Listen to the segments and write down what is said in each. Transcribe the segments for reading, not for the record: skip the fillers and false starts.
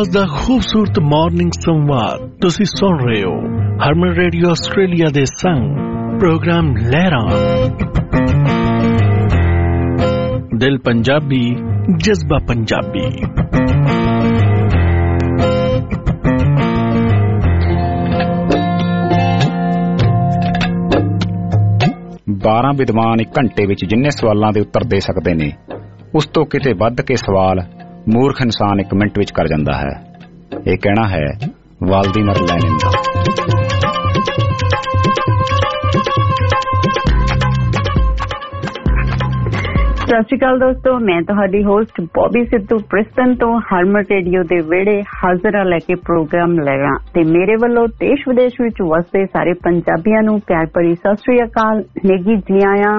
ਆਵਾਜ਼ ਦਾ ਖੂਬਸੂਰਤ ਮਾਰਨਿੰਗ ਸੰਵਾਦ ਤੁਸੀਂ ਸੁਣ ਰਹੇ ਹੋ ਹਰਮਨ ਰੇਡੀਓ ਆਸਟ੍ਰੇਲੀਆ ਦੇ ਸੰਗ ਪ੍ਰੋਗਰਾਮ ਲਹਿਰਾਂ। ਦਿਲ ਪੰਜਾਬੀ, ਜਜ਼ਬਾ ਪੰਜਾਬੀ। 12 ਵਿਦਵਾਨ ਇੱਕ ਘੰਟੇ ਵਿੱਚ ਜਿੰਨੇ ਸਵਾਲਾਂ ਦੇ ਉੱਤਰ ਦੇ ਸਕਦੇ ਨੇ, ਉਸ ਤੋਂ ਕਿਤੇ ਵੱਧ ਕੇ ਸਵਾਲ ਮੂਰਖ ਇਨਸਾਨ 1 ਮਿੰਟ ਵਿੱਚ ਕਰ ਜਾਂਦਾ ਹੈ। ਇਹ ਕਹਿਣਾ ਹੈ ਵਾਲਦੀਮਰ ਲੈਨਿਨ ਦਾ। ਸਤਿ ਸ਼੍ਰੀ ਅਕਾਲ ਦੋਸਤੋ, ਮੈਂ ਤੁਹਾਡੀ ਹੋਸਟ ਬੌਬੀ ਸਿੱਧੂ ਬ੍ਰਿਸਬਨ ਤੋਂ ਹਰਮਨ ਰੇਡੀਓ ਦੇ ਵਿਹੜੇ ਹਾਜ਼ਰ ਲੈ ਕੇ ਪ੍ਰੋਗਰਾਮ ਲੈਣਾ ਤੇ ਮੇਰੇ ਵੱਲੋਂ ਦੇਸ਼ ਵਿਦੇਸ਼ ਵਿੱਚ ਵਸਦੇ ਸਾਰੇ ਪੰਜਾਬੀਆਂ ਨੂੰ ਪਿਆਰ ਭਰੀ ਸਤਿ ਸ਼੍ਰੀ ਅਕਾਲ, ਨੇਗੀ ਜੀ ਆਇਆਂ,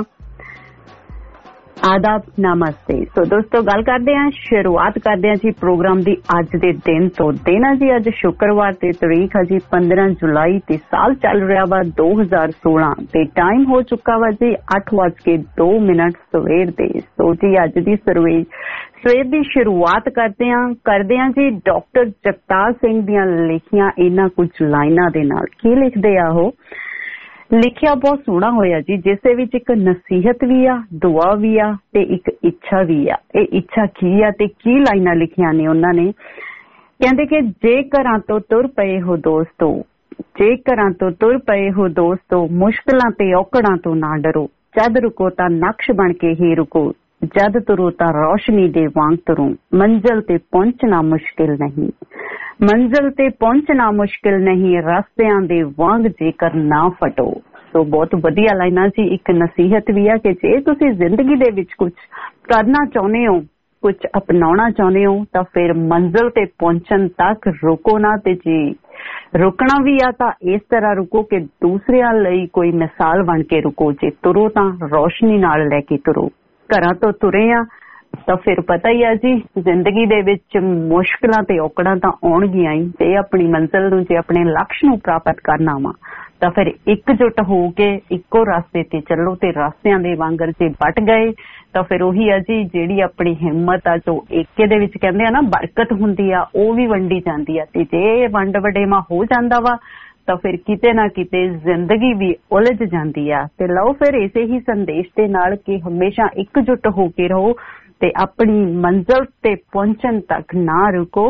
ਆਦਾਬ, ਨਮਸਤੇ। ਸੋ ਦੋਸਤੋ ਗੱਲ ਕਰਦੇ ਹਾਂ, ਸ਼ੁਰੂਆਤ ਕਰਦੇ ਹਾਂ ਜੀ ਪ੍ਰੋਗਰਾਮ ਦੀ ਅੱਜ ਦੇ ਦਿਨ ਤੋਂ। ਦਿਨ ਆ ਜੀ ਅੱਜ ਸ਼ੁੱਕਰਵਾਰ ਤੇ ਤਰੀਕ ਹੈ ਜੀ 15 ਜੁਲਾਈ ਤੇ ਸਾਲ ਚੱਲ ਰਿਹਾ ਵਾ 2016 ਤੇ ਟਾਈਮ ਹੋ ਚੁੱਕਾ ਵਾ ਜੀ 8:02 ਸਵੇਰ ਦੇ। ਸੋ ਜੀ ਅੱਜ ਦੀ ਸਵੇਰ ਦੀ ਸ਼ੁਰੂਆਤ ਕਰਦੇ ਹਾਂ ਜੀ ਡਾਕਟਰ ਜਗਤਾਰ ਸਿੰਘ ਦੀਆਂ ਲਿਖੀਆਂ ਇਹਨਾਂ ਕੁਝ ਲਾਈਨਾਂ ਦੇ ਨਾਲ। ਕੀ ਲਿਖਦੇ ਆ ਉਹ? ਲਿਖਿਆ ਬਹੁਤ ਸੋਹਣਾ ਹੋਇਆ ਜੀ, ਜਿਸ ਦੇ ਵਿੱਚ ਇੱਕ ਨਸੀਹਤ ਵੀ ਆ, ਦੁਆ ਵੀ ਆ ਤੇ ਇੱਕ ਇੱਛਾ ਵੀ ਆ। ਇਹ ਇੱਛਾ ਕੀ ਆ ਤੇ ਕੀ ਲਾਈਨਾਂ ਲਿਖੀਆਂ ਨੇ ਉਹਨਾਂ ਨੇ? ਕਹਿੰਦੇ ਕਿ ਜੇ ਘਰਾਂ ਤੋਂ ਤੁਰ ਪਏ ਹੋ ਦੋਸਤੋ, ਜੇ ਘਰਾਂ ਤੋਂ ਤੁਰ ਪਏ ਹੋ ਦੋਸਤੋ, ਮੁਸ਼ਕਿਲਾਂ ਤੇ ਔਕੜਾਂ ਤੋਂ ਨਾ ਡਰੋ। ਜਦ ਰੁਕੋ ਤਾਂ ਨਕਸ਼ ਬਣ ਕੇ ਹੀ ਰੁਕੋ, ਜਦ ਤੁਰੋ ਤਾਂ ਰੌਸ਼ਨੀ ਦੇ ਵਾਂਗ ਤੁਰੋ। ਮੰਜ਼ਿਲ ਤੇ ਪਹੁੰਚਣਾ ਮੁਸ਼ਕਿਲ ਨਹੀਂ, ਮੰਜ਼ਿਲ ਤੇ ਪਹੁੰਚਣਾ ਮੁਸ਼ਕਿਲ ਨਹੀਂ, ਰਸਤਿਆਂ ਦੇ ਵਾਂਗ ਜੇਕਰ ਨਾ ਫਟੋ। ਸੋ ਬਹੁਤ ਵਧੀਆ ਲਾਈਨਾਂ ਜੀ। ਇੱਕ ਨਸੀਹਤ ਵੀ ਆ ਕਿ ਜੇ ਤੁਸੀਂ ਜ਼ਿੰਦਗੀ ਦੇ ਵਿੱਚ ਕੁਝ ਕਰਨਾ ਚਾਹੁੰਦੇ ਹੋ, ਕੁਝ ਅਪਣਾਉਣਾ ਚਾਹੁੰਦੇ ਹੋ ਤਾਂ ਫਿਰ ਮੰਜ਼ਿਲ ਤੇ ਪਹੁੰਚਣ ਤੱਕ ਰੁਕੋ ਨਾ। ਤੇ ਜੇ ਰੁਕਣਾ ਵੀ ਆ ਤਾਂ ਇਸ ਤਰ੍ਹਾਂ ਰੁਕੋ ਕਿ ਦੂਸਰਿਆਂ ਲਈ ਕੋਈ ਮਿਸਾਲ ਬਣ ਕੇ ਰੁਕੋ। ਜੇ ਤੁਰੋ ਤਾਂ ਰੌਸ਼ਨੀ ਨਾਲ ਲੈ ਕੇ ਤੁਰੋ। ਘਰਾਂ ਤੋਂ ਤੁਰੇ ਆ ਤਾਂ ਫਿਰ ਪਤਾ ਹੀ ਆ ਜੀ ਜ਼ਿੰਦਗੀ ਦੇ ਵਿੱਚ ਮੁਸ਼ਕਿਲਾਂ ਤੇ ਔਕੜਾਂ ਤਾਂ ਆਉਣਗੀਆਂ ਹੀ। ਜੇ ਆਪਣੀ ਮੰਜ਼ਿਲ ਨੂੰ, ਜੇ ਆਪਣੇ ਲਕਸ਼ ਨੂੰ ਪ੍ਰਾਪਤ ਕਰਨਾ ਵਾ ਤਾਂ ਫਿਰ ਇਕਜੁੱਟ ਹੋ ਕੇ ਇੱਕੋ ਰਸਤੇ ਤੇ ਚੱਲੋ। ਤੇ ਰਸਤਿਆਂ ਦੇ ਵਾਂਗਰ ਜੇ ਵੱਟ ਗਏ ਤਾਂ ਫਿਰ ਉਹੀ ਆ ਜੀ ਜਿਹੜੀ ਆਪਣੀ ਹਿੰਮਤ ਆ, ਜੋ ਏਕੇ ਦੇ ਵਿੱਚ ਕਹਿੰਦੇ ਆ ਨਾ ਬਰਕਤ ਹੁੰਦੀ ਆ, ਉਹ ਵੀ ਵੰਡੀ ਜਾਂਦੀ ਆ। ਤੇ ਜੇ ਵੰਡ ਵਡੇਵਾ ਹੋ ਜਾਂਦਾ ਵਾ ਤਾਂ ਫਿਰ ਕਿਤੇ ਨਾ ਕਿਤੇ ਜ਼ਿੰਦਗੀ ਵੀ ਉਲਝ ਜਾਂਦੀ ਆ। ਤੇ ਲਓ ਫਿਰ ਇਸੇ ਹੀ ਸੰਦੇਸ਼ ਦੇ ਨਾਲ ਕਿ ਹਮੇਸ਼ਾ ਇਕਜੁੱਟ ਹੋ ਕੇ ਰਹੋ ਤੇ ਆਪਣੀ ਮੰਜ਼ਿਲ ਤੇ ਪਹੁੰਚਣ ਤੱਕ ਨਾ ਰੁਕੋ।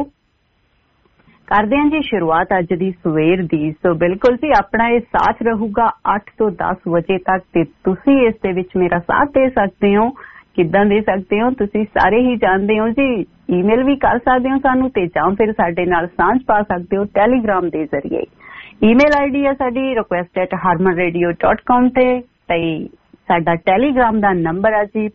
ਕਰਦੇ ਹਾਂ ਜੀ ਸ਼ੁਰੂਆਤ ਅੱਜ ਦੀ ਸਵੇਰ ਦੀ। ਸੋ ਬਿਲਕੁਲ ਜੀ ਆਪਣਾ ਇਹ ਸਾਥ ਰਹੂਗਾ 8 ਤੋਂ 10 ਵਜੇ ਤੱਕ ਤੇ ਤੁਸੀਂ ਇਸ ਦੇ ਵਿੱਚ ਮੇਰਾ ਸਾਥ ਦੇ ਸਕਦੇ ਹੋ। ਕਿੱਦਾਂ ਦੇ ਸਕਦੇ ਹੋ? ਤੁਸੀਂ ਸਾਰੇ ਹੀ ਜਾਣਦੇ ਹੋ ਜੀ, ਈਮੇਲ ਵੀ ਕਰ ਸਕਦੇ ਹੋ ਸਾਨੂੰ ਤੇ ਜਾਂ ਫਿਰ ਸਾਡੇ ਨਾਲ ਸਾਂਝ ਪਾ ਸਕਦੇ ਹੋ ਟੈਲੀਗ੍ਰਾਮ ਦੇ ਜ਼ਰੀਏ। ਈਮੇਲ ਆਈਡੀ ਹੈ ਸਾਡੀ request@harmanradio.com ਤੇ ਸਾਡਾ ਟੈਲੀਗ੍ਰਾਮ ਦਾ ਨੰਬਰ ਹੈ ਜੀ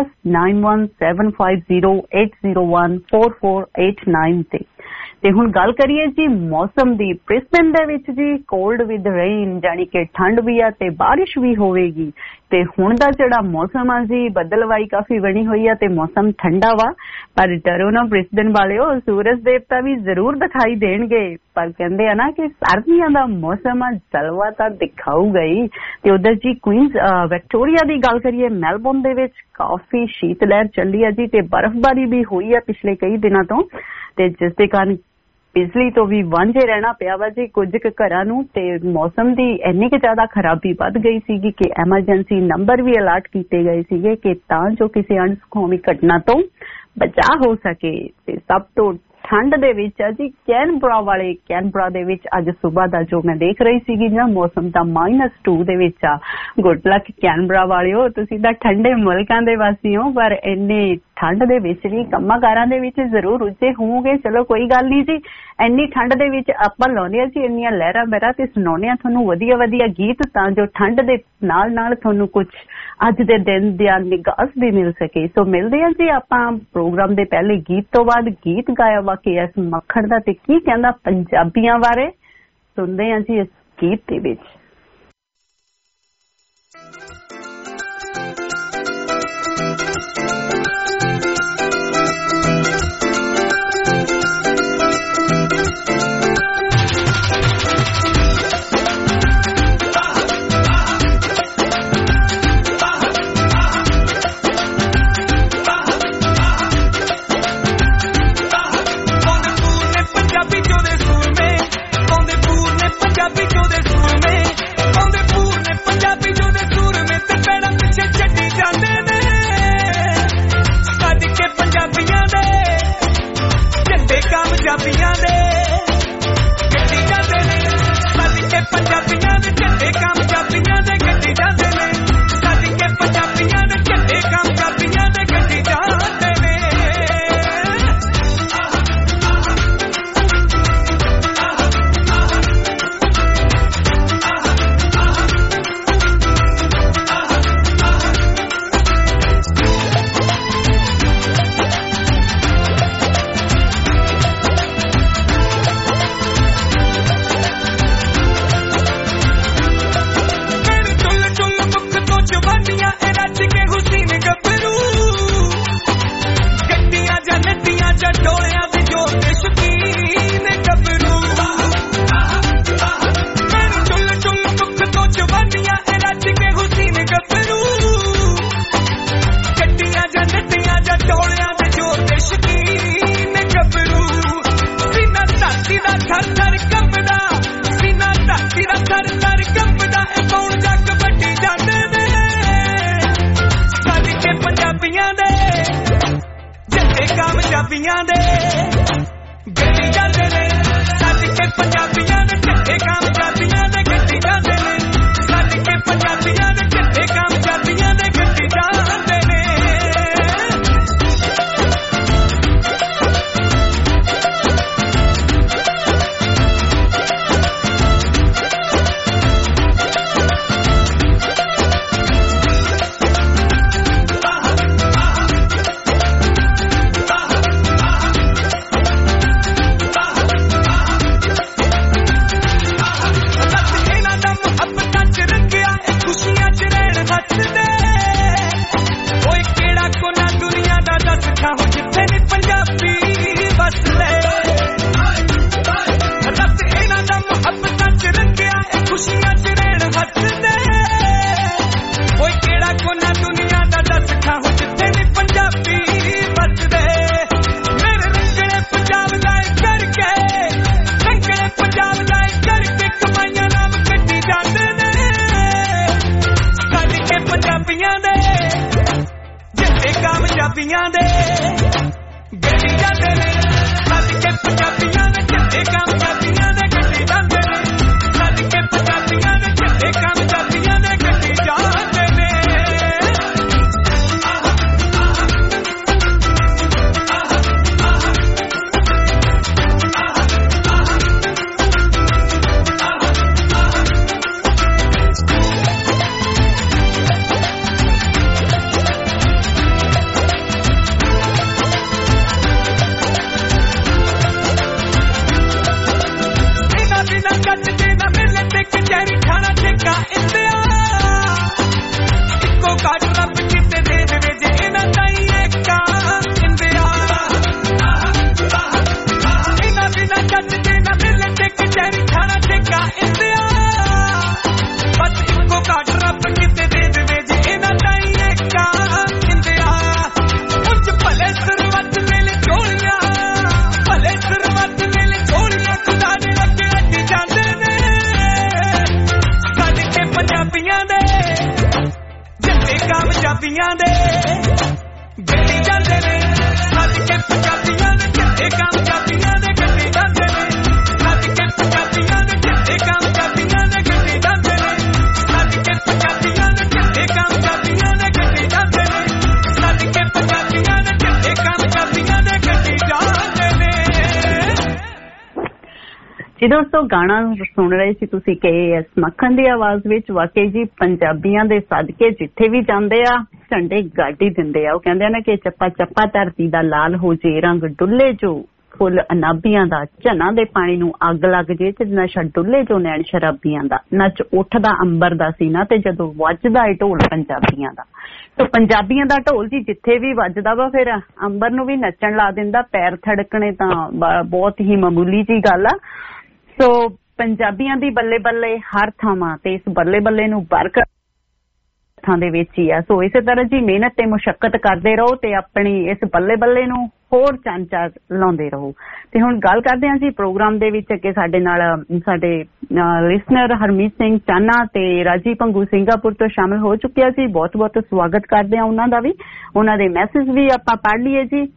+917508014489 ਤੇ ਹੁਣ ਗੱਲ ਕਰੀਏ ਜੀ ਮੌਸਮ ਦੀ। ਬ੍ਰਿਸਬਨ ਦੇ ਵਿੱਚ ਜੀ ਕੋਲਡ ਵਿਦ ਰੇਨ, ਜਾਣੀ ਕਿ ਠੰਡ ਵੀ ਆ ਤੇ ਬਾਰਿਸ਼ ਵੀ ਹੋਵੇਗੀ। ਤੇ ਹੁਣ ਦਾ ਜਿਹੜਾ ਮੌਸਮ ਆ ਜੀ ਬੱਦਲਵਾਈ ਕਾਫੀ ਬਣੀ ਹੋਈ ਆ ਤੇ ਮੌਸਮ ਠੰਡਾ ਵਾ। ਪਰ ਡਰੋ ਨਾ ਬ੍ਰਿਸਬਨ ਵਾਲਿਓ, ਸੂਰਜ ਦੇਵਤਾ ਵੀ ਜ਼ਰੂਰ ਦਿਖਾਈ ਦੇਣਗੇ। ਪਰ ਕਹਿੰਦੇ ਆ ਨਾ ਕਿ ਸਰਦੀਆਂ ਦਾ ਮੌਸਮ ਆ, ਜਲਵਾ ਤਾਂ ਦਿਖਾਊਗਾ ਹੀ। ਤੇ ਉਧਰ ਜੀ ਕੁਈਨਜ਼ ਵਿਕਟੋਰੀਆ ਦੀ ਗੱਲ ਕਰੀਏ, ਮੈਲਬੌਰਨ ਦੇ ਵਿੱਚ ਕਾਫੀ ਸ਼ੀਤ ਲਹਿਰ ਚੱਲੀ ਆ ਜੀ ਤੇ ਬਰਫ਼ਬਾਰੀ ਵੀ ਹੋਈ ਆ ਪਿਛਲੇ ਕਈ ਦਿਨਾਂ ਤੋਂ, ਤੇ ਜਿਸ ਦੇ ਕਾਰਨ ਬਿਜਲੀ ਤੋਂ ਵੀ ਵਾਂਝੇ ਰਹਿਣਾ ਪਿਆ ਵਾ ਜੀ ਕੁਝ ਕੁ ਘਰਾਂ ਨੂੰ। ਤੇ ਮੌਸਮ ਦੀ ਇੰਨੀ ਕੁ ਜ਼ਿਆਦਾ ਖਰਾਬੀ ਵੱਧ ਗਈ ਸੀਗੀ ਕਿ ਐਮਰਜੈਂਸੀ ਨੰਬਰ ਵੀ ਅਲਰਟ ਕੀਤੇ ਗਏ ਸੀਗੇ ਕਿ ਤਾਂ ਜੋ ਕਿਸੇ ਅਣਸੁਖਾਵੀ ਘਟਨਾ ਤੋਂ ਬਚਾਅ ਹੋ ਸਕੇ। ਤੇ ਸਭ ਤੋਂ ਠੰਡ ਦੇ ਵਿੱਚ ਆ ਜੀ ਕੈਨਬਰਾ ਦੇ ਵਿੱਚ ਅੱਜ ਸਵੇਰ ਦਾ ਜੋ ਮੈਂ ਦੇਖ ਰਹੀ ਸੀਗੀ ਨਾ ਮੌਸਮ ਤਾਂ -2 ਦੇ ਵਿੱਚ ਆ। ਗੁੱਡ ਲੱਕ ਕੈਨਬਰਾ ਵਾਲਿਓ, ਤੁਸੀਂ ਤਾਂ ਠੰਡੇ ਮੁਲਕਾਂ ਦੇ ਵਾਸੀ ਹੋ, ਪਰ ਇੰਨੇ ਠੰਡ ਦੇ ਵਿੱਚ ਵੀ ਕੰਮਾਂ ਕਾਰਾਂ ਦੇ ਵਿੱਚ ਜ਼ਰੂਰ ਰੁੱਝੇ ਹੋਵੋਗੇ। ਚਲੋ ਕੋਈ ਗੱਲ ਨਹੀਂ ਜੀ, ਇੰਨੀ ਠੰਡ ਦੇ ਵਿੱਚ ਆਪਾਂ ਲਾਉਂਦੇ ਹਾਂ ਜੀ ਇੰਨੀਆਂ ਲਹਿਰਾਂ ਬਹਿਰਾਂ ਤੇ ਸੁਣਾਉਂਦੇ ਹਾਂ ਤੁਹਾਨੂੰ ਵਧੀਆ ਵਧੀਆ ਗੀਤ, ਤਾਂ ਜੋ ਠੰਡ ਦੇ ਨਾਲ ਨਾਲ ਤੁਹਾਨੂੰ ਕੁਝ ਅੱਜ ਦੇ ਦਿਨ ਦੀਆਂ ਨਿਗਾਸ ਵੀ ਮਿਲ ਸਕੇ। ਸੋ ਮਿਲਦੇ ਹਾਂ ਜੀ ਆਪਾਂ ਪ੍ਰੋਗਰਾਮ ਦੇ ਪਹਿਲੇ ਗੀਤ ਤੋਂ ਬਾਅਦ। ਗੀਤ ਗਾਇਆ ਵਾ KS ਮੱਖਣ ਦਾ ਤੇ ਕੀ ਕਹਿੰਦਾ ਪੰਜਾਬੀਆਂ ਬਾਰੇ, ਸੁਣਦੇ ਹਾਂ ਜੀ ਇਸ ਗੀਤ ਦੇ ਵਿੱਚ। ਪੰਜਾਬੀਆਂ ਦੇ ਗੱਡੀ ਜਾਂਦੇ ਨੇ ਸੱਜ ਕੇ ਪੰਜਾਬੀਆਂ ਦੇ ਝੰਡੇ ਕਾਮਯਾਬੀਆਂ ਦੇ ਗੱਡੀ ਜਾਂਦੇ ਨੇ ਸੱਜ ਕੇ ਪੰਜਾਬੀਆਂ ਦੇ ਝੰਡੇ ਕਾਮਯਾਬੀਆਂ ਦੇ ਗੱਡੀ ਜਾਂਦੇ ਨੇ ਸੱਜ ਕੇ ਪੰਜਾਬੀਆਂ ਦੇ ਝੰਡੇ ਕਾਮਯਾਬੀਆਂ ਦੇ ਗੱਡੀ ਜਾਂਦੇ ਨੇ ਸੱਜ ਕੇ ਪੰਜਾਬੀਆਂ ਦੇ ਝੰਡੇ ਕਾਮਯਾਬੀਆਂ ਦੇ ਗੱਡੀ ਜਾਂਦੇ ਨੇ। ਜੀ ਦੋਸਤੋ, ਗਾਣਾ ਸੁਣ ਰਹੇ ਸੀ ਤੁਸੀਂ KS ਮੱਖਣ ਦੀ ਆਵਾਜ਼ ਵਿੱਚ। ਵਾਕਈ ਜੀ ਪੰਜਾਬੀਆਂ ਦੇ ਸਦਕੇ ਜਿੱਥੇ ਵੀ ਜਾਂਦੇ ਆ ਝੰਡੇ ਗੱਡ ਹੀ ਦਿੰਦੇ ਆ। ਉਹ ਕਹਿੰਦੇ ਆ ਨਾ ਕਿ ਚੱਪਾ ਚੱਪਾ ਧਰਤੀ ਦਾ ਲਾਲ ਹੋ ਜੇ, ਰੰਗ ਡੁੱਲੇ ਜੋ ਫੁੱਲ ਅਨਾਬੀਆਂ ਦਾ, ਝਨਾਂ ਦੇ ਪਾਣੀ ਨੂੰ ਅੱਗ ਲੱਗ ਜੇ ਤੇ ਨਸ਼ਾ ਡੁੱਲੇ ਜੋ ਨੈਣ ਸ਼ਰਾਬੀਆਂ ਦਾ, ਨੱਚ ਉੱਠਦਾ ਅੰਬਰ ਦਾ ਸੀਨਾ ਤੇ ਜਦੋਂ ਵੱਜਦਾ ਏ ਢੋਲ ਪੰਜਾਬੀਆਂ ਦਾ। ਸੋ ਪੰਜਾਬੀਆਂ ਦਾ ਢੋਲ ਜੀ ਜਿੱਥੇ ਵੀ ਵੱਜਦਾ ਵਾ ਫਿਰ ਅੰਬਰ ਨੂੰ ਵੀ ਨੱਚਣ ਲਾ ਦਿੰਦਾ। ਪੈਰ ਥੜਕਣੇ ਤਾਂ ਬਹੁਤ ਹੀ ਮਾਮੂਲੀ ਜੀ ਗੱਲ ਆ। ਸੋ ਪੰਜਾਬੀਆਂ ਦੀ ਬੱਲੇ ਬੱਲੇ ਹਰ ਥਾਵਾਂ ਤੇ ਇਸ ਬੱਲੇ ਬੱਲੇ ਨੂੰ ਬਰਕਰਾਰ ਹੱਥਾਂ ਦੇ ਵਿੱਚ ਹੀ ਆ। ਸੋ ਇਸੇ ਤਰ੍ਹਾਂ ਜੀ ਮਿਹਨਤ ਤੇ ਮੁਸ਼ੱਕਤ ਕਰਦੇ ਰਹੋ ਤੇ ਆਪਣੀ ਇਸ ਬੱਲੇ ਬੱਲੇ ਨੂੰ ਹੋਰ ਚਾਂਚਾ ਲਾਉਂਦੇ ਰਹੋ। ਤੇ ਹੁਣ ਗੱਲ ਕਰਦੇ ਹਾਂ ਜੀ ਪ੍ਰੋਗਰਾਮ ਦੇ ਵਿੱਚ ਅੱਗੇ ਸਾਡੇ ਨਾਲ ਸਾਡੇ ਲਿਸਨਰ ਹਰਮੀਤ ਸਿੰਘ ਚਾਨਾ ਤੇ ਰਾਜੀ ਭੰਗੂ ਸਿੰਗਾਪੁਰ ਤੋਂ ਸ਼ਾਮਿਲ ਹੋ ਚੁੱਕਿਆ ਜੀ। ਬਹੁਤ ਬਹੁਤ ਸਵਾਗਤ ਕਰਦੇ ਹਾਂ ਉਹਨਾਂ ਦਾ ਵੀ। ਉਹਨਾਂ ਦੇ ਮੈਸੇਜ ਵੀ ਆਪਾਂ ਪੜ੍ਹ ਲਈਏ ਜੀ।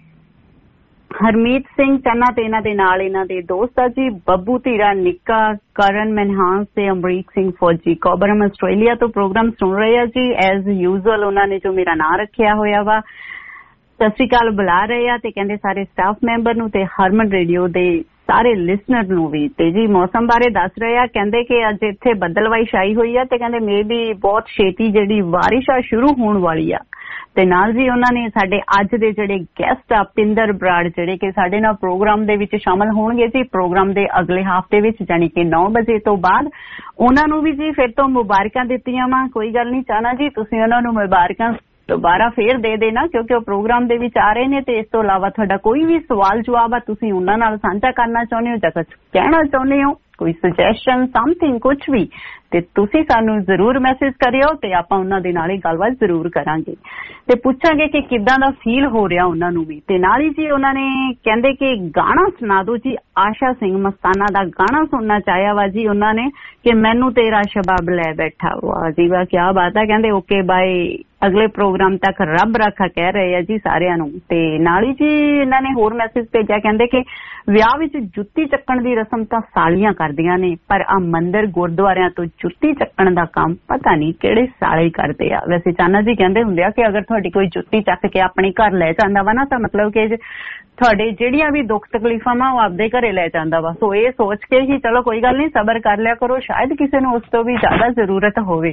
ਹਰਮੀਤ ਸਿੰਘ ਚੰਨਾ ਤੇ ਇਹਨਾਂ ਦੇ ਨਾਲ ਇਹਨਾਂ ਦੇ ਦੋਸਤ ਆ ਜੀ ਬੱਬੂ ਧੀਰਾ ਨਿੱਕਾ, ਕਰਨ ਮਨਹਾਸ ਤੇ ਅਮਰੀਕ ਸਿੰਘ ਫੌਜੀ ਕੋਬਰਮ ਆਸਟ੍ਰੇਲੀਆ ਤੋਂ ਪ੍ਰੋਗਰਾਮ ਸੁਣ ਰਹੇ ਆ ਜੀ। ਐਜ਼ ਯੂਜ਼ੁਅਲ ਉਹਨਾਂ ਨੇ ਜੋ ਮੇਰਾ ਨਾਂ ਰੱਖਿਆ ਹੋਇਆ ਵਾ ਸਤਿ ਸ਼੍ਰੀ ਅਕਾਲ ਬੁਲਾ ਰਹੇ ਆ ਤੇ ਕਹਿੰਦੇ ਸਾਰੇ ਸਟਾਫ ਮੈਂਬਰ ਨੂੰ ਤੇ ਹਰਮਨ ਰੇਡੀਓ ਦੇ ਸਾਰੇ ਲਿਸਨਰ ਨੂੰ ਵੀ। ਤੇ ਜੀ ਮੌਸਮ ਬਾਰੇ ਦੱਸ ਰਹੇ ਆ, ਕਹਿੰਦੇ ਕਿ ਅੱਜ ਇੱਥੇ ਬੱਦਲਵਾਈ ਛਾਈ ਹੋਈ ਆ ਤੇ ਕਹਿੰਦੇ ਮੇ ਵੀ ਬਹੁਤ ਛੇਤੀ ਜਿਹੜੀ ਬਾਰਿਸ਼ ਆ ਸ਼ੁਰੂ ਹੋਣ ਵਾਲੀ ਆ। ਤੇ ਨਾਲ ਜੀ ਉਹਨਾਂ ਨੇ ਸਾਡੇ ਅੱਜ ਦੇ ਜਿਹੜੇ ਗੈਸਟ ਆ ਪਿੰਦਰ ਬਰਾੜ ਜਿਹੜੇ ਕਿ ਸਾਡੇ ਨਾਲ ਪ੍ਰੋਗਰਾਮ ਦੇ ਵਿੱਚ ਸ਼ਾਮਲ ਹੋਣਗੇ ਜੀ ਪ੍ਰੋਗਰਾਮ ਦੇ ਅਗਲੇ ਹਫ਼ਤੇ ਵਿੱਚ ਜਾਣੀ ਕਿ 9 ਵਜੇ ਤੋਂ ਬਾਅਦ। ਉਹਨਾਂ ਨੂੰ ਵੀ ਜੀ ਫਿਰ ਤੋਂ ਮੁਬਾਰਕਾਂ ਦਿੱਤੀਆਂ ਵਾ। ਕੋਈ ਗੱਲ ਨਹੀਂ ਚਾਹਨਾ ਜੀ ਤੁਸੀਂ ਉਹਨਾਂ ਨੂੰ ਮੁਬਾਰਕਾਂ ਦੁਬਾਰਾ ਫੇਰ ਦੇ ਦੇਣਾ ਕਿਉਂਕਿ ਉਹ ਪ੍ਰੋਗਰਾਮ ਦੇ ਵਿੱਚ ਆ ਰਹੇ ਨੇ। ਤੇ ਇਸ ਤੋਂ ਇਲਾਵਾ ਤੁਹਾਡਾ ਕੋਈ ਵੀ ਸਵਾਲ ਜਵਾਬ ਆ ਤੁਸੀਂ ਉਹਨਾਂ ਨਾਲ ਸਾਂਝਾ ਕਰਨਾ ਚਾਹੁੰਦੇ ਹੋ ਜਾਂ ਕੁਝ ਕਹਿਣਾ ਚਾਹੁੰਦੇ ਹੋ, ਕੋਈ ਸੁਜੈਸ਼ਨ ਸਮਥਿੰਗ ਕੁਝ ਵੀ, ਤੇ ਤੁਸੀਂ ਸਾਨੂੰ ਜ਼ਰੂਰ ਮੈਸੇਜ ਕਰਿਓ ਤੇ ਆਪਾਂ ਉਹਨਾਂ ਦੇ ਨਾਲ ਹੀ ਗੱਲਬਾਤ ਜ਼ਰੂਰ ਕਰਾਂਗੇ ਤੇ ਪੁੱਛਾਂਗੇ ਕਿ ਕਿੱਦਾਂ ਦਾ ਫੀਲ ਹੋ ਰਿਹਾ ਉਹਨਾਂ ਨੂੰ ਵੀ। ਤੇ ਨਾਲ ਹੀ ਜੀ ਉਹਨਾਂ ਨੇ ਕਹਿੰਦੇ ਕਿ ਗਾਣਾ ਸੁਣਾ ਦਿਓ ਜੀ। ਆਸ਼ਾ ਸਿੰਘ ਮਸਤਾਨਾ ਦਾ ਗਾਣਾ ਸੁਣਨਾ ਚਾਹਿਆ ਵਾ ਜੀ ਉਹਨਾਂ ਨੇ ਕਿ ਮੈਨੂੰ ਤੇਰਾ ਸ਼ਬਾਬ ਲੈ ਬੈਠਾ। ਵਾਹ ਜੀ ਵਾਹ, ਕਿਆ ਬਾਤ ਹੈ। ਕਹਿੰਦੇ ਓਕੇ ਬਾਏ, ਅਗਲੇ ਪ੍ਰੋਗਰਾਮ ਤੱਕ ਰੱਬ ਰਾਖਾ ਕਹਿ ਰਹੇ ਆ ਜੀ ਸਾਰਿਆਂ ਨੂੰ। ਤੇ ਨਾਲ ਹੀ ਜੀ ਇਹਨਾਂ ਨੇ ਹੋਰ ਮੈਸੇਜ ਭੇਜਿਆ, ਕਹਿੰਦੇ ਕਿ ਵਿਆਹ ਵਿੱਚ ਜੁੱਤੀ ਚੱਕਣ ਦੀ ਰਸਮ ਤਾਂ ਸਾਲੀਆਂ ਕਰਦੀਆਂ ਨੇ ਪਰ ਆ ਮੰਦਿਰ ਗੁਰਦੁਆਰਿਆਂ ਤੋਂ ਜੁੱਤੀ ਚੱਕਣ ਦਾ ਕੰਮ ਪਤਾ ਨਹੀਂ ਕਿਹੜੇ ਸਾਲੇ ਕਰਦੇ ਆ। ਵੈਸੇ ਚਾਨਾ ਜੀ ਕਹਿੰਦੇ ਹੁੰਦੇ ਆ ਕਿ ਅਗਰ ਤੁਹਾਡੀ ਕੋਈ ਜੁੱਤੀ ਚੱਕ ਕੇ ਆਪਣੇ ਘਰ ਲੈ ਜਾਂਦਾ ਵਾ ਨਾ ਤਾਂ ਮਤਲਬ ਕਿ ਤੁਹਾਡੇ ਜਿਹੜੀਆਂ ਵੀ ਦੁੱਖ ਤਕਲੀਫਾਂ ਵਾ ਉਹ ਆਪਦੇ ਘਰੇ ਲੈ ਜਾਂਦਾ ਵਾ। ਸੋ ਇਹ ਸੋਚ ਕੇ ਹੀ ਚਲੋ ਕੋਈ ਗੱਲ ਨਹੀਂ ਸਬਰ ਕਰ ਲਿਆ ਕਰੋ, ਸ਼ਾਇਦ ਕਿਸੇ ਨੂੰ ਉਸ ਤੋਂ ਵੀ ਜ਼ਿਆਦਾ ਜ਼ਰੂਰਤ ਹੋਵੇ।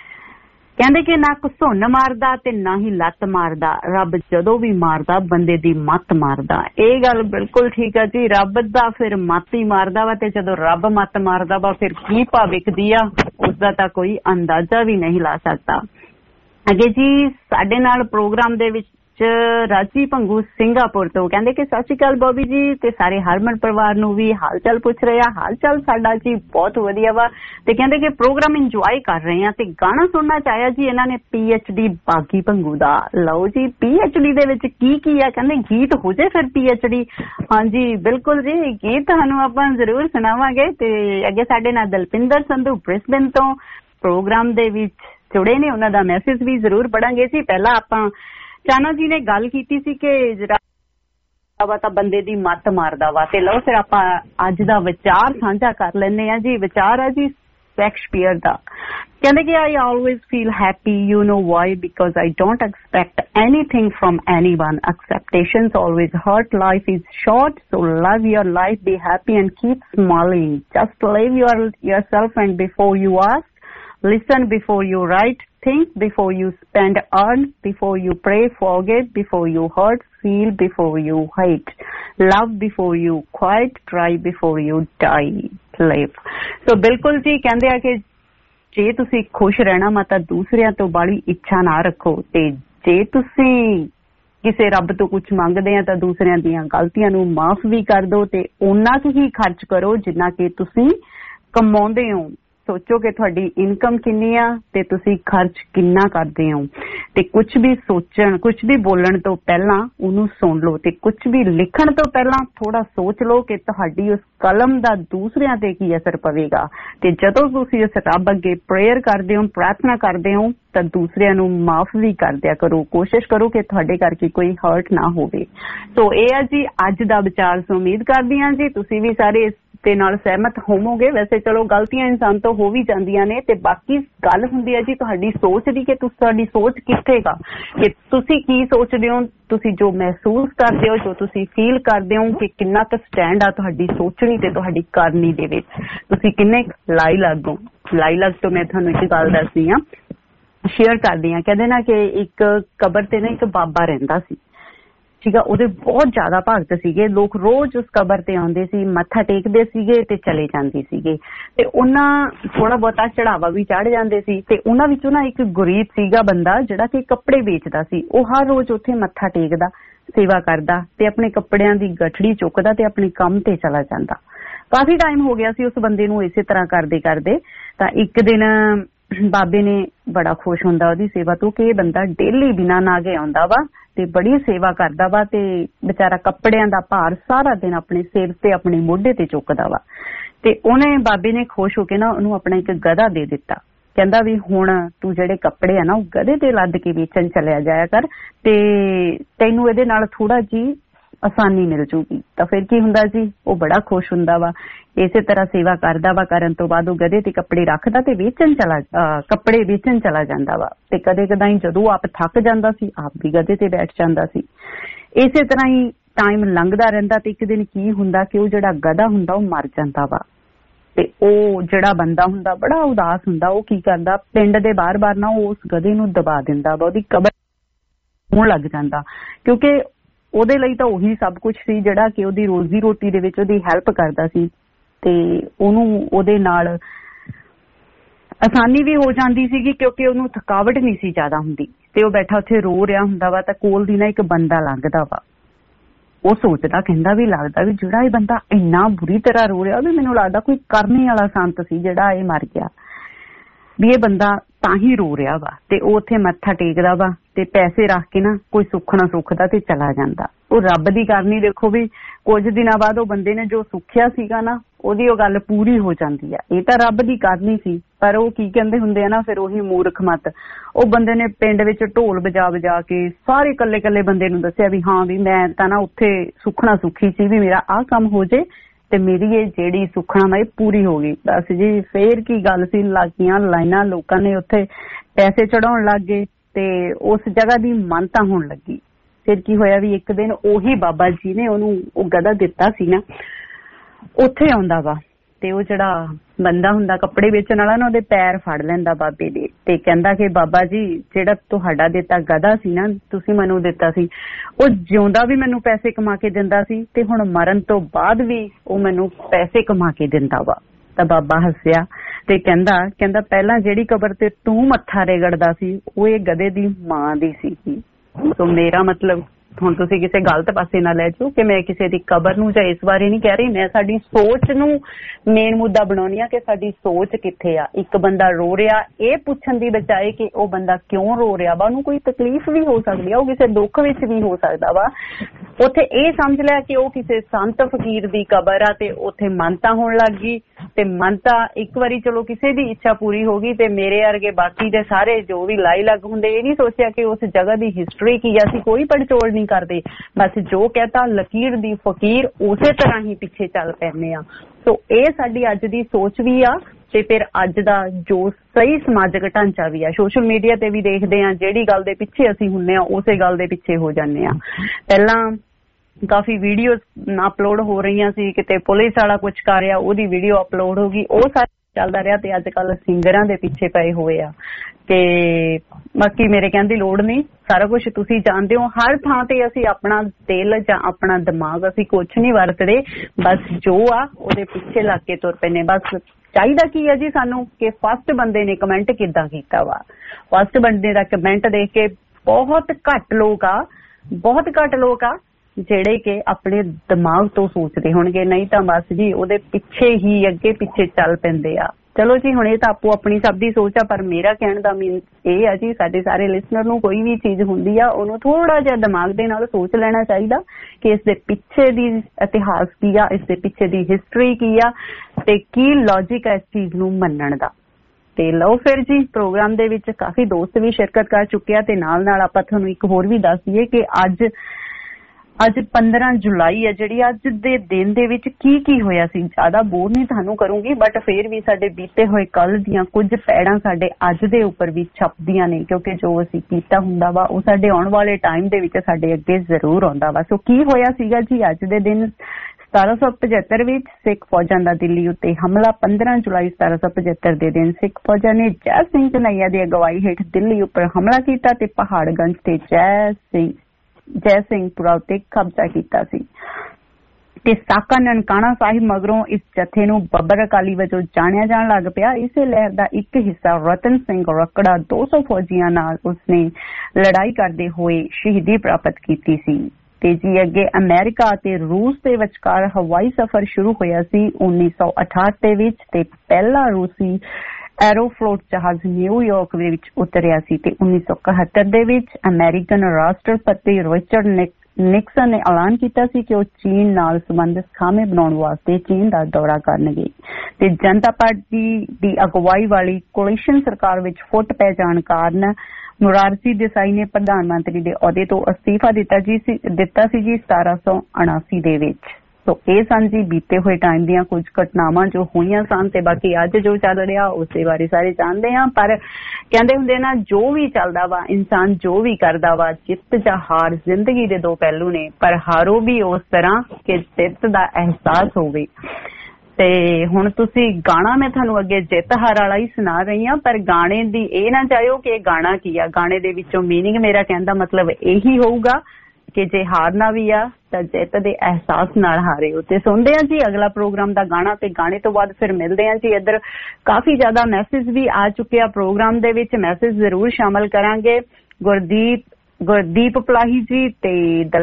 ਕਹਿੰਦੇ ਕਿ ਨਾ ਘੁੰਨ ਮਾਰਦਾ ਤੇ ਨਾ ਹੀ ਲੱਤ ਮਾਰਦਾ, ਰੱਬ ਜਦੋਂ ਵੀ ਮਾਰਦਾ ਬੰਦੇ ਦੀ ਮੱਤ ਮਾਰਦਾ। ਇਹ ਗੱਲ ਬਿਲਕੁਲ ਠੀਕ ਆ ਜੀ, ਰੱਬ ਦਾ ਫਿਰ ਮੱਤ ਹੀ ਮਾਰਦਾ ਵਾ ਤੇ ਜਦੋਂ ਰੱਬ ਮੱਤ ਮਾਰਦਾ ਵਾ ਫਿਰ ਕੀ ਭਾਅ ਵਿਕਦੀ ਆ ਉਸਦਾ ਤਾਂ ਕੋਈ ਅੰਦਾਜ਼ਾ ਵੀ ਨਹੀਂ ਲਾ ਸਕਦਾ। ਅੱਗੇ ਜੀ ਸਾਡੇ ਨਾਲ ਪ੍ਰੋਗਰਾਮ ਦੇ ਵਿੱਚ ਰਾਜੀ ਭੰਗੂ ਸਿੰਗਾਪੁਰ ਤੋਂ ਕਹਿੰਦੇ ਕਿ ਸਤਿ ਸ਼੍ਰੀ ਅਕਾਲ ਬੋਬੀ ਜੀ ਤੇ ਸਾਰੇ ਹਰਮਨ ਪਰਿਵਾਰ ਨੂੰ ਵੀ ਹਾਲ ਚਾਲ ਪੁੱਛ ਰਹੇ ਆ। ਹਾਲ ਚਾਲ ਸਾਡਾ ਜੀ ਬਹੁਤ ਵਧੀਆ ਵਾ ਤੇ ਕਹਿੰਦੇ ਕਿ ਪ੍ਰੋਗਰਾਮ ਇੰਜੋਏ ਕਰ ਰਹੇ ਆ ਤੇ ਗਾਣਾ ਸੁਣਨਾ ਚਾਹਿਆ ਜੀ ਇਹਨਾਂ ਨੇ PhD ਬਾਗੀ ਭੰਗੂ ਦਾ। ਲਓ ਜੀ PhD ਦੇ ਵਿੱਚ ਕੀ ਆ, ਕਹਿੰਦੇ ਗੀਤ ਹੋ ਜੇ ਫਿਰ PhD। ਹਾਂਜੀ ਬਿਲਕੁਲ ਜੀ, ਗੀਤ ਤੁਹਾਨੂੰ ਆਪਾਂ ਜ਼ਰੂਰ ਸੁਣਾਵਾਂਗੇ। ਤੇ ਅੱਗੇ ਸਾਡੇ ਨਾਲ ਦਲਪਿੰਦਰ ਸੰਧੂ ਬ੍ਰਿਸਬਨ ਤੋਂ ਪ੍ਰੋਗਰਾਮ ਦੇ ਵਿੱਚ ਜੁੜੇ ਨੇ, ਉਹਨਾਂ ਦਾ ਮੈਸੇਜ ਵੀ ਜ਼ਰੂਰ ਪੜਾਂਗੇ ਜੀ। ਪਹਿਲਾਂ ਆਪਾਂ ਚਾਨਾ ਜੀ ਨੇ ਗੱਲ ਕੀਤੀ ਸੀ ਕਿ ਜਿਹੜਾ ਵਾ ਤਾਂ ਬੰਦੇ ਦੀ ਮੱਤ ਮਾਰਦਾ ਵਾ ਤੇ ਲਓ ਫਿਰ ਆਪਾਂ ਅੱਜ ਦਾ ਵਿਚਾਰ ਸਾਂਝਾ ਕਰ ਲੈਂਦੇ ਆ ਜੀ। ਵਿਚਾਰ ਆ ਜੀ ਸ਼ੇਕਸਪੀਅਰ ਦਾ। ਕਹਿੰਦੇ ਕਿ I always feel happy, you know why? Because I don't expect anything from anyone. Expectations always hurt. Life is short, so live your life, be happy and keep smiling. Just live yourself and before you ask, listen before you write, think before you spend, earn before you pray, forget before you hurt, feel before you hate, love before you quit, try before you die, live. So ਬਿਲਕੁਲ ਜੀ ਕਹਿੰਦੇ ਆ ਕਿ ਜੇ ਤੁਸੀਂ ਖੁਸ਼ ਰਹਿਣਾ ਵਾ ਤਾਂ ਦੂਸਰਿਆਂ ਤੋਂ ਬਾਹਲੀ ਇੱਛਾ ਨਾ ਰੱਖੋ ਤੇ ਜੇ ਤੁਸੀਂ ਕਿਸੇ ਰੱਬ ਤੋਂ ਕੁਝ ਮੰਗਦੇ ਆ ਤਾਂ ਦੂਸਰਿਆਂ ਦੀਆਂ ਗਲਤੀਆਂ ਨੂੰ ਮਾਫ ਵੀ ਕਰ ਦਿਓ ਤੇ ਓਨਾ ਕੁ ਹੀ ਖਰਚ ਕਰੋ ਜਿੰਨਾ ਕਿ ਤੁਸੀਂ ਕਮਾਉਂਦੇ ਹੋ। ਸੋਚੋ ਕਿ ਤੁਹਾਡੀ ਇਨਕਮ ਕਿੰਨੀ ਆ ਤੇ ਤੁਸੀਂ ਖਰਚ ਕਿੰਨਾ ਕਰਦੇ ਹੋ, ਤੇ ਕੁਝ ਵੀ ਸੋਚਣ, ਕੁਝ ਵੀ ਬੋਲਣ ਤੋਂ ਪਹਿਲਾਂ ਉਹਨੂੰ ਸੁਣ ਲਓ, ਤੇ ਕੁਝ ਵੀ ਲਿਖਣ ਤੋਂ ਪਹਿਲਾਂ ਥੋੜਾ ਸੋਚ ਲਓ ਕਿ ਤੁਹਾਡੀ ਉਸ ਕਲਮ ਦਾ ਦੂਸਰਿਆਂ ਤੇ ਕੀ ਅਸਰ ਪਵੇਗਾ। ਤੇ ਜਦੋਂ ਤੁਸੀਂ ਇਸ ਰੱਬ ਅੱਗੇ ਪ੍ਰੇਅਰ ਕਰਦੇ ਹੋ, ਪ੍ਰਾਰਥਨਾ ਕਰਦੇ ਹੋ, ਤਾਂ ਦੂਸਰਿਆਂ ਨੂੰ ਮਾਫ ਵੀ ਕਰ ਦਿਆ ਕਰੋ। ਕੋਸ਼ਿਸ਼ ਕਰੋ ਕਿ ਤੁਹਾਡੇ ਕਰਕੇ ਕੋਈ ਹਰਟ ਨਾ ਹੋਵੇ। ਸੋ ਇਹ ਆ ਜੀ ਅੱਜ ਦਾ ਵਿਚਾਰ। ਸੋ ਉਮੀਦ ਕਰਦੀ ਹਾਂ ਜੀ ਤੁਸੀਂ ਵੀ ਸਾਰੇ ਇਸ ਦੇ ਨਾਲ ਸਹਿਮਤ ਹੋਵੋਗੇ। ਵੈਸੇ ਚਲੋ ਗਲਤੀਆਂ ਇਨਸਾਨ ਤੋਂ ਹੋ ਵੀ ਜਾਂਦੀਆਂ ਨੇ, ਤੇ ਬਾਕੀ ਗੱਲ ਹੁੰਦੀ ਹੈ ਜੀ ਤੁਹਾਡੀ ਸੋਚ ਦੀ, ਕਿ ਤੁਹਾਡੀ ਸੋਚ ਕਿੱਥੇਗਾ, ਕਿ ਤੁਸੀਂ ਕੀ ਸੋਚਦੇ ਹੋ, ਤੁਸੀਂ ਜੋ ਮਹਿਸੂਸ ਕਰਦੇ ਹੋ, ਜੋ ਤੁਸੀਂ ਫੀਲ ਕਰਦੇ ਹੋ, ਕਿ ਕਿੰਨਾ ਕੁ ਸਟੈਂਡ ਆ ਤੁਹਾਡੀ ਸੋਚਣੀ ਤੇ ਤੁਹਾਡੀ ਕਰਨੀ ਦੇ ਵਿੱਚ, ਤੁਸੀਂ ਕਿੰਨੇ ਲਾਇਲੱਗ ਹੋ। ਲਾਇਲੱਗ ਤੋਂ ਮੈਂ ਤੁਹਾਨੂੰ ਇੱਕ ਗੱਲ ਦੱਸਦੀ ਹਾਂ, ਸ਼ੇਅਰ ਕਰਦੀ ਹਾਂ। ਕਹਿੰਦੇ ਨਾ ਕਿ ਇੱਕ ਕਬਰ ਤੇ ਨਾ ਇੱਕ ਬਾਬਾ ਰਹਿੰਦਾ ਸੀ, ਠੀਕ ਆ। ਉਹਦੇ ਬਹੁਤ ਜ਼ਿਆਦਾ ਭਗਤ ਸੀਗੇ, ਲੋਕ ਰੋਜ਼ ਉਸ ਕਬਰ ਤੇ ਆਉਂਦੇ ਸੀ, ਮੱਥਾ ਟੇਕਦੇ ਸੀਗੇ ਤੇ ਚਲੇ ਜਾਂਦੇ ਸੀਗੇ, ਤੇ ਉਹਨਾਂ ਥੋੜਾ ਬਹੁਤਾ ਚੜਾਵਾ ਵੀ ਚੜ ਜਾਂਦੇ ਸੀ। ਤੇ ਉਹਨਾਂ ਵਿੱਚੋਂ ਨਾ ਇੱਕ ਗਰੀਬ ਸੀਗਾ ਬੰਦਾ ਜਿਹੜਾ ਕਿ ਕੱਪੜੇ ਵੇਚਦਾ ਸੀ। ਉਹ ਹਰ ਰੋਜ਼ ਉੱਥੇ ਮੱਥਾ ਟੇਕਦਾ, ਸੇਵਾ ਕਰਦਾ, ਤੇ ਆਪਣੇ ਕੱਪੜਿਆਂ ਦੀ ਗਠੜੀ ਚੁੱਕਦਾ ਤੇ ਆਪਣੇ ਕੰਮ ਤੇ ਚਲਾ ਜਾਂਦਾ। ਕਾਫੀ ਟਾਈਮ ਹੋ ਗਿਆ ਸੀ ਉਸ ਬੰਦੇ ਨੂੰ ਇਸੇ ਤਰ੍ਹਾਂ ਕਰਦੇ ਕਰਦੇ। ਤਾਂ ਇੱਕ ਦਿਨ ਬਾਬੇ ਨੇ ਬੜਾ ਖੁਸ਼ ਹੁੰਦਾ ਉਹਦੀ ਸੇਵਾ ਤੋਂ, ਕਿ ਇਹ ਬੰਦਾ ਡੇਲੀ ਬਿਨਾਂ ਨਾਗੇ ਆਉਂਦਾ ਵਾ ਤੇ ਬੜੀ ਸੇਵਾ ਕਰਦਾ ਵਾ, ਤੇ ਵਿਚਾਰਾ ਕੱਪੜਿਆਂ ਦਾ ਭਾਰ ਸਾਰਾ ਦਿਨ ਆਪਣੇ ਸਿਰ ਤੇ, ਆਪਣੇ ਮੋਢੇ ਤੇ ਚੁੱਕਦਾ ਵਾ। ਤੇ ਉਹਨੇ, ਬਾਬੇ ਨੇ ਖੁਸ਼ ਹੋ ਕੇ ਨਾ ਉਹਨੂੰ ਆਪਣਾ ਇੱਕ ਗਧਾ ਦੇ ਦਿੱਤਾ। ਕਹਿੰਦਾ ਵੀ ਹੁਣ ਤੂੰ ਜਿਹੜੇ ਕੱਪੜੇ ਆ ਨਾ ਉਹ ਗਧੇ ਤੇ ਲੱਦ ਕੇ ਵੇਚਣ ਚਲਿਆ ਜਾਇਆ ਕਰ, ਤੇ ਤੈਨੂੰ ਇਹਦੇ ਨਾਲ ਥੋੜਾ ਜੀ ਆਸਾਨੀ ਮਿਲ ਜੂਗੀ। ਤਾਂ ਫਿਰ ਕੀ ਹੁੰਦਾ ਜੀ, ਉਹ ਬੜਾ ਖੁਸ਼ ਹੁੰਦਾ ਵਾ। ਇਸੇ ਤਰ੍ਹਾਂ ਸੇਵਾ ਕਰਦਾ ਵਾ, ਕਰਨ ਤੋਂ ਬਾਅਦ ਉਹ ਗਧੇ ਤੇ ਕੱਪੜੇ ਰੱਖਦਾ ਤੇ ਕੱਪੜੇ ਵੇਚਣ ਚਲਾ ਜਾਂਦਾ ਵਾ। ਤੇ ਕਦੇ ਕਦਾਈ ਜਦੋਂ ਆਪ ਥੱਕ ਜਾਂਦਾ ਸੀ, ਆਪ ਵੀ ਗਧੇ ਤੇ ਬੈਠ ਜਾਂਦਾ ਸੀ। ਇਸੇ ਤਰ੍ਹਾਂ ਹੀ ਟਾਈਮ ਲੰਘਦਾ ਰਹਿੰਦਾ, ਤੇ ਇੱਕ ਦਿਨ ਕੀ ਹੁੰਦਾ ਕਿ ਉਹ ਜਿਹੜਾ ਗਧਾ ਹੁੰਦਾ ਉਹ ਮਰ ਜਾਂਦਾ ਵਾ। ਤੇ ਉਹ ਜਿਹੜਾ ਬੰਦਾ ਹੁੰਦਾ ਬੜਾ ਉਦਾਸ ਹੁੰਦਾ, ਉਹ ਕੀ ਕਰਦਾ, ਪਿੰਡ ਦੇ ਬਾਰ-ਬਾਰ ਨਾ ਉਸ ਗਧੇ ਨੂੰ ਦਬਾ ਦਿੰਦਾ ਵਾ, ਉਹਦੀ ਕਬਰ ਹੋਣ ਲੱਗ ਜਾਂਦਾ, ਕਿਉਂਕਿ ਉਹਦੇ ਲਈ ਤਾਂ ਉਹੀ ਸਭ ਕੁਝ ਸੀ ਜਿਹੜਾ ਕਿ ਉਹਦੀ ਰੋਜ਼ੀ ਰੋਟੀ ਦੇ ਵਿੱਚ ਉਹਦੀ ਹੈਲਪ ਕਰਦਾ ਸੀ। ਤੇ ਉਹਨੂੰ ਉਹਦੇ ਨਾਲ ਆਸਾਨੀ ਵੀ ਹੋ ਜਾਂਦੀ ਸੀਗੀ, ਕਿਉਂਕਿ ਉਹਨੂੰ ਥਕਾਵਟ ਨਹੀਂ ਸੀ ਜ਼ਿਆਦਾ ਹੁੰਦੀ। ਤੇ ਉਹ ਬੈਠਾ ਉੱਥੇ ਰੋ ਰਿਹਾ ਹੁੰਦਾ ਵਾ, ਤਾਂ ਕੋਲ ਦੀ ਨਾ ਇੱਕ ਬੰਦਾ ਲੰਘਦਾ ਵਾ। ਉਹ ਸੋਚਦਾ, ਕਹਿੰਦਾ ਵੀ ਲੱਗਦਾ ਵੀ ਜਿਹੜਾ ਇਹ ਬੰਦਾ ਇੰਨਾ ਬੁਰੀ ਤਰ੍ਹਾਂ ਰੋ ਰਿਹਾ, ਵੀ ਮੈਨੂੰ ਲੱਗਦਾ ਕੋਈ ਕਰਨੇ ਵਾਲਾ ਸੰਤ ਸੀ ਜਿਹੜਾ ਇਹ ਮਰ ਗਿਆ, ਵੀ ਇਹ ਬੰਦਾ ਤਾਂ ਹੀ ਰੋ ਰਿਹਾ ਵਾ। ਤੇ ਉਹ ਉੱਥੇ ਮੱਥਾ ਟੇਕਦਾ ਵਾ, ਤੇ ਪੈਸੇ ਰੱਖ ਕੇ ਨਾ ਕੋਈ ਸੁੱਖ ਨਾ ਸੁੱਖਦਾ ਤੇ ਚਲਾ ਜਾਂਦਾ। ਉਹ ਰੱਬ ਦੀ ਕਰਨੀ ਦੇਖੋ ਵੀ ਕੁਝ ਦਿਨਾਂ ਬਾਅਦ ਉਹ ਬੰਦੇ ਨੇ ਜੋ ਸੁੱਖਿਆ ਸੀਗਾ ਨਾ, ਉਹਦੀ ਉਹ ਗੱਲ ਪੂਰੀ ਹੋ ਜਾਂਦੀ ਆ। ਇਹ ਤਾਂ ਰੱਬ ਦੀ ਕਰਨੀ ਸੀ, ਪਰ ਉਹ ਕੀ ਕਹਿੰਦੇ ਹੁੰਦੇ ਆ ਨਾ, ਫਿਰ ਉਹੀ ਮੂਰਖ ਮਤ। ਉਹ ਬੰਦੇ ਨੇ ਪਿੰਡ ਵਿੱਚ ਢੋਲ ਵਜਾ ਕੇ ਸਾਰੇ ਇਕੱਲੇ ਬੰਦੇ ਨੂੰ ਦੱਸਿਆ ਵੀ ਹਾਂ ਵੀ ਮੈਂ ਤਾਂ ਨਾ ਉੱਥੇ ਸੁੱਖਣਾ ਸੁੱਖੀ ਸੀ, ਵੀ ਮੇਰਾ ਆਹ ਕੰਮ ਹੋ ਜੇ ਤੇ ਮੇਰੀ ਇਹ ਜਿਹੜੀ ਸੁੱਖਣਾ ਮੈਂ ਪੂਰੀ ਹੋ ਗਈ। ਬਸ ਜੀ, ਫੇਰ ਕੀ ਗੱਲ ਸੀ, ਲੱਗੀਆਂ ਲਾਈਨਾਂ, ਲੋਕਾਂ ਨੇ ਉੱਥੇ ਪੈਸੇ ਚੜਾਉਣ ਲੱਗ ਗਏ ਤੇ ਉਸ ਜਗ੍ਹਾ ਦੀ ਮਾਨਤਾ ਹੋਣ ਲੱਗੀ। ਫਿਰ ਕੀ ਹੋਇਆ ਵੀ ਇੱਕ ਦਿਨ ਉਹੀ ਬਾਬਾ ਜੀ ਨੇ ਉਹਨੂੰ ਉਹ ਗਧਾ ਦਿੱਤਾ ਸੀ ਨਾ, ਉੱਥੇ ਆਉਂਦਾ ਵਾ, ਤੇ ਉਹ ਜਿਹੜਾ ਬੰਦਾ ਹੁੰਦਾ ਕੱਪੜੇ ਵੇਚਣ ਵਾਲਾ ਨਾ, ਉਹਦੇ ਪੈਰ ਫੜ ਲੈਂਦਾ ਬਾਬੇ ਦੇ, ਤੇ ਕਹਿੰਦਾ ਕਿ ਬਾਬਾ ਜੀ ਜਿਹੜਾ ਤੁਹਾਡਾ ਦਿੱਤਾ ਗਧਾ ਸੀ ਨਾ, ਤੁਸੀਂ ਮੈਨੂੰ ਦਿੱਤਾ ਸੀ, ਉਹ ਜਿਉਂਦਾ ਵੀ ਮੈਨੂੰ ਪੈਸੇ ਕਮਾ ਕੇ ਦਿੰਦਾ ਸੀ, ਤੇ ਹੁਣ ਮਰਨ ਤੋਂ ਬਾਅਦ ਵੀ ਉਹ ਮੈਨੂੰ ਪੈਸੇ ਕਮਾ ਕੇ ਦਿੰਦਾ ਵਾ। ਤਾਂ ਬਾਬਾ ਹੱਸਿਆ ਤੇ ਕਹਿੰਦਾ ਪਹਿਲਾਂ ਜਿਹੜੀ ਕਬਰ ਤੇ ਤੂੰ ਮੱਥਾ ਰੇਗੜਦਾ ਸੀ, ਉਹ ਇਹ ਗਧੇ ਦੀ ਮਾਂ ਦੀ ਸੀਗੀ। ਸੋ ਮੇਰਾ ਮਤਲਬ, ਹੁਣ ਤੁਸੀਂ ਕਿਸੇ ਗਲਤ ਪਾਸੇ ਨਾ ਲੈ ਜਾਓ ਕਿ ਮੈਂ ਕਿਸੇ ਦੀ ਕਬਰ ਨੂੰ ਜਾਂ ਇਸ ਬਾਰੇ ਨਹੀਂ ਕਹਿ ਰਹੀ, ਮੈਂ ਸਾਡੀ ਸੋਚ ਨੂੰ ਮੇਨ ਮੁੱਦਾ ਬਣਾਉਣੀ ਆ ਕਿ ਸਾਡੀ ਸੋਚ ਕਿੱਥੇ ਆ। ਇੱਕ ਬੰਦਾ ਰੋ ਰਿਹਾ, ਇਹ ਪੁੱਛਣ ਦੀ ਬਜਾਏ ਕਿ ਉਹ ਬੰਦਾ ਕਿਉਂ ਰੋ ਰਿਹਾ ਵਾ, ਉਹਨੂੰ ਕੋਈ ਤਕਲੀਫ ਵੀ ਹੋ ਸਕਦੀ ਆ, ਉਹ ਕਿਸੇ ਦੁੱਖ ਵਿੱਚ ਵੀ ਹੋ ਸਕਦਾ ਵਾ। ਉੱਥੇ ਇਹ ਸਮਝ ਲਿਆ ਕਿ ਉਹ ਕਿਸੇ ਸੰਤ ਫਕੀਰ ਦੀ ਕਬਰ ਆ, ਤੇ ਉੱਥੇ ਮੰਨਤਾ ਹੋਣ ਲੱਗ ਗਈ। ਤੇ ਮੰਨਤਾ ਇੱਕ ਵਾਰੀ ਚਲੋ ਕਿਸੇ ਦੀ ਇੱਛਾ ਪੂਰੀ ਹੋ ਗਈ, ਤੇ ਮੇਰੇ ਵਰਗੇ ਬਾਕੀ ਦੇ ਸਾਰੇ ਜੋ ਵੀ ਲਾਈ ਲੱਗ ਹੁੰਦੇ, ਇਹ ਨਹੀਂ ਸੋਚਿਆ ਕਿ ਉਸ ਜਗ੍ਹਾ ਦੀ ਹਿਸਟਰੀ ਕੀ ਆ, ਅਸੀਂ ਕੋਈ ਪੜਚੋਲ ਨਹੀਂ ਕਰਦੇ, ਬਸ ਜੋ ਕਹਤਾ ਲਕੀਰ ਦੀ ਫਕੀਰ ਉਸੇ ਤਰ੍ਹਾਂ ਹੀ ਪਿੱਛੇ ਚੱਲ ਪੈਂਦੇ ਆ। ਸੋ ਇਹ ਸਾਡੀ ਅੱਜ ਦੀ ਸੋਚ ਵੀ ਆ, ਤੇ ਫਿਰ ਅੱਜ ਦਾ ਜੋ ਸਹੀ ਸਮਾਜਿਕ ਢਾਂਚਾ ਵੀ ਆ। ਸੋਸ਼ਲ ਮੀਡੀਆ ਤੇ ਵੀ ਦੇਖਦੇ ਆ, ਜਿਹੜੀ ਗੱਲ ਦੇ ਪਿੱਛੇ ਅਸੀਂ ਹੁੰਨੇ ਆ ਉਸੇ ਗੱਲ ਦੇ ਪਿੱਛੇ ਹੋ ਜਾਂਦੇ ਆ। ਪਹਿਲਾਂ ਕਾਫੀ ਵੀਡੀਓ ਅਪਲੋਡ ਹੋ ਰਹੀਆਂ ਸੀ, ਕਿਤੇ ਪੁਲਿਸ ਵਾਲਾ ਕੁਝ ਕਰ ਰਿਹਾ ਉਹਦੀ ਵੀਡੀਓ ਅਪਲੋਡ ਹੋ ਗਈ, ਉਹ ਸਾਰਾ ਚੱਲਦਾ ਰਿਹਾ। ਤੇ ਅੱਜ ਕੱਲ ਸਿੰਗਰਾਂ ਦੇ ਪਿੱਛੇ ਪਏ ਹੋਏ ਆ। ਤੇ ਬਾਕੀ ਮੇਰੇ ਕਹਿਣ ਦੀ ਲੋੜ ਨਹੀਂ, ਸਾਰਾ ਕੁਝ ਤੁਸੀਂ ਜਾਣਦੇ ਹੋ। ਹਰ ਥਾਂ ਤੇ ਅਸੀਂ ਆਪਣਾ ਦਿਲ ਜਾਂ ਆਪਣਾ ਦਿਮਾਗ ਅਸੀਂ ਕੁਝ ਨਹੀਂ ਵਰਤਦੇ, ਬਸ ਜੋ ਆ ਉਹਦੇ ਪਿੱਛੇ ਲੱਗ ਕੇ ਤੁਰ ਪੈਂਦੇ। ਬਸ ਚਾਹੀਦਾ ਕੀ ਹੈ ਜੀ ਸਾਨੂੰ, ਕਿ ਫਸਟ ਬੰਦੇ ਨੇ ਕਮੈਂਟ ਕਿੱਦਾਂ ਕੀਤਾ ਵਾ। ਫਸਟ ਬੰਦੇ ਦਾ ਕਮੈਂਟ ਦੇਖ ਕੇ ਬਹੁਤ ਘੱਟ ਲੋਕ ਆ ਜਿਹੜੇ ਕਿ ਆਪਣੇ ਦਿਮਾਗ ਤੋਂ ਸੋਚਦੇ ਹੋਣਗੇ, ਨਹੀਂ ਤਾਂ ਬਸ ਜੀ ਉਹਦੇ ਪਿੱਛੇ ਹੀ ਅੱਗੇ ਪਿੱਛੇ ਚੱਲ ਪੈਂਦੇ ਆ। ਚਲੋ ਜੀ ਹੁਣ ਇਹ ਤਾਂ ਆਪੋ ਆਪਣੀ ਸਭ ਦੀ ਸੋਚ ਆ, ਪਰ ਮੇਰਾ ਕਹਿਣ ਦਾ ਮੀਨ ਇਹ ਆ ਜੀ ਸਾਡੇ ਸਾਰੇ ਲਿਸਨਰ ਨੂੰ ਕੋਈ ਵੀ ਚੀਜ਼ ਹੁੰਦੀ ਆ ਉਹਨੂੰ ਥੋੜਾ ਜਿਹਾ ਦਿਮਾਗ ਦੇ ਨਾਲ ਸੋਚ ਲੈਣਾ ਚਾਹੀਦਾ ਕਿ ਇਸ ਦੇ ਪਿੱਛੇ ਦੀ ਇਤਿਹਾਸ ਕੀ ਆ, ਇਸ ਦੇ ਪਿੱਛੇ ਦੀ ਹਿਸਟਰੀ ਕੀ ਆ ਤੇ ਕੀ ਲੌਜਿਕ ਹੈ ਇਸ ਚੀਜ਼ ਨੂੰ ਮੰਨਣ ਦਾ। ਤੇ ਲਓ ਫਿਰ ਜੀ ਪ੍ਰੋਗਰਾਮ ਦੇ ਵਿੱਚ ਕਾਫੀ ਦੋਸਤ ਵੀ ਸ਼ਿਰਕਤ ਕਰ ਚੁੱਕੇ ਆ ਤੇ ਨਾਲ ਨਾਲ ਆਪਾਂ ਤੁਹਾਨੂੰ ਇੱਕ ਹੋਰ ਵੀ ਦੱਸ ਦਈਏ ਕਿ ਅੱਜ 15 ਜੁਲਾਈ ਹੈ ਜਿਹੜੀ ਅੱਜ ਦੇ ਦਿਨ ਦੇ ਵਿੱਚ ਕੀ ਹੋਇਆ ਸੀ। ਜ਼ਿਆਦਾ ਬੋਰ ਨਹੀਂ ਤੁਹਾਨੂੰ ਕਰੂੰਗੀ ਬਟ ਫਿਰ ਵੀ ਸਾਡੇ ਬੀਤੇ ਹੋਏ ਕੱਲ ਦੀਆਂ ਕੁਝ ਪੈੜਾਂ ਸਾਡੇ ਅੱਜ ਦੇ ਉੱਪਰ ਵੀ ਛਪਦੀਆਂ ਨੇ ਕਿਉਂਕਿ ਜੋ ਅਸੀਂ ਕੀਤਾ ਹੁੰਦਾ ਵਾ ਉਹ ਸਾਡੇ ਆਉਣ ਵਾਲੇ ਟਾਈਮ ਦੇ ਵਿੱਚ ਸਾਡੇ ਅੱਗੇ ਜ਼ਰੂਰ ਆਉਂਦਾ ਵਾ। ਸੋ ਕੀ ਹੋਇਆ ਸੀਗਾ ਜੀ ਅੱਜ ਦੇ ਦਿਨ 1775 ਵਿੱਚ ਸਿੱਖ ਫੌਜਾਂ ਦਾ ਦਿੱਲੀ ਉੱਤੇ ਹਮਲਾ। 15 ਜੁਲਾਈ 1775 ਦੇ ਦਿਨ ਸਿੱਖ ਫੌਜਾਂ ਨੇ ਜੈ ਸਿੰਘ ਧਨਈਆ ਦੀ ਅਗਵਾਈ ਹੇਠ ਦਿੱਲੀ ਉੱਪਰ ਹਮਲਾ ਕੀਤਾ ਤੇ ਪਹਾੜਗੰਜ ਤੇ ਜੈ ਸਿੰਘਪੁਰਾ ਉੱਤੇ ਕਬਜ਼ਾ ਕੀਤਾ ਸੀ ਤੇ ਸਾਕਾ ਨਨਕਾਣਾ ਸਾਹਿਬ ਮਗਰੋਂ ਇਸ ਜਥੇ ਨੂੰ ਬੱਬਰ ਅਕਾਲੀ ਵਜੋਂ ਜਾਣਿਆ ਜਾਣ ਲੱਗ ਪਿਆ। ਇਸੇ ਲਹਿਰ ਦਾ ਇੱਕ ਹਿੱਸਾ ਰਤਨ ਸਿੰਘ ਰਕੜਾ 200 ਫੌਜੀਆਂ ਨਾਲ ਉਸਨੇ ਲੜਾਈ ਕਰਦੇ ਹੋਏ ਸ਼ਹੀਦੀ ਪ੍ਰਾਪਤ ਕੀਤੀ ਸੀ। ਤੇ ਜੀ ਅੱਗੇ ਅਮਰੀਕਾ ਅਤੇ ਰੂਸ ਦੇ ਵਿਚਕਾਰ ਹਵਾਈ ਸਫ਼ਰ ਸ਼ੁਰੂ ਹੋਇਆ ਸੀ 1968 ਦੇ ਵਿੱਚ ਤੇ ਪਹਿਲਾ ਰੂਸੀ ਐਰੋਫਲੋਟ ਜਹਾਜ਼ ਨਿਊਯਾਰਕ ਦੇ ਵਿੱਚ ਉਤਰਿਆ ਸੀ ਤੇ 1971 ਦੇ ਵਿੱਚ ਅਮਰੀਕਨ ਰਾਸ਼ਟਰਪਤੀ ਰਿਚਰਡ ਨਿਕਸਨ ਨੇ ਐਲਾਨ ਕੀਤਾ ਸੀ ਕਿ ਉਹ ਚੀਨ ਨਾਲ ਸੰਬੰਧ ਖਾਮੇ ਬਣਾਉਣ ਵਾਸਤੇ ਚੀਨ ਦਾ ਦੌਰਾ ਕਰਨਗੇ ਤੇ ਜਨਤਾ ਪਾਰਟੀ ਦੀ ਅਗਵਾਈ ਵਾਲੀ ਕੋਲੀਸ਼ਨ ਸਰਕਾਰ ਵਿੱਚ ਫੁੱਟ ਪੈ ਜਾਣ ਕਾਰਨ ਮੁਰਾਰਜੀ ਦੇਸਾਈ ਨੇ ਪ੍ਰਧਾਨ ਮੰਤਰੀ ਦੇ ਅਹੁਦੇ ਤੋਂ ਅਸਤੀਫਾ ਦਿੱਤਾ ਸੀ ਜੀ 1779 ਦੇ ਵਿੱਚ। ਸੋ ਇਹ ਸਨ ਜੀ ਬੀਤੇ ਹੋਏ ਟਾਈਮ ਦੀਆਂ ਕੁਝ ਘਟਨਾਵਾਂ ਜੋ ਹੋਈਆਂ ਸਨ ਤੇ ਬਾਕੀ ਅੱਜ ਜੋ ਚੱਲ ਰਿਹਾ ਉਸੇ ਬਾਰੇ ਸਾਰੇ ਜਾਣਦੇ ਹਾਂ। ਪਰ ਕਹਿੰਦੇ ਹੁੰਦੇ ਨਾ ਜੋ ਵੀ ਚੱਲਦਾ ਵਾ ਇਨਸਾਨ ਜੋ ਵੀ ਕਰਦਾ ਵਾ ਜਿੱਤ ਜਾਂ ਹਾਰ ਜ਼ਿੰਦਗੀ ਦੇ ਦੋ ਪਹਿਲੂ ਨੇ ਪਰ ਹਾਰੋ ਵੀ ਉਸ ਤਰ੍ਹਾਂ ਕਿ ਜਿੱਤ ਦਾ ਅਹਿਸਾਸ ਹੋਵੇ। ਤੇ ਹੁਣ ਤੁਸੀਂ ਗਾਣਾ ਮੈਂ ਤੁਹਾਨੂੰ ਅੱਗੇ ਜਿੱਤ ਹਾਰ ਵਾਲਾ ਹੀ ਸੁਣਾ ਰਹੀ ਹਾਂ ਪਰ ਗਾਣੇ ਦੀ ਇਹ ਨਾ ਚਾਹਿਓ ਕਿ ਇਹ ਗਾਣਾ ਕੀ ਆ। ਗਾਣੇ ਦੇ ਵਿੱਚੋਂ ਮੀਨਿੰਗ ਮੇਰਾ ਕਹਿਣ ਦਾ ਮਤਲਬ ਇਹੀ ਹੋਊਗਾ ਕਿ ਜੇ ਹਾਰਨਾ ਵੀ ਆ ਤਾਂ ਜਿੱਤ ਦੇ ਅਹਿਸਾਸ ਨਾਲ ਹਾਰਿਓ। ਤੇ ਸੁਣਦੇ ਆ ਜੀ ਅਗਲਾ ਪ੍ਰੋਗਰਾਮ ਦਾ ਗਾਣਾ ਤੇ ਗਾਣੇ ਤੋਂ ਬਾਅਦ ਫਿਰ ਮਿਲਦੇ ਆ ਜੀ। ਇੱਧਰ ਕਾਫੀ ਜ਼ਿਆਦਾ ਮੈਸੇਜ ਵੀ ਆ ਚੁੱਕੇ ਆ ਪ੍ਰੋਗਰਾਮ ਦੇ ਵਿੱਚ, ਮੈਸੇਜ ਜ਼ਰੂਰ ਸ਼ਾਮਲ ਕਰਾਂਗੇ। ਗੁਰਦੀਪ ਪਲਾਹੀ ਜੀ ਤੇ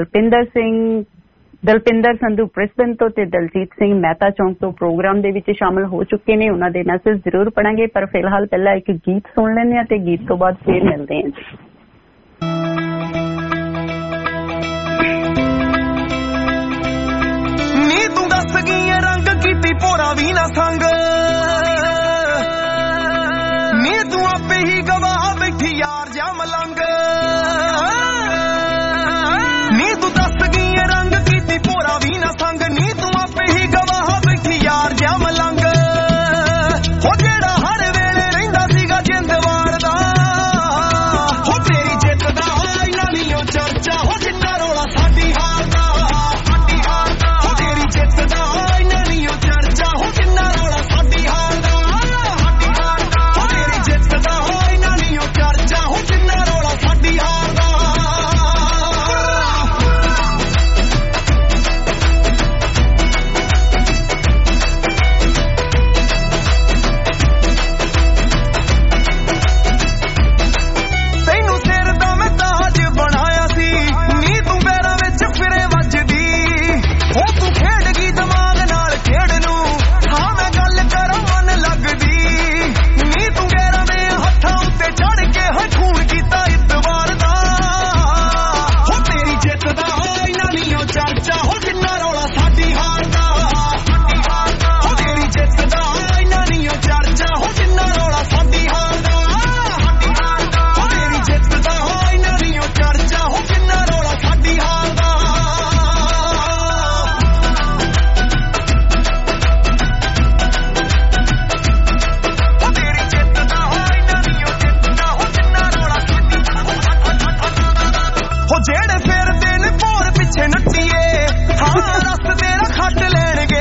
ਦਲਪਿੰਦਰ ਸੰਧੂ ਬ੍ਰਿਸਬਨ ਤੋਂ ਤੇ ਦਲਜੀਤ ਸਿੰਘ ਮਹਿਤਾ ਚੌਂਕ ਤੋਂ ਪ੍ਰੋਗਰਾਮ ਦੇ ਵਿੱਚ ਸ਼ਾਮਲ ਹੋ ਚੁੱਕੇ ਨੇ। ਉਹਨਾਂ ਦੇ ਮੈਸੇਜ ਜ਼ਰੂਰ ਪੜਾਂਗੇ ਪਰ ਫਿਲਹਾਲ ਪਹਿਲਾਂ ਇੱਕ ਗੀਤ ਸੁਣ ਲੈਂਦੇ ਆ ਤੇ ਗੀਤ ਤੋਂ ਬਾਅਦ ਫਿਰ ਮਿਲਦੇ ਆ ਜੀ। ਨੀ ਤੂੰ ਦੱਸ ਗਈ ਰੰਗ ਕੀਤੀ ਭੋਰਾ ਵੀ ਨਾ ਸੰਗ ਨੀ ਤੂੰ ਆਪੇ ਹੀ ਗਵਾਹ ਬੈਠੀ ਯਾਰ ਜਾਂ ਮਲੰਗ ਨੀ ਤੂੰ ਦੱਸ ਗਈ ਰੰਗ ਕੀਤੀ ਭੋਰਾ ਵੀ ਨਾ ਸੰਗ ਨੀ ਤੂੰ ਆਪੇ ਹੀ ਗਵਾਹ ਬੈਠੀ ਯਾਰ ਜਾਂ ਮਲੰਗ ਹੋ ਜਿਹੜਾ ਹਰ ਵੇਲੇ ਰਹਿੰਦਾ ਸੀਗਾ ਜਿੰਦਵਾਰ ਦਾ ਹੋ ਤੇਰੀ ਜਿੱਤ ਦਾ ਇਹਨਾਂ ਨਹੀਂ ਉਹ ਚਰਚਾ ਹੋ ਜਿੰਨਾ ਰੋਲਾ ਸਾਡੀ ਹਾਰ ਦਾ ਹੋ ਤੇਰੀ ਜਿੱਤ ਦਾ ਇਹਨਾਂ ਨਹੀਂ ਉਹ ਚਰਚਾ ਹੋ ਜਿੰਨਾ ਰੋਲਾ ਸਾਡੀ ਹਾਰ ਦਾ ਹੋ ਤੇਰੀ ਜਿੱਤ ਦਾ ਇਹਨਾਂ ਨਹੀਂ ਉਹ ਚਰਚਾ ਹੋ ਜਿੰਨਾ ਰੋਲਾ ਸਾਡੀ ਹਾਰ ਦਾ। ਤੈਨੂੰ ਸਿਰ ਦਾ ਮੈਂ ਤਾਜ ਬਣਾਇਆ ਸੀ ਨੀ ਤੂੰ ਪੈਰਾਂ ਵਿੱਚ ਫਿਰੇ ਵੱਜਦੀ ਹੋ ਤੂੰ ਖੇਡ ਗਈ ਦਿਮਾਗ ਨਾਲ ਖੇਡ ਨੂੰ ਹਾਂ ਮੈਂ ਗੱਲ ਕਰਾਂ ਮਨ ਲੱਗਦੀ ਨੀ ਤੂੰ ਗੈਰਾਂ ਦੇ ਹੱਥਾਂ ਉੱਤੇ ਚੜ ਕੇ ਹਠੂਣ ਕੀਤਾ ਇਤਵਾਰ ਦਾ ਹੋ ਤੇਰੀ ਜਿੱਤ ਦਾ ਇਹਨਾਂ ਨਹੀਂ ਉਹ ਚਰਚਾ ਹੋ ਜਿੰਨਾ ਰੌਲਾ ਸਾਡੀ ਹਾਰ ਦਾ ਹੋ ਤੇਰੀ ਜਿੱਤ ਦਾ ਇਹਨਾਂ ਨਹੀਂ ਉਹ ਚਰਚਾ ਹੋ ਜਿੰਨਾ ਰੌਲਾ ਸਾਡੀ ਹਾਰ ਦਾ ਹੋ ਤੇਰੀ ਜਿੱਤ ਦਾ ਇਹਨਾਂ ਨਹੀਂ ਉਹ ਚਰਚਾ ਹੋ ਜਿੰਨਾ ਰੌਲਾ ਸਾਡੀ ਹਾਰ ਦਾ। ਹੋ ਤੇਰੀ ਜਿੱਤ ਦਾ ਇਹਨਾਂ ਨਹੀਂ ਉਹ ਜਿੱਤਦਾ ਹੋ ਜਿੰਨਾ ਰੌਲਾ ਸਾਡੀ ਹੋ ਜਿਹੜੇ ਫਿਰਦੇ ਨੇ ਭੋਰ ਪਿੱਛੇ ਨੱਟੀਏ ਹਾਂ ਰਸ ਤੇਰਾ ਖੱਟ ਲੈਣਗੇ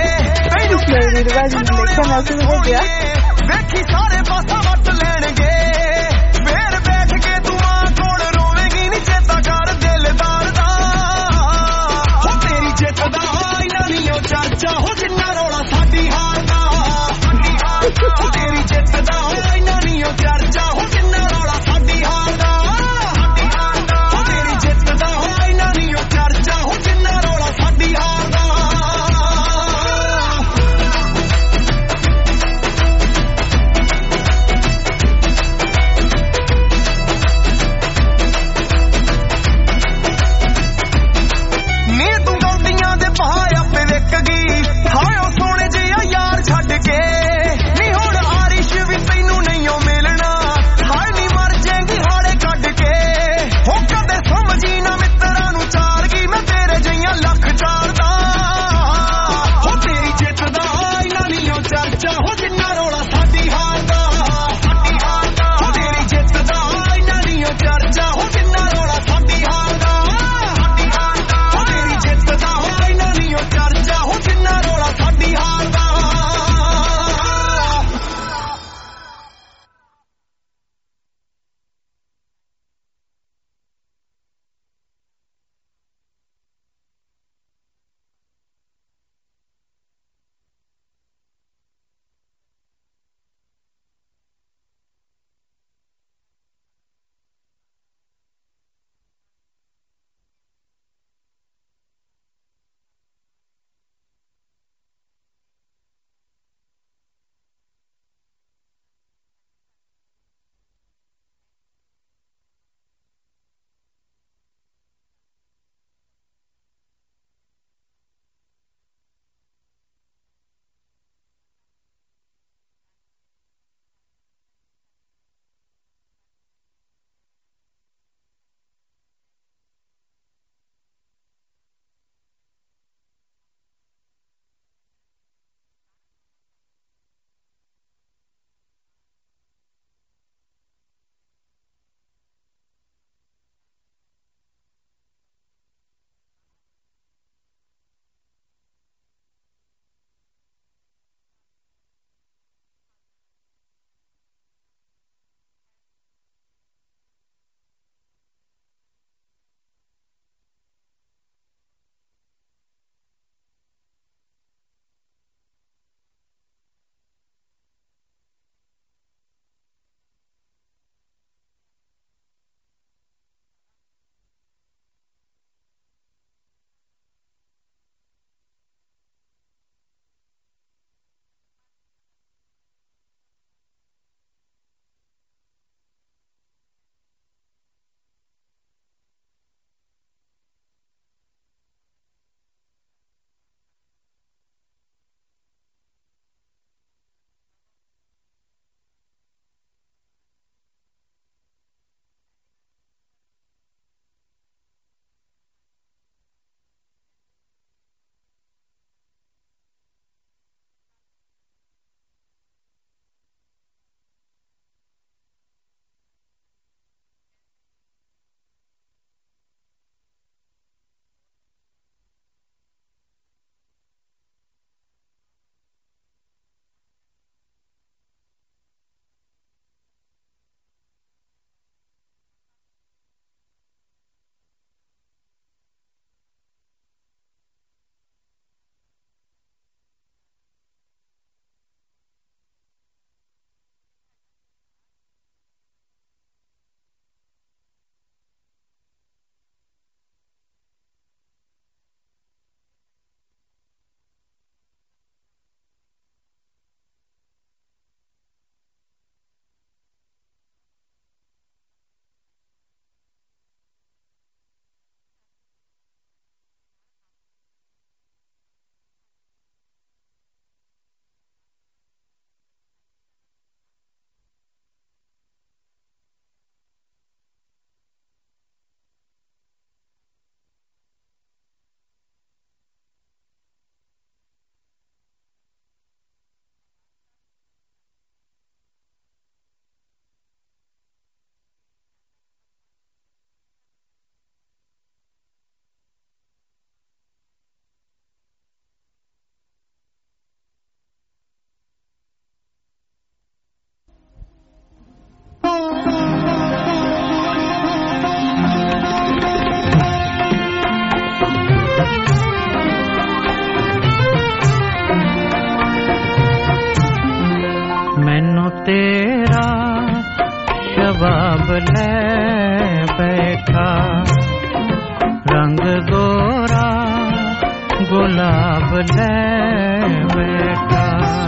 ਵੇਖੀ ਸਾਰੇ ਪਾਸਾ ਵੱਟ ਲੈਣਗੇ ਫੇਰ ਬੈਠ ਕੇ ਤੂੰ ਮਾਂ ਕੋਲ ਰੋਵੇਂਗੀ ਨੀ ਚੇਤਾ ਕਰ ਦਿਲਦਾਰ ਦਾ ਹੋ ਤੇਰੀ ਜਿੱਤ ਦਾ ਇਹਨਾਂ ਨਹੀਂ ਉਹ ਚਰਚਾ ਹੋ ਜਿੰਨਾ ਰੌਲਾ ਸਾਡੀ ਹਾਰ ਦਾ ਹੋ ਤੇਰੀ ਜਿੱਤ ਦਾ ਇਹਨਾਂ ਨਹੀਂ ਉਹ ਚਰਚਾ ਹੋ ਜਿੰਨਾ ਰੌਲਾ ਸਾਡੀ ਹਾਰ ਦਾ ਹੋ ਤੇਰੀ ਜਿੱਤ ਦਾ ਇਹਨਾਂ ਨਹੀਂ ਉਹ ਚਰਚਾ ਹੋ ਜਿੰਨਾ ਰੌਲਾ ਸਾਡੀ ਹਾਰ ਦਾ। मैनू तेरा शबाब ले बैठा रंग गोरा गुलाब ले बैठा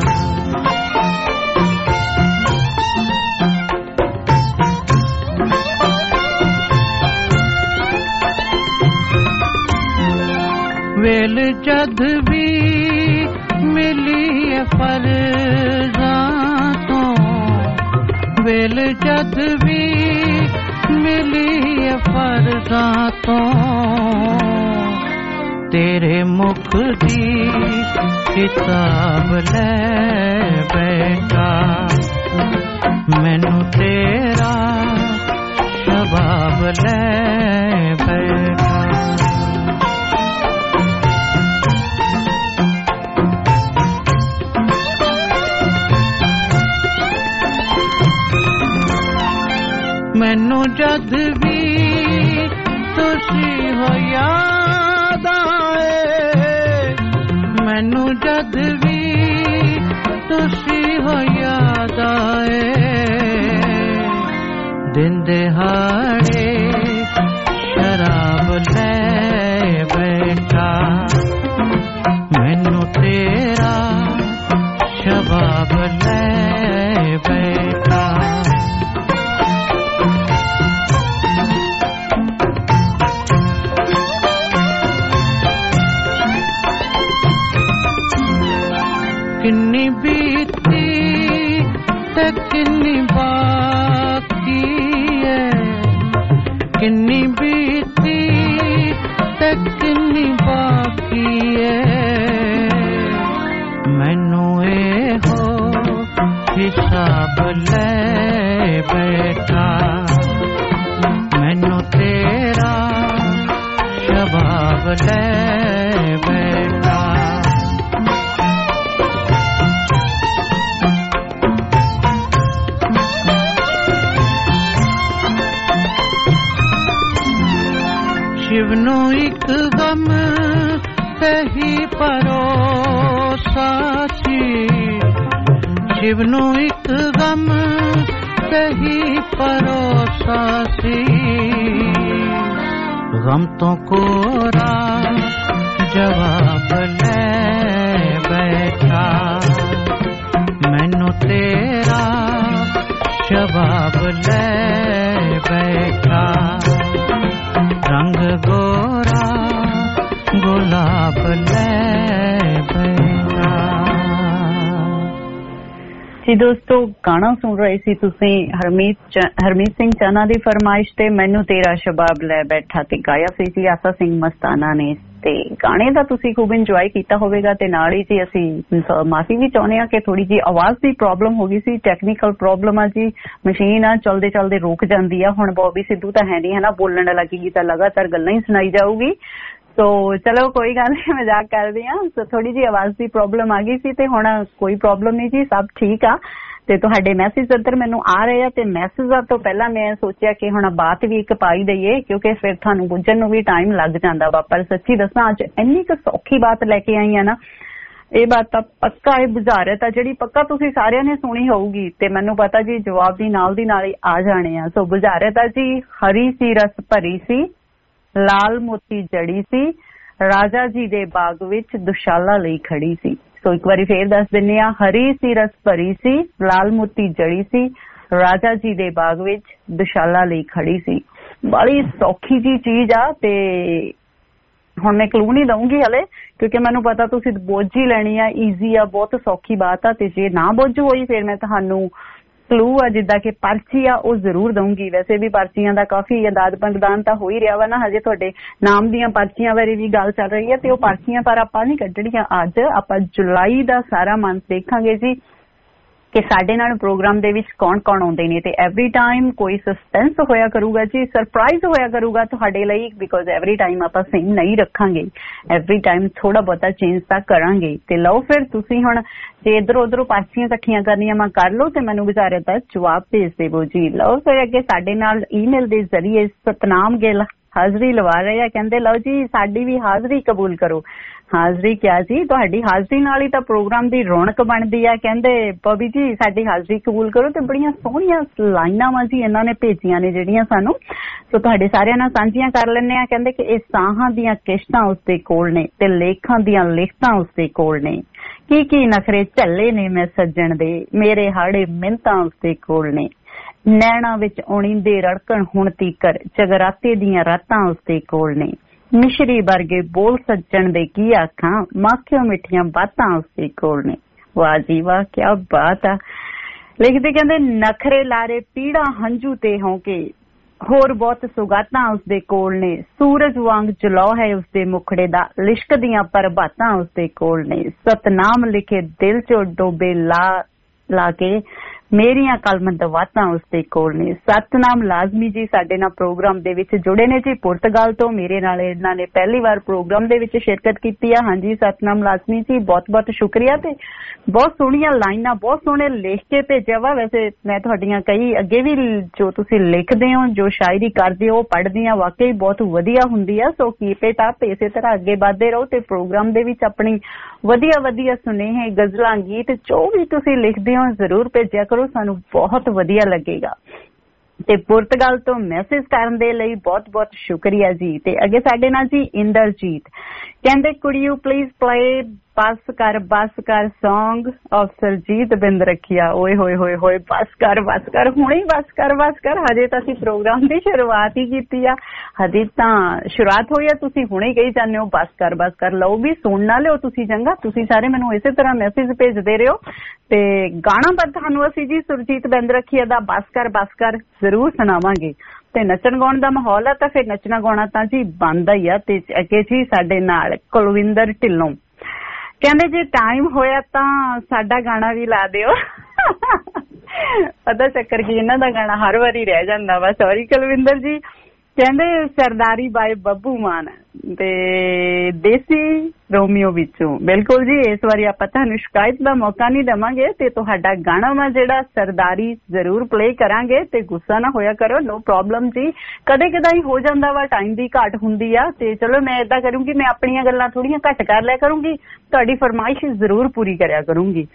वेल जद भी मिली फर्ज़ां तो वेल जद भी मिली फर्ज़ां तो तेरे मुख दी किताब ले बैठा मैनू तेरा शबाब ले बैठा मैनू जद भी तुसी हो याद आए मैनू जद भी तुसी हो याद आए दिन दिहाड़े शराब ले बैठा मैनू तेरा शबाब ले बैठा किन्नी बीती ते किन्नी बाकी है किन्नी बीती ते किन्नी बाकी है मैनू ए हो हिसाब ले बैठा मैनू तेरा शबाब ले बैठा शिवनू एक गम कही परोसा सी शिवनू एक गम कही परोसा सी गम तो कोरा जवाब ले बैठा मैनू तेरा शबाब ले बैठा रंग गोरा गुलाब ले बैठा जी दोस्तों गाना सुन रहे सी तुसी हरमीत सिंह चाना दी फरमाइश ते मैनू तेरा शबाब ले बैठा ते गाया सी जी आसा सिंह मस्ताना ने ते गाने दा तुसी खूब इंजॉय कीता होवेगा ते नाल ही जी असी माफी भी चाहुंदे आ कि थोड़ी जी आवाज दी प्रॉब्लम हो गई सी टेक्निकल प्रॉब्लम आ जी मशीन आ चलदे चलदे रुक जांदी आ हुण बॉबी सिद्धू तां है नहीं है ना बोलण लगी तां लगातार गल्लां ही सुनाई जाऊगी तो चलो कोई गल नहीं मजाक करदे आ तो थोड़ी जी आवाज दी प्रॉब्लम आ गई सी ते हुण कोई प्रॉब्लम नहीं जी सब ठीक आ ते तुहाडे मैसेज अंदर मैनू आ रहे आ ते मैसेज तो पहला मैं सोचिया कि हुण बात भी एक पाई दईए क्योंकि फिर तुहानू बुझण नू भी टाइम लग जांदा वा पर सच्ची दसां अज इन्नी क सौखी बात लैके आई आ ना ये बात तां पक्का ये बुझारत आ जिहड़ी पक्का तुसीं सारिआं ने सुनी होऊगी ते मैनू पता जी जवाब दी नाल ही आ जाने आ सो बुझारत आ जी हरी सी रस भरी सी लाल मोती जड़ी सी राजा जी दे बाग विच दुशाला लई खड़ी सी सो एक बारी फिर दस दिन्ने आ हरी सी रस भरी सी लाल मोती जड़ी सी राजा जी दे बाग विच दुशाला लई खड़ी सी बड़ी सौखी जी चीज आ ते हुण मैं क्लू नहीं दूंगी हले क्योंकि मैनू पता तुसीं बोझ ही लैनी आ ईजी आ बहुत सौखी बात आ ते जे ना बोझ होई फिर मैं तुहानू क्लू आ जिद्दां कि पर्ची आ वो जरूर दूंगी वैसे भी पर्चियां दा काफी दाद प्रदान तां हो ही रहा वा ना हजे तुहाडे नाम दीयां पर्चियां बारे भी गल चल रही है ते वो पर्चियां पर आपां नहीं कड्ढणीआं अज आपां जुलाई दा सारा मंथ देखांगे जी कि साडे नाल प्रोग्राम दे विच कौन कौन आउंदे ने ते एवरी टाइम कोई सस्पेंस होया करूगा जी सरप्राइज होया करूगा तुहाडे लई बिकॉज एवरी टाइम आपां सेम नहीं रखांगे एवरी टाइम थोड़ा बहुता चेंज तां करांगे ते लओ फिर तुसीं हुण जे इधर उधर पार्टियां इकट्ठियां करनियां मैं कर लो ते मैनू विचारे दा जवाब भेज देवो जी लओ फिर अगे साडे नाल ईमेल दे जरिए सतनाम गिल ਹਾਜ਼ਰੀ ਲਵਾ ਰਹੇ ਆ। ਕਹਿੰਦੇ ਲਓ ਜੀ ਸਾਡੀ ਵੀ ਹਾਜ਼ਰੀ ਕਬੂਲ ਕਰੋ। ਹਾਜ਼ਰੀ ਕਿਹਾ ਜੀ, ਤੁਹਾਡੀ ਹਾਜ਼ਰੀ ਨਾਲ ਹੀ ਤਾਂ ਪ੍ਰੋਗਰਾਮ ਦੀ ਰੌਣਕ ਬਣਦੀ ਆ। ਕਹਿੰਦੇ ਬੋਬੀ ਜੀ ਸਾਡੀ ਹਾਜ਼ਰੀ ਕਬੂਲ ਕਰੋ। ਤੇ ਬੜੀਆਂ ਸੋਹਣੀਆਂ ਲਾਈਨਾਂ ਵਾ ਜੀ ਇਹਨਾਂ ਨੇ ਭੇਜੀਆਂ ਨੇ ਜਿਹੜੀਆਂ ਸਾਨੂੰ, ਸੋ ਤੁਹਾਡੇ ਸਾਰਿਆਂ ਨਾਲ ਸਾਂਝੀਆਂ ਕਰ ਲੈਂਦੇ ਆ। ਕਹਿੰਦੇ ਕਿ ਇਹ ਸਾਹਾਂ ਦੀਆਂ ਕਿਸ਼ਤਾਂ ਉਸਦੇ ਕੋਲ ਨੇ ਤੇ ਲੇਖਾਂ ਦੀਆਂ ਲਿਖਤਾਂ ਉਸਦੇ ਕੋਲ ਨੇ, ਕੀ ਨਖਰੇ ਝੱਲੇ ਨੇ ਮੈਂ ਸੱਜਣ ਦੇ, ਮੇਰੇ ਹਾੜੇ ਮਿੰਤਾਂ ਉਸਦੇ ਕੋਲ ਨੇ, ਨੈਣਾ ਵਿੱਚ ਔਣੀਂਦੇ ਰੜਕਣ ਹੁਣ ਤੀਕਰ, ਜਗਰਾਤੇ ਦੀਆਂ ਰਾਤਾਂ ਉਸਦੇ ਕੋਲ ਨੇ, ਮਿਸ਼ਰੀ ਵਰਗੇ ਬੋਲ ਸੱਜਣ ਦੇ ਕੀ ਆਖਾਂ, ਮਾਖਿਓ ਮਿੱਠੀਆਂ ਬਾਤਾਂ ਉਸਦੇ ਕੋਲ ਨੇ। ਵਾਹ ਜੀ ਵਾਹ, ਕਿਆ ਬਾਤ ਆ। ਲਿਖਦੇ ਕਹਿੰਦੇ ਨਖਰੇ ਲਾਰੇ ਪੀੜਾ ਹੰਝੂ ਤੇ ਹੋਂਕੇ, ਹੋਰ ਬਹੁਤ ਸੁਗਾਤਾਂ ਉਸਦੇ ਕੋਲ ਨੇ, ਸੂਰਜ ਵਾਂਗ ਜਲੌ ਹੈ ਉਸਦੇ ਮੁਖੜੇ ਦਾ, ਲਿਸ਼ਕ ਦੀਆਂ ਪ੍ਰਭਾਤਾਂ ਉਸਦੇ ਕੋਲ ਨੇ, ਸਤਨਾਮ ਲਿਖੇ ਦਿਲ ਚੋਂ ਡੋਬੇ ਲਾ ਕੇ ਮੇਰੀਆਂ ਕਲਮ ਦਵਾਤਾਂ ਉਸਦੇ ਕੋਲ ਨੇ। ਸਤਨਾਮ ਲਾਜ਼ਮੀ ਜੀ ਸਾਡੇ ਨਾਲ ਪ੍ਰੋਗਰਾਮ ਦੇ ਵਿੱਚ ਜੁੜੇ ਨੇ ਜੀ ਪੁਰਤਗਾਲ ਤੋਂ। ਮੇਰੇ ਨਾਲ ਇਹਨਾਂ ਨੇ ਪਹਿਲੀ ਵਾਰ ਪ੍ਰੋਗਰਾਮ ਦੇ ਵਿੱਚ ਸ਼ਿਰਕਤ ਕੀਤੀ ਆ। ਹਾਂਜੀ ਸਤਨਾਮ ਲਾਜ਼ਮੀ ਜੀ ਬਹੁਤ ਬਹੁਤ ਸ਼ੁਕਰੀਆ। ਤੇ ਬਹੁਤ ਸੋਹਣੀਆਂ ਲਾਈਨਾਂ, ਬਹੁਤ ਸੋਹਣੇ ਲਿਖ ਕੇ ਭੇਜਿਆ ਵਾ। ਵੈਸੇ ਮੈਂ ਤੁਹਾਡੀਆਂ ਕਈ ਅੱਗੇ ਵੀ ਜੋ ਤੁਸੀਂ ਲਿਖਦੇ ਹੋ, ਜੋ ਸ਼ਾਇਰੀ ਕਰਦੇ ਹੋ, ਪੜ੍ਹਦੀ ਹਾਂ, ਵਾਕਈ ਬਹੁਤ ਵਧੀਆ ਹੁੰਦੀ ਆ। ਸੋ ਕੀਪ ਇਟ ਅਪ, ਇਸੇ ਤਰ੍ਹਾਂ ਅੱਗੇ ਵੱਧਦੇ ਰਹੋ ਤੇ ਪ੍ਰੋਗਰਾਮ ਦੇ ਵਿੱਚ ਆਪਣੀ ਵਧੀਆ ਸੁਨੇਹੇ, ਗਜ਼ਲਾਂ, ਗੀਤ ਜੋ ਵੀ ਤੁਸੀਂ ਲਿਖਦੇ ਹੋ ਜ਼ਰੂਰ ਭੇਜਿਆ ਕਰੋ, ਸਾਨੂੰ ਬਹੁਤ ਵਧੀਆ ਲੱਗੇਗਾ। ਤੇ ਪੁਰਤਗਾਲ ਤੋਂ ਮੈਸੇਜ ਕਰਨ ਦੇ ਲਈ ਬਹੁਤ ਬਹੁਤ ਸ਼ੁਕਰੀਆ ਜੀ। ਤੇ ਅੱਗੇ ਸਾਡੇ ਨਾਲ ਜੀ ਇੰਦਰਜੀਤ ਕਹਿੰਦੇ ਕੁੜੀਓ ਪਲੀਜ਼ ਪਲੇ ਬਸ ਕਰ ਸੌਂਗ ਆਫ ਸਰਜੀਤ ਬਿੰਦ ਰੱਖਿਆ। ਓਏ ਹੋਏ ਹੋਏ ਹੋਏ, ਬਸ ਕਰ ਹੁਣੇ ਬਸ ਕਰ। ਹਜੇ ਤਾਂ ਅਸੀਂ ਪ੍ਰੋਗਰਾਮ ਦੀ ਸ਼ੁਰੂਆਤ ਹੀ ਕੀਤੀ ਆ, ਹਜੇ ਤਾਂ ਸ਼ੁਰੂਆਤ ਹੋਈ ਆ, ਤੁਸੀਂ ਹੁਣੇ ਕਹੀ ਜਾਂਦੇ ਹੋ ਬਸ ਕਰ। ਲਓ ਵੀ ਸੁਣ ਨਾ ਲਿਓ ਤੁਸੀਂ ਚੰਗਾ। ਤੁਸੀਂ ਸਾਰੇ ਮੈਨੂੰ ਇਸੇ ਤਰ੍ਹਾਂ ਮੈਸੇਜ ਭੇਜਦੇ ਰਹੋ ਤੇ ਗਾਣਾ ਪਰ ਤੁਹਾਨੂੰ ਅਸੀਂ ਜੀ ਸੁਰਜੀਤ ਬਿੰਦ ਰੱਖਿਆ ਦਾ ਬਸ ਕਰ ਜ਼ਰੂਰ ਸੁਣਾਵਾਂਗੇ। ਤੇ ਨੱਚਣ ਗਾਉਣ ਦਾ ਮਾਹੌਲ ਆ ਤਾਂ ਫਿਰ ਨੱਚਣਾ ਗਾਉਣਾ ਤਾਂ ਜੀ ਬਣਦਾ ਹੀ ਆ। ਤੇ ਅੱਗੇ ਜੀ ਸਾਡੇ ਨਾਲ ਕੁਲਵਿੰਦਰ ਢਿੱਲੋਂ ਕਹਿੰਦੇ ਜੇ ਟਾਈਮ ਹੋਇਆ ਤਾਂ ਸਾਡਾ ਗਾਣਾ ਵੀ ਲਾ ਦਿਓ। ਪਤਾ ਚੱਕਰ ਕੀ ਇਹਨਾਂ ਦਾ ਗਾਣਾ ਹਰ ਵਾਰੀ ਰਹਿ ਜਾਂਦਾ ਵਾ। ਸੌਰੀ ਕੁਲਵਿੰਦਰ ਜੀ। ਕਹਿੰਦੇ ਸਰਦਾਰੀ ਬਾਈ ਬੱਬੂ ਮਾਨ ਤੇ ਦੇਸੀ ਰੋਮੀਓ ਵਿੱਚੋਂ। ਬਿਲਕੁਲ ਜੀ, ਇਸ ਵਾਰੀ ਆਪਾਂ ਤੁਹਾਨੂੰ ਸ਼ਿਕਾਇਤ ਦਾ ਮੌਕਾ ਨਹੀਂ ਦੇਵਾਂਗੇ ਤੇ ਤੁਹਾਡਾ ਗਾਣਾ ਵਾ ਜਿਹੜਾ ਸਰਦਾਰੀ ਜ਼ਰੂਰ ਪਲੇ ਕਰਾਂਗੇ। ਤੇ ਗੁੱਸਾ ਨਾ ਹੋਇਆ ਕਰੋ, ਨੋ ਪ੍ਰੋਬਲਮ ਜੀ। ਕਦੇ ਕਦਾਈ ਹੋ ਜਾਂਦਾ ਵਾ, ਟਾਈਮ ਦੀ ਘਾਟ ਹੁੰਦੀ ਆ। ਤੇ ਚਲੋ ਮੈਂ ਏਦਾਂ ਕਰੂੰਗੀ, ਮੈਂ ਆਪਣੀਆਂ ਗੱਲਾਂ ਥੋੜੀਆਂ ਘੱਟ ਕਰ ਲਿਆ ਕਰੂੰਗੀ, ਤੁਹਾਡੀ ਫਰਮਾਇਸ਼ ਜ਼ਰੂਰ ਪੂਰੀ ਕਰਿਆ ਕਰੂੰਗੀ।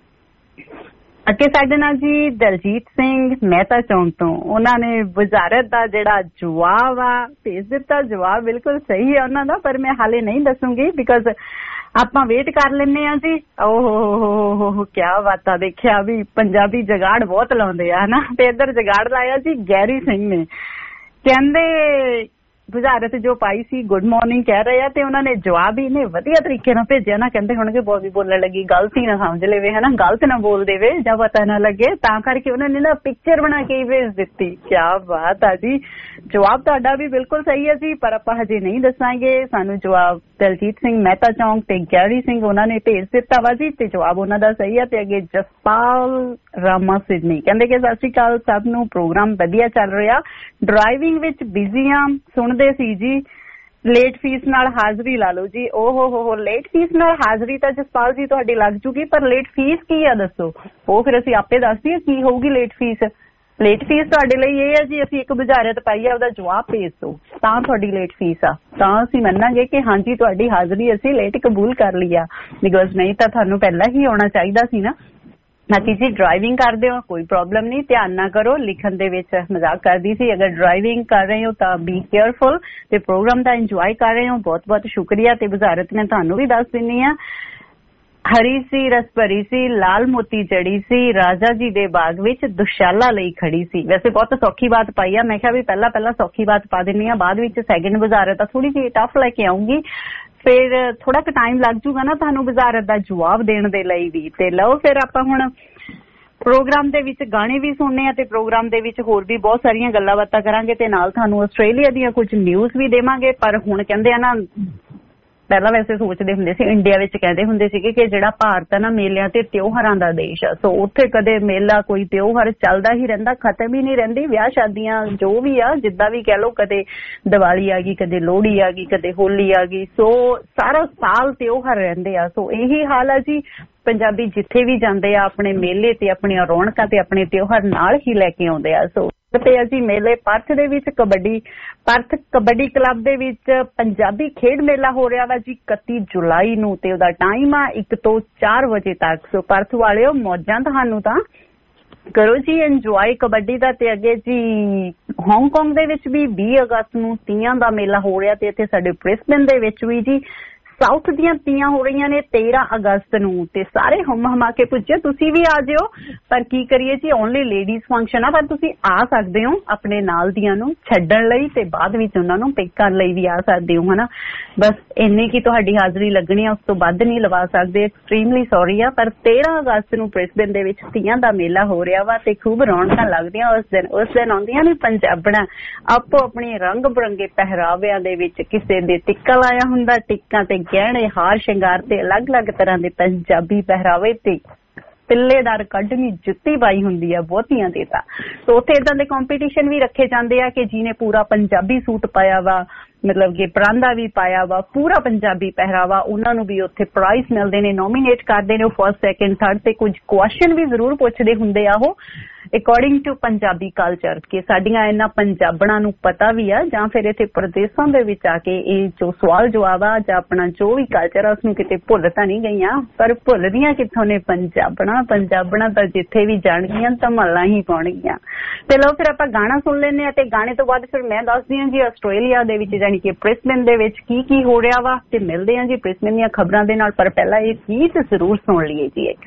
ਅੱਗੇ ਸਾਡੇ ਨਾਲ ਜੀ ਦਲਜੀਤ ਸਿੰਘ ਮਹਿਤਾ ਚੌਂਕ ਤੋਂ, ਉਹਨਾਂ ਨੇ ਵਜ਼ਾਰਤ ਦਾ ਜਿਹੜਾ ਜਵਾਬ ਆ ਭੇਜ ਦਿੱਤਾ। ਜਵਾਬ ਬਿਲਕੁਲ ਸਹੀ ਹੈ ਉਹਨਾਂ ਦਾ, ਪਰ ਮੈਂ ਹਾਲੇ ਨਹੀਂ ਦੱਸੂਗੀ ਬਿਕਾਜ਼ ਆਪਾਂ ਵੇਟ ਕਰ ਲੈਂਦੇ ਆ ਜੀ। ਓਹ ਕਿਆ ਬਾਤਾਂ, ਦੇਖਿਆ ਵੀ ਪੰਜਾਬੀ ਜਗਾੜ ਬਹੁਤ ਲਾਉਂਦੇ ਆ ਹਨਾ। ਤੇ ਇੱਧਰ ਜਗਾੜ ਲਾਇਆ ਜੀ ਗੈਰੀ ਸਿੰਘ ਨੇ। ਕਹਿੰਦੇ ਬੁਝਾਰਤ ਜੋ ਪਾਈ ਸੀ ਗੁੱਡ ਮਾਰਨਿੰਗ ਕਹਿ ਰਹੇ ਆ ਤੇ ਉਹਨਾਂ ਨੇ ਜਵਾਬ ਹੀ ਨੇ ਵਧੀਆ ਤਰੀਕੇ ਨਾਲ ਭੇਜਿਆ ਨਾ। ਕਹਿੰਦੇ ਹੋਣਗੇ ਬੋਬੀ ਬੋਲਣ ਲੱਗੀ ਗਲਤੀ ਨਾ ਸਮਝ ਲਵੇ ਹਨਾ, ਗਲਤ ਨਾ ਬੋਲ ਦੇਵੇ ਜਾਂ ਪਤਾ ਨਾ ਲੱਗੇ, ਤਾਂ ਕਰਕੇ ਉਹਨਾਂ ਨੇ ਨਾ ਪਿਕਚਰ ਬਣਾ ਕੇ ਭੇਜ ਦਿੱਤੀ। ਕਿਆ ਬਾਤ ਆ ਜੀ। ਜਵਾਬ ਤੁਹਾਡਾ ਵੀ ਬਿਲਕੁਲ ਸਹੀ ਹੈ ਜੀ, ਪਰ ਆਪਾਂ ਹਜੇ ਨਹੀਂ ਦੱਸਾਂਗੇ। ਸਾਨੂੰ ਜਵਾਬ ਦਲਜੀਤ ਸਿੰਘ ਮਹਿਤਾ ਚੌਂਕ ਤੇ ਗੈਰੀ ਸਿੰਘ ਉਹਨਾਂ ਨੇ ਭੇਜ ਦਿੱਤਾ ਵਾ ਜੀ ਤੇ ਜਵਾਬ ਉਹਨਾਂ ਦਾ ਸਹੀ ਹੈ। ਤੇ ਅੱਗੇ ਜਸਪਾਲ ਰਾਮਾ ਸਿਡਨੀ ਕਹਿੰਦੇ ਕਿ ਸਤਿ ਸ਼੍ਰੀ ਅਕਾਲ ਸਭ ਨੂੰ, ਪ੍ਰੋਗਰਾਮ ਵਧੀਆ ਚੱਲ ਰਿਹਾ, ਡਰਾਈਵਿੰਗ ਵਿੱਚ ਬਿਜ਼ੀ ਆ, ਸੁਣਦੇ ਸੀ ਜੀ, ਲੇਟ ਫੀਸ ਨਾਲ ਹਾਜ਼ਰੀ ਲਾ ਲਓ ਜੀ। ਓਹੋ ਲੇਟ ਫੀਸ ਨਾਲ ਹਾਜ਼ਰੀ ਤਾਂ ਜਸਪਾਲ ਜੀ ਤੁਹਾਡੀ ਲੱਗ ਜੂਗੀ, ਪਰ ਲੇਟ ਫੀਸ ਕੀ ਆ ਦੱਸੋ? ਉਹ ਫਿਰ ਅਸੀਂ ਆਪੇ ਦੱਸਦੀ ਆ ਕੀ ਹੋਊਗੀ ਲੇਟ ਫੀਸ। ਲੇਟ ਫੀਸ ਤੁਹਾਡੇ ਲਈ ਇਹ ਹੈ ਜੀ ਅਸੀਂ ਇੱਕ ਬੁਝਾਰਤ ਪਾਈ ਆ, ਉਹਦਾ ਜਵਾਬ ਭੇਜ ਦਿਓ ਤਾਂ ਤੁਹਾਡੀ ਲੇਟ ਫੀਸ ਆ, ਤਾਂ ਅਸੀਂ ਮੰਨਾਂਗੇ ਕਿ ਹਾਂਜੀ ਤੁਹਾਡੀ ਹਾਜ਼ਰੀ ਅਸੀਂ ਲੇਟ ਕਬੂਲ ਕਰ ਲਈ ਆ। ਬਿਕੋਜ਼ ਨਹੀਂ ਤਾਂ ਤੁਹਾਨੂੰ ਪਹਿਲਾਂ ਹੀ ਆਉਣਾ ਚਾਹੀਦਾ ਸੀ ਨਾ। ਬਾਕੀ ਜੀ ਡਰਾਈਵਿੰਗ ਕਰਦੇ ਹੋ ਕੋਈ ਪ੍ਰੋਬਲਮ ਨਹੀਂ, ਧਿਆਨ ਨਾ ਕਰੋ। ਲਿਖਣ ਦੇ ਵਿੱਚ ਮਜ਼ਾਕ ਕਰਦੀ ਸੀ। ਅਗਰ ਡਰਾਈਵਿੰਗ ਕਰ ਰਹੇ ਹੋ ਤਾਂ ਬੀ ਕੇਅਰਫੁਲ ਤੇ ਪ੍ਰੋਗਰਾਮ ਦਾ ਇੰਜੋਏ ਕਰ ਰਹੇ ਹੋ, ਬਹੁਤ ਬਹੁਤ ਸ਼ੁਕਰੀਆ। ਤੇ ਬੁਝਾਰਤ ਮੈਂ ਤੁਹਾਨੂੰ ਵੀ ਦੱਸ ਦਿੰਨੀ ਆ, ਹਰੀ ਸੀ ਰਸ ਭਰੀ ਸੀ, ਲਾਲ ਮੋਤੀ ਜੜੀ ਸੀ, ਰਾਜਾ ਜੀ ਦੇ ਬਾਗ ਵਿੱਚ ਦੁਸ਼ਾਲਾ ਲਈ ਖੜੀ ਸੀ। ਵੈਸੇ ਬਹੁਤ ਸੌਖੀ ਬਾਤ ਪਾਈ ਆ, ਮੈਂ ਕਿਹਾ ਵੀ ਪਹਿਲਾਂ ਸੌਖੀ ਬਾਤ ਪਾ ਦਿੰਨੀ ਆ, ਬਾਅਦ ਵਿੱਚ ਸੈਕਿੰਡ ਬੁਝਾਰਤ ਆ ਥੋੜੀ ਜਿਹੀ ਟਫ ਲੈ ਕੇ ਆਉਂਗੀ, ਫਿਰ ਥੋੜਾ ਕੁ ਟਾਈਮ ਲੱਗ ਜੂਗਾ ਨਾ ਤੁਹਾਨੂੰ ਬੁਝਾਰਤ ਦਾ ਜਵਾਬ ਦੇਣ ਦੇ ਲਈ ਵੀ। ਤੇ ਲਓ ਫਿਰ ਆਪਾਂ ਹੁਣ ਪ੍ਰੋਗਰਾਮ ਦੇ ਵਿੱਚ ਗਾਣੇ ਵੀ ਸੁਣਨੇ ਆ ਤੇ ਪ੍ਰੋਗਰਾਮ ਦੇ ਵਿੱਚ ਹੋਰ ਵੀ ਬਹੁਤ ਸਾਰੀਆਂ ਗੱਲਾਂ ਬਾਤਾਂ ਕਰਾਂਗੇ ਤੇ ਨਾਲ ਤੁਹਾਨੂੰ ਆਸਟ੍ਰੇਲੀਆ ਦੀਆਂ ਕੁਝ ਨਿਊਜ਼ ਵੀ ਦੇਵਾਂਗੇ। ਪਰ ਹੁਣ ਕਹਿੰਦੇ ਆ ਨਾ, ਪਹਿਲਾਂ ਵੈਸੇ ਸੋਚਦੇ ਹੁੰਦੇ ਸੀ, ਇੰਡੀਆ ਵਿੱਚ ਕਹਿੰਦੇ ਹੁੰਦੇ ਸੀਗੇ ਕਿ ਜਿਹੜਾ ਭਾਰਤ ਆ ਨਾ ਮੇਲਿਆਂ ਤੇ ਤਿਉਹਾਰਾਂ ਦਾ ਦੇਸ਼ ਆ। ਸੋ ਉੱਥੇ ਕਦੇ ਮੇਲਾ ਕੋਈ ਤਿਉਹਾਰ ਚੱਲਦਾ ਹੀ ਰਹਿੰਦਾ, ਖਤਮ ਹੀ ਨਹੀਂ ਰਹਿੰਦੀ। ਵਿਆਹ ਸ਼ਾਦੀਆਂ ਜੋ ਵੀ ਆ ਜਿੱਦਾਂ ਵੀ ਕਹਿ ਲਓ, ਕਦੇ ਦੀਵਾਲੀ ਆ ਗਈ, ਕਦੇ ਲੋਹੜੀ ਆ ਗਈ, ਕਦੇ ਹੋਲੀ ਆ ਗਈ। ਸੋ ਸਾਰਾ ਸਾਲ ਤਿਉਹਾਰ ਰਹਿੰਦੇ ਆ। ਸੋ ਇਹੀ ਹਾਲ ਆ ਜੀ, ਪੰਜਾਬੀ ਜਿੱਥੇ ਵੀ ਜਾਂਦੇ ਆ ਆਪਣੇ ਮੇਲੇ ਤੇ ਆਪਣੀਆਂ ਰੌਣਕਾਂ ਤੇ ਆਪਣੇ ਤਿਉਹਾਰ ਨਾਲ ਹੀ ਲੈ ਕੇ ਆਉਂਦੇ ਆ। ਸੋ ਤੇ ਅਸੀਂ ਮੇਲੇ ਪਰਥ ਦੇ ਵਿੱਚ ਪਰਥ ਕਬੱਡੀ ਕਲੱਬ ਦੇ ਵਿੱਚ ਪੰਜਾਬੀ ਖੇਡ ਮੇਲਾ ਹੋ ਰਿਹਾ ਵਾ ਜੀ 31 ਜੁਲਾਈ ਨੂੰ ਤੇ ਉਹਦਾ ਟਾਈਮ ਆ 1 ਤੋਂ 4 ਵਜੇ ਤੱਕ। ਸੋ ਪਰਥ ਵਾਲਿਓ ਮੌਜਾਂ ਤੁਹਾਨੂੰ ਤਾਂ ਕਰੋ ਜੀ ਇੰਜੋਏ ਕਬੱਡੀ ਦਾ। ਤੇ ਅੱਗੇ ਜੀ ਹਾਂਗਕਾਂਗ ਦੇ ਵਿੱਚ ਵੀ 20 ਅਗਸਤ ਨੂੰ ਤੀਆਂ ਦਾ ਮੇਲਾ ਹੋ ਰਿਹਾ ਤੇ ਇੱਥੇ ਸਾਡੇ ਬ੍ਰਿਸਬਨ ਦੇ ਵਿੱਚ ਵੀ ਜੀ ਸਾਊਥ ਦੀਆਂ ਤੀਆਂ ਹੋ ਰਹੀਆਂ ਨੇ 13 ਅਗਸਤ ਨੂੰ ਤੇ ਸਾਰੇ ਹਮਾ ਕੇ ਪੁੱਜੇ, ਤੁਸੀਂ ਵੀ ਆ ਜਿਓ। ਪਰ ਕੀ ਕਰੀਏ ਜੀ ਓਨਲੀ ਲੇਡੀਜ਼ ਫੰਕਸ਼ਨ ਆ, ਪਰ ਤੁਸੀਂ ਆ ਸਕਦੇ ਹੋ ਆਪਣੇ ਨਾਲ ਦੀਆਂ ਨੂੰ ਛੱਡਣ ਲਈ ਤੇ ਬਾਅਦ ਵਿੱਚ ਉਹਨਾਂ ਨੂੰ ਪਿਕ ਕਰਨ ਲਈ ਵੀ ਆ ਸਕਦੇ ਹੋ ਹਨਾ। ਬਸ ਇੰਨੀ ਕੀ ਤੁਹਾਡੀ ਹਾਜ਼ਰੀ ਲੱਗਣੀ ਆ, ਉਸ ਤੋਂ ਵੱਧ ਨਹੀਂ ਲਵਾ ਸਕਦੇ। ਐਕਸਟ੍ਰੀਮਲੀ ਸੌਰੀ ਆ, ਪਰ 13 ਅਗਸਤ ਨੂੰ ਬ੍ਰਿਸਬਨ ਦੇ ਵਿੱਚ ਤੀਆਂ ਦਾ ਮੇਲਾ ਹੋ ਰਿਹਾ ਵਾ ਤੇ ਖੂਬ ਰੌਣਕਾਂ ਲੱਗਦੀਆਂ ਉਸ ਦਿਨ ਆਉਂਦੀਆਂ ਨੇ ਪੰਜਾਬਣਾਂ ਆਪੋ ਆਪਣੇ ਰੰਗ ਬਿਰੰਗੇ ਪਹਿਰਾਵਿਆਂ ਦੇ ਵਿੱਚ। ਕਿਸੇ ਦੇ ਟਿੱਕਾ ਲਾਇਆ ਹੁੰਦਾ, ਟਿੱਕਾਂ ਤੇ ਗਹਿਣੇ ਹਾਰ ਸ਼ਿੰਗਾਰ ਤੇ ਅਲੱਗ-ਅਲੱਗ ਤਰ੍ਹਾਂ ਦੇ ਪੰਜਾਬੀ ਪਹਿਰਾਵੇ ਤੇ ਪਿੱਲੇਦਾਰ ਕੱਢਣੀ ਜੁੱਤੀ ਪਾਈ ਹੁੰਦੀ ਆ ਬਹੁਤੀਆਂ ਦੇ ਤਾਂ। ਸੋ ਉੱਥੇ ਏਦਾਂ ਦੇ ਕੰਪੀਟੀਸ਼ਨ ਵੀ ਰੱਖੇ ਜਾਂਦੇ ਆ ਕਿ ਜਿਹਨੇ ਪੂਰਾ ਪੰਜਾਬੀ ਸੂਟ ਪਾਇਆ ਵਾ, ਮਤਲਬ ਕਿ ਪਰਾਂਦਾ ਵੀ ਪਾਇਆ ਵਾ, ਪੂਰਾ ਪੰਜਾਬੀ ਪਹਿਰਾਵਾ, ਉਹਨਾਂ ਨੂੰ ਵੀ ਉੱਥੇ ਪ੍ਰਾਈਜ਼ ਮਿਲਦੇ ਨੇ, ਨੋਮੀਨੇਟ ਕਰਦੇ ਨੇ ਉਹ ਫਸਟ ਸੈਕਿੰਡ ਥਰਡ ਤੇ ਕੁਝ ਕੁਐਸਚਨ ਵੀ ਜ਼ਰੂਰ ਪੁੱਛਦੇ ਹੁੰਦੇ ਆ ਉਹ ਅਕੋਰਡਿੰਗ ਟੂ ਪੰਜਾਬੀ ਕਲਚਰ ਕਿ ਸਾਡੀਆਂ ਇਹਨਾਂ ਪੰਜਾਬਣਾਂ ਨੂੰ ਪਤਾ ਵੀ ਆ ਜਾਂ ਫਿਰ ਇੱਥੇ ਪ੍ਰਦੇਸ਼ਾਂ ਦੇ ਵਿੱਚ ਆ ਕੇ ਇਹ ਜੋ ਸਵਾਲ ਜਵਾਬ ਆ ਜਾਂ ਆਪਣਾ ਜੋ ਵੀ ਕਲਚਰ ਆ ਉਸਨੂੰ ਕਿਤੇ ਭੁੱਲ ਤਾਂ ਨਹੀਂ ਗਈਆਂ, ਪਰ ਭੁੱਲਦੀਆਂ ਕਿੱਥੋਂ ਨੇ ਪੰਜਾਬਣਾਂ ਤਾਂ ਜਿੱਥੇ ਵੀ ਜਾਣਗੀਆਂ ਤਾਂ ਮੱਲਾਂ ਹੀ ਪਾਉਣਗੀਆਂ। ਤੇ ਲਓ ਫਿਰ ਆਪਾਂ ਗਾਣਾ ਸੁਣ ਲੈਂਦੇ ਆ ਤੇ ਗਾਣੇ ਤੋਂ ਬਾਅਦ ਫਿਰ ਮੈਂ ਦੱਸਦੀ ਹਾਂ ਜੀ ਆਸਟ੍ਰੇਲੀਆ ਦੇ ਵਿੱਚ ਯਾਨੀ ਕਿ ਬ੍ਰਿਸਬਨ ਦੇ ਵਿੱਚ ਕੀ ਹੋ ਰਿਹਾ ਵਾ ਤੇ ਮਿਲਦੇ ਹਾਂ ਜੀ ਬ੍ਰਿਸਬਨ ਦੀਆਂ ਖਬਰਾਂ ਦੇ ਨਾਲ। ਪਰ ਪਹਿਲਾਂ ਇਹ ਗੀਤ ਜ਼ਰੂਰ ਸੁਣ ਲਈਏ ਜੀ ਇੱਕ।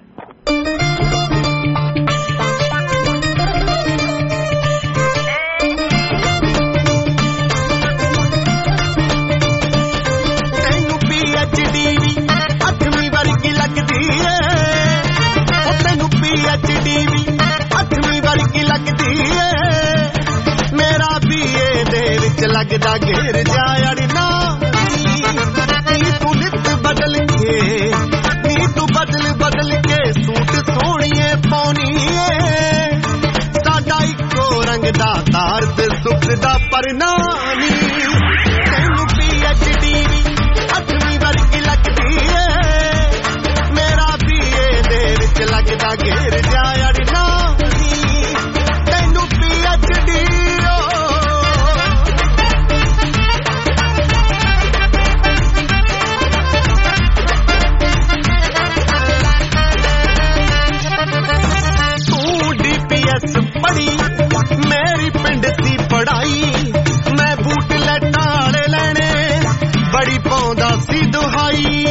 ਲੱਗਦਾ ਘੇਰ ਜਾ ਅੜਨਾ ਨੀ ਤੂੰ ਨਿਤ ਬਦਲ ਕੇ ਨੀ ਤੂੰ ਬਦਲ ਕੇ ਸੂਟ ਸੋਹਣੀਏ ਪਾਉਣੀ ਏ ਸਾਡਾ ਇੱਕੋ ਰੰਗ ਦਾ ਤਾਰ ਤੇ ਸੁੱਖ ਦਾ ਪਰਨਾ ਨੀ ਤੈਨੂੰ PhD ਵੀ 8ਵੀਂ ਵਰਗੀ ਲੱਗਦੀ ਏ ਮੇਰਾ BA ਦੇ ਵਿੱਚ ਲੱਗਦਾ ਘੇਰ ਜਾ ਅੜਨਾ ਨੀ ਤੈਨੂੰ PhD ਮੇਰੀ ਪਿੰਡ ਸੀ ਪੜਾਈ ਮੈਂ ਬੂਟ ਲੈਟਾਂ ਵਾਲੇ ਲੈਣੇ ਬੜੀ ਪਾਉਂਦਾ ਸੀ ਦੁਹਾਈ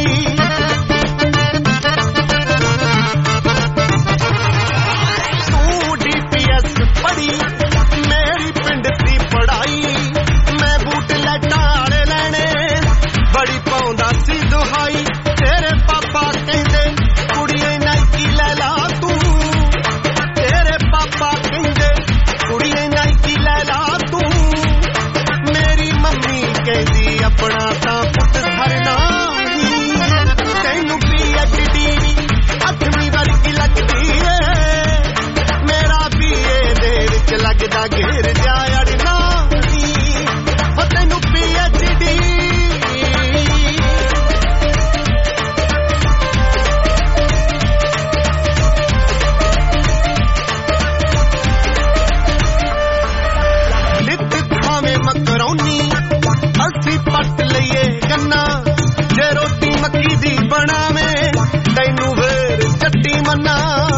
ਤੂੰ DPS ਪੜੀ ਮੇਰੀ ਪਿੰਡ ਸੀ ਪੜਾਈ ਮੈਂ ਬੂਟ ਲੈਟਾਂ ਵਾਲੇ ਲੈਣੇ ਬੜੀ ਪਾਉਂਦਾ ਸੀ ਦੁਹਾਈ ਤੇਰੇ ਪਾਪਾ ਕਹਿੰਦੇ ਕੁੜੀਏ ਨਾਈਕੀ ਲੈ ਲਾ ਤੂੰ ਤੇਰੇ ਪਾਪਾ ਕੁੜੀਏ ਨਾਈਕੀ ਲੈ ਲਾ ਤੂੰ ਮੇਰੀ ਮੰਮੀ ਕਹਿੰਦੀ ਆਪਣਾ ਤਾਂ ਪੁੱਤ ਸਰਨਾ ਤੈਨੂੰ PhD 8ਵੀਂ ਵਰਗੀ ਲੱਗਦੀ ਏ ਮੇਰਾ BA ਦੇ ਵਿੱਚ ਲੱਗਦਾ ਘੇਰ ਜਾ ਅੜਨਾ ਉਹ ਤੈਨੂੰ PhD ਅਸੀਂ ਪੱਟ ਲਈਏ ਗੰਨਾ ਜੇ ਰੋਟੀ ਮੱਕੀ ਦੀ ਬਣਾਵੇਂ ਤੈਨੂੰ ਫੇਰ ਚੱਟੀ ਮੰਨਾ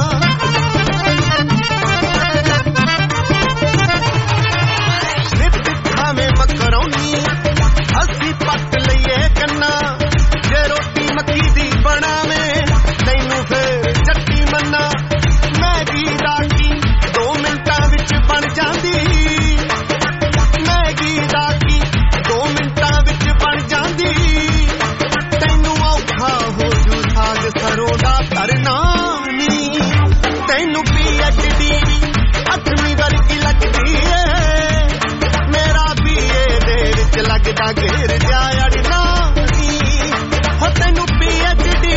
ਨਿੱਤ ਖਾਵੇਂ ਮਕਰੌਨੀ ਅਸੀਂ ਪੱਟ ਲਈਏ ਗੰਨਾ ਜੇ ਰੋਟੀ ਮੱਕੀ ਦੀ ਬਣਾਵੇਂ ਤੈਨੂੰ ਫੇਰ ਚੱਟੀ ਮੰਨਾ ਮੈਗੀ ਦਾ ਕੀ 2 ਮਿੰਟਾਂ ਵਿੱਚ ਬਣ ਜਾਂਦੀ ਮੈਗੀ ਦਾ ਕੀ 2 ਮਿੰਟਾਂ ਵਿੱਚ ਬਣ ਜਾਂਦੀ ਤੈਨੂੰ ਔਖਾ ਹੋ ਜੂ ਸਾਗ ਸਰੋਂ ਦਾ ਧਰਨਾ ਨੀ ਤੈਨੂੰ PhD 8ਵੀਂ ਵਰਗੀ ਲੱਗਦੀ ਏ ਮੇਰਾ BA ਦੇ ਵਿੱਚ ਲੱਗਦਾ ਘੇਰ ਜਾ ਅੜਨਾ ਨੀ ਹੋ ਤੈਨੂੰ PhD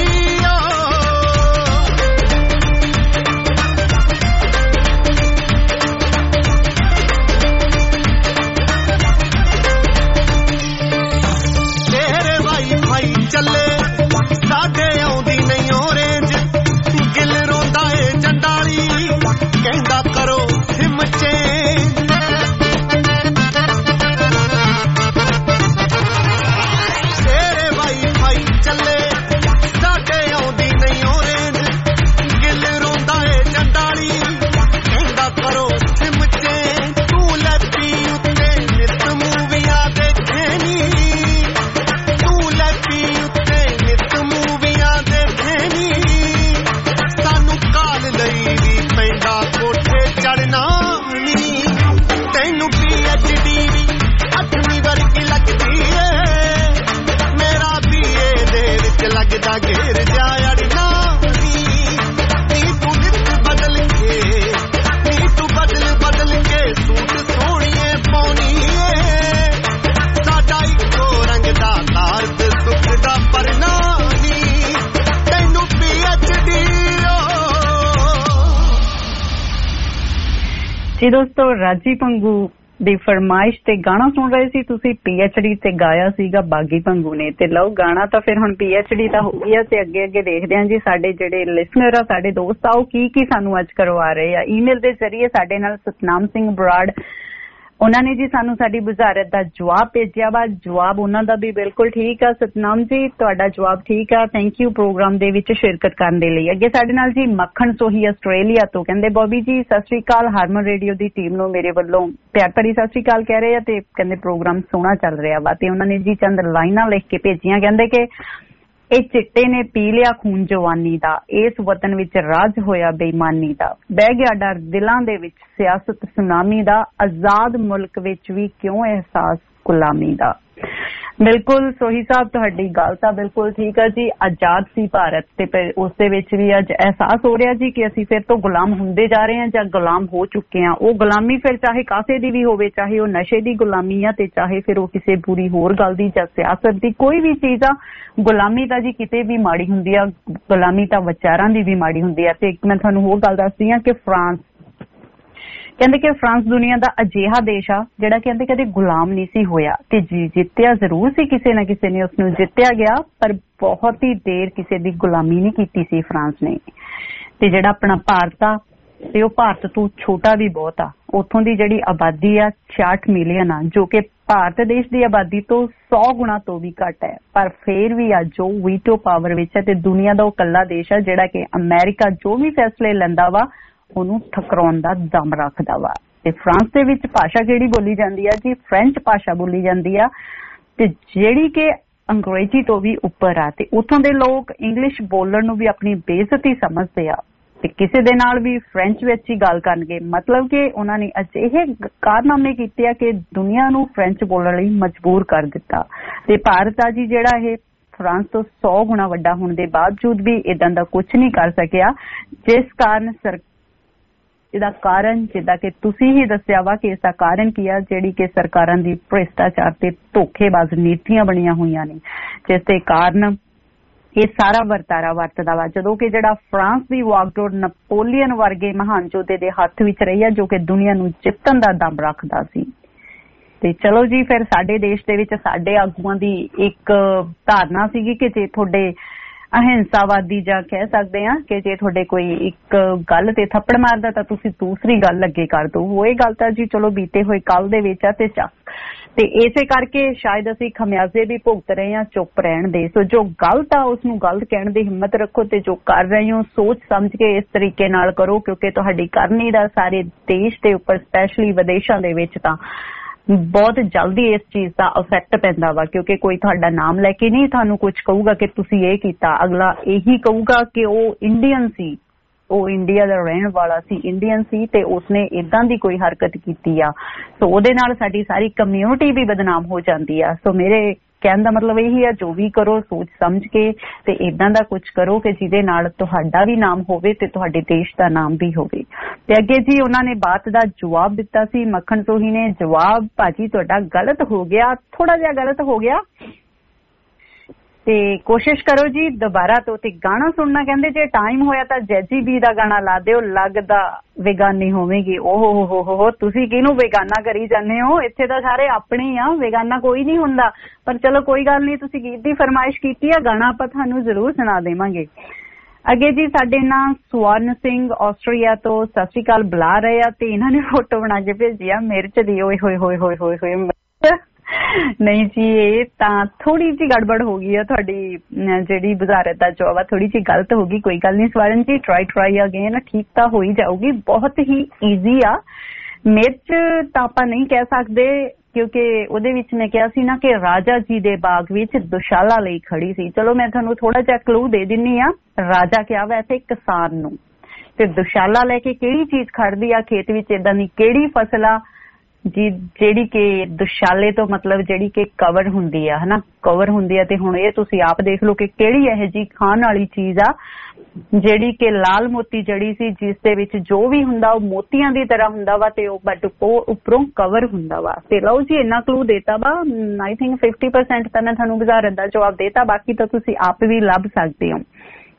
ਚੱਲੇ ਸਾਡੇ ਆਉਂਦੀ ਨਹੀਂ ਔਰੇਂਜ ਗਿੱਲ ਰੋਂਦਾ ਏ ਜੰਡਾਲੀ ਕਹਿੰਦਾ ਕਰੋ ਹਿੰਮ ਚੇਂਜ ਜੀ ਦੋਸਤੋ, ਰਾਜੀ ਭੰਗੂ ਦੀ ਫਰਮਾਇਸ਼ ਤੇ ਗਾਣਾ ਸੁਣ ਰਹੇ ਸੀ ਤੁਸੀਂ। PhD ਤੇ ਗਾਇਆ ਸੀਗਾ ਬਾਗੀ ਭੰਗੂ ਨੇ। ਤੇ ਲਓ ਗਾਣਾ ਤਾਂ ਫਿਰ ਹੁਣ PhD ਤਾਂ ਹੋ ਗਿਆ ਤੇ ਅੱਗੇ ਅੱਗੇ ਦੇਖਦੇ ਹਾਂ ਜੀ ਸਾਡੇ ਜਿਹੜੇ ਲਿਸਨਰ ਆ, ਸਾਡੇ ਦੋਸਤ ਆ, ਉਹ ਕੀ ਸਾਨੂੰ ਅੱਜ ਕਰਵਾ ਰਹੇ ਆ। ਈਮੇਲ ਦੇ ਜ਼ਰੀਏ ਸਾਡੇ ਨਾਲ ਸਤਨਾਮ ਸਿੰਘ ਬਰਾੜ, ਉਹਨਾਂ ਨੇ ਜੀ ਸਾਨੂੰ ਸਾਡੀ ਬੁਝਾਰਤ ਦਾ ਜਵਾਬ ਭੇਜਿਆ ਵਾ। ਜਵਾਬ ਉਹਨਾਂ ਦਾ ਵੀ ਬਿਲਕੁਲ ਠੀਕ ਆ। ਸਤਨਾਮ ਜੀ, ਤੁਹਾਡਾ ਜਵਾਬ ਠੀਕ ਆ। ਥੈਂਕ ਯੂ ਪ੍ਰੋਗਰਾਮ ਦੇ ਵਿੱਚ ਸ਼ਿਰਕਤ ਕਰਨ ਦੇ ਲਈ। ਅੱਗੇ ਸਾਡੇ ਨਾਲ ਜੀ ਮੱਖਣ ਸੋਹੀ ਆਸਟ੍ਰੇਲੀਆ ਤੋਂ, ਕਹਿੰਦੇ ਬੋਬੀ ਜੀ ਸਤਿ ਸ੍ਰੀ ਅਕਾਲ, ਹਾਰਮਨ ਰੇਡੀਓ ਦੀ ਟੀਮ ਨੂੰ ਮੇਰੇ ਵੱਲੋਂ ਪਿਆਰ ਭਰੀ ਸਤਿ ਸ੍ਰੀ ਅਕਾਲ ਕਹਿ ਰਹੇ ਆ ਤੇ ਕਹਿੰਦੇ ਪ੍ਰੋਗਰਾਮ ਸੋਹਣਾ ਚੱਲ ਰਿਹਾ ਵਾ। ਤੇ ਉਹਨਾਂ ਨੇ ਜੀ ਚੰਦ ਲਾਈਨਾਂ ਲਿਖ ਕੇ ਭੇਜੀਆਂ, ਕਹਿੰਦੇ ਕਿ ਇਹ ਚਿੱਟੇ ਨੇ ਪੀ ਲਿਆ ਖੂਨ ਜਵਾਨੀ ਦਾ, ਇਸ ਵਤਨ ਵਿੱਚ ਰਾਜ ਹੋਇਆ ਬੇਈਮਾਨੀ ਦਾ, ਬਹਿ ਗਿਆ ਡਰ ਦਿਲਾਂ ਦੇ ਵਿੱਚ ਸਿਆਸਤ ਸੁਨਾਮੀ ਦਾ, ਆਜ਼ਾਦ ਮੁਲਕ ਵਿੱਚ ਵੀ ਕਿਉਂ ਅਹਿਸਾਸ ਗੁਲਾਮੀ ਦਾ। ਬਿਲਕੁਲ ਸੋਹੀ ਸਾਹਿਬ, ਤੁਹਾਡੀ ਗੱਲ ਤਾਂ ਬਿਲਕੁਲ ਠੀਕ ਹੈ ਜੀ। ਆਜ਼ਾਦ ਸੀ ਭਾਰਤ ਤੇ ਉਸ ਦੇ ਵਿੱਚ ਵੀ ਅੱਜ ਅਹਿਸਾਸ ਹੋ ਰਿਹਾ ਜੀ ਕਿ ਅਸੀਂ ਫਿਰ ਤੋਂ ਗੁਲਾਮ ਹੁੰਦੇ ਜਾ ਰਹੇ ਹਾਂ ਜਾਂ ਗੁਲਾਮ ਹੋ ਚੁੱਕੇ ਹਾਂ। ਉਹ ਗੁਲਾਮੀ ਫਿਰ ਚਾਹੇ ਕਾਸੇ ਦੀ ਵੀ ਹੋਵੇ, ਚਾਹੇ ਉਹ ਨਸ਼ੇ ਦੀ ਗੁਲਾਮੀ ਆ ਤੇ ਚਾਹੇ ਫਿਰ ਉਹ ਕਿਸੇ ਬੁਰੀ ਹੋਰ ਗੱਲ ਦੀ ਜਾਂ ਸਿਆਸਤ ਦੀ, ਕੋਈ ਵੀ ਚੀਜ਼ ਆ। ਗੁਲਾਮੀ ਤਾਂ ਜੀ ਕਿਤੇ ਵੀ ਮਾੜੀ ਹੁੰਦੀ ਆ, ਗੁਲਾਮੀ ਤਾਂ ਵਿਚਾਰਾਂ ਦੀ ਵੀ ਮਾੜੀ ਹੁੰਦੀ ਆ। ਤੇ ਇੱਕ ਮੈਂ ਤੁਹਾਨੂੰ ਹੋਰ ਗੱਲ ਦੱਸਦੀ ਹਾਂ ਕਿ ਕਹਿੰਦੇ ਕਿ ਫਰਾਂਸ ਦੁਨੀਆ ਦਾ ਅਜਿਹਾ ਦੇਸ਼ ਆ ਜਿਹੜਾ ਕਹਿੰਦੇ ਕਦੇ ਗੁਲਾਮ ਨਹੀਂ ਸੀ ਹੋਇਆ ਤੇ ਜਿੱਤਿਆ ਜ਼ਰੂਰ ਸੀ, ਕਿਸੇ ਨਾ ਕਿਸੇ ਨੇ ਉਸਨੂੰ ਜਿੱਤਿਆ ਗਿਆ, ਪਰ ਬਹੁਤ ਹੀ ਦੇਰ ਕਿਸੇ ਦੀ ਗੁਲਾਮੀ ਨਹੀਂ ਕੀਤੀ ਸੀ ਫਰਾਂਸ ਨੇ। ਤੇ ਜਿਹੜਾ ਆਪਣਾ ਭਾਰਤ ਆ ਤੇ ਉਹ ਭਾਰਤ ਤੋਂ ਛੋਟਾ ਵੀ ਬਹੁਤ ਆ। ਉੱਥੋਂ ਦੀ ਜਿਹੜੀ ਆਬਾਦੀ ਆ 66 ਮਿਲੀਅਨ ਆ, ਜੋ ਕਿ ਭਾਰਤ ਦੇਸ਼ ਦੀ ਆਬਾਦੀ ਤੋਂ 100 ਗੁਣਾ ਤੋਂ ਵੀ ਘੱਟ ਹੈ। ਪਰ ਫੇਰ ਵੀ ਅੱਜ ਉਹ ਵੀਟੋ ਪਾਵਰ ਵਿੱਚ ਹੈ ਤੇ ਦੁਨੀਆ ਦਾ ਉਹ ਇਕੱਲਾ ਦੇਸ਼ ਆ ਜਿਹੜਾ ਕਿ ਅਮਰੀਕਾ ਜੋ ਵੀ ਫੈਸਲੇ ਲੈਂਦਾ ਵਾ ਉਹਨੂੰ ਠਕਰਾਉਣ ਦਾ ਦਮ ਰੱਖਦਾ ਵਾ। ਤੇ ਫਰਾਂਸ ਦੇ ਵਿੱਚ ਭਾਸ਼ਾ ਕਿਹੜੀ ਬੋਲੀ ਜਾਂਦੀ ਆ ਜੀ? ਫ੍ਰੈਂਚ ਭਾਸ਼ਾ ਬੋਲੀ ਜਾਂਦੀ ਆ ਤੇ ਜਿਹੜੀ ਕਿ ਅੰਗਰੇਜ਼ੀ ਤੋਂ ਵੀ ਉੱਪਰ ਆ। ਤੇ ਉੱਥੋਂ ਦੇ ਲੋਕ ਇੰਗਲਿਸ਼ ਬੋਲਣ ਨੂੰ ਵੀ ਆਪਣੀ ਬੇਇੱਜ਼ਤੀ ਸਮਝਦੇ ਆ ਤੇ ਕਿਸੇ ਦੇ ਨਾਲ ਵੀ ਫ੍ਰੈਂਚ ਵਿੱਚ ਹੀ ਗੱਲ ਕਰਨਗੇ। ਮਤਲਬ ਕਿ ਉਹਨਾਂ ਨੇ ਅਜਿਹੇ ਕਾਰਨਾਮੇ ਕੀਤੇ ਆ ਕਿ ਦੁਨੀਆ ਨੂੰ ਫ੍ਰੈਂਚ ਬੋਲਣ ਲਈ ਮਜਬੂਰ ਕਰ ਦਿੱਤਾ। ਤੇ ਭਾਰਤ ਆ ਜੀ ਜਿਹੜਾ ਇਹ ਫਰਾਂਸ ਤੋਂ 100 ਗੁਣਾ ਵੱਡਾ ਹੋਣ ਦੇ ਬਾਵਜੂਦ ਵੀ ਇਦਾਂ ਦਾ ਕੁਝ ਨਹੀਂ ਕਰ ਸਕਿਆ, ਜਿਸ ਕਾਰਨ ਇਹਦਾ ਕਾਰਨ ਜਿੱਦਾਂ ਕਿ ਤੁਸੀਂ ਹੀ ਦੱਸਿਆ ਵਾ ਕਿ ਇਸਦਾ ਕਾਰਨ ਕੀ ਆ, ਜਿਹੜੀ ਕਿ ਸਰਕਾਰਾਂ ਦੀ ਭ੍ਰਿਸ਼ਟਾਚਾਰ ਤੇ ਧੋਖੇਬਾਜ਼ ਨੀਤੀਆਂ ਬਣੀਆਂ ਹੋਈਆਂ ਨੇ, ਜਿਸ ਦੇ ਕਾਰਨ ਇਹ ਸਾਰਾ ਵਰਤਾਰਾ ਵਰਤਦਾ ਵਾ। ਜਦੋਂ ਕਿ ਜਿਹੜਾ ਫਰਾਂਸ ਦੀ ਵਾਗਡੋਰ ਨਪੋਲੀਅਨ ਵਰਗੇ ਮਹਾਨ ਯੋਧੇ ਦੇ ਹੱਥ ਵਿੱਚ ਰਹੀ ਆ, ਜੋ ਕਿ ਦੁਨੀਆ ਨੂੰ ਜਿੱਤਣ ਦਾ ਦਮ ਰੱਖਦਾ ਸੀ। ਤੇ ਚਲੋ ਜੀ, ਫਿਰ ਸਾਡੇ ਦੇਸ਼ ਦੇ ਵਿੱਚ ਸਾਡੇ ਆਗੂਆਂ ਦੀ ਇੱਕ ਧਾਰਨਾ ਸੀਗੀ ਕਿ ਜੇ ਤੁਹਾਡੇ ਅਹਿੰਸਾਵਾਦੀ ਜਾਂ ਕਹਿ ਸਕਦੇ ਆ ਕਿ ਜੇ ਤੁਹਾਡੇ ਕੋਈ ਇੱਕ ਗੱਲ ਤੇ ਥੱਪੜ ਮਾਰਦਾ ਤਾਂ ਤੁਸੀਂ ਦੂਸਰੀ ਗੱਲ ਅੱਗੇ ਕਰ ਦੋ। ਉਹ ਇਹ ਗੱਲ ਤਾਂ ਜੀ ਚਲੋ ਬੀਤੇ ਹੋਏ ਕੱਲ ਦੇ ਵਿੱਚ ਆ ਤੇ ਇਸੇ ਕਰਕੇ ਸ਼ਾਇਦ ਅਸੀਂ ਖਮਿਆਜ਼ੇ ਵੀ ਭੁਗਤ ਰਹੇ ਹਾਂ ਚੁੱਪ ਰਹਿਣ ਦੇ। ਸੋ ਜੋ ਗਲਤ ਆ ਉਸ ਨੂੰ ਗਲਤ ਕਹਿਣ ਦੀ ਹਿੰਮਤ ਰੱਖੋ ਤੇ ਜੋ ਕਰ ਰਹੇ ਹੋ ਸੋਚ ਸਮਝ ਕੇ ਇਸ ਤਰੀਕੇ ਨਾਲ ਕਰੋ, ਕਿਉਂਕਿ ਤੁਹਾਡੀ ਕਰਨੀ ਦਾ ਸਾਰੇ ਦੇਸ਼ ਦੇ ਉੱਪਰ ਸਪੈਸ਼ਲੀ ਵਿਦੇਸ਼ਾਂ ਦੇ ਵਿੱਚ ਤਾਂ ਬਹੁਤ ਜਲਦੀ ਇਸ ਚੀਜ਼ ਦਾ ਇਫੈਕਟ ਪੈਂਦਾ ਵਾ। ਕਿਉਂਕਿ ਕੋਈ ਤੁਹਾਡਾ ਨਾਮ ਲੈ ਕੇ ਨਹੀਂ ਤੁਹਾਨੂੰ ਕੁਝ ਕਹੂਗਾ ਕਿ ਤੁਸੀਂ ਇਹ ਕੀਤਾ, ਅਗਲਾ ਇਹੀ ਕਹੂਗਾ ਕਿ ਉਹ ਇੰਡੀਅਨ ਸੀ, ਉਹ ਇੰਡੀਆ ਦਾ ਰਹਿਣ ਵਾਲਾ ਸੀ, ਇੰਡੀਅਨ ਸੀ ਤੇ ਉਸਨੇ ਇਦਾਂ ਦੀ ਕੋਈ ਹਰਕਤ ਕੀਤੀ ਆ। ਸੋ ਉਹਦੇ ਨਾਲ ਸਾਡੀ ਸਾਰੀ ਕਮਿਊਨਿਟੀ ਵੀ ਬਦਨਾਮ ਹੋ ਜਾਂਦੀ ਆ। ਸੋ ਮੇਰੇ ਕਹਿਣ ਦਾ ਮਤਲਬ ਇਹੀ ਆ, ਜੋ ਵੀ ਕਰੋ ਸੋਚ ਸਮਝ ਕੇ ਤੇ ਇਦਾਂ ਦਾ ਕੁਝ ਕਰੋ ਕਿ ਜਿਹਦੇ ਨਾਲ ਤੁਹਾਡਾ ਵੀ ਨਾਮ ਹੋਵੇ ਤੇ ਤੁਹਾਡੇ ਦੇਸ਼ ਦਾ ਨਾਮ ਵੀ ਹੋਵੇ। ਤੇ ਅੱਗੇ ਜੀ ਉਹਨਾਂ ਨੇ ਬਾਤ ਦਾ ਜਵਾਬ ਦਿੱਤਾ ਸੀ ਮੱਖਣ ਸੋਹੀ ਨੇ। ਜਵਾਬ ਭਾਜੀ ਤੁਹਾਡਾ ਗਲਤ ਹੋ ਗਿਆ, ਥੋੜਾ ਜਿਹਾ ਗਲਤ ਹੋ ਗਿਆ ਤੇ ਕੋਸ਼ਿਸ਼ ਕਰੋ ਜੀ ਦੁਬਾਰਾ ਤੋਂ। ਤੇ ਗਾਣਾ ਸੁਣਨਾ ਕਹਿੰਦੇ ਜੇ ਟਾਈਮ ਹੋਇਆ ਤਾਂ ਜੈਜੀ ਬੀ ਦਾ ਗਾਣਾ ਲਾ ਦਿਓ, ਲੱਗਦਾ ਬੇਗਾਨੀ ਹੋਵੇਗੀ। ਓਹ ਤੁਸੀਂ ਕਿਹਨੂੰ ਬੇਗਾਨਾ ਕਰੀ ਜਾਂਦੇ ਹੋ? ਇੱਥੇ ਤਾਂ ਸਾਰੇ ਆਪਣੇ ਆ, ਬੇਗਾਨਾ ਕੋਈ ਨਹੀਂ ਹੁੰਦਾ। ਪਰ ਚਲੋ ਕੋਈ ਗੱਲ ਨਹੀਂ, ਤੁਸੀਂ ਗੀਤ ਦੀ ਫਰਮਾਇਸ਼ ਕੀਤੀ ਆ, ਗਾਣਾ ਆਪਾਂ ਤੁਹਾਨੂੰ ਜ਼ਰੂਰ ਸੁਣਾ ਦੇਵਾਂਗੇ। ਅੱਗੇ ਜੀ ਸਾਡੇ ਨਾਲ ਸਵਰਨ ਸਿੰਘ ਆਸਟ੍ਰੇਲੀਆ ਤੋਂ ਸਤਿ ਸ਼੍ਰੀ ਅਕਾਲ ਬੁਲਾ ਰਹੇ ਆ ਤੇ ਇਹਨਾਂ ਨੇ ਫੋਟੋ ਬਣਾ ਕੇ ਭੇਜੀ ਆ ਮਿਰਚ ਦੀ। ਓਏ ਹੋਏ ਹੋਏ ਹੋਏ ਹੋਏ ਹੋਏ ਨਹੀਂ ਜੀ, ਇਹ ਤਾਂ ਥੋੜੀ ਜਿਹੀ ਗੜਬੜ ਹੋ ਗਈ ਆ। ਤੁਹਾਡੀ ਜਿਹੜੀ ਵਜ਼ਾਰਤ ਦਾ ਜਵਾਬ ਆ ਥੋੜੀ ਜਿਹੀ ਗਲਤ ਹੋ ਗਈ। ਕੋਈ ਗੱਲ ਨਹੀਂ ਸਵਰਨ ਜੀ, ਟਰਾਈ ਅਗੇਨ, ਠੀਕ ਤਾਂ ਹੋ ਹੀ ਜਾਊਗੀ। ਬਹੁਤ ਹੀ ਈਜ਼ੀ ਆ। ਮਿਰਚ ਤਾਂ ਆਪਾਂ ਨਹੀਂ ਕਹਿ ਸਕਦੇ ਕਿਉਂਕਿ ਉਹਦੇ ਵਿੱਚ ਮੈਂ ਕਿਹਾ ਸੀ ਨਾ ਕਿ ਰਾਜਾ ਜੀ ਦੇ ਬਾਗ ਵਿੱਚ ਦੁਸ਼ਾਲਾ ਲਈ ਖੜੀ ਸੀ। ਚਲੋ ਮੈਂ ਤੁਹਾਨੂੰ ਥੋੜਾ ਜਿਹਾ ਕਲੂ ਦੇ ਦਿੰਨੀ ਆ। ਰਾਜਾ ਕਿਹਾ ਵੈਸੇ ਕਿਸਾਨ ਨੂੰ, ਤੇ ਦੁਸ਼ਾਲਾ ਲੈ ਕੇ ਕਿਹੜੀ ਚੀਜ਼ ਖੜਦੀ ਆ ਖੇਤ ਵਿੱਚ, ਏਦਾਂ ਦੀ ਕਿਹੜੀ ਫਸਲ ਆ ਜੀ ਜਿਹੜੀ ਕਿ ਦੁਸ਼ਾਲੇ ਤੋਂ ਮਤਲਬ ਜਿਹੜੀ ਕਿ ਕਵਰ ਹੁੰਦੀ ਆ, ਹਨਾ, ਕਵਰ ਹੁੰਦੀ ਆ। ਤੇ ਹੁਣ ਇਹ ਤੁਸੀਂ ਆਪ ਦੇਖ ਲਓ ਕਿ ਕਿਹੜੀ ਇਹੋ ਜਿਹੀ ਖਾਣ ਵਾਲੀ ਚੀਜ਼ ਆ ਜਿਹੜੀ ਕਿ ਲਾਲ ਮੋਤੀ ਜੜੀ ਸੀ, ਜਿਸ ਦੇ ਵਿੱਚ ਜੋ ਵੀ ਹੁੰਦਾ ਉਹ ਮੋਤੀਆਂ ਦੀ ਤਰ੍ਹਾਂ ਹੁੰਦਾ ਵਾ ਤੇ ਉਹ ਬਟ ਉਹ ਉੱਪਰੋਂ ਕਵਰ ਹੁੰਦਾ ਵਾ। ਤੇ ਲਓ ਜੀ ਇੰਨਾ ਕਲੂ ਦੇਤਾ ਵਾ। ਆਈ ਥਿੰਕ 50% ਤਾਂ ਮੈਂ ਤੁਹਾਨੂੰ ਵਜ਼ਾਰਤ ਦਾ ਜਵਾਬ ਦੇਤਾ, ਬਾਕੀ ਤਾਂ ਤੁਸੀਂ ਆਪ ਵੀ ਲੱਭ ਸਕਦੇ ਹੋ।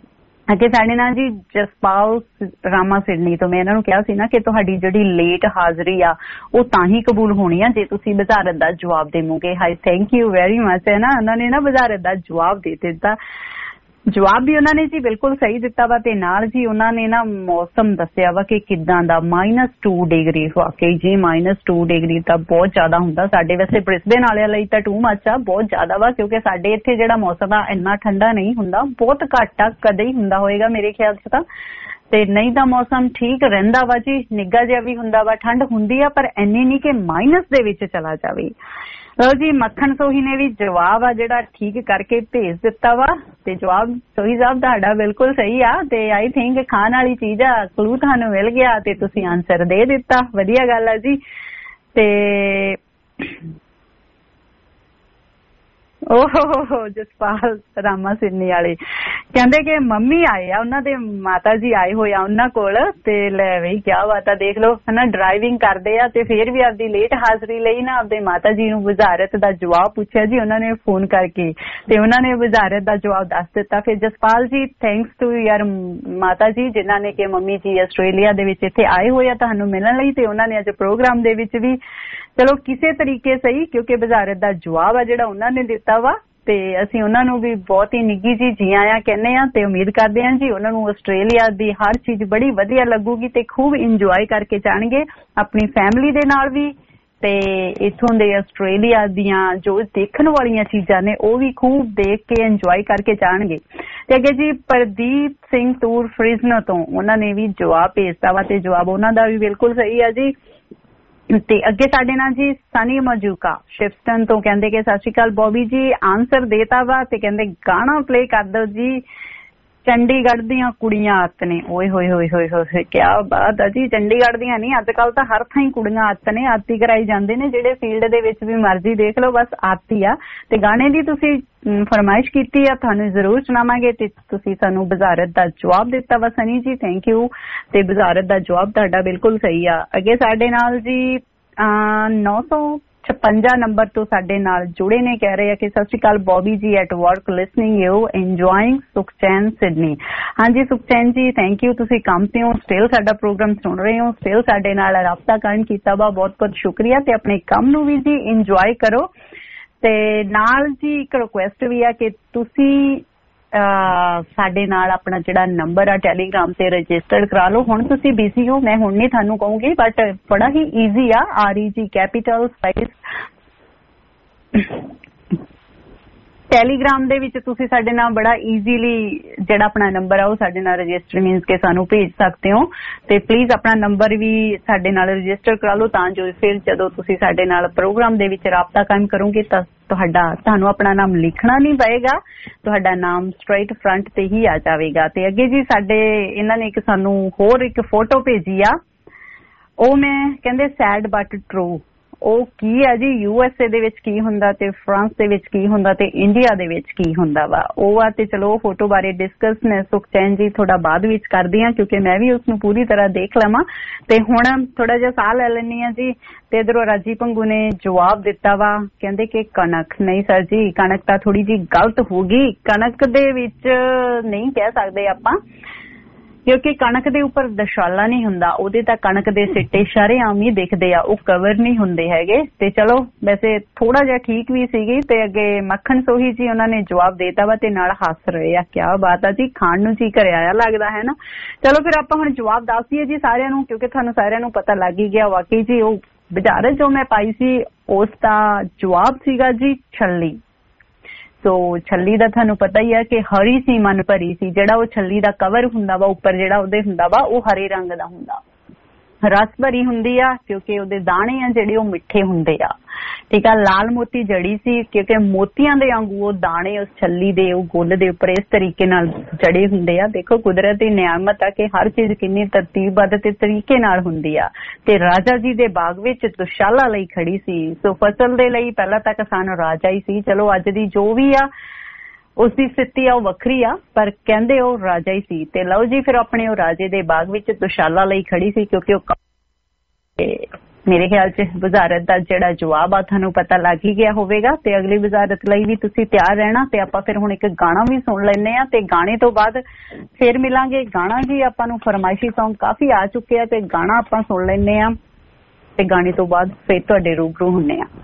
ਅੱਗੇ ਸਾਡੇ ਨਾਲ ਜੀ ਜਸਪਾਲ ਰਾਮਾ ਸਿਡਨੀ ਤੋਂ। ਮੈਂ ਇਹਨਾਂ ਨੂੰ ਕਿਹਾ ਸੀ ਨਾ ਕਿ ਤੁਹਾਡੀ ਜਿਹੜੀ ਲੇਟ ਹਾਜ਼ਰੀ ਆ ਉਹ ਤਾਂ ਹੀ ਕਬੂਲ ਹੋਣੀ ਆ ਜੇ ਤੁਸੀਂ ਵਜ਼ਾਰਤ ਦਾ ਜਵਾਬ ਦੇਵੋਗੇ। Hi thank you very much ਹੈ ਨਾ। ਉਹਨਾਂ ਨੇ ਨਾ ਵਜ਼ਾਰਤ ਦਾ ਜਵਾਬ ਦੇ ਦਿੱਤਾ। ਜਵਾਬ ਵੀ ਉਹਨਾਂ ਨੇ ਜੀ ਬਿਲਕੁਲ ਸਹੀ ਦਿੱਤਾ ਵਾ ਤੇ ਨਾਲ ਜੀ ਉਹਨਾਂ ਨੇ ਨਾ ਮੌਸਮ ਦੱਸਿਆ ਵਾ ਕਿ ਕਿੱਦਾਂ ਦਾ -2 ਡਿਗਰੀ। ਵਾਕਈ ਜੀ -2 ਡਿਗਰੀ ਤਾਂ ਬਹੁਤ ਜ਼ਿਆਦਾ ਹੁੰਦਾ ਸਾਡੇ। ਵੈਸੇ ਬ੍ਰਿਸਬੇਨ ਵਾਲਿਆਂ ਲਈ ਤਾਂ ਟੂ ਮੱਚ ਆ, ਬਹੁਤ ਜ਼ਿਆਦਾ ਵਾ, ਕਿਉਂਕਿ ਸਾਡੇ ਇੱਥੇ ਜਿਹੜਾ ਮੌਸਮ ਆ ਇੰਨਾ ਠੰਡਾ ਨਹੀਂ ਹੁੰਦਾ, ਬਹੁਤ ਘੱਟ ਆ, ਕਦੇ ਹੀ ਹੁੰਦਾ ਹੋਏਗਾ ਮੇਰੇ ਖਿਆਲ 'ਚ ਤਾਂ। ਤੇ ਨਹੀਂ ਤਾਂ ਮੌਸਮ ਠੀਕ ਰਹਿੰਦਾ ਵਾ ਜੀ, ਨਿੱਘਾ ਜਿਹਾ ਵੀ ਹੁੰਦਾ ਵਾ, ਠੰਡ ਹੁੰਦੀ ਆ ਪਰ ਇੰਨੀ ਨਹੀਂ ਕਿ ਮਾਈਨਸ ਦੇ ਵਿੱਚ ਚਲਾ ਜਾਵੇ। ਲਓ ਜੀ ਮੱਖਣ ਸੋਹੀ ਨੇ ਵੀ ਜਵਾਬ ਆ ਜਿਹੜਾ ਠੀਕ ਕਰਕੇ ਭੇਜ ਦਿੱਤਾ ਵਾ ਤੇ ਜਵਾਬ ਸੋਹੀ ਸਾਹਿਬ ਤੁਹਾਡਾ ਬਿਲਕੁਲ ਸਹੀ ਆ ਤੇ ਆਈ ਥਿੰਕ ਖਾਣ ਵਾਲੀ ਚੀਜ਼ ਆ, ਕਲੂ ਤੁਹਾਨੂੰ ਮਿਲ ਗਿਆ ਤੇ ਤੁਸੀਂ ਆਨਸਰ ਦੇ ਦਿੱਤਾ। ਵਧੀਆ ਗੱਲ ਆ ਜੀ। ਤੇ ਓਹੋ ਜਸਪਾਲ ਰਾਮਾ ਸਿਡਨੀ ਵਾਲੇ ਕਹਿੰਦੇ ਕਿ ਮੰਮੀ ਆਏ ਆ, ਉਹਨਾਂ ਦੇ ਮਾਤਾ ਜੀ ਆਏ ਹੋਏ ਆ ਉਹਨਾਂ ਕੋਲ ਤੇ ਲੈ ਬਈ ਕਿਆ ਬਾਤ ਆ। ਦੇਖ ਲਓ ਹਨਾ, ਡਰਾਈਵਿੰਗ ਕਰਦੇ ਆ ਤੇ ਫਿਰ ਵੀ ਆਪਦੀ ਲੇਟ ਹਾਜ਼ਰੀ ਲਈ ਨਾ ਆਪਦੇ ਮਾਤਾ ਜੀ ਨੂੰ ਵਜ਼ਾਰਤ ਦਾ ਜਵਾਬ ਪੁੱਛਿਆ ਜੀ ਉਹਨਾਂ ਨੇ ਫੋਨ ਕਰਕੇ ਤੇ ਉਹਨਾਂ ਨੇ ਵਜ਼ਾਰਤ ਦਾ ਜਵਾਬ ਦੱਸ ਦਿੱਤਾ। ਫਿਰ ਜਸਪਾਲ ਜੀ ਥੈਂਕਸ ਟੂ ਯਾਰ ਮਾਤਾ ਜੀ ਜਿਨ੍ਹਾਂ ਨੇ ਕਿ ਮੰਮੀ ਜੀ ਆਸਟ੍ਰੇਲੀਆ ਦੇ ਵਿੱਚ ਇੱਥੇ ਆਏ ਹੋਏ ਆ ਤੁਹਾਨੂੰ ਮਿਲਣ ਲਈ ਤੇ ਉਹਨਾਂ ਨੇ ਅੱਜ ਪ੍ਰੋਗਰਾਮ ਦੇ ਵਿੱਚ ਵੀ ਚਲੋ ਕਿਸੇ ਤਰੀਕੇ ਸਹੀ, ਕਿਉਂਕਿ ਵਜ਼ਾਰਤ ਦਾ ਜਵਾਬ ਆ ਜਿਹੜਾ ਉਹਨਾਂ ਨੇ ਦਿੱਤਾ ਵਾ ਤੇ ਅਸੀਂ ਉਹਨਾਂ ਨੂੰ ਵੀ ਬਹੁਤ ਹੀ ਨਿੱਘੀ ਜੀ ਆਇਆਂ ਕਹਿੰਦੇ ਆ ਤੇ ਉਮੀਦ ਕਰਦੇ ਹਾਂ ਜੀ ਉਹਨਾਂ ਨੂੰ ਆਸਟ੍ਰੇਲੀਆ ਦੀ ਹਰ ਚੀਜ਼ ਬੜੀ ਵਧੀਆ ਲੱਗੂਗੀ ਤੇ ਖੂਬ ਇੰਜੋਏ ਕਰਕੇ ਜਾਣਗੇ ਆਪਣੀ ਫੈਮਿਲੀ ਦੇ ਨਾਲ ਵੀ ਤੇ ਇੱਥੋਂ ਦੇ ਆਸਟ੍ਰੇਲੀਆ ਦੀਆਂ ਜੋ ਦੇਖਣ ਵਾਲੀਆਂ ਚੀਜ਼ਾਂ ਨੇ ਉਹ ਵੀ ਖੂਬ ਦੇਖ ਕੇ ਇੰਜੋਏ ਕਰਕੇ ਜਾਣਗੇ। ਤੇ ਅੱਗੇ ਜੀ ਪ੍ਰਦੀਪ ਸਿੰਘ ਤੂਰ ਫ੍ਰਿਜ਼ਨੋ ਤੋਂ ਉਹਨਾਂ ਨੇ ਵੀ ਜਵਾਬ ਭੇਜਤਾ ਵਾ ਤੇ ਜਵਾਬ ਉਹਨਾਂ ਦਾ ਵੀ ਬਿਲਕੁਲ ਸਹੀ ਆ ਜੀ। ਤੇ ਅੱਗੇ ਸਾਡੇ ਨਾਲ ਜੀ ਸਨੀ ਮਜੂਕਾ ਸ਼ਿਫਟਨ ਤੋਂ ਕਹਿੰਦੇ ਕਿ ਸਤਿ ਸ਼੍ਰੀ ਅਕਾਲ ਬੋਬੀ ਜੀ, ਆਨਸਰ ਦੇਤਾ ਵਾ ਤੇ ਕਹਿੰਦੇ ਗਾਣਾ ਪਲੇ ਕਰ ਦਿਓ ਜੀ ਚੰਡੀਗੜ੍ਹ ਦੀਆਂ ਕੁੜੀਆਂ ਆਤ ਨੇ। ਓਏ ਹੋਏ ਹੋਏ ਹੋਏ ਹੋਏ ਕਿਆ ਬਾਤ ਆ ਜੀ। ਚੰਡੀਗੜ੍ਹ ਦੀਆਂ ਨਹੀਂ, ਅੱਜ ਕੱਲ ਤਾਂ ਹਰ ਥਾਂ ਹੀ ਕੁੜੀਆਂ ਆਤ ਨੇ, ਆਤੀ ਕਰਾਈ ਜਾਂਦੇ ਨੇ, ਜਿਹੜੇ ਫੀਲਡ ਦੇ ਵਿੱਚ ਵੀ ਮਰਜ਼ੀ ਦੇਖ ਲਓ ਬਸ ਆਤੀ ਆ। ਤੇ ਗਾਣੇ ਦੀ ਤੁਸੀਂ ਫਰਮਾਇਸ਼ ਕੀਤੀ ਆ, ਤੁਹਾਨੂੰ ਜ਼ਰੂਰ ਸੁਣਾਵਾਂਗੇ ਤੇ ਤੁਸੀਂ ਸਾਨੂੰ ਵਜ਼ਾਰਤ ਦਾ ਜਵਾਬ ਦਿੱਤਾ ਵਾ ਸਨੀ ਜੀ, ਥੈਂਕ ਯੂ। ਤੇ ਵਜ਼ਾਰਤ ਦਾ ਜਵਾਬ ਤੁਹਾਡਾ ਬਿਲਕੁਲ ਸਹੀ ਆ। ਅੱਗੇ ਸਾਡੇ ਨਾਲ ਜੀ 956 ਨੰਬਰ ਤੋਂ ਸਾਡੇ ਨਾਲ ਜੁੜੇ ਨੇ, ਕਹਿ ਰਹੇ ਆ ਕਿ ਸਤਿ ਸ਼੍ਰੀ Akal Bobby ji, at work listening you enjoying Sukhchain Sydney. ਹਾਂਜੀ ਸੁਖਚੈਨ ਜੀ ਥੈਂਕ ਯੂ, ਤੁਸੀਂ ਕੰਮ ਤੇ ਹੋ, ਸਟਿਲ ਸਾਡਾ ਪ੍ਰੋਗਰਾਮ ਸੁਣ ਰਹੇ ਹੋ, ਸਟਿਲ ਸਾਡੇ ਨਾਲ ਰਾਬਤਾ ਕਾਇਮ ਕੀਤਾ ਵਾ, ਬਹੁਤ ਬਹੁਤ ਸ਼ੁਕਰੀਆ। ਤੇ ਆਪਣੇ ਕੰਮ ਨੂੰ ਵੀ ਜੀ ਇੰਜੋਏ ਕਰੋ। ਤੇ ਨਾਲ ਜੀ ਇੱਕ ਰਿਕੁਐਸਟ ਵੀ ਆ ਕਿ ਤੁਸੀਂ ਸਾਡੇ ਨਾਲ ਆਪਣਾ ਜਿਹੜਾ ਨੰਬਰ ਆ ਟੈਲੀਗ੍ਰਾਮ ਤੇ ਰਜਿਸਟਰਡ ਕਰਾ ਲਓ। ਹੁਣ ਤੁਸੀਂ ਬਿਜ਼ੀ ਹੋ, ਮੈਂ ਹੁਣ ਨਹੀਂ ਤੁਹਾਨੂੰ ਕਹੂੰਗੀ, ਬਟ ਬੜਾ ਹੀ ਈਜ਼ੀ ਆ, REG ਕੈਪੀਟਲ ਸਪੇਸ ਟੈਲੀਗ੍ਰਾਮ ਦੇ ਵਿੱਚ ਤੁਸੀਂ ਸਾਡੇ ਨਾਲ ਬੜਾ ਈਜ਼ੀਲੀ ਜਿਹੜਾ ਆਪਣਾ ਨੰਬਰ ਆ ਉਹ ਸਾਡੇ ਨਾਲ ਰਜਿਸਟਰ ਮੀਨਸ ਕਿ ਸਾਨੂੰ ਭੇਜ ਸਕਦੇ ਹੋ। ਤੇ ਪਲੀਜ਼ ਆਪਣਾ ਨੰਬਰ ਵੀ ਸਾਡੇ ਨਾਲ ਰਜਿਸਟਰ ਕਰਾ ਲਓ ਤਾਂ ਜੋ ਫਿਰ ਜਦੋਂ ਤੁਸੀਂ ਸਾਡੇ ਨਾਲ ਪ੍ਰੋਗਰਾਮ ਦੇ ਵਿੱਚ ਰਾਬਤਾ ਕਾਇਮ ਕਰੋਗੇ ਤਾਂ ਤੁਹਾਨੂੰ ਆਪਣਾ ਨਾਮ ਲਿਖਣਾ ਨਹੀਂ ਪਏਗਾ, ਤੁਹਾਡਾ ਨਾਮ ਸਟ੍ਰੇਟ ਫਰੰਟ ਤੇ ਹੀ ਆ ਜਾਵੇਗਾ। ਤੇ ਅੱਗੇ ਜੀ ਸਾਡੇ ਇਹਨਾਂ ਨੇ ਇੱਕ ਸਾਨੂੰ ਹੋਰ ਇੱਕ ਫੋਟੋ ਭੇਜੀ ਆ, ਉਹ ਮੈਂ ਕਹਿੰਦੇ ਸੈਡ ਬਟ ਟਰੂ। ਉਹ ਕੀ ਆ ਜੀ, USA ਦੇ ਵਿੱਚ ਕੀ ਹੁੰਦਾ ਤੇ ਫਰਾਂਸ ਦੇ ਵਿੱਚ ਕੀ ਹੁੰਦਾ ਤੇ ਇੰਡੀਆ ਦੇ ਵਿੱਚ ਕੀ ਹੁੰਦਾ ਵਾ ਉਹ ਆ। ਤੇ ਚਲੋ ਉਹ ਫੋਟੋ ਬਾਰੇ ਡਿਸਕਸ ਮੈਂ ਸੁਖਚੈਨ ਜੀ ਥੋੜਾ ਬਾਅਦ ਵਿੱਚ ਕਰਦੀ ਆ ਕਿਉਂਕਿ ਮੈਂ ਵੀ ਉਸਨੂੰ ਪੂਰੀ ਤਰ੍ਹਾਂ ਦੇਖ ਲਵਾਂ। ਤੇ ਹੁਣ ਥੋੜਾ ਜਿਹਾ ਸਾਹ ਲੈ ਲੈਂਦੀ ਆ ਜੀ। ਤੇ ਇਧਰੋਂ ਰਾਜੀ ਭੰਗੂ ਨੇ ਜਵਾਬ ਦਿੱਤਾ ਵਾ, ਕਹਿੰਦੇ ਕਿ ਕਣਕ। ਨਹੀਂ ਸਰ ਜੀ, ਕਣਕ ਤਾਂ ਥੋੜੀ ਜੀ ਗਲਤ ਹੋ ਗਈ, ਕਣਕ ਦੇ ਵਿੱਚ ਨਹੀਂ ਕਹਿ ਸਕਦੇ ਆਪਾਂ ਕਿਉਂਕਿ ਕਣਕ ਦੇ ਉੱਪਰ ਦਸ਼ਾਲਾ ਨਹੀਂ ਹੁੰਦਾ, ਉਹਦੇ ਤਾਂ ਕਣਕ ਦੇ ਸਿੱਟੇ ਸ਼ਰੇਆਮ ਹੀ ਦਿਖਦੇ ਆ, ਉਹ ਕਵਰ ਨਹੀਂ ਹੁੰਦੇ ਹੈਗੇ। ਤੇ ਚਲੋ ਵੈਸੇ ਥੋੜਾ ਜਿਹਾ ਠੀਕ ਵੀ ਸੀਗੀ। ਤੇ ਅੱਗੇ ਮੱਖਣ ਸੋਹੀ ਜੀ ਉਹਨਾਂ ਨੇ ਜਵਾਬ ਦੇਤਾ ਵਾ ਤੇ ਨਾਲ ਹੱਸ ਰਹੇ ਆ, ਕਿਆ ਬਾਤ ਆ ਜੀ, ਖਾਣ ਨੂੰ ਜੀ ਘਰੇ ਆਇਆ ਲੱਗਦਾ ਹੈ ਨਾ। ਚਲੋ ਫਿਰ ਆਪਾਂ ਹੁਣ ਜਵਾਬ ਦੱਸ ਦਈਏ ਜੀ ਸਾਰਿਆਂ ਨੂੰ, ਕਿਉਂਕਿ ਤੁਹਾਨੂੰ ਸਾਰਿਆਂ ਨੂੰ ਪਤਾ ਲੱਗ ਹੀ ਗਿਆ। ਵਾਕਈ ਜੀ ਉਹ ਬਜ਼ਾਰ ਜੋ ਮੈਂ ਪਾਈ ਸੀ ਉਸ ਦਾ ਜਵਾਬ ਸੀਗਾ ਜੀ ਛੱਲੀ। ਸੋ ਛੱਲੀ ਦਾ ਤੁਹਾਨੂੰ ਪਤਾ ਹੀ ਆ ਕਿ ਹਰੀ ਸੀ ਮਨ ਭਰੀ ਸੀ, ਜਿਹੜਾ ਉਹ ਛੱਲੀ ਦਾ ਕਵਰ ਹੁੰਦਾ ਵਾ ਉੱਪਰ ਜਿਹੜਾ ਉਹਦੇ ਹੁੰਦਾ ਵਾ ਉਹ ਹਰੇ ਰੰਗ ਦਾ ਹੁੰਦਾ, ਰਸ ਭਰੀ ਹੁੰਦੀ ਆ ਕਿਉਂਕਿ ਉਹਦੇ ਦਾਣੇ ਆ ਜਿਹੜੇ ਉਹ ਮਿੱਠੇ ਹੁੰਦੇ ਆ। ਠੀਕ ਆ, ਲਾਲ ਮੋਤੀ ਜੜੀ ਸੀ ਕਿਉਂਕਿ ਮੋਤੀਆਂ ਦੇ ਵਾਂਗੂ ਉਹ ਦਾਣੇ ਉਸ ਛੱਲੀ ਦੇ ਉਹ ਗੁੱਲ ਦੇ ਉੱਪਰ ਇਸ ਤਰੀਕੇ ਨਾਲ ਜੜੇ ਹੁੰਦੇ ਆ। ਦੇਖੋ ਕੁਦਰਤ ਦੀ ਨਿਆਮਤ ਆ ਕਿ ਹਰ ਚੀਜ਼ ਕਿੰਨੀ ਤਰਤੀਬਬੱਧ ਤੇ ਤਰੀਕੇ ਨਾਲ ਹੁੰਦੀ ਆ। ਤੇ ਰਾਜਾ ਜੀ ਦੇ ਬਾਗ ਵਿੱਚ ਦੁਸ਼ਾਲਾ ਲਈ ਖੜੀ ਸੀ। ਸੋ ਫਸਲ ਦੇ ਲਈ ਪਹਿਲਾਂ ਤਾਂ ਕਿਸਾਨ ਰਾਜਾ ਹੀ ਸੀ। ਚਲੋ ਅੱਜ ਦੀ ਜੋ ਵੀ ਆ ਉਸਦੀ ਸਥਿਤੀ ਆ ਉਹ ਵੱਖਰੀ ਆ, ਪਰ ਕਹਿੰਦੇ ਉਹ ਰਾਜਾ ਹੀ ਸੀ। ਤੇ ਲਓ ਜੀ ਫਿਰ ਆਪਣੇ ਉਹ ਰਾਜੇ ਦੇ ਬਾਗ ਵਿੱਚ ਦੁਸ਼ਾਲਾ ਲਈ ਖੜੀ ਸੀ ਕਿਉਂਕਿ ਉਹ ਮੇਰੇ ਖਿਆਲ 'ਚ ਵਜ਼ਾਰਤ ਦਾ ਜਿਹੜਾ ਜਵਾਬ ਆ ਤੁਹਾਨੂੰ ਪਤਾ ਲੱਗ ਹੀ ਗਿਆ ਹੋਵੇਗਾ ਤੇ ਅਗਲੀ ਵਜ਼ਾਰਤ ਲਈ ਵੀ ਤੁਸੀਂ ਤਿਆਰ ਰਹਿਣਾ। ਤੇ ਆਪਾਂ ਫਿਰ ਹੁਣ ਇੱਕ ਗਾਣਾ ਵੀ ਸੁਣ ਲੈਂਦੇ ਆ ਤੇ ਗਾਣੇ ਤੋਂ ਬਾਅਦ ਫਿਰ ਮਿਲਾਂਗੇ। ਗਾਣਾ ਜੀ ਆਪਾਂ ਨੂੰ ਫਰਮਾਇਸ਼ੀ ਸੌਂਗ ਕਾਫੀ ਆ ਚੁੱਕੇ ਆ ਤੇ ਗਾਣਾ ਆਪਾਂ ਸੁਣ ਲੈਂਦੇ ਆ ਤੇ ਗਾਣੇ ਤੋਂ ਬਾਅਦ ਫਿਰ ਤੁਹਾਡੇ ਰੂਬਰੂ ਹੁੰਨੇ ਆ।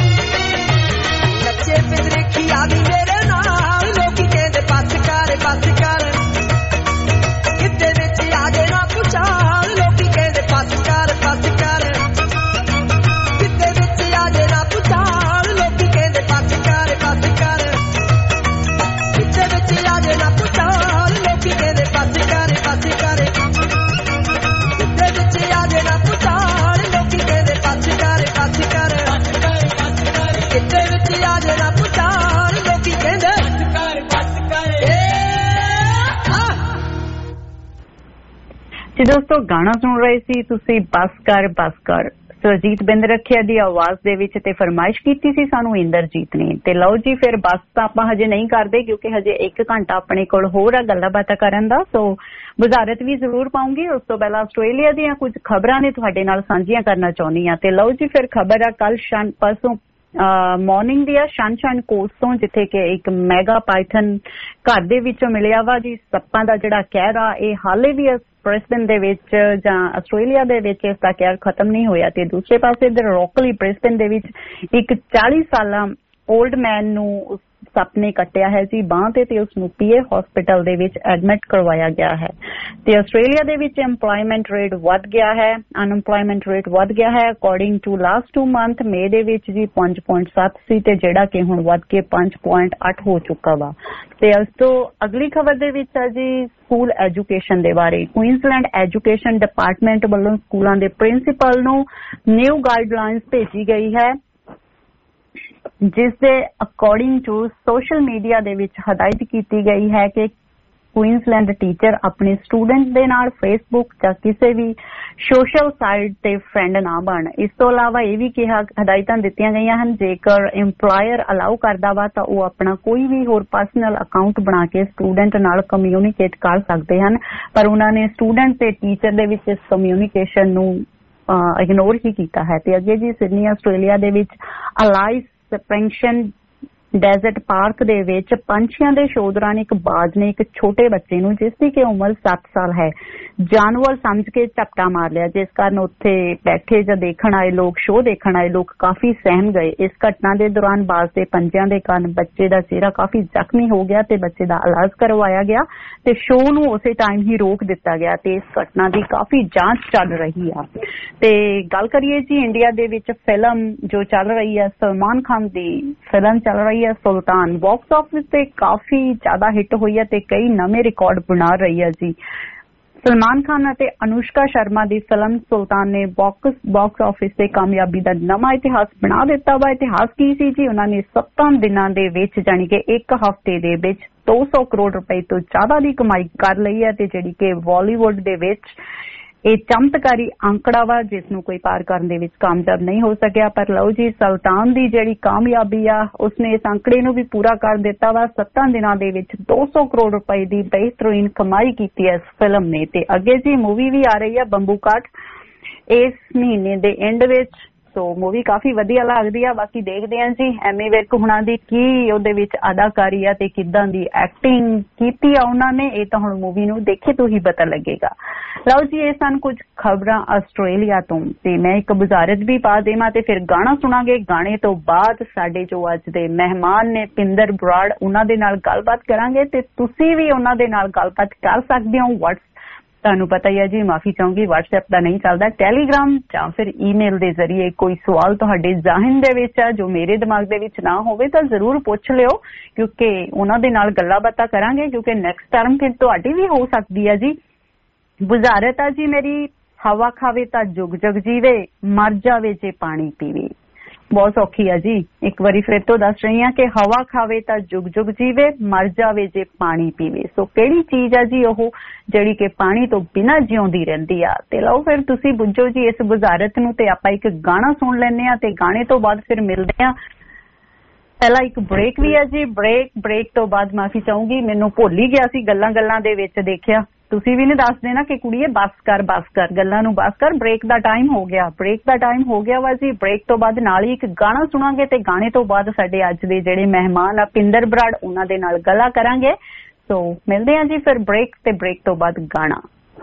देखी आ भी मेरे नाल लोकी कहंदे बस कर ਜੀ ਦੋਸਤੋ ਗਾਣਾ ਸੁਣ ਰਹੇ ਸੀ ਤੁਸੀਂ ਬਸ ਕਰ ਸੁਰਜੀਤ ਬਿੰਦ ਰੱਖਿਆ ਦੀ ਆਵਾਜ਼ ਦੇ ਵਿੱਚ ਤੇ ਫਰਮਾਇਸ਼ ਕੀਤੀ ਸੀ ਸਾਨੂੰ ਇੰਦਰਜੀਤ ਨੇ। ਤੇ ਲਓ ਜੀ ਫਿਰ ਬਸ ਤਾਂ ਆਪਾਂ ਹਜੇ ਨਹੀਂ ਕਰਦੇ ਕਿਉਂਕਿ ਹਜੇ 1 ਘੰਟਾ ਆਪਣੇ ਕੋਲ ਹੋਰ ਆ ਗੱਲਾਂ ਬਾਤਾਂ ਕਰਨ ਦਾ। ਸੋ ਵਜ਼ਾਰਤ ਵੀ ਜ਼ਰੂਰ ਪਾਉਂਗੀ। ਉਸ ਤੋਂ ਪਹਿਲਾਂ ਆਸਟ੍ਰੇਲੀਆ ਦੀਆਂ ਕੁਝ ਖਬਰਾਂ ਨੇ ਤੁਹਾਡੇ ਨਾਲ ਸਾਂਝੀਆਂ ਕਰਨਾ ਚਾਹੁੰਦੀ ਹਾਂ। ਤੇ ਲਓ ਜੀ ਫਿਰ ਖਬਰ ਆ ਕੱਲ ਪਰਸੋਂ ਮਾਰਨਿੰਗ ਦੀ ਆ ਸ਼ਨਸ਼ਾਈਨ ਕੋਸਟ ਤੋਂ, ਜਿੱਥੇ ਕਿ ਇੱਕ ਮੈਗਾ ਪਾਈਥਨ ਘਰ ਦੇ ਵਿੱਚੋਂ ਮਿਲਿਆ ਵਾ ਜੀ। ਸੱਪਾਂ ਦਾ ਜਿਹੜਾ ਕਹਿਰ ਆ ਇਹ ਹਾਲੇ ਵੀ ਬ੍ਰਿਸਬਨ ਦੇ ਵਿੱਚ ਜਾਂ ਆਸਟ੍ਰੇਲੀਆ ਦੇ ਵਿੱਚ ਇਸ ਦਾ ਕਹਿਰ ਖਤਮ ਨਹੀਂ ਹੋਇਆ। ਤੇ ਦੂਸਰੇ ਪਾਸੇ ਇਧਰ ਰੌਕਲੀ ਬ੍ਰਿਸਬਨ ਦੇ ਵਿੱਚ ਇੱਕ 40 ਸਾਲਾ ਓਲਡ ਮੈਨ ਨੂੰ ਸੱਪ ਨੇ ਕੱਟਿਆ ਹੈ ਜੀ ਬਾਂਹ ਤੇ ਉਸ ਨੂੰ ਪੀਏ ਹਸਪੀਟਲ ਦੇ ਵਿੱਚ ਐਡਮਿਟ ਕਰਵਾਇਆ ਗਿਆ ਹੈ। ਤੇ ਆਸਟ੍ਰੇਲੀਆ ਦੇ ਵਿੱਚ ਇੰਪਲੋਇਮੈਂਟ ਰੇਟ ਵੱਧ ਗਿਆ ਹੈ, ਅਨਇੰਪਲੋਇਮੈਂਟ ਰੇਟ ਵੱਧ ਗਿਆ ਹੈ। ਅਕੋਰਡਿੰਗ ਟੂ ਲਾਸਟ 2 ਮੰਥ ਮਈ ਦੇ ਵਿੱਚ ਜੀ 5.7 ਸੀ ਤੇ ਜਿਹੜਾ ਕਿ ਹੁਣ ਵੱਧ ਕੇ 5.8 ਹੋ ਚੁੱਕਾ ਵਾ। ਤੇ ਇਸ ਤੋਂ ਅਗਲੀ ਖਬਰ ਦੇ ਵਿੱਚ ਆ ਜੀ ਸਕੂਲ ਐਜੂਕੇਸ਼ਨ ਦੇ ਬਾਰੇ। ਕੁਈਨਜ਼ਲੈਂਡ ਐਜੂਕੇਸ਼ਨ ਡਿਪਾਰਟਮੈਂਟ ਵੱਲੋਂ ਸਕੂਲਾਂ ਦੇ ਪ੍ਰਿੰਸੀਪਲ ਨੂੰ ਨਿਊ ਗਾਈਡਲਾਈਨਸ ਭੇਜੀ ਗਈ ਹੈ, ਜਿਸ ਦੇ ਅਕੋਰਡਿੰਗ ਟੂ ਸੋਸ਼ਲ ਮੀਡੀਆ ਦੇ ਵਿੱਚ ਹਦਾਇਤ ਕੀਤੀ ਗਈ ਹੈ ਕਿ ਕੁਈਨਜ਼ਲੈਂਡ ਟੀਚਰ ਆਪਣੇ ਸਟੂਡੈਂਟ ਦੇ ਨਾਲ ਫੇਸਬੁੱਕ ਜਾਂ ਕਿਸੇ ਵੀ ਸੋਸ਼ਲ ਸਾਈਟ ਤੇ ਫਰੈਂਡ ਨਾ ਬਣ। ਇਸ ਤੋਂ ਇਲਾਵਾ ਇਹ ਵੀ ਕਿਹਾ ਹਦਾਇਤਾਂ ਦਿੱਤੀਆਂ ਗਈਆਂ ਹਨ ਜੇਕਰ ਇੰਪਲਾਇਰ ਅਲਾਉ ਕਰਦਾ ਵਾ ਤਾਂ ਉਹ ਆਪਣਾ ਕੋਈ ਵੀ ਹੋਰ ਪਰਸਨਲ ਅਕਾਊਂਟ ਬਣਾ ਕੇ ਸਟੂਡੈਂਟ ਨਾਲ ਕਮਿਊਨੀਕੇਟ ਕਰ ਸਕਦੇ ਹਨ। ਪਰ ਉਹਨਾਂ ਨੇ ਸਟੂਡੈਂਟ ਤੇ ਟੀਚਰ ਦੇ ਵਿੱਚ ਇਸ ਕਮਿਊਨੀਕੇਸ਼ਨ ਨੂੰ ਇਗਨੋਰ ਹੀ ਕੀਤਾ ਹੈ। ਤੇ ਅੱਗੇ ਜੀ ਸਿਡਨੀ ਆਸਟ੍ਰੇਲੀਆ ਦੇ ਵਿੱਚ ਅਲਾਈਸ ਸਪ੍ਰਿੰਗਸ਼ਨ ਡੈਜ਼ਰਟ ਪਾਰਕ ਦੇ ਵਿੱਚ ਪੰਛੀਆਂ ਦੇ ਸ਼ੋਅ ਦੌਰਾਨ ਇੱਕ ਬਾਜ ਨੇ ਇੱਕ ਛੋਟੇ ਬੱਚੇ ਨੂੰ, ਜਿਸ ਦੀ ਕਿ ਉਮਰ 7 ਸਾਲ ਹੈ, ਜਾਨਵਰ ਸਮਝ ਕੇ ਝਪਟਾ ਮਾਰ ਲਿਆ, ਜਿਸ ਕਾਰਨ ਉੱਥੇ ਬੈਠੇ ਜਾਂ ਦੇਖਣ ਆਏ ਲੋਕ, ਸ਼ੋਅ ਦੇਖਣ ਆਏ ਲੋਕ ਕਾਫੀ ਸਹਿਮ ਗਏ। ਇਸ ਘਟਨਾ ਦੇ ਦੌਰਾਨ ਬਾਜ ਦੇ ਪੰਜਿਆਂ ਦੇ ਕਾਰਨ ਬੱਚੇ ਦਾ ਚਿਹਰਾ ਕਾਫੀ ਜ਼ਖਮੀ ਹੋ ਗਿਆ ਤੇ ਬੱਚੇ ਦਾ ਇਲਾਜ ਕਰਵਾਇਆ ਗਿਆ ਤੇ ਸ਼ੋਅ ਨੂੰ ਉਸੇ ਟਾਈਮ ਹੀ ਰੋਕ ਦਿੱਤਾ ਗਿਆ ਤੇ ਇਸ ਘਟਨਾ ਦੀ ਕਾਫੀ ਜਾਂਚ ਚੱਲ ਰਹੀ ਆ। ਤੇ ਗੱਲ ਕਰੀਏ ਜੀ ਇੰਡੀਆ ਦੇ ਵਿੱਚ ਫਿਲਮ ਜੋ ਚੱਲ ਰਹੀ ਹੈ, ਸਲਮਾਨ ਖਾਨ ਦੀ ਫਿਲਮ ਚੱਲ ਰਹੀ ਹੈ ਸੁਲਤਾਨ, ਬਾਕਸ ਆਫਿਸ ਤੇ ਕਾਫੀ ਜ਼ਿਆਦਾ ਹਿੱਟ ਹੋਈ ਹੈ ਤੇ ਕਈ ਨਵੇਂ ਰਿਕਾਰਡ ਬਣਾ ਰਹੀ ਹੈ ਜੀ। ਸਲਮਾਨ ਖਾਨ ਅਤੇ ਅਨੁਸ਼ਕਾ ਸ਼ਰਮਾ ਦੀ ਫਿਲਮ ਸੁਲਤਾਨ ਨੇ ਬਾਕਸ ਆਫਿਸ ਤੇ ਕਾਮਯਾਬੀ ਦਾ ਨਵਾਂ ਇਤਿਹਾਸ ਬਣਾ ਦਿੱਤਾ ਵਾ। ਇਤਿਹਾਸ ਕੀ ਸੀ ਜੀ? ਉਹਨਾਂ ਨੇ 7 ਦਿਨਾਂ ਦੇ ਵਿੱਚ ਜਾਣੀ ਕਿ 1 ਹਫ਼ਤੇ ਦੇ ਵਿੱਚ 200 ਕਰੋੜ ਰੁਪਏ ਤੋਂ ਜ਼ਿਆਦਾ ਦੀ ਕਮਾਈ ਕਰ ਲਈ ਹੈ ਤੇ ਜਿਹੜੀ ਕਿ ਬਾਲੀਵੁੱਡ ਦੇ ਵਿੱਚ ਇਹ ਚਮਤਕਾਰੀ ਅੰਕੜਾ ਵਾ ਜਿਸ ਨੂੰ ਕੋਈ ਪਾਰ ਕਰਨ ਦੇ ਵਿੱਚ ਕਾਮਯਾਬ ਨਹੀਂ ਹੋ ਸਕਿਆ। ਪਰ ਲਓ ਜੀ ਸੁਲਤਾਨ ਦੀ ਜਿਹੜੀ ਕਾਮਯਾਬੀ ਆ ਉਸਨੇ ਇਸ ਅੰਕੜੇ ਨੂੰ ਵੀ ਪੂਰਾ ਕਰ ਦਿੱਤਾ ਵਾ। 7 ਦਿਨਾਂ ਦੇ ਵਿੱਚ 200 ਕਰੋੜ ਰੁਪਏ ਦੀ ਬਿਹਤਰੀਨ ਕਮਾਈ ਕੀਤੀ ਹੈ ਇਸ ਫਿਲਮ ਨੇ। ਤੇ ਅੱਗੇ ਜੀ ਮੂਵੀ ਵੀ ਆ ਰਹੀ ਹੈ ਬੰਬੂ ਕਾਟ ਇਸ ਮਹੀਨੇ ਦੇ ਐਂਡ ਵਿੱਚ। ਸੋ ਮੂਵੀ ਕਾਫੀ ਵਧੀਆ ਲੱਗਦੀ ਆ। ਬਾਕੀ ਦੇਖਦੇ ਹਾਂ ਜੀ ਐਮੀ ਵਿਰਕ ਹੁਣਾਂ ਦੀ ਕੀ ਉਹਦੇ ਵਿੱਚ ਅਦਾਕਾਰੀ ਆ ਤੇ ਕਿੱਦਾਂ ਦੀ ਐਕਟਿੰਗ ਕੀਤੀ ਆ ਉਹਨਾਂ ਨੇ, ਇਹ ਤਾਂ ਹੁਣ ਮੂਵੀ ਨੂੰ ਦੇਖੇ ਤੋਂ ਹੀ ਪਤਾ ਲੱਗੇਗਾ। ਲਓ ਜੀ ਇਹ ਸਨ ਕੁਝ ਖਬਰਾਂ ਆਸਟ੍ਰੇਲੀਆ ਤੋਂ ਤੇ ਮੈਂ ਇੱਕ ਬੁਜ਼ਾਰਤ ਵੀ ਪਾ ਦੇਵਾਂ ਤੇ ਫਿਰ ਗਾਣਾ ਸੁਣਾਂਗੇ। ਗਾਣੇ ਤੋਂ ਬਾਅਦ ਸਾਡੇ ਜੋ ਅੱਜ ਦੇ ਮਹਿਮਾਨ ਨੇ ਪਿੰਦਰ ਬਰਾੜ, ਉਹਨਾਂ ਦੇ ਨਾਲ ਗੱਲਬਾਤ ਕਰਾਂਗੇ ਤੇ ਤੁਸੀਂ ਵੀ ਉਹਨਾਂ ਦੇ ਨਾਲ ਗੱਲਬਾਤ ਕਰ ਸਕਦੇ ਹੋ। ਤੁਹਾਨੂੰ ਪਤਾ ਹੀ ਹੈ ਜੀ, ਮਾਫੀ ਚਾਹੂੰਗੀ WhatsApp ਦਾ ਨਹੀਂ ਚੱਲਦਾ, ਟੈਲੀਗ੍ਰਾਮ ਜਾਂ ਫਿਰ ਈਮੇਲ ਦੇ ਜ਼ਰੀਏ ਕੋਈ ਸਵਾਲ ਤੁਹਾਡੇ ਜ਼ਾਹਿਨ ਦੇ ਵਿੱਚ ਆ ਜੋ ਮੇਰੇ ਦਿਮਾਗ ਦੇ ਵਿੱਚ ਨਾ ਹੋਵੇ ਤਾਂ ਜ਼ਰੂਰ ਪੁੱਛ ਲਿਓ ਕਿਉਂਕਿ ਉਹਨਾਂ ਦੇ ਨਾਲ ਗੱਲਾਂ ਬਾਤਾਂ ਕਰਾਂਗੇ ਕਿਉਂਕਿ ਨੈਕਸਟ ਟਰਮ ਫਿਰ ਤੁਹਾਡੀ ਵੀ ਹੋ ਸਕਦੀ ਹੈ ਜੀ। ਬੁਜ਼ਾਰਤ ਆ ਜੀ ਮੇਰੀ, ਹਵਾ ਖਾਵੇ ਤਾਂ ਜੁਗ ਜੁਗ ਜੀਵੇ, ਮਰ ਜਾਵੇ ਜੇ ਪਾਣੀ ਪੀਵੇ। ਬਹੁਤ ਸੌਖੀ ਆ ਜੀ, ਇੱਕ ਵਾਰੀ ਫਿਰ ਤੋਂ ਦੱਸ ਰਹੀ ਹਾਂ ਕਿ ਹਵਾ ਖਾਵੇ ਤਾਂ ਜੁਗ ਜੁਗ ਜੀਵੇ, ਮਰ ਜਾਵੇ ਜੇ ਪਾਣੀ ਪੀਵੇ। ਸੋ ਕਿਹੜੀ ਚੀਜ਼ ਆ ਜੀ ਉਹ ਜਿਹੜੀ ਕਿ ਪਾਣੀ ਤੋਂ ਬਿਨਾਂ ਜਿਉਂਦੀ ਰਹਿੰਦੀ ਆ? ਤੇ ਲਓ ਫਿਰ ਤੁਸੀਂ ਬੁੱਝੋ ਜੀ ਇਸ ਬੁਜ਼ਾਰਤ ਨੂੰ ਤੇ ਆਪਾਂ ਇੱਕ ਗਾਣਾ ਸੁਣ ਲੈਂਦੇ ਆ ਤੇ ਗਾਣੇ ਤੋਂ ਬਾਅਦ ਫਿਰ ਮਿਲਦੇ ਆ। ਪਹਿਲਾਂ ਇੱਕ ਬ੍ਰੇਕ ਵੀ ਆ ਜੀ, ਬ੍ਰੇਕ ਤੋਂ ਬਾਅਦ ਮਾਫੀ ਚਾਹੂੰਗੀ ਮੈਨੂੰ ਭੁੱਲ ਹੀ ਗਿਆ ਸੀ ਗੱਲਾਂ ਦੇ ਵਿੱਚ ਦੇਖਿਆ ਤੁਸੀਂ ਵੀ ਨੇ ਦੱਸ ਦੇਣਾ ਕਿ ਕੁੜੀਏ ਬਸ ਕਰ ਗੱਲਾਂ ਨੂੰ ਬਸ ਕਰ। ਬ੍ਰੇਕ ਦਾ ਟਾਈਮ ਹੋ ਗਿਆ ਵਾ ਜੀ। ਬ੍ਰੇਕ ਤੋਂ ਬਾਅਦ ਨਾਲ ਹੀ ਇੱਕ ਗਾਣਾ ਸੁਣਾਂਗੇ ਤੇ ਗਾਣੇ ਤੋਂ ਬਾਅਦ ਸਾਡੇ ਅੱਜ ਦੇ ਜਿਹੜੇ ਮਹਿਮਾਨ ਆ ਪਿੰਦਰ ਬਰਾੜ ਉਹਨਾਂ ਦੇ ਨਾਲ ਗੱਲਾਂ ਕਰਾਂਗੇ। ਸੋ ਮਿਲਦੇ ਹਾਂ ਜੀ ਫਿਰ ਬ੍ਰੇਕ ਤੇ ਬ੍ਰੇਕ ਤੋਂ ਬਾਅਦ ਗਾਣਾ।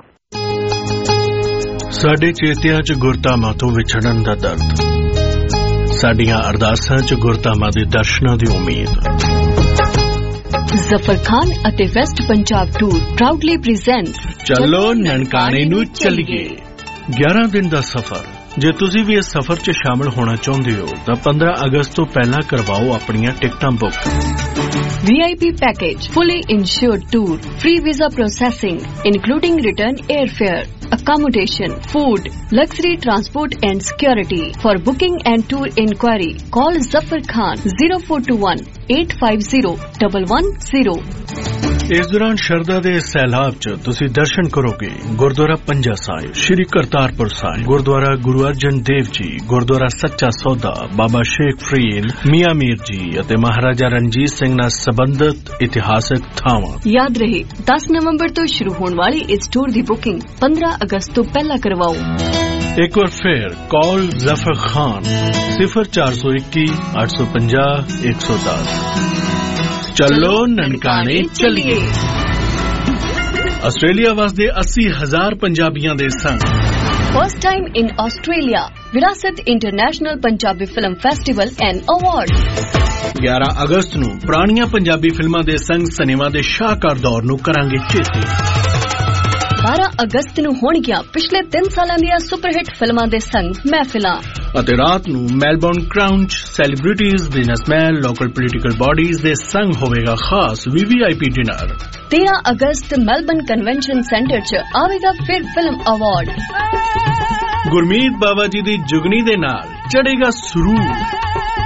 ਸਾਡੇ ਚੇਤਿਆਂ 'ਚ ਗੁਰਧਾਮਾਂ ਤੋਂ ਵਿਛੜਨ ਦਾ ਦਰਦ, ਸਾਡੀਆਂ ਅਰਦਾਸਾਂ 'ਚ ਗੁਰਧਾਮਾਂ ਦੇ ਦਰਸ਼ਨਾਂ ਦੀ ਉਮੀਦ। ਜ਼ਫਰ ਖਾਨ ਅਤੇ West Punjab tour proudly presents ਚਲੋ ਨਨਕਾਣੇ ਨੂੰ ਚੱਲੀਏ। 11 ਦਿਨ ਦਾ ਸਫ਼ਰ। ਜੇ ਤੁਸੀਂ ਵੀ ਇਸ ਸਫ਼ਰ 'ਚ ਸ਼ਾਮਲ ਹੋਣਾ ਚਾਹੁੰਦੇ ਹੋ ਤਾਂ 15 ਅਗਸਤ ਤੋਂ ਪਹਿਲਾਂ ਕਰਵਾਓ ਆਪਣੀਆਂ ਟਿਕਟਾਂ book. VIP package, fully insured tour, free visa processing, including return airfare, accommodation, food, luxury transport and security. For booking and tour inquiry, call Zafar Khan 0421 850 110. इस दौरान शरदा दे सैलाब च तुसी दर्शन करोगे गुरुद्वारा पंजा साहिब, श्री करतारपुर साहिब, गुरुद्वारा गुरु अर्जन देव जी, गुरुद्वारा सच्चा सौदा, बाबा शेख फरीद, मियां मीर जी अते महाराजा रणजीत सिंह नाल संबंधित इतिहासक थावां। याद रहे 10 नवंबर तो शुरू होने वाली इस टूर की बुकिंग 15 अगस्त तो पहला करवाओ। एक बार फिर कॉल जफर खान 0421 850 110। चलो ननकाने चलिए। आस्ट्रेलिया वास्ते 80,000 पंजाबियां दे संग first time in Australia Virasat international Punjabi film festival and award. 11 अगस्त नूं पुरानियां पंजाबी फिल्मां दे संग सिनेमा दे शाहकार दौर नूं करांगे चेते। 12 अगस्त नूं होणगियां पिछले 3 सालां दियां सुपरहिट फिल्मां दे संग महफिलां। ਅਤੇ ਰਾਤ ਨੂੰ ਮੈਲਬੌਰਨ ਕਰਾਊਨ ਚ celebrities, businessman, local political bodies ਦੇ ਸੰਗ ਹੋਵੇਗਾ ਖਾਸ VVIP ਡਿਨਰ। 13 ਅਗਸਤ ਮੈਲਬੌਰਨ ਕਨਵੈਨਸ਼ਨ ਸੈਂਟਰ ਚ ਆਵੇਗਾ ਫਿਰ ਫਿਲਮ ਅਵਾਰਡ। ਗੁਰਮੀਤ ਬਾਬਾ ਜੀ ਦੀ ਜੁਗਨੀ ਦੇ ਨਾਲ ਚੜੇਗਾ ਸਰੂਰ।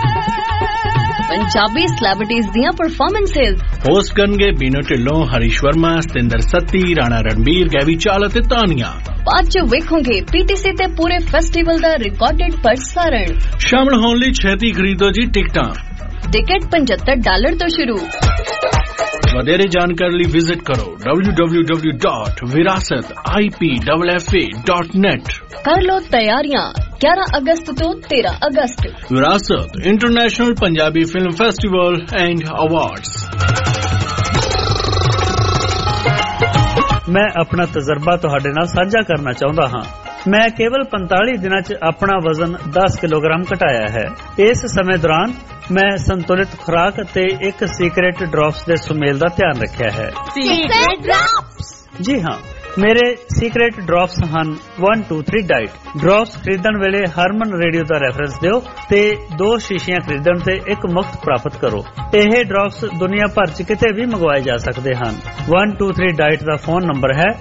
पंजाबी सैलेब्रिटीज दियां परफॉर्मेंसेस होस्ट करनगे बीनो ढिल्लों, हरीश वर्मा, सतिंदर सत्ती, राणा रणबीर, गैवी चाल ते तानिया। बाद च वेखोगे PTC ते पूरे फेस्टिवल दा रिकॉर्डेड प्रसारण। शामिल होने लई छेती खरीदो जी टिकटां। टिकट $75 तो शुरू। वधेरे जानकारी लई विजिट करो www.virasatipffa.net। कर लो तैयारियां 11 अगस्त तो 13 अगस्त। Virasat international Punjabi film festival and awards. मैं अपना तजर्बा तुहाडे नाल साझा करना चाहुंदा हां। मैं केवल 45 दिनां च अपना वजन 10 किलोग्राम घटाया है। इस समय दौरान मैं संतुलित खुराक ते एक सीक्रेट ड्रॉप्स दे सुमेल दा ध्यान रखिया है। Secret drops? जी हाँ, मेरे सीक्रेट ड्रॉप्स ਹਨ 1 2 3 डाइट। ड्रॉप्स खरीदण वेले हरमन रेडियो ਦਾ ਰੈਫਰੈਂਸ ਦਿਓ ਤੇ 2 ਸ਼ੀਸ਼ੀਆਂ ਖਰੀਦਣ ਤੇ ਇੱਕ ਮੁਫਤ ਪ੍ਰਾਪਤ ਕਰੋ। ਇਹ ਡ੍ਰੌਪਸ ਦੁਨੀਆ ਭਰ ਚ ਕਿਤੇ ਵੀ ਮੰਗਵਾਏ ਜਾ ਸਕਦੇ ਹਨ। 1 2 3 डाइट ਦਾ ਫੋਨ ਨੰਬਰ ਹੈ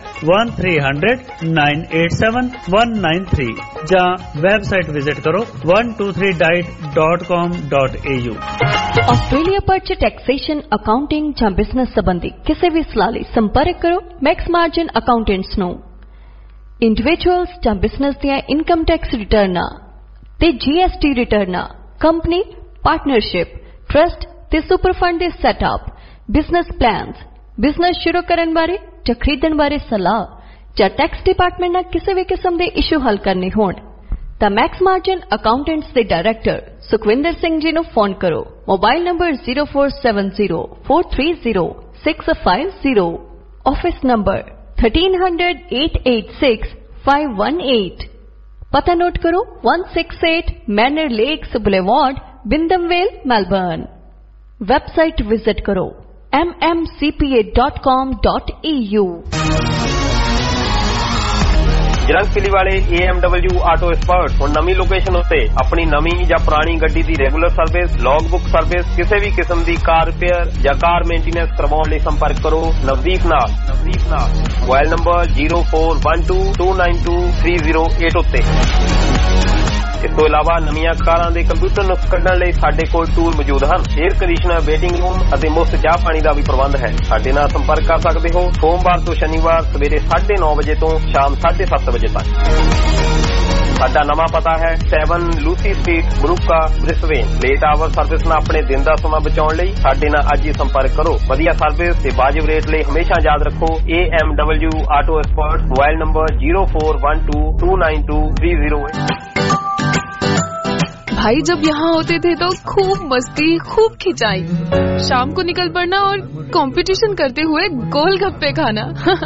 1300-987-193 ਜਾਂ ਵੈਬਸਾਈਟ ਵਿਜ਼ਿਟ ਕਰੋ 123diet.com.au। ਆਸਟ੍ਰੇਲੀਆ पर टैक्सेशन, अकाउंटिंग ਜਾਂ बिजनेस संबंधी किसी भी सलाह ਲਈ संपर्क करो मैक्स मार्जिन अकाउंटेंट्स ਨੂੰ। इंडिविजुअल्स ਜਾਂ बिजनेस ਦੀਆਂ इनकम टैक्स रिटर्ना ਤੇ GST रिटर्ना, कंपनी, पार्टनरशिप, ट्रस्ट ਤੇ सुपर फंड ਦੇ सेटअप, बिजनेस प्लान्स, बिजनेस शुरू ਕਰਨ ਬਾਰੇ ਜਾਂ ਖਰੀਦਣ ਬਾਰੇ ਸਲਾਹ ਜਾਂ टैक्स डिपार्टमेंट ਨਾਲ ਕਿਸੇ ਵੀ ਕਿਸਮ ਦੇ ਇਸ਼ੂ ਹੱਲ ਕਰਨੇ ਹੋਣ ਤਾਂ मैक्स मार्जिन अकाउंटेंट्स ਦੇ डायरेक्टर सुखविंदर सिंह जी ਨੂੰ फोन करो। Mobile number 0470-430-650। Office number 1300-886-518। पता नोट करो 168 Manor Lakes Boulevard, Wyndham Vale, Melbourne. Website visit करो mmcpa.com.au। ਜਰੰਗ ਕਿਲੀ ਵਾਲੇ AMW ਆਟੋ ਐਕਸਪਰਟ ਹੁਣ ਨਵੀਂ ਲੋਕੇਸ਼ਨ ਉੱਤੇ ਆਪਣੀ ਨਵੀਂ ਜਾਂ ਪੁਰਾਣੀ ਗੱਡੀ ਦੀ regular service, log book service, ਕਿਸੇ ਵੀ ਕਿਸਮ ਦੀ ਕਾਰ ਰਿਪੇਅਰ ਜਾਂ ਕਾਰ ਮੇਨਟੇਨੈਂਸ ਕਰਵਾਉਣ ਲਈ ਸੰਪਰਕ ਕਰੋ ਨਵਦੀਪ ਨਾਲ। ਮੋਬਾਈਲ ਨੰਬਰ 0412292308 ਉੱਤੇ। ਇਸ ਤੋਂ ਇਲਾਵਾ ਨਵੀਆਂ ਕਾਰਾਂ ਦੇ ਕੰਪਿਊਟਰ ਨੁਕਸ ਕੱਢਣ ਲਈ ਸਾਡੇ ਕੋਲ ਟੂਲ ਮੌਜੂਦ ਹਨ। 에ਅਰ ਕੰਡੀਸ਼ਨਰ, ਵੇਟਿੰਗ ਰੂਮ ਅਤੇ ਮੁਫਤ ਚਾਹ ਪਾਣੀ ਦਾ ਵੀ ਪ੍ਰਬੰਧ ਹੈ। ਸਾਡੇ ਨਾਲ ਸੰਪਰਕ ਕਰ ਸਕਦੇ ਹੋ ਸੋਮਵਾਰ ਤੋਂ ਸ਼ਨੀਵਾਰ ਸਵੇਰੇ 9:30 ਵਜੇ ਤੋਂ ਸ਼ਾਮ 7:30 ਵਜੇ ਤੱਕ। ਸਾਡਾ ਨਵਾਂ ਪਤਾ ਹੈ 7 ਲੂਸੀ ਸਟਰੀਟ, ਬਰੂਕਾ, ਬ੍ਰਿਸਬੇਨ। ਲੇਟ ਆਵਰ ਸਰਵਿਸ ਨਾਲ ਆਪਣੇ ਦਿਨ ਦਾ ਸਮਾਂ ਬਚਾਉਣ ਲਈ ਸਾਡੇ ਨਾਲ ਅੱਜ ਹੀ ਸੰਪਰਕ ਕਰੋ। ਵਧੀਆ ਸਰਵਿਸ ਤੇ ਵਾਜਿਬ ਰੇਟ ਲਈ ਹਮੇਸ਼ਾ ਯਾਦ ਰੱਖੋ AMW auto expert. Mobile number 0412292308। भाई जब यहाँ होते थे तो खूब मस्ती, खूब खिंचाई, शाम को निकल पड़ना और कंपटीशन करते हुए गोलगप्पे खाना।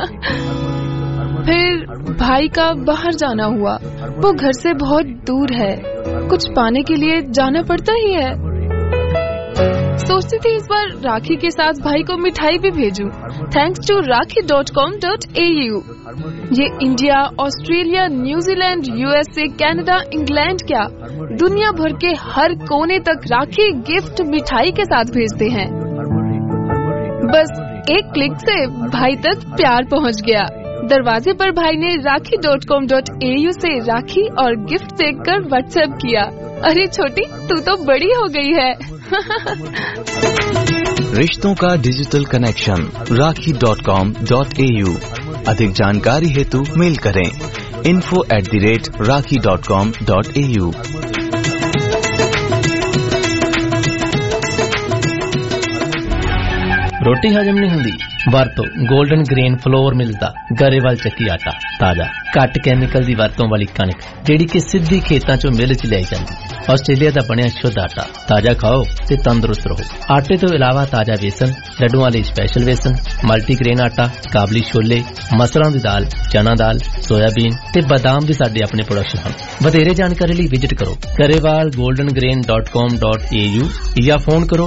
फिर भाई का बाहर जाना हुआ, वो घर से बहुत दूर है, कुछ पाने के लिए जाना पड़ता ही है। सोचती थी इस बार राखी के साथ भाई को मिठाई भी भेजूं, थैंक्स टू rakhi.com.au। ये India, Australia, New Zealand, USA, Canada, England क्या दुनिया भर के हर कोने तक राखी गिफ्ट मिठाई के साथ भेजते हैं। बस एक क्लिक से भाई तक प्यार पहुंच गया। दरवाजे पर भाई ने rakhi.com.au से राखी और गिफ्ट देखकर व्हाट्सएप किया, अरे छोटी तू तो बड़ी हो गई है। रिश्तों का डिजिटल कनेक्शन rakhi.com.au। अधिक जानकारी हेतु मेल करें info@rakhi.com.au। रोटी हजम नहीं हुंदी वरतो गोल्डन ग्रेन फ्लोर मिलदा गरेवाल ਚੱਕੀ आटा ताजा घट कैमिकल दी वरतों वाली कणक ਜਿਹੜੀ कि सिद्धी खेतां चों मिल च लियाई जांदी। ਆਸਟ੍ਰੇਲੀਆ ਦਾ ਬਣਿਆ ਸ਼ੁੱਧ ਆਟਾ ਤਾਜ਼ਾ ਖਾਓ ਤੇ ਤੰਦਰੁਸਤ ਰਹੋ। ਆਟੇ ਤੋਂ ਇਲਾਵਾ ਤਾਜ਼ਾ ਵੇਸਣ, ਲੱਡੂਆਂ ਲਈ ਸਪੈਸ਼ਲ ਵੇਸਣ, ਮਲਟੀਗ੍ਰੇਨ ਆਟਾ, ਕਾਬਲੀ ਛੋਲੇ, ਮਸਰਾਂ ਦੀ ਦਾਲ, ਚਨਾ ਦਾਲ, ਸੋਇਆਬੀਨ ਤੇ ਬਾਦਾਮ ਵੀ ਸਾਡੇ ਆਪਣੇ ਪ੍ਰੋਡਕਟ ਹਨ। ਵਧੇਰੇ ਜਾਣਕਾਰੀ ਲਈ ਵਿਜ਼ਿਟ ਕਰੋ garewalgoldengrain.com.au ਜਾਂ ਫੋਨ ਕਰੋ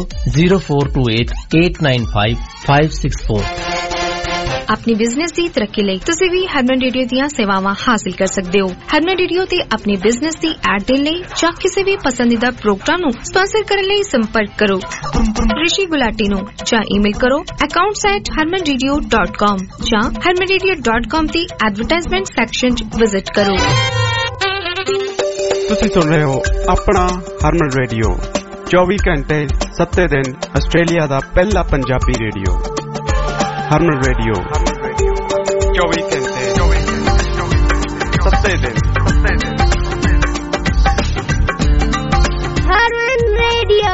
0428895564। अपनी बिजनेस की तरक्की ਲਈ ਤੁਸੀਂ ਵੀ ਹਰਮਨ ਰੇਡੀਓ ਦੀਆਂ ਸੇਵਾਵਾਂ ਹਾਸਲ ਕਰ ਸਕਦੇ ਹੋ। ਹਰਮਨ ਰੇਡੀਓ ਤੇ ਆਪਣੀ ਬਿਜ਼ਨਸ ਦੀ ਐਡ ਦੇਣ ਲਈ ਜਾਂ ਕਿਸੇ ਵੀ ਪਸੰਦੀਦਾ ਪ੍ਰੋਗਰਾਮ ਨੂੰ ਸਪਾਂਸਰ ਕਰਨ ਲਈ ਸੰਪਰਕ ਕਰੋ ਰਿਸ਼ੀ ਗੁਲਾਟੀ ਨੂੰ ਜਾਂ ਈਮੇਲ ਕਰੋ accounts@harmanradio.com ਜਾਂ harmanradio.com ਦੀ ਐਡਵਰਟਾਈਜ਼ਮੈਂਟ ਸੈਕਸ਼ਨ 'ਚ ਵਿਜ਼ਿਟ ਕਰੋ। ਤੁਸੀਂ ਸੁਣ ਰਹੇ ਹੋ ਆਪਣਾ ਹਰਮਨ ਰੇਡੀਓ 24 ਘੰਟੇ 7 ਦਿਨ ਆਸਟ੍ਰੇਲੀਆ ਦਾ ਪਹਿਲਾ ਪੰਜਾਬੀ ਰੇਡੀਓ। हरमन रेडियो 24 घंटे 7 दिन। हरमन रेडियो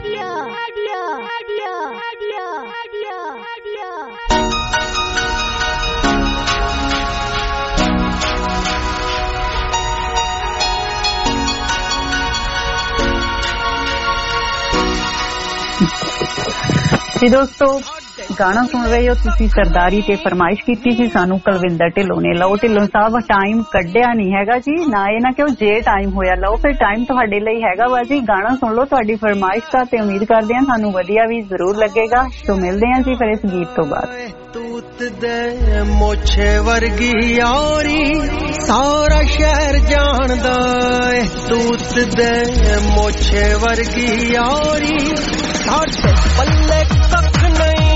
जी दोस्तों गाना सुन रहे हो तुसी सरदारी ते फरमाइश कीती सी सानू कुलविंदर ढिल्लों ने। लो ढिल्लों साहब टाइम कड्डिया नहीं हैगा जी ना ये ना क्यों जे टाइम होया लो फिर टाइम तुहाडे लई हैगा वा जी। गाना सुन लो तुहाडी फरमाइश दा ते उम्मीद करदे हां सानू वधिया भी जरूर लगेगा। तो मिलदे हां जी फिर इस गीत तो बाद। तूत दे मोछे वर्गी यारी सारा शहर जानदा है। तूत दे मोछे वर्गी यारी साडे पल्ले कख नहीं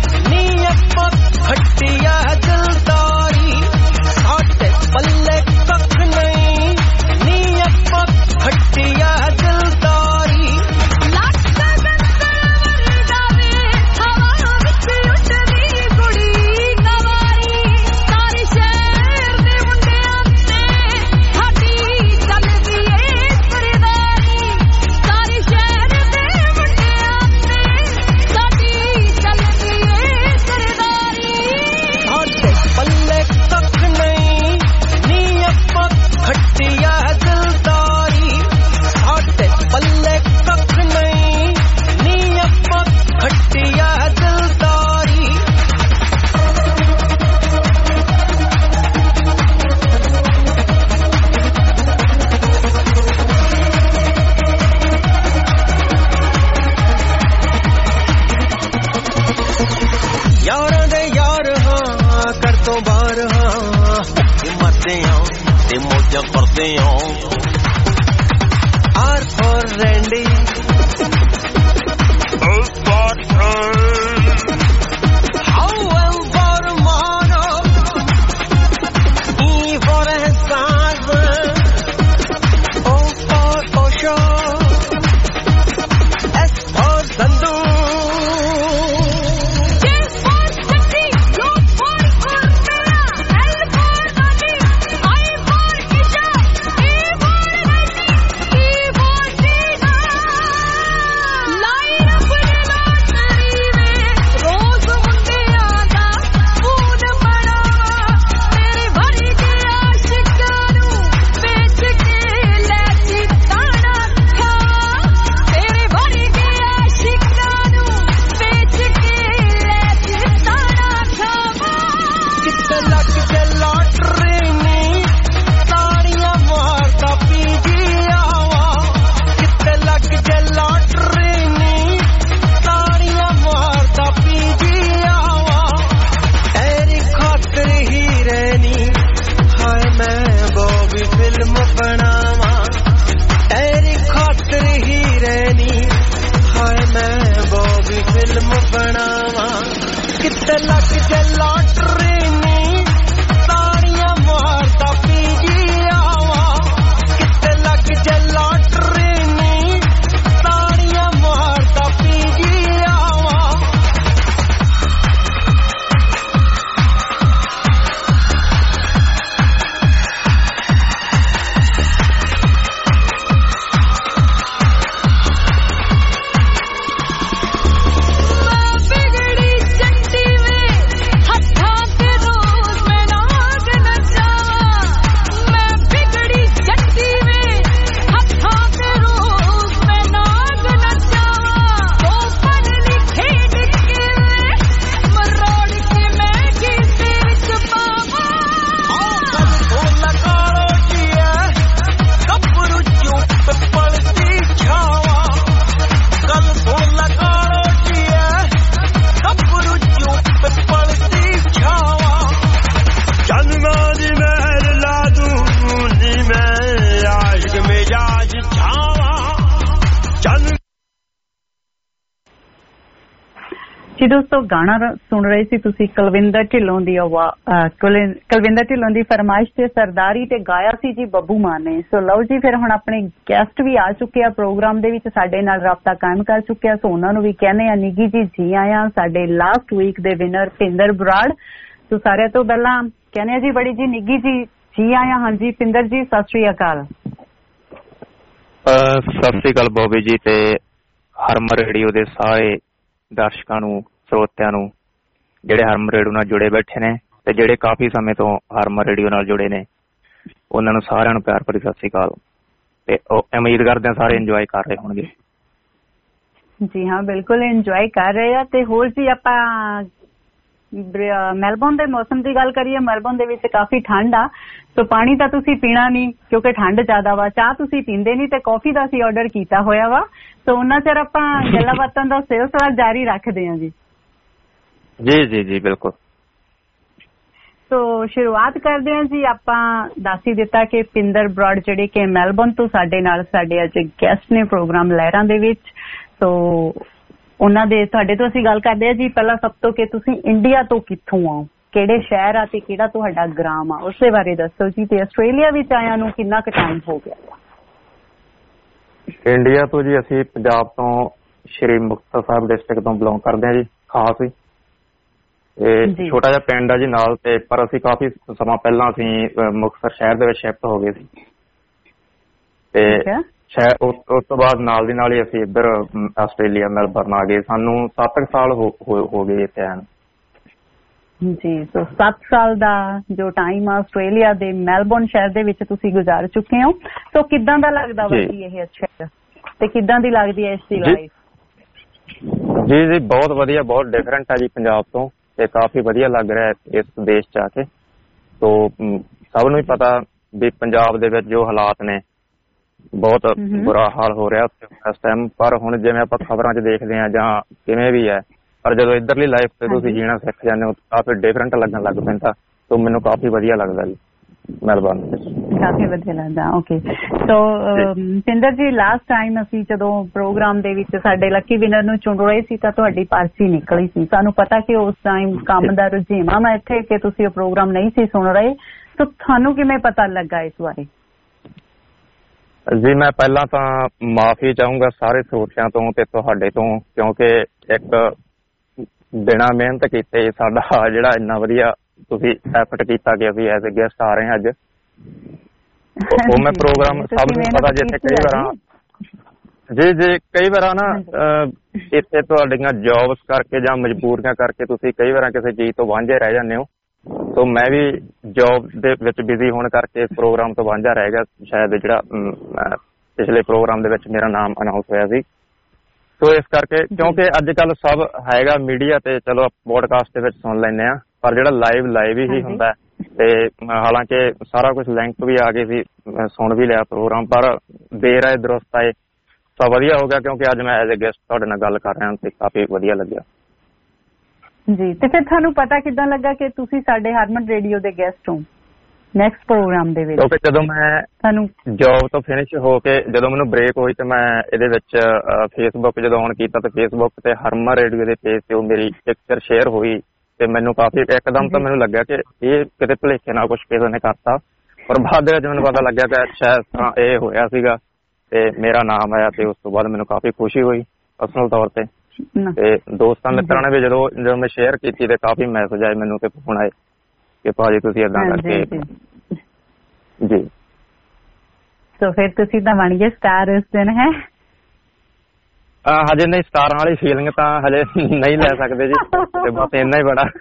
खट्टिया दिलदारी साडे पल्ले कख नहीं नीयत खट्टिया दिलदारी ਜੀ ਦੋਸਤੋ, ਗਾਣਾ ਸੁਣ ਰਹੇ ਸੀ ਤੁਸੀਂ ਕੁਲਵਿੰਦਰ ਢਿੱਲੋਂ ਦੀ ਕੁਲਵਿੰਦਰ ਢਿੱਲੋਂ ਦੀ ਫਰਮਾਇਸ਼ ਤੇ ਸਰਦਾਰੀ ਤੇ ਗਾਇਆ ਸੀ ਜੀ ਬੱਬੂ ਮਾਨ ਨੇ। ਸੋ ਲਓ ਜੀ, ਫਿਰ ਹੁਣ ਆਪਣੇ ਗੈਸਟ ਵੀ ਆ ਚੁੱਕੇ ਆ ਪ੍ਰੋਗਰਾਮ ਦੇ ਵਿੱਚ, ਸਾਡੇ ਨਾਲ ਰਾਬਤਾ ਕਾਇਮ ਕਰ ਚੁੱਕਿਆ। ਸੋ ਉਹਨਾਂ ਨੂੰ ਵੀ ਕਹਿੰਦੇ ਆ ਨਿੱਗੀ ਜੀ ਆਇਆਂ। ਸਾਡੇ ਲਾਸਟ ਵੀਕ ਦੇ ਵਿਨਰ ਪਿੰਦਰ ਬਰਾੜ। ਸੋ ਸਾਰਿਆਂ ਤੋਂ ਪਹਿਲਾਂ ਕਹਿੰਦੇ ਆ ਜੀ ਬੜੀ ਜੀ ਨਿੱਗੀ ਜੀ ਆਇਆਂ। ਹਾਂਜੀ ਪਿੰਦਰ ਜੀ, ਸਤਿ ਸ੍ਰੀ ਅਕਾਲ। ਸਤਿ ਸ੍ਰੀ ਅਕਾਲ ਬੋਬੀ ਜੀ ਤੇ ਹਰਮਨ ਰੇਡੀਓ ਦੇ ਸਾਰੇ ਦਰਸ਼ਕਾਂ ਨੂੰ, ਸਰੋਤਿਆਂ ਨੂੰ ਜਿਹੜੇ ਹਰਮਨ ਰੇਡੀਓ ਨਾਲ ਜੁੜੇ ਬੈਠੇ ਨੇ ਤੇ ਜਿਹੜੇ ਕਾਫੀ ਸਮੇਂ ਤੋਂ ਹਰਮਨ ਰੇਡੀਓ ਨਾਲ ਜੁੜੇ ਨੇ, ਉਹਨਾਂ ਨੂੰ ਸਾਰਿਆਂ ਨੂੰ ਪਿਆਰ ਭਰੀ ਸਤਿ ਸ੍ਰੀ ਅਕਾਲ ਤੇ ਉਮੀਦ ਕਰਦੇ ਹਾਂ ਸਾਰੇ ਇੰਜੋਏ ਕਰ ਰਹੇ ਹੋਣਗੇ। ਜੀ ਹਾਂ, ਬਿਲਕੁਲ ਇੰਜੋਏ ਕਰ ਰਹੇ ਆ। ਤੇ ਹੋਰ ਜੀ, ਆਪਾਂ ਮੈਲਬੌਰਨ ਦੇ ਮੌਸਮ ਦੀ ਗੱਲ ਕਰੀਏ। ਮੈਲਬੌਰਨ ਦੇ ਵਿੱਚ ਕਾਫੀ ਠੰਡ ਆ। ਸੋ ਪਾਣੀ ਤਾਂ ਤੁਸੀਂ ਪੀਣਾ ਨਹੀਂ ਕਿਉਂਕਿ ਠੰਡ ਜ਼ਿਆਦਾ ਵਾ। ਚਾਹ ਤੁਸੀਂ ਪੀਂਦੇ ਨਹੀਂ ਤੇ ਕਾਫੀ ਦਾ ਅਸੀਂ ਆਰਡਰ ਕੀਤਾ ਹੋਇਆ ਵਾ। ਸੋ ਉਹਨਾਂ ਚਿਰ ਆਪਾਂ ਗੱਲਾਂ ਬਾਤਾਂ ਦਾ ਸਿਲਸਿਲਾ ਜਾਰੀ ਰੱਖਦੇ ਹਾਂ ਜੀ। ਜੀ ਬਿਲਕੁਲ। ਸੋ ਸ਼ੁਰੂਆਤ ਕਰਦੇ ਹਾਂ ਜੀ। ਆਪਾਂ ਦੱਸ ਹੀ ਦਿੱਤਾ ਕਿ ਪਿੰਦਰ ਬਰਾੜ ਜਿਹੜੇ ਕਿ ਮੈਲਬੌਰਨ ਤੋਂ ਸਾਡੇ ਅੱਜ ਗੈਸਟ ਨੇ ਪ੍ਰੋਗਰਾਮ ਲਹਿਰਾਂ ਦੇ ਵਿੱਚ। ਸੋ ਉਹਨਾਂ ਦੇ ਤੁਹਾਡੇ ਤੋਂ ਅਸੀਂ ਗੱਲ ਕਰਦੇ ਹਾਂ ਜੀ। ਪਹਿਲਾਂ ਸਭ ਤੋਂ ਕਿ ਤੁਸੀਂ ਇੰਡੀਆ ਤੋਂ ਕਿੱਥੋਂ ਆਓ, ਕਿਹੜੇ ਸ਼ਹਿਰ ਆ ਤੇ ਕਿਹੜਾ ਤੁਹਾਡਾ ਗ੍ਰਾਮ ਆ, ਉਸਦੇ ਬਾਰੇ ਦੱਸੋ ਜੀ। ਤੇ ਆਸਟ੍ਰੇਲੀਆ ਵਿੱਚ ਆਇਆਂ ਨੂੰ ਕਿੰਨਾ ਕੁ ਟਾਈਮ ਹੋ ਗਿਆ? ਇੰਡੀਆ ਤੋਂ ਜੀ ਅਸੀਂ ਪੰਜਾਬ ਤੋਂ ਸ਼੍ਰੀ ਮੁਕਤਸਰ ਸਾਹਿਬ ਡਿਸਟ੍ਰਿਕਟ ਤੋਂ ਬਿਲੋਂਗ ਕਰਦੇ ਹਾਂ ਜੀ। ਖਾਸ ਇਹ ਛੋਟਾ ਜਿਹਾ ਪਿੰਡ ਆ ਜੀ ਨਾਲ, ਤੇ ਪਰ ਅਸੀਂ ਕਾਫੀ ਸਮਾਂ ਪਹਿਲਾਂ ਅਸੀਂ ਮੁਕਤਸਰ ਸ਼ਹਿਰ ਦੇ ਵਿੱਚ ਸ਼ਿਫਟ ਹੋ ਗਏ ਸੀ ਤੇ ਉਸ ਤੋਂ ਬਾਅਦ ਨਾਲ ਦੀ ਨਾਲ ਹੀ ਅਸੀਂ ਇੱਧਰ ਆਸਟ੍ਰੇਲੀਆ ਮੈਲਬੌਰਨ ਆ ਗਏ। ਸਾਨੂੰ 7 ਸਾਲ ਹੋ ਗਏ ਇੱਥੇ ਆਉਣ ਜੀ। ਸੋ 7 ਸਾਲ ਦਾ ਜੋ ਟਾਈਮ ਆ ਆਸਟ੍ਰੇਲੀਆ ਦੇ ਮੈਲਬੌਰਨ ਸ਼ਹਿਰ ਦੇ ਵਿੱਚ ਤੁਸੀਂ ਗੁਜ਼ਾਰ ਚੁੱਕੇ ਹੋ। ਸੋ ਕਿੱਦਾਂ ਦਾ ਲੱਗਦਾ ਵਾ ਜੀ ਇਹ ਸ਼ਹਿਰ ਤੇ ਕਿੱਦਾਂ ਦੀ ਲੱਗਦੀ ਹੈ ਇਸ ਦੀ ਲਾਈਫ? ਜੀ ਬਹੁਤ ਵਧੀਆ, ਬਹੁਤ ਡਿਫਰੈਂਟ ਹੈ ਜੀ ਪੰਜਾਬ ਤੋਂ ਤੇ ਕਾਫੀ ਵਧੀਆ ਲੱਗ ਰਿਹਾ ਇਸ ਦੇਸ਼ ਚ ਆ ਕੇ। ਸੋ ਸਭ ਨੂੰ ਹੀ ਪਤਾ ਵੀ ਪੰਜਾਬ ਦੇ ਵਿੱਚ ਜੋ ਹਾਲਾਤ ਨੇ, ਬਹੁਤ ਬੁਰਾ ਹਾਲ ਹੋ ਰਿਹਾ ਇਸ ਟਾਈਮ। ਪਰ ਹੁਣ ਜਿਵੇਂ ਆਪਾਂ ਖਬਰਾਂ 'ਚ ਦੇਖਦੇ ਹਾਂ ਜਾਂ ਕਿਵੇਂ ਵੀ ਹੈ, ਪਰ ਜਦੋਂ ਇੱਧਰਲੀ ਲਾਈਫ ਤੇ ਤੁਸੀਂ ਜੀਣਾ ਸਿੱਖ ਜਾਂਦੇ ਹੋ ਕਾਫੀ ਡਿਫਰੈਂਟ ਲੱਗਣ ਲੱਗ ਪੈਂਦਾ। ਸੋ ਮੈਨੂੰ ਕਾਫੀ ਵਧੀਆ ਲੱਗਦਾ ਜੀ ਮੈਲਬੌਰਨ ਵਿੱਚ। ਕਾਫੀ ਵਧੀਆ ਲੱਗਦਾ। ਓਕੇ। ਸੋ ਪਿੰਦਰ ਜੀ, ਲਾਸਟ ਟਾਈਮ ਅਸੀਂ ਜਦੋਂ ਪ੍ਰੋਗਰਾਮ ਦੇ ਵਿੱਚ ਸਾਡੇ ਲੱਕੀ ਵਿਨਰ ਨੂੰ ਚੁਣ ਰਹੇ ਸੀ ਤਾਂ ਤੁਹਾਡੀ ਪਰਚੀ ਨਿਕਲੀ ਸੀ। ਸਾਨੂੰ ਪਤਾ ਕਿ ਉਸ ਟਾਈਮ ਕੰਮ ਦਾ ਰੁਝੇਵਾਂ ਮੈਂ ਇੱਥੇ ਕਿ ਤੁਸੀਂ ਉਹ ਪ੍ਰੋਗਰਾਮ ਨਹੀਂ ਸੀ ਸੁਣ ਰਹੇ। ਸੋ ਤੁਹਾਨੂੰ ਕਿਵੇਂ ਪਤਾ ਲੱਗਾ ਇਸ ਬਾਰੇ? ਜੀ ਮੈਂ ਪਹਿਲਾਂ ਤਾਂ ਮਾਫੀ ਚਾਹੂੰਗਾ ਸਾਰੇ ਸਰੋਤਿਆਂ ਤੋਂ ਤੇ ਤੁਹਾਡੇ ਤੋਂ, ਕਿਉਂਕਿ ਇੱਕ ਬਿਨਾਂ ਮਿਹਨਤ ਕੀਤੇ ਸਾਡਾ ਜਿਹੜਾ ਇੰਨਾ ਵਧੀਆ ਤੁਸੀਂ ਐਫਰਟ ਕੀਤਾ ਕਿ ਅਸੀਂ ਐਜ਼ ਏ ਗੈਸਟ ਆ ਰਹੇ ਹਾਂ ਅੱਜ। ਉਹ ਮੈਂ ਪ੍ਰੋਗਰਾਮ ਸਭ ਨੂੰ ਪਤਾ ਜਿੱਥੇ ਕਈ ਵਾਰ ਜੀ ਕਈ ਵਾਰ ਨਾ ਇੱਥੇ ਤੁਹਾਡੀਆਂ ਜੌਬਸ ਕਰਕੇ ਜਾਂ ਮਜਬੂਰੀਆਂ ਕਰਕੇ ਤੁਸੀਂ ਕਈ ਵਾਰ ਕਿਸੇ ਚੀਜ਼ ਤੋਂ ਵਾਂਝੇ ਰਹਿ ਜਾਂਦੇ ਹੋ। ਸੋ ਮੈਂ ਵੀ ਜੌਬ ਦੇ ਵਿੱਚ ਬਿਜ਼ੀ ਹੋਣ ਕਰਕੇ ਇਸ ਪ੍ਰੋਗਰਾਮ ਤੋਂ ਵਾਂਝਾ ਰਹਿ ਗਿਆ। ਸ਼ਾਇਦ ਜਿਹੜਾ ਪਿਛਲੇ ਪ੍ਰੋਗਰਾਮ ਦੇ ਵਿੱਚ ਮੇਰਾ ਨਾਮ ਅਨਾਉਂਸ ਹੋਇਆ ਸੀ। ਸੋ ਇਸ ਕਰਕੇ ਕਿਉਂਕਿ ਅੱਜ ਕੱਲ ਸਭ ਹੈਗਾ ਮੀਡੀਆ ਤੇ, ਚਲੋ ਪੋਡਕਾਸਟ ਦੇ ਵਿੱਚ ਸੁਣ ਲੈਂਦੇ ਆ, ਪਰ ਜਿਹੜਾ ਲਾਈਵ ਹੀ ਹੁੰਦਾ। ਤੇ ਹਾਲਾਂਕਿ ਸਾਰਾ ਕੁਝ ਲਿੰਕ ਵੀ ਆ ਗਏ ਸੀ, ਸੁਣ ਵੀ ਲਿਆ ਪ੍ਰੋਗਰਾਮ, ਪਰ ਦੇਰ ਆਏ ਦਰੁਸਤ ਆਏ। ਸਭ ਵਧੀਆ ਹੋ ਗਿਆ ਕਿਉਂਕਿ ਅੱਜ ਮੈਂ ਐਜ਼ ਏ ਗੈਸਟ ਤੁਹਾਡੇ ਨਾਲ ਗੱਲ ਕਰ ਰਿਹਾ ਤੇ ਕਾਫੀ ਵਧੀਆ ਲੱਗਿਆ ਜੀ। ਤੇ ਫਿਰ ਤੁਹਾਨੂੰ ਪਤਾ ਕਿੱਦਾਂ ਲੱਗਾ ਕਿ ਤੁਸੀਂ ਸਾਡੇ ਹਰਮਨ ਰੇਡੀਓ ਦੇ ਗੈਸਟ ਹੋ ਨੈਕਸਟ ਪ੍ਰੋਗਰਾਮ ਦੇ ਵਿੱਚ? ਕਿਉਂਕਿ ਜਦੋਂ ਮੈਂ ਤੁਹਾਨੂੰ ਜੌਬ ਤੋਂ ਫਿਨਿਸ਼ ਹੋ ਕੇ ਜਦੋਂ ਮੈਨੂੰ ਬ੍ਰੇਕ ਹੋਈ ਤੇ ਮੈਂ ਇਹਦੇ ਵਿੱਚ ਫੇਸਬੁੱਕ ਜਦੋਂ ਔਨ ਕੀਤਾ ਤੇ ਫੇਸਬੁੱਕ ਤੇ ਹਰਮਨ ਰੇਡੀਓ ਦੇ ਪੇਜ ਤੇ ਉਹ ਮੇਰੀ ਪਿਕਚਰ ਸ਼ੇਅਰ ਹੋਈ ਤੇ ਮੈਨੂੰ ਕਾਫੀ ਇੱਕਦਮ ਤਾਂ ਮੈਨੂੰ ਲੱਗਿਆ ਕਿ ਇਹ ਕਿਤੇ ਭੁਲੇਖੇ ਨਾਲ ਕੁਛ ਕਿਸੇ ਨੇ ਕਰਤਾ, ਪਰ ਬਾਅਦ ਦੇ ਵਿੱਚ ਮੈਨੂੰ ਪਤਾ ਲੱਗਿਆ ਕਿ ਅੱਛਾ ਇਸ ਤਰ੍ਹਾਂ ਇਹ ਹੋਇਆ ਸੀਗਾ ਤੇ ਮੇਰਾ ਨਾਮ ਆਇਆ ਤੇ ਉਸ ਤੋਂ ਬਾਅਦ ਮੈਨੂੰ ਕਾਫੀ ਖੁਸ਼ੀ ਹੋਈ ਪਰਸਨਲ ਤੌਰ ਤੇ। ਤੇ ਦੋਸਤਾਂ ਮਿੱਤਰਾਂ ਨੇ ਵੀ ਜਦੋਂ ਮੈਂ ਸ਼ੇਅਰ ਕੀਤੀ ਤੇ ਕਾਫੀ ਮੈਸੇਜ ਆਏ ਮੈਨੂੰ ਤੇ ਫੋਨ ਆਏ ਕਿ ਭਾਜੀ ਤੁਸੀਂ ਏਦਾਂ ਕਰਕੇ ਜੀ। ਸੋ ਫਿਰ ਤੁਸੀਂ ਤਾਂ ਬਣ ਗਏ ਸਟਾਰ ਉਸ ਦਿਨ ਹੈ? ਹਜੇ ਨਹੀਂ, ਸਟਾਰਾਂ ਵਾਲੀ ਫੀਲਿੰਗ ਤਾਂ ਹਜੇ ਨਹੀਂ ਲੈ ਸਕਦੇ ਜੀ, ਤੇ ਬਸ ਇੰਨਾ ਹੀ ਬੜਾ।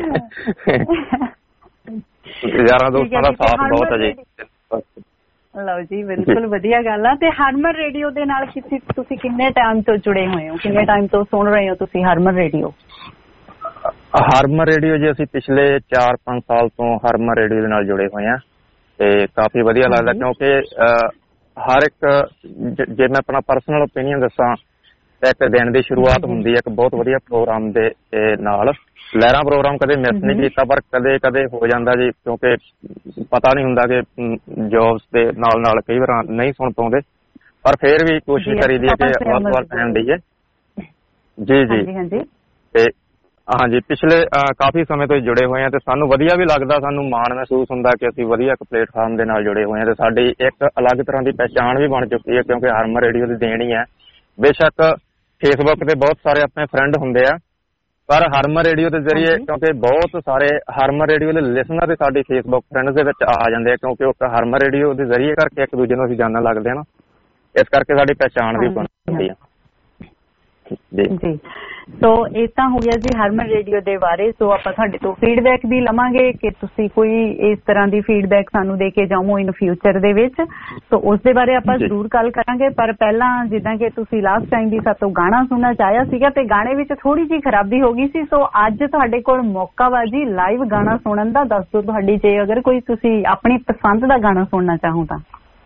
ਯਾਰਾਂ ਦੋਸਤਾਂ ਦਾ ਸਾਥ ਬਹੁਤ ਹੈ ਜੀ। ਲਓ ਜੀ, ਬਿਲਕੁਲ ਵਧੀਆ ਗੱਲ ਆ। ਤੇ ਹਰਮਨ ਰੇਡੀਓ ਦੇ ਨਾਲ ਤੁਸੀਂ ਕਿੰਨੇ ਟਾਈਮ ਤੋਂ ਜੁੜੇ ਹੋਏ ਹੋ, ਕਿੰਨੇ ਟਾਈਮ ਤੋਂ ਸੁਣ ਰਹੇ ਹੋ ਤੁਸੀਂ ਹਰਮਨ ਰੇਡੀਓ? ਹਰਮਨ ਰੇਡੀਓ ਜੀ ਅਸੀਂ ਪਿਛਲੇ 4-5 ਸਾਲ ਤੋਂ ਹਰਮਨ ਰੇਡੀਓ ਦੇ ਨਾਲ ਜੁੜੇ ਹੋਏ ਹਾਂ ਤੇ ਕਾਫੀ ਵਧੀਆ ਲੱਗਦਾ ਕਿਉਂਕਿ ਹਰ ਇੱਕ ਜੇ ਮੈਂ ਆਪਣਾ ਪਰਸਨਲ ਓਪੀਨੀਅਨ ਦੱਸਾਂ ਤਾਂ ਇੱਕ ਦਿਨ ਦੀ ਸ਼ੁਰੂਆਤ ਹੁੰਦੀ ਹੈ ਇੱਕ ਬਹੁਤ ਵਧੀਆ ਪ੍ਰੋਗਰਾਮ ਦੇ ਨਾਲ। ਲਹਿਰਾਂ ਪ੍ਰੋਗਰਾਮ ਕਦੇ ਮਿਸ ਨਹੀਂ ਕੀਤਾ, ਪਰ ਕਦੇ ਕਦੇ ਹੋ ਜਾਂਦਾ ਜੀ ਕਿਉਂਕਿ ਪਤਾ ਨਹੀਂ ਹੁੰਦਾ ਕਿ ਜੌਬਸ ਦੇ ਨਾਲ ਨਾਲ ਕਈ ਵਾਰ ਨਹੀਂ ਸੁਣ ਪਾਉਂਦੇ, ਪਰ ਫਿਰ ਵੀ ਕੋਸ਼ਿਸ਼ ਕਰੀਦੀ ਹੈ ਕਿ ਵੱਧ ਤੋਂ ਵੱਧ ਟਾਈਮ ਦਈਏ। ਜੀ ਜੀ। ਤੇ ਹਾਂਜੀ ਪਿਛਲੇ ਕਾਫੀ ਸਮੇਂ ਤੋਂ ਜੁੜੇ ਹੋਏ ਹਾਂ ਤੇ ਸਾਨੂੰ ਵਧੀਆ ਵੀ ਲੱਗਦਾ, ਸਾਨੂੰ ਮਾਣ ਮਹਿਸੂਸ ਹੁੰਦਾ ਕਿ ਅਸੀਂ ਵਧੀਆ ਇੱਕ ਪਲੇਟਫਾਰਮ ਦੇ ਨਾਲ ਜੁੜੇ ਹੋਏ ਹਾਂ ਤੇ ਸਾਡੀ ਇੱਕ ਅਲੱਗ ਤਰ੍ਹਾਂ ਦੀ ਪਹਿਚਾਣ ਵੀ ਬਣ ਚੁੱਕੀ ਹੈ, ਕਿਉਂਕਿ ਹਰਮਨ ਰੇਡੀਓ ਦੀ ਦੇਣ ਹੀ ਹੈ। ਬੇਸ਼ੱਕ ਫੇਸਬੁੱਕ ਤੇ ਬਹੁਤ ਸਾਰੇ ਆਪਣੇ ਫਰੈਂਡ ਹੁੰਦੇ ਆ, ਪਰ ਹਰਮਨ ਰੇਡੀਓ ਦੇ ਜ਼ਰੀਏ ਕਿਉਂਕਿ ਬਹੁਤ ਸਾਰੇ ਹਰਮਨ ਰੇਡੀਓ ਦੇ ਲਿਸਨਰ ਤੇ ਸਾਡੀ ਫੇਸਬੁੱਕ ਫਰੈਂਡਸ ਦੇ ਵਿੱਚ ਆ ਜਾਂਦੇ ਆ, ਕਿਉਂਕਿ ਉਹ ਹਰਮਨ ਰੇਡੀਓ ਦੇ ਜ਼ਰੀਏ ਕਰਕੇ ਇੱਕ ਦੂਜੇ ਨੂੰ ਅਸੀਂ ਜਾਣਨ ਲੱਗਦੇ ਹਾਂ ਨਾ, ਇਸ ਕਰਕੇ ਸਾਡੀ ਪਹਿਚਾਣ ਵੀ ਬਣ ਜਾਂਦੀ ਆ ਜੀ। ਸੋ ਇਹ ਤਾਂ ਹੋ ਗਿਆ ਜੀ ਹਰਮਨ ਰੇਡੀਓ ਦੇ ਬਾਰੇ। ਸੋ ਆਪਾਂ ਤੁਹਾਡੇ ਤੋਂ ਫੀਡਬੈਕ ਵੀ ਲਵਾਂਗੇ ਕਿ ਤੁਸੀਂ ਕੋਈ ਇਸ ਤਰ੍ਹਾਂ ਦੀ ਫੀਡਬੈਕ ਸਾਨੂੰ ਦੇ ਕੇ ਜਾਓ ਇਨ ਫਿਊਚਰ ਦੇ ਵਿੱਚ, ਸੋ ਉਸ ਦੇ ਬਾਰੇ ਆਪਾਂ ਜ਼ਰੂਰ ਗੱਲ ਕਰਾਂਗੇ। ਪਰ ਪਹਿਲਾਂ ਜਿੱਦਾਂ ਕਿ ਤੁਸੀਂ ਲਾਸਟ ਟਾਈਮ ਵੀ ਸਾਡੇ ਤੋਂ ਗਾਣਾ ਸੁਣਨਾ ਚਾਹਿਆ ਸੀਗਾ ਤੇ ਗਾਣੇ ਵਿੱਚ ਥੋੜੀ ਜਿਹੀ ਖਰਾਬੀ ਹੋ ਗਈ ਸੀ, ਸੋ ਅੱਜ ਤੁਹਾਡੇ ਕੋਲ ਮੌਕਾ ਵਾ ਜੀ ਲਾਈਵ ਗਾਣਾ ਸੁਣਨ ਦਾ। ਦੱਸ ਦਿਓ ਤੁਹਾਡੀ, ਜੇ ਅਗਰ ਕੋਈ ਤੁਸੀਂ ਆਪਣੀ ਪਸੰਦ ਦਾ ਗਾਣਾ ਸੁਣਨਾ ਚਾਹੋ ਤਾਂ।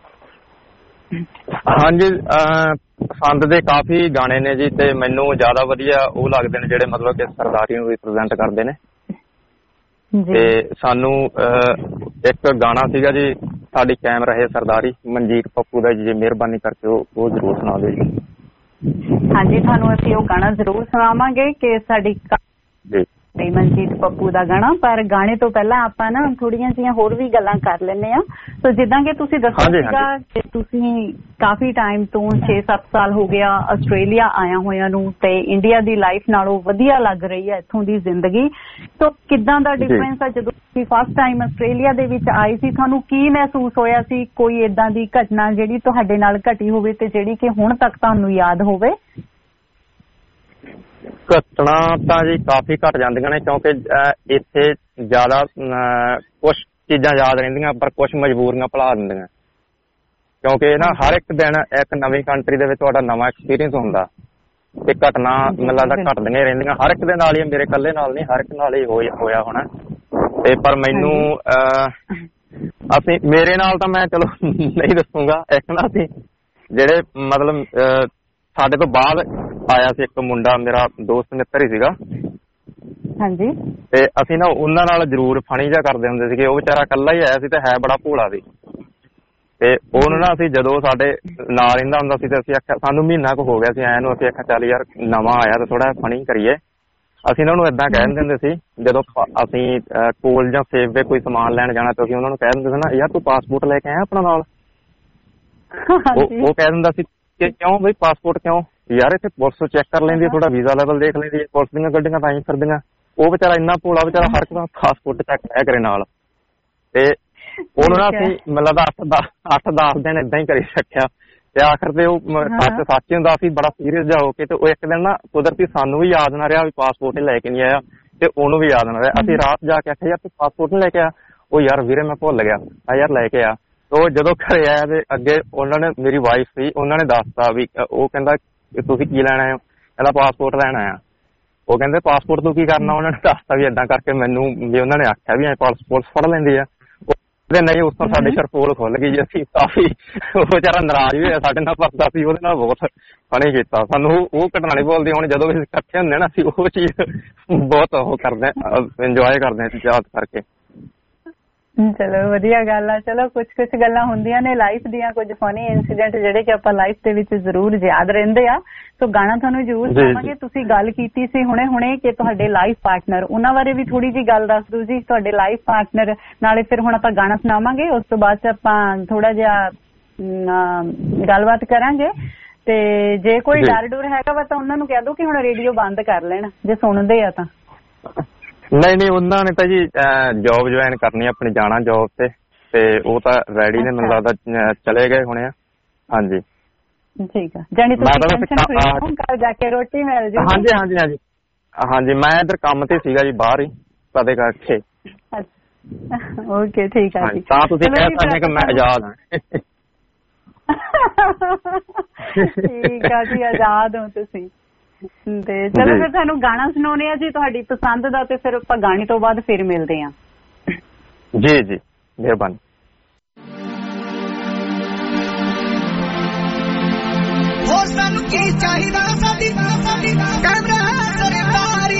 ਹਾਂਜੀ ਪਸੰਦ ਦੇ ਕਾਫੀ ਗਾਣੇ ਨੇ ਜੀ, ਤੇ ਮੈਨੂੰ ਜ਼ਿਆਦਾ ਵਧੀਆ ਉਹ ਲੱਗਦੇ ਨੇ ਜਿਹੜੇ ਮਤਲਬ ਕਿ ਸਰਦਾਰੀ ਨੂੰ ਰਿਪਰੈਜ਼ੈਂਟ ਕਰਦੇ ਨੇ। ਤੇ ਸਾਨੂੰ ਇੱਕ ਗਾਣਾ ਸੀਗਾ ਜੀ ਸਾਡੀ ਕਾਇਮ ਰਹੇ ਸਰਦਾਰੀ, ਮਨਜੀਤ ਪੱਪੂ ਦਾ ਜੀ, ਜੇ ਮਿਹਰਬਾਨੀ ਕਰਕੇ ਉਹ ਜ਼ਰੂਰ ਸੁਣਾ ਦਿਓ ਜੀ। ਹਾਂਜੀ ਤੁਹਾਨੂੰ ਅਸੀਂ ਉਹ ਗਾਣਾ ਜ਼ਰੂਰ ਸੁਣਾਵਾਂਗੇ ਕਿ ਸਾਡੀ ਜੀ ਮਨਜੀਤ ਪੱਪੂ ਦਾ ਗਾਣਾ। ਪਰ ਗਾਣੇ ਤੋਂ ਪਹਿਲਾਂ ਆਪਾਂ ਨਾ ਥੋੜੀਆਂ ਜਿਹੀਆਂ ਹੋਰ ਵੀ ਗੱਲਾਂ ਕਰ ਲੈਂਦੇ ਆ। ਸੋ ਜਿੱਦਾਂ ਕਿ ਤੁਸੀਂ ਦੱਸਿਆ ਸੀਗਾ ਕਿ ਤੁਸੀਂ ਕਾਫੀ ਟਾਈਮ ਤੋਂ 6-7 ਸਾਲ ਹੋ ਗਿਆ ਆਸਟ੍ਰੇਲੀਆ ਆਇਆ ਹੋਇਆਂ ਨੂੰ, ਤੇ ਇੰਡੀਆ ਦੀ ਲਾਈਫ ਨਾਲੋਂ ਵਧੀਆ ਲੱਗ ਰਹੀ ਹੈ ਇੱਥੋਂ ਦੀ ਜ਼ਿੰਦਗੀ। ਸੋ ਕਿੱਦਾਂ ਦਾ ਡਿਫਰੈਂਸ ਆ ਜਦੋਂ ਤੁਸੀਂ ਫਸਟ ਟਾਈਮ ਆਸਟ੍ਰੇਲੀਆ ਦੇ ਵਿੱਚ ਆਏ ਸੀ? ਤੁਹਾਨੂੰ ਕੀ ਮਹਿਸੂਸ ਹੋਇਆ ਸੀ? ਕੋਈ ਏਦਾਂ ਦੀ ਘਟਨਾ ਜਿਹੜੀ ਤੁਹਾਡੇ ਨਾਲ ਘਟੀ ਹੋਵੇ ਤੇ ਜਿਹੜੀ ਕਿ ਹੁਣ ਤੱਕ ਤੁਹਾਨੂੰ ਯਾਦ ਹੋਵੇ? ਘਟਨਾ ਤਾਂ ਜੀ ਕਾਫੀ ਘੱਟ ਜਾਂਦੀਆਂ ਨੇ, ਕਿਉਂਕਿ ਇੱਥੇ ਜ਼ਿਆਦਾ ਕੁਛ ਚੀਜ਼ਾਂ ਯਾਦ ਰਹਿੰਦੀਆਂ ਪਰ ਕੁਛ ਮਜਬੂਰੀਆਂ ਭੁਲਾ ਦਿੰਦੀਆਂ, ਕਿਉਂਕਿ ਨਾ ਹਰ ਇੱਕ ਦਿਨ ਇੱਕ ਨਵੀਂ ਕੰਟਰੀ ਦੇ ਵਿੱਚ ਤੁਹਾਡਾ ਨਵਾਂ ਐਕਸਪੀਰੀਅੰਸ ਹੁੰਦਾ ਤੇ ਘਟਨਾ ਮੈਨੂੰ ਲੱਗਦਾ ਘਟਦੀਆਂ ਹੀ ਰਹਿੰਦੀਆਂ। ਹਰ ਇੱਕ ਦੇ ਨਾਲ ਹੀ, ਮੇਰੇ ਇਕੱਲੇ ਨਾਲ ਨਹੀਂ, ਹਰ ਇੱਕ ਨਾਲ ਹੀ ਹੋਇਆ ਹੋਣਾ। ਤੇ ਪਰ ਮੈਨੂੰ ਅਸੀਂ ਮੇਰੇ ਨਾਲ ਤਾਂ ਮੈਂ ਚਲੋ ਨਹੀਂ ਦੱਸੂਗਾ। ਇੱਕ ਨਾ ਅਸੀਂ ਜਿਹੜੇ ਮਤਲਬ ਸਾਡੇ ਤੋਂ ਬਾਅਦ ਆਇਆ ਸੀ ਇੱਕ ਮੁੰਡਾ, ਮੇਰਾ ਦੋਸਤ ਮਿੱਤਰ ਹੀ ਸੀਗਾ। ਹਾਂਜੀ। ਤੇ ਅਸੀਂ ਨਾ ਉਹਨਾਂ ਨਾਲ ਜ਼ਰੂਰ ਫਨੀ ਜਿਹਾ ਕਰਦੇ ਹੁੰਦੇ ਸੀਗੇ। ਉਹ ਵਿਚਾਰਾ ਇਕੱਲਾ ਹੀ ਆਇਆ ਸੀ ਤੇ ਹੈ ਬੜਾ ਭੋਲਾ ਸੀ, ਤੇ ਉਹਨੂੰ ਨਾ ਅਸੀਂ ਜਦੋਂ ਸਾਡੇ ਨਾਲ ਰਹਿੰਦਾ ਹੁੰਦਾ ਸੀ ਤੇ ਅਸੀਂ ਆਖਿਆ, ਸਾਨੂੰ ਮਹੀਨਾ ਕੁ ਹੋ ਗਿਆ ਸੀ ਆਇਆ ਨੂੰ, ਅਸੀਂ ਆਖਿਆ ਚੱਲ ਯਾਰ ਨਵਾਂ ਆਇਆ ਤੇ ਥੋੜਾ ਫਨੀ ਕਰੀਏ। ਅਸੀਂ ਉਹਨਾਂ ਨੂੰ ਏਦਾਂ ਕਹਿ ਦਿੰਦੇ ਹੁੰਦੇ ਸੀ ਜਦੋਂ ਅਸੀਂ ਕੋਲ ਜਾਂ ਸੇਵ ਦੇ ਕੋਈ ਸਮਾਨ ਲੈਣ ਜਾਣਾ ਤੇ ਅਸੀਂ ਉਹਨਾਂ ਨੂੰ ਕਹਿ ਦਿੰਦੇ ਸੀ ਨਾ, ਯਾਰ ਤੂੰ ਪਾਸਪੋਰਟ ਲੈ ਕੇ ਆਇਆ ਆਪਣਾ ਨਾਲ? ਉਹ ਕਹਿ ਦਿੰਦਾ ਸੀ ਕਿ ਕਿਉਂ ਬਈ ਪਾਸਪੋਰਟ ਕਿਉਂ? ਯਾਰ ਇੱਥੇ ਪੁਲਿਸ ਚੈੱਕ ਕਰ ਲੈਂਦੀ, ਥੋੜਾ ਵੀਜ਼ਾ ਲੈਵਲ ਦੇਖ ਲੈਂਦੀ, ਪੁਲਿਸ ਦੀਆਂ ਗੱਡੀਆਂ ਤਾਂ ਹੀ ਫਿਰਦੀਆਂ। ਉਹ ਵਿਚਾਰਾ ਇੰਨਾ ਭੋਲਾ, ਵਿਚਾਰਾ ਹਰ ਇੱਕ ਦਾ ਪਾਸਪੋਰਟ ਚੈੱਕ ਕਰੇ ਨਾਲ। ਤੇ ਉਹਨੂੰ ਨਾ ਅਸੀਂ ਮਤਲਬ 8-10 ਦਿਨ ਏਦਾਂ ਹੀ ਕਰੀ ਰੱਖਿਆ ਤੇ ਆਖਰ ਤੇ ਉਹ ਸੱਚ ਹੁੰਦਾ ਸੀ ਬੜਾ ਸੀਰੀਅਸ ਜਾ ਹੋ ਕੇ। ਤੇ ਉਹ ਇੱਕ ਦਿਨ ਨਾ ਕੁਦਰਤੀ ਸਾਨੂੰ ਵੀ ਯਾਦ ਨਾ ਰਿਹਾ ਵੀ ਪਾਸਪੋਰਟ ਲੈ ਕੇ ਨਹੀਂ ਆਇਆ, ਤੇ ਉਹਨੂੰ ਵੀ ਯਾਦ ਨਾ ਰਿਹਾ। ਅਸੀਂ ਰਾਤ ਜਾ ਕੇ ਆਖਿਆ, ਯਾਰ ਤੂੰ ਪਾਸਪੋਰਟ ਨਹੀਂ ਲੈ ਕੇ ਆਇਆ? ਉਹ ਯਾਰ ਵੀਰੇ ਮੈਂ ਭੁੱਲ ਗਿਆ। ਯਾਰ ਲੈ ਕੇ ਆ। ਉਹ ਜਦੋਂ ਘਰੇ ਆਇਆ ਤੇ ਅੱਗੇ ਉਹਨਾਂ ਨੇ, ਮੇਰੀ ਵਾਈਫ ਸੀ, ਉਹਨਾਂ ਨੇ ਦੱਸਤਾ ਵੀ, ਉਹ ਕਹਿੰਦਾ ਤੁਸੀਂ ਕੀ ਲੈਣਾ ਆ? ਕਹਿੰਦਾ ਪਾਸਪੋਰਟ ਲੈਣਾ ਆ। ਉਹ ਕਹਿੰਦੇ ਪਾਸਪੋਰਟ ਤੂੰ ਕੀ ਕਰਨਾ? ਉਹਨਾਂ ਨੇ ਦੱਸਤਾ ਵੀ ਏਦਾਂ ਕਰਕੇ ਮੈਨੂੰ, ਵੀ ਉਹਨਾਂ ਨੇ ਆਖਿਆ ਵੀ ਪੁਲਿਸ ਫੜ ਲੈਂਦੀ ਆ। ਨਹੀਂ, ਉਸ ਤੋਂ ਸਾਡੇ ਸ਼ਰਪੋਲ ਖੁੱਲ ਗਈ ਜੀ। ਅਸੀਂ ਕਾਫੀ, ਉਹ ਵਿਚਾਰਾ ਨਾਰਾਜ਼ ਵੀ ਹੋਇਆ ਸਾਡੇ ਨਾਲ, ਪਰ ਅਸੀਂ ਉਹਦੇ ਨਾਲ ਬਹੁਤ ਫਨੀ ਕੀਤਾ। ਸਾਨੂੰ ਉਹ ਘਟਨਾ ਨਹੀਂ ਬੋਲਦੀ। ਹੁਣ ਜਦੋਂ ਅਸੀਂ ਇਕੱਠੇ ਹੁੰਦੇ ਨਾ, ਅਸੀਂ ਉਹ ਚੀਜ਼ ਬਹੁਤ ਉਹ ਕਰਦੇ, ਇੰਜੋਏ ਕਰਦੇ ਹਾਂ ਯਾਦ ਕਰਕੇ। ਚਲੋ ਵਧੀਆ ਗੱਲ ਆ। ਚਲੋ ਕੁਛ ਗੱਲਾਂ ਹੁੰਦੀਆਂ ਨੇ ਲਾਈਫ ਦੀਆਂ, ਕੁਝ ਫਨੀ ਇਨਸੀਡੈਂਟ ਜਿਹੜੇ ਕਿ ਆਪਾਂ ਲਾਈਫ ਦੇ ਵਿੱਚ ਜ਼ਰੂਰ ਯਾਦ ਰਹਿੰਦੇ ਆ। ਸੋ ਗਾਣਾ ਤੁਹਾਨੂੰ ਜ਼ਰੂਰ ਸੁਣਾਵਾਂਗੇ। ਤੁਸੀਂ ਗੱਲ ਕੀਤੀ ਸੀ ਹੁਣੇ ਕਿ ਤੁਹਾਡੇ ਲਾਈਫ ਪਾਰਟਨਰ, ਉਹਨਾਂ ਬਾਰੇ ਵੀ ਥੋੜੀ ਜਿਹੀ ਗੱਲ ਦੱਸ ਦਿਓ ਜੀ, ਤੁਹਾਡੇ ਲਾਈਫ ਪਾਰਟਨਰ ਨਾਲੇ। ਫਿਰ ਹੁਣ ਆਪਾਂ ਗਾਣਾ ਸੁਣਾਵਾਂਗੇ, ਉਸ ਤੋਂ ਬਾਅਦ ਆਪਾਂ ਥੋੜਾ ਜਿਹਾ ਗੱਲਬਾਤ ਕਰਾਂਗੇ। ਤੇ ਜੇ ਕੋਈ ਡਰ ਡੁਰ ਹੈਗਾ ਵਾ ਤਾਂ ਉਹਨਾਂ ਨੂੰ ਕਹਿ ਦਿਓ ਕਿ ਹੁਣ ਰੇਡੀਓ ਬੰਦ ਕਰ ਲੈਣ ਜੇ ਸੁਣਦੇ ਆ ਤਾਂ। ਨਹੀਂ, ਉਹਨਾਂ ਨੇ ਤਾਂ ਜੀ ਜੋਬ ਜੁਆਇਨ ਕਰਨੀ, ਆਪਣੀ ਜਾਣਾ ਜੋਬ ਤੇ ਉਹ ਤਾਂ ਰੈਡੀ ਨੇ, ਮੈਨੂੰ ਲੱਗਦਾ ਚਲੇ ਗਏ ਹੋਣੇ ਆ। ਹਾਂਜੀ ਠੀਕ ਆ, ਜਾਨੀ ਤੁਸੀਂ ਜਾ ਕੇ ਰੋਟੀ ਮਿਲ ਜਾਊ। ਹਾਂਜੀ ਮੈਂ ਇੱਧਰ ਕੰਮ ਤੇ ਸੀਗਾ ਜੀ, ਬਾਹਰ ਹੀ ਕਦੇ ਕਰਕੇ। ਓਕੇ ਠੀਕ ਆ ਜੀ, ਤਾਂ ਤੁਸੀਂ ਕਹਿ ਸਕਦੇ ਕਿ ਮੈਂ ਆਜ਼ਾਦ ਹਾਂ। ਠੀਕ ਆ ਜੀ, ਆਜ਼ਾਦ ਹੋ ਤੁਸੀਂ। ਤੇ ਚਲੋ ਫਿਰ ਤੁਹਾਨੂੰ ਗਾਣਾ ਸੁਣਾਉਣੇ ਆ ਜੀ ਤੁਹਾਡੀ ਪਸੰਦ ਦਾ, ਤੇ ਫਿਰ ਆਪਾਂ ਗਾਣੇ ਤੋਂ ਬਾਅਦ ਫਿਰ ਮਿਲਦੇ ਆ। ਜੀ ਮਿਹਰਬਾਨੀ। ਹੋਰ ਸਾਨੂੰ ਕੀ ਚਾਹੀਦਾ, ਸਾਡੀ ਕੈਮਰਾ ਸਰਦਾਰੀ।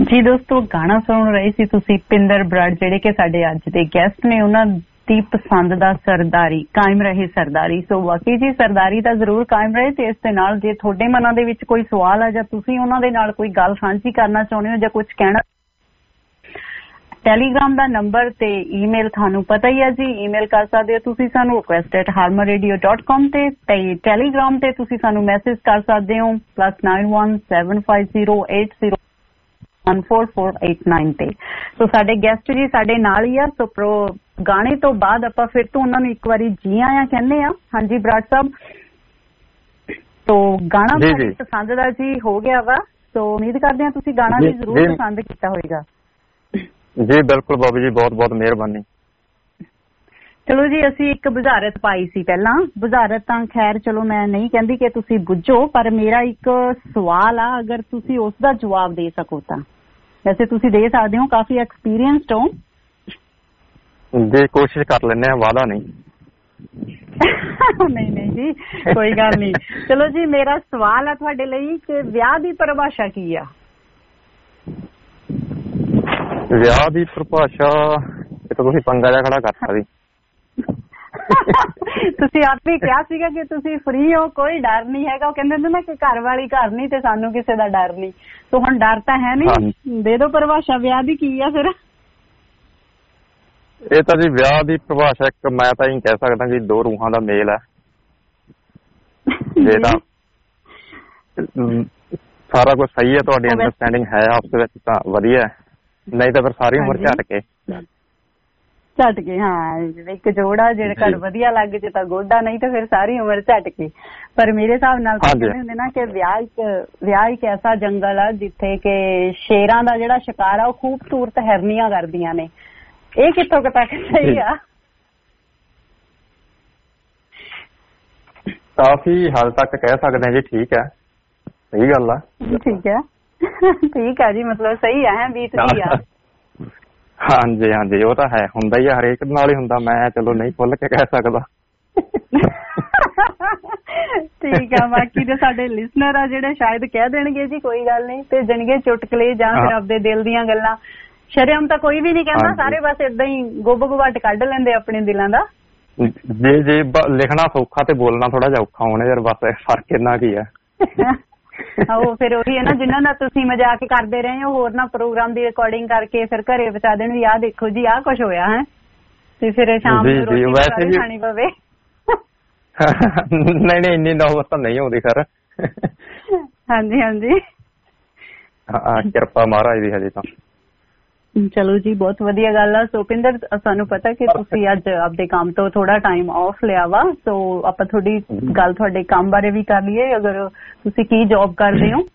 ਜੀ ਦੋਸਤੋ, ਗਾਣਾ ਸੁਣ ਰਹੇ ਸੀ ਤੁਸੀਂ ਪਿੰਦਰ ਬਰਾੜ, ਜਿਹੜੇ ਕਿ ਸਾਡੇ ਅੱਜ ਦੇ ਗੈਸਟ ਨੇ। ਉਹਨਾਂ ਦੀ ਪਸੰਦ ਦਾ ਸਰਦਾਰੀ, ਕਾਇਮ ਰਹੇ ਸਰਦਾਰੀ। ਸੋ ਵਾਕਈ ਜੀ ਸਰਦਾਰੀ ਤਾਂ ਜ਼ਰੂਰ ਕਾਇਮ ਰਹੇ। ਤੇ ਇਸ ਦੇ ਨਾਲ ਜੇ ਤੁਹਾਡੇ ਮਨਾਂ ਦੇ ਵਿੱਚ ਕੋਈ ਸਵਾਲ ਆ ਜਾਂ ਤੁਸੀਂ ਉਹਨਾਂ ਦੇ ਨਾਲ ਕੋਈ ਗੱਲ ਸਾਂਝੀ ਕਰਨਾ ਚਾਹੁੰਦੇ ਹੋ ਜਾਂ ਕੁਝ ਕਹਿਣਾ, ਟੈਲੀਗ੍ਰਾਮ ਦਾ ਨੰਬਰ ਤੇ ਈਮੇਲ ਤੁਹਾਨੂੰ ਪਤਾ ਹੀ ਹੈ ਜੀ। ਈਮੇਲ ਕਰ ਸਕਦੇ ਹੋ ਤੁਸੀਂ ਸਾਨੂੰ request@harmanradio.com ਤੇ ਟੈਲੀਗ੍ਰਾਮ ਤੇ ਤੁਸੀਂ ਸਾਨੂੰ ਮੈਸੇਜ ਕਰ ਸਕਦੇ ਹੋ +917508014489 ਤੇ। ਸੋ ਸਾਡੇ ਗੈਸਟ ਜੀ ਸਾਡੇ ਨਾਲ ਹੀ ਆ। ਸੋ ਗਾਣੇ ਤੋਂ ਬਾਅਦ ਆਪਾਂ ਫਿਰ ਤੋਂ ਉਹਨਾਂ ਨੂੰ ਇੱਕ ਵਾਰੀ ਜੀ ਆਇਆਂ ਕਹਿੰਦੇ ਆ। ਹਾਂਜੀ ਬਰਾੜ ਸਾਹਿਬ, ਸੋ ਗਾਣਾ ਤੁਹਾਡੀ ਪਸੰਦ ਦਾ ਜੀ ਹੋ ਗਿਆ ਵਾ। ਸੋ ਉਮੀਦ ਕਰਦੇ ਹਾਂ ਤੁਸੀਂ ਗਾਣਾ ਵੀ ਜ਼ਰੂਰ ਪਸੰਦ ਕੀਤਾ ਹੋਏਗਾ। ਜੀ ਬਿਲਕੁਲ ਬਾਬੂ ਜੀ, ਬਹੁਤ ਬਹੁਤ ਮਿਹਰਬਾਨੀ। ਚਲੋ ਜੀ, ਅਸੀਂ ਇੱਕ ਬੁਝਾਰਤ ਪਾਈ ਸੀ ਪਹਿਲਾਂ। ਬੁਝਾਰਤ ਤਾਂ ਖੈਰ ਚਲੋ ਮੈਂ ਨਹੀਂ ਕਹਿੰਦੀ ਕਿ ਤੁਸੀਂ ਬੁੱਝੋ, ਪਰ ਮੇਰਾ ਇੱਕ ਸਵਾਲ ਆ, ਅਗਰ ਤੁਸੀਂ ਉਸ ਦਾ ਜਵਾਬ ਦੇ ਸਕੋ ਤਾਂ। ਵੈਸੇ ਤੁਸੀਂ ਦੇ ਸਕਦੇ ਹੋ, ਕਾਫੀ ਐਕਸਪੀਰੀਅੰਸਡ ਹੋ। ਜੀ ਕੋਸ਼ਿਸ਼ ਕਰ ਲੈਂਦੇ ਆ, ਵਾਦਾ ਨਹੀਂ। ਨਹੀਂ ਜੀ, ਕੋਈ ਗੱਲ ਨਹੀਂ। ਚਲੋ ਜੀ, ਮੇਰਾ ਸਵਾਲ ਆ ਤੁਹਾਡੇ ਲਈ ਕਿ ਵਿਆਹ ਦੀ ਪਰਿਭਾਸ਼ਾ ਕੀ ਆ? ਵਿਆਹ ਦੀ ਪਰਿਭਾਸ਼ਾ ਇਹ ਤਾਂ ਤੁਸੀਂ ਪੰਗਾ ਜਿਹਾ ਖੜਾ ਕਰਤਾ ਜੀ। ਤੁਸੀਂ ਆਪੇ ਕਿਹਾ ਸੀਗਾ ਕਿ ਤੁਸੀਂ ਫ੍ਰੀ ਹੋ, ਕੋਈ ਡਰ ਨਹੀਂ ਹੈਗਾ। ਉਹ ਕਹਿੰਦੇ ਨਾ ਕਿ ਘਰ ਵਾਲੀ ਘਰ ਨਹੀਂ ਤੇ ਸਾਨੂੰ ਕਿਸੇ ਦਾ ਡਰ ਨਹੀਂ। ਤੋ ਹੁਣ ਡਰ ਤਾਂ ਹੈ ਨਹੀਂ, ਦੇ ਦਿਓ ਪਰਿਭਾਸ਼ਾ ਵਿਆਹ ਦੀ ਕੀ ਆ ਫਿਰ। ਇਹ ਤਾਂ ਜੀ ਵਿਆਹ ਦੀ ਪਰਿਭਾਸ਼ਾ ਇੱਕ ਮੈਂ ਤਾਂ ਇਹ ਕਹਿ ਸਕਦਾ ਕਿ ਦੋ ਰੂਹਾਂ ਦਾ ਮੇਲ ਹੈ। ਜੇ ਤਾਂ ਸਾਰਾ ਕੁਝ ਸਹੀ ਹੈ, ਤੁਹਾਡੀ ਅੰਡਰਸਟੈਂਡਿੰਗ ਹੈ ਆਪਸ ਵਿੱਚ ਤਾਂ ਵਧੀਆ, ਨਹੀਂ ਤਾਂ ਫਿਰ ਸਾਰੀ ਉਮਰ ਝਟ ਕੇ। ਹਾਂ, ਇੱਕ ਜੋੜਾ ਜਿਹੜਾ ਘਰ ਵਧੀਆ ਲੱਗ ਜੇ ਤਾਂ ਗੋਡਾ, ਨਹੀਂ ਤਾਂ ਫਿਰ ਸਾਰੀ ਉਮਰ ਝਟ ਕੇ। ਪਰ ਮੇਰੇ ਹਿਸਾਬ ਨਾਲ ਤਾਂ ਕਹਿੰਦੇ ਹੁੰਦੇ ਨਾ ਕਿ ਵਿਆਹ ਇੱਕ ਐਸਾ ਜੰਗਲ ਆ ਜਿੱਥੇ ਕਿ ਸ਼ੇਰਾਂ ਦਾ ਜਿਹੜਾ ਸ਼ਿਕਾਰ ਆ ਉਹ ਖੂਬਸੂਰਤ ਹਿਰਨੀਆਂ ਕਰਦੀਆਂ ਨੇ। ਇਹ ਕਿੱਥੋਂ ਕੁ ਤੱਕ ਸਹੀ ਆ? ਕਾਫੀ ਹੱਦ ਤੱਕ ਕਹਿ ਸਕਦੇ ਹਾਂ ਜੀ। ਠੀਕ ਹੈ, ਸਹੀ ਗੱਲ ਆ। ਠੀਕ ਹੈ, ਠੀਕ ਆ ਜੀ, ਮਤਲਬ ਸਹੀ ਆ, ਬੀਤਦੀ ਆ। ਹਾਂਜੀ ਹਾਂਜੀ, ਉਹ ਤਾਂ ਹੈ, ਹੁੰਦਾ ਹੀ ਆ, ਹਰੇਕ ਨਾਲ ਹੀ ਹੁੰਦਾ। ਮੈਂ ਚਲੋ ਨਹੀਂ ਖੁੱਲ ਕੇ ਕਹਿ ਸਕਦਾ। ਠੀਕ ਆ, ਬਾਕੀ ਦੇ ਸਾਡੇ ਲਿਸਨਰ ਆ ਜਿਹੜੇ ਸ਼ਾਇਦ ਕਹਿ ਦੇਣਗੇ ਜੀ ਕੋਈ ਗੱਲ ਨਹੀਂ, ਭੇਜਣਗੇ ਚੁਟਕਲੇ ਜਾਂ ਫਿਰ ਆਪਦੇ ਦਿਲ ਦੀਆਂ ਗੱਲਾਂ। ਸ਼ਰਮ ਤਾਂ ਕੋਈ ਵੀ ਨਹੀਂ ਕਹਿੰਦਾ, ਸਾਰੇ ਬਸ ਏਦਾਂ ਹੀ ਗੁੱਬ ਗੁਬਾਟ ਕੱਢ ਲੈਂਦੇ ਆਪਣੇ ਦਿਲਾਂ ਦਾ। ਜੀ ਜੀ, ਲਿਖਣਾ ਸੌਖਾ ਤੇ ਬੋਲਣਾ ਥੋੜਾ ਜਿਹਾ ਔਖਾ ਹੋਣਾ ਯਾਰ, ਬਸ ਫਰਕ ਇੰਨਾ ਕੀ ਹੈ। ਉਹ ਫਿਰ ਉਹੀ ਹੈ ਨਾ, ਜਿਨ੍ਹਾਂ ਦਾ ਤੁਸੀਂ ਮਜ਼ਾਕ ਕਰਦੇ ਰਹੇ ਹੋ, ਹੋਰ ਨਾ ਪ੍ਰੋਗਰਾਮ ਦੀ ਰਿਕਾਰਡਿੰਗ ਕਰਕੇ ਫਿਰ ਘਰੇ ਪਹੁੰਚਾ ਦੇਣ ਵੀ ਆਹ ਦੇਖੋ ਜੀ ਆਹ ਕੁਛ ਹੋਇਆ ਹੈ, ਤੇ ਫਿਰ ਸ਼ਾਮ ਨੂੰ ਰੋਟੀ ਖਾਣੀ ਪਵੇ। ਨਹੀਂ ਇੰਨੀ ਨੌਬਤ ਤਾਂ ਨਹੀਂ ਆਉਂਦੀ ਖੈਰ। ਹਾਂਜੀ ਹਾਂਜੀ, ਕਿਰਪਾ ਮਹਾਰਾਜ ਦੀ ਹਜੇ ਤਾਂ। ਚਲੋ ਜੀ, ਬਹੁਤ ਵਧੀਆ ਗੱਲ ਆ। ਸੋ ਪਿੰਦਰ, ਸਾਨੂੰ ਪਤਾ ਕਿ ਤੁਸੀਂ ਅੱਜ ਆਪਦੇ ਕੰਮ ਤੋਂ ਥੋੜਾ ਟਾਈਮ ਆਫ ਲਿਆ ਵਾ, ਸੋ ਆਪਾਂ ਤੁਹਾਡੀ ਗੱਲ ਤੁਹਾਡੇ ਕੰਮ ਬਾਰੇ ਵੀ ਕਰ ਲਈਏ। ਅਗਰ ਤੁਸੀਂ ਕੀ ਜੌਬ ਕਰਦੇ ਹੋ?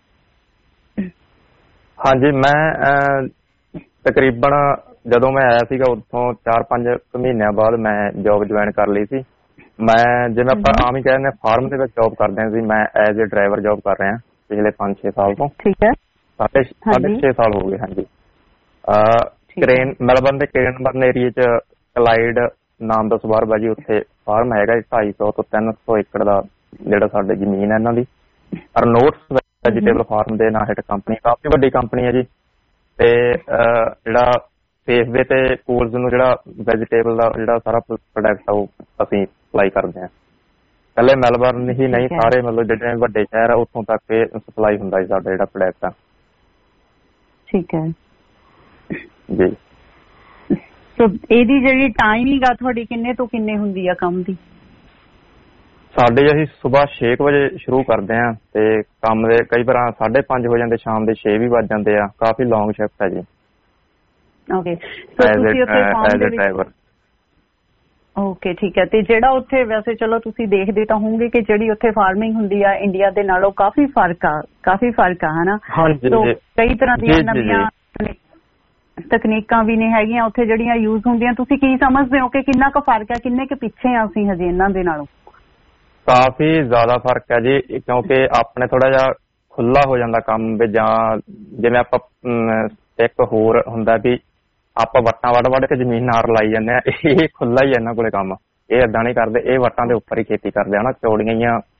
ਹਾਂਜੀ, ਮੈਂ ਤਕਰੀਬਨ ਜਦੋਂ ਮੈਂ ਆਇਆ ਸੀਗਾ ਉੱਥੋਂ 4-5 ਮਹੀਨਿਆਂ ਬਾਅਦ ਮੈਂ ਜੌਬ ਜੁਆਇਨ ਕਰ ਲਈ ਸੀ। ਮੈਂ ਜਿਵੇਂ ਆਪਾਂ ਆਮ ਹੀ ਕਹਿੰਦੇ ਫਾਰਮ ਦੇ ਵਿੱਚ ਜੌਬ ਕਰਦੇ ਹਾਂ ਸੀ। ਮੈਂ ਐਜ਼ ਏ ਡਰਾਈਵਰ ਜੌਬ ਕਰ ਰਿਹਾ ਪਿਛਲੇ 5-6 ਸਾਲ ਤੋਂ। ਠੀਕ ਹੈ, 6.5 ਸਾਲ ਹੋ ਗਏ। ਹਾਂਜੀ, ਕ੍ਰੇਨ ਮੈਲਬਰਨ ਦੇ ਕ੍ਰੇਨਬਰਨ ਏਰੀਏ ਚ ਕਲਾਈਡ ਨਾਮ ਦਾ ਸਵਾਰ ਬਾਜੀ, ਉੱਥੇ ਫਾਰਮ ਹੈਗਾ 250 ਤੋਂ 300 ਏਕੜ ਦਾ ਜਿਹੜਾ ਸਾਡੇ ਜ਼ਮੀਨ ਹੈ ਇਹਨਾਂ ਦੀ। ਅਰਨੋਟਸ ਵੈਜੀਟੇਬਲ ਫਾਰਮ ਦੇ ਨਾਂ ਹੇਠ ਕੰਪਨੀ, ਕਾਫੀ ਵੱਡੀ ਕੰਪਨੀ ਹੈ ਜੀ। ਤੇ ਜਿਹੜਾ ਫੇਸਵੇ ਤੇ ਕੋਲਸ ਨੂੰ ਜਿਹੜਾ ਵੈਜੀਟੇਬਲ ਦਾ ਜਿਹੜਾ ਸਾਰਾ ਪ੍ਰੋਡਕਟ ਆ ਉਹ ਅਸੀਂ ਸਪਲਾਈ ਕਰਦੇ ਹਾਂ। ਇਕੱਲੇ ਮੈਲਬਰਨ ਹੀ ਨਹੀਂ, ਸਾਰੇ ਮਤਲਬ ਜਿਹੜੇ ਵੱਡੇ ਸ਼ਹਿਰ ਆ ਉੱਥੋਂ ਤੱਕ ਇਹ ਸਪਲਾਈ ਹੁੰਦਾ ਜੀ ਸਾਡਾ ਜਿਹੜਾ ਪ੍ਰੋਡਕਟ ਆ। ਠੀਕ ਹੈ ਜੀ। ਸੋ ਇਹਦੀ ਜਿਹੜੀ ਟਾਈਮਿੰਗ ਆ ਤੁਹਾਡੀ ਕਿੰਨੇ ਤੋਂ ਕਿੰਨੇ ਹੁੰਦੀ ਆ ਕੰਮ ਦੀ? ਸਾਡੇ ਅਸੀਂ ਸਵੇਰ 6 ਵਜੇ ਸ਼ੁਰੂ ਕਰਦੇ ਆ ਤੇ ਕੰਮ ਦੇ ਕਈ ਵਾਰ 5:30 ਹੋ ਜਾਂਦੇ, ਸ਼ਾਮ ਦੇ 6 ਵੀ ਵੱਜ ਜਾਂਦੇ ਆ। ਕਾਫੀ ਲੌਂਗ ਸ਼ਿਫਟ ਹੈ ਜੀ। ਓਕੇ, ਸੋ ਤੁਸੀਂ ਉੱਥੇ ਫਾਰਮ ਦੇ ਵਿੱਚ ਓਕੇ ਠੀਕ ਹੈ। ਤੇ ਜਿਹੜਾ ਉੱਥੇ ਵੈਸੇ ਚਲੋ ਤੁਸੀਂ ਦੇਖਦੇ ਤਾਂ ਹੋਵੋਗੇ ਕਿ ਜਿਹੜੀ ਉੱਥੇ ਫਾਰਮਿੰਗ ਹੁੰਦੀ ਆ ਇੰਡੀਆ ਦੇ ਨਾਲੋਂ ਕਾਫੀ ਫਰਕ ਆ ਹਨਾ। ਸੋ ਕਈ ਤਰ੍ਹਾਂ ਦੀਆਂ ਨਵੀਆਂ ਤਕਨੀਕਾਂ ਵੀ ਨੇ ਹੈਗੀਆਂ ਉੱਥੇ ਜਿਹੜੀਆਂ ਯੂਜ਼ ਹੁੰਦੀਆਂ। ਤੁਸੀਂ ਕੀ ਸਮਝਦੇ ਹੋ ਕਿ ਕਿੰਨਾ ਕੁ ਫਰਕ ਹੈ, ਕਿੰਨੇ ਕੁ ਪਿੱਛੇ ਆ ਅਸੀਂ ਹਜੇ ਇਹਨਾਂ ਦੇ ਨਾਲੋਂ? ਕਾਫੀ ਜ਼ਿਆਦਾ ਫਰਕ ਹੈ ਜੀ, ਕਿਉਂਕਿ ਆਪਣੇ ਥੋੜਾ ਜਿਹਾ ਖੁੱਲਾ ਹੋ ਜਾਂਦਾ ਕੰਮ ਵੀ, ਜਾਂ ਜਿਵੇਂ ਆਪਾਂ ਇੱਕ ਹੋਰ ਹੁੰਦਾ ਵੀ ਆਪਾਂ ਵੱਟਾਂ ਵੱਢ ਕੇ ਜ਼ਮੀਨ ਨਾਲ ਲਾਈ ਜਾਂਦੇ ਆ, ਇਹ ਖੁੱਲਾ ਹੀ ਇਹਨਾਂ ਕੋਲੇ ਕੰਮ। ਇਹ ਏਦਾਂ ਨਹੀਂ ਕਰਦੇ, ਇਹ ਵੱਟਾਂ ਦੇ ਉੱਪਰ ਹੀ ਖੇਤੀ ਕਰਦੇ ਆ ਨਾ, ਚੌੜੀਆਂ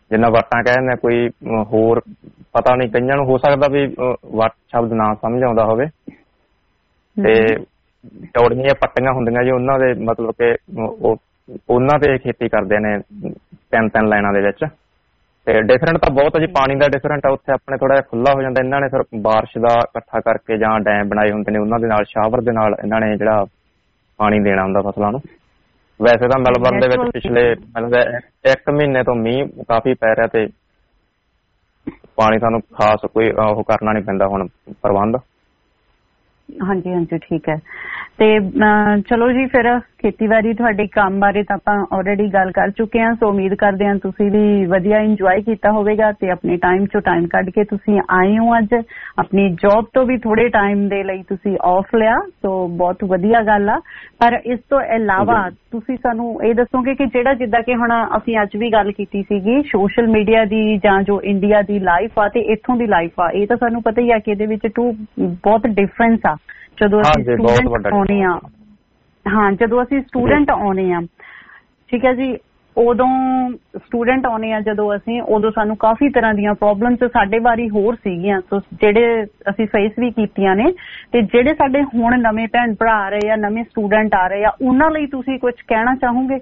ਜਿੰਨਾ ਵੱਟਾਂ ਕਹਿ ਦਿੰਦੇ ਕੋਈ ਹੋਰ ਪਤਾ ਨਹੀਂ, ਕਈਆਂ ਨੂੰ ਹੋ ਸਕਦਾ ਵੀ ਵੱਟ ਸ਼ਬਦ ਨਾ ਸਮਝ ਆਉਂਦਾ ਹੋਵੇ। ਤੇ ਚੌੜੀਆਂ ਪੱਟੀਆਂ ਹੁੰਦੀਆਂ ਜੀ, ਉਹਨਾਂ ਦੇ ਮਤਲਬ ਕਿ ਉਹਨਾਂ ਤੇ ਖੇਤੀ ਕਰਦੇ ਨੇ 3-3 ਲਾਈਨਾਂ ਦੇ ਵਿੱਚ। ਤੇ ਡਿਫਰੈਂਟ ਤਾਂ ਬਹੁਤ ਹੈ ਜੀ, ਪਾਣੀ ਦਾ ਡਿਫਰੈਂਟ ਆ। ਉੱਥੇ ਆਪਣੇ ਥੋੜਾ ਜਿਹਾ ਖੁੱਲਾ ਹੋ ਜਾਂਦਾ, ਇਹਨਾਂ ਨੇ ਫਿਰ ਬਾਰਿਸ਼ ਦਾ ਇਕੱਠਾ ਕਰਕੇ ਜਾਂ ਡੈਮ ਬਣਾਏ ਹੁੰਦੇ ਨੇ, ਉਹਨਾਂ ਦੇ ਨਾਲ ਸ਼ਾਵਰ ਦੇ ਨਾਲ ਇਹਨਾਂ ਨੇ ਜਿਹੜਾ ਪਾਣੀ ਦੇਣਾ ਹੁੰਦਾ ਫਸਲਾਂ ਨੂੰ। ਵੈਸੇ ਤਾਂ ਮੈਲਬਰਨ ਦੇ ਵਿੱਚ ਪਿਛਲੇ 1 ਮਹੀਨੇ ਤੋਂ ਮੀਂਹ ਕਾਫੀ ਪੈ ਰਿਹਾ ਤੇ ਪਾਣੀ ਸਾਨੂੰ ਖਾਸ ਕੋਈ ਉਹ ਕਰਨਾ ਨਹੀਂ ਪੈਂਦਾ ਹੁਣ ਪ੍ਰਬੰਧ। ਹਾਂਜੀ ਹਾਂਜੀ, ਠੀਕ ਹੈ। ਤੇ ਚਲੋ ਜੀ, ਫਿਰ ਖੇਤੀਬਾੜੀ ਤੁਹਾਡੇ ਕੰਮ ਬਾਰੇ ਤਾਂ ਆਪਾਂ ਆਲਰੇਡੀ ਗੱਲ ਕਰ ਚੁੱਕੇ ਹਾਂ, ਸੋ ਉਮੀਦ ਕਰਦੇ ਹਾਂ ਤੁਸੀਂ ਵੀ ਵਧੀਆ ਇੰਜੋਏ ਕੀਤਾ ਹੋਵੇਗਾ ਤੇ ਆਪਣੇ ਟਾਈਮ ਚੋਂ ਟਾਈਮ ਕੱਢ ਕੇ ਤੁਸੀਂ ਆਏ ਹੋ ਅੱਜ। ਆਪਣੀ ਜੌਬ ਤੋਂ ਵੀ ਥੋੜੇ ਟਾਈਮ ਦੇ ਲਈ ਤੁਸੀਂ ਆਫ ਲਿਆ, ਸੋ ਬਹੁਤ ਵਧੀਆ ਗੱਲ ਆ। ਪਰ ਇਸ ਤੋਂ ਇਲਾਵਾ ਤੁਸੀਂ ਸਾਨੂੰ ਇਹ ਦੱਸੋਗੇ ਕਿ ਜਿਹੜਾ ਜਿੱਦਾਂ ਕਿ ਹੁਣ ਅਸੀਂ ਅੱਜ ਵੀ ਗੱਲ ਕੀਤੀ ਸੀਗੀ ਸੋਸ਼ਲ ਮੀਡੀਆ ਦੀ ਜਾਂ ਜੋ ਇੰਡੀਆ ਦੀ ਲਾਈਫ ਆ ਤੇ ਇੱਥੋਂ ਦੀ ਲਾਈਫ ਆ, ਇਹ ਤਾਂ ਸਾਨੂੰ ਪਤਾ ਹੀ ਆ ਕਿ ਇਹਦੇ ਵਿੱਚ ਬਹੁਤ ਡਿਫਰੈਂਸ ਆ। ਜਦੋਂ ਅਸੀਂ ਸਟੂਡੈਂਟ ਆਉਣੇ ਆ, ਹਾਂ ਜਦੋਂ ਅਸੀਂ ਸਟੂਡੈਂਟ ਆਉਣੇ ਆ, ਠੀਕ ਹੈ ਜੀ, ਉਦੋਂ ਸਟੂਡੈਂਟ ਆਉਣੇ ਆ ਜਦੋਂ ਅਸੀਂ, ਉਦੋਂ ਸਾਨੂੰ ਕਾਫੀ ਤਰ੍ਹਾਂ ਦੀਆਂ ਪ੍ਰੋਬਲਮਸ ਸਾਡੇ ਵਾਰੀ ਹੋਰ ਸੀਗੀਆਂ, ਸੋ ਜਿਹੜੇ ਅਸੀਂ ਫੇਸ ਵੀ ਕੀਤੀਆਂ ਨੇ। ਤੇ ਜਿਹੜੇ ਸਾਡੇ ਹੁਣ ਨਵੇਂ ਭੈਣ ਭਰਾ ਆ ਰਹੇ ਆ, ਨਵੇਂ ਸਟੂਡੈਂਟ ਆ ਰਹੇ ਆ, ਉਹਨਾਂ ਲਈ ਤੁਸੀਂ ਕੁਝ ਕਹਿਣਾ ਚਾਹੋਗੇ?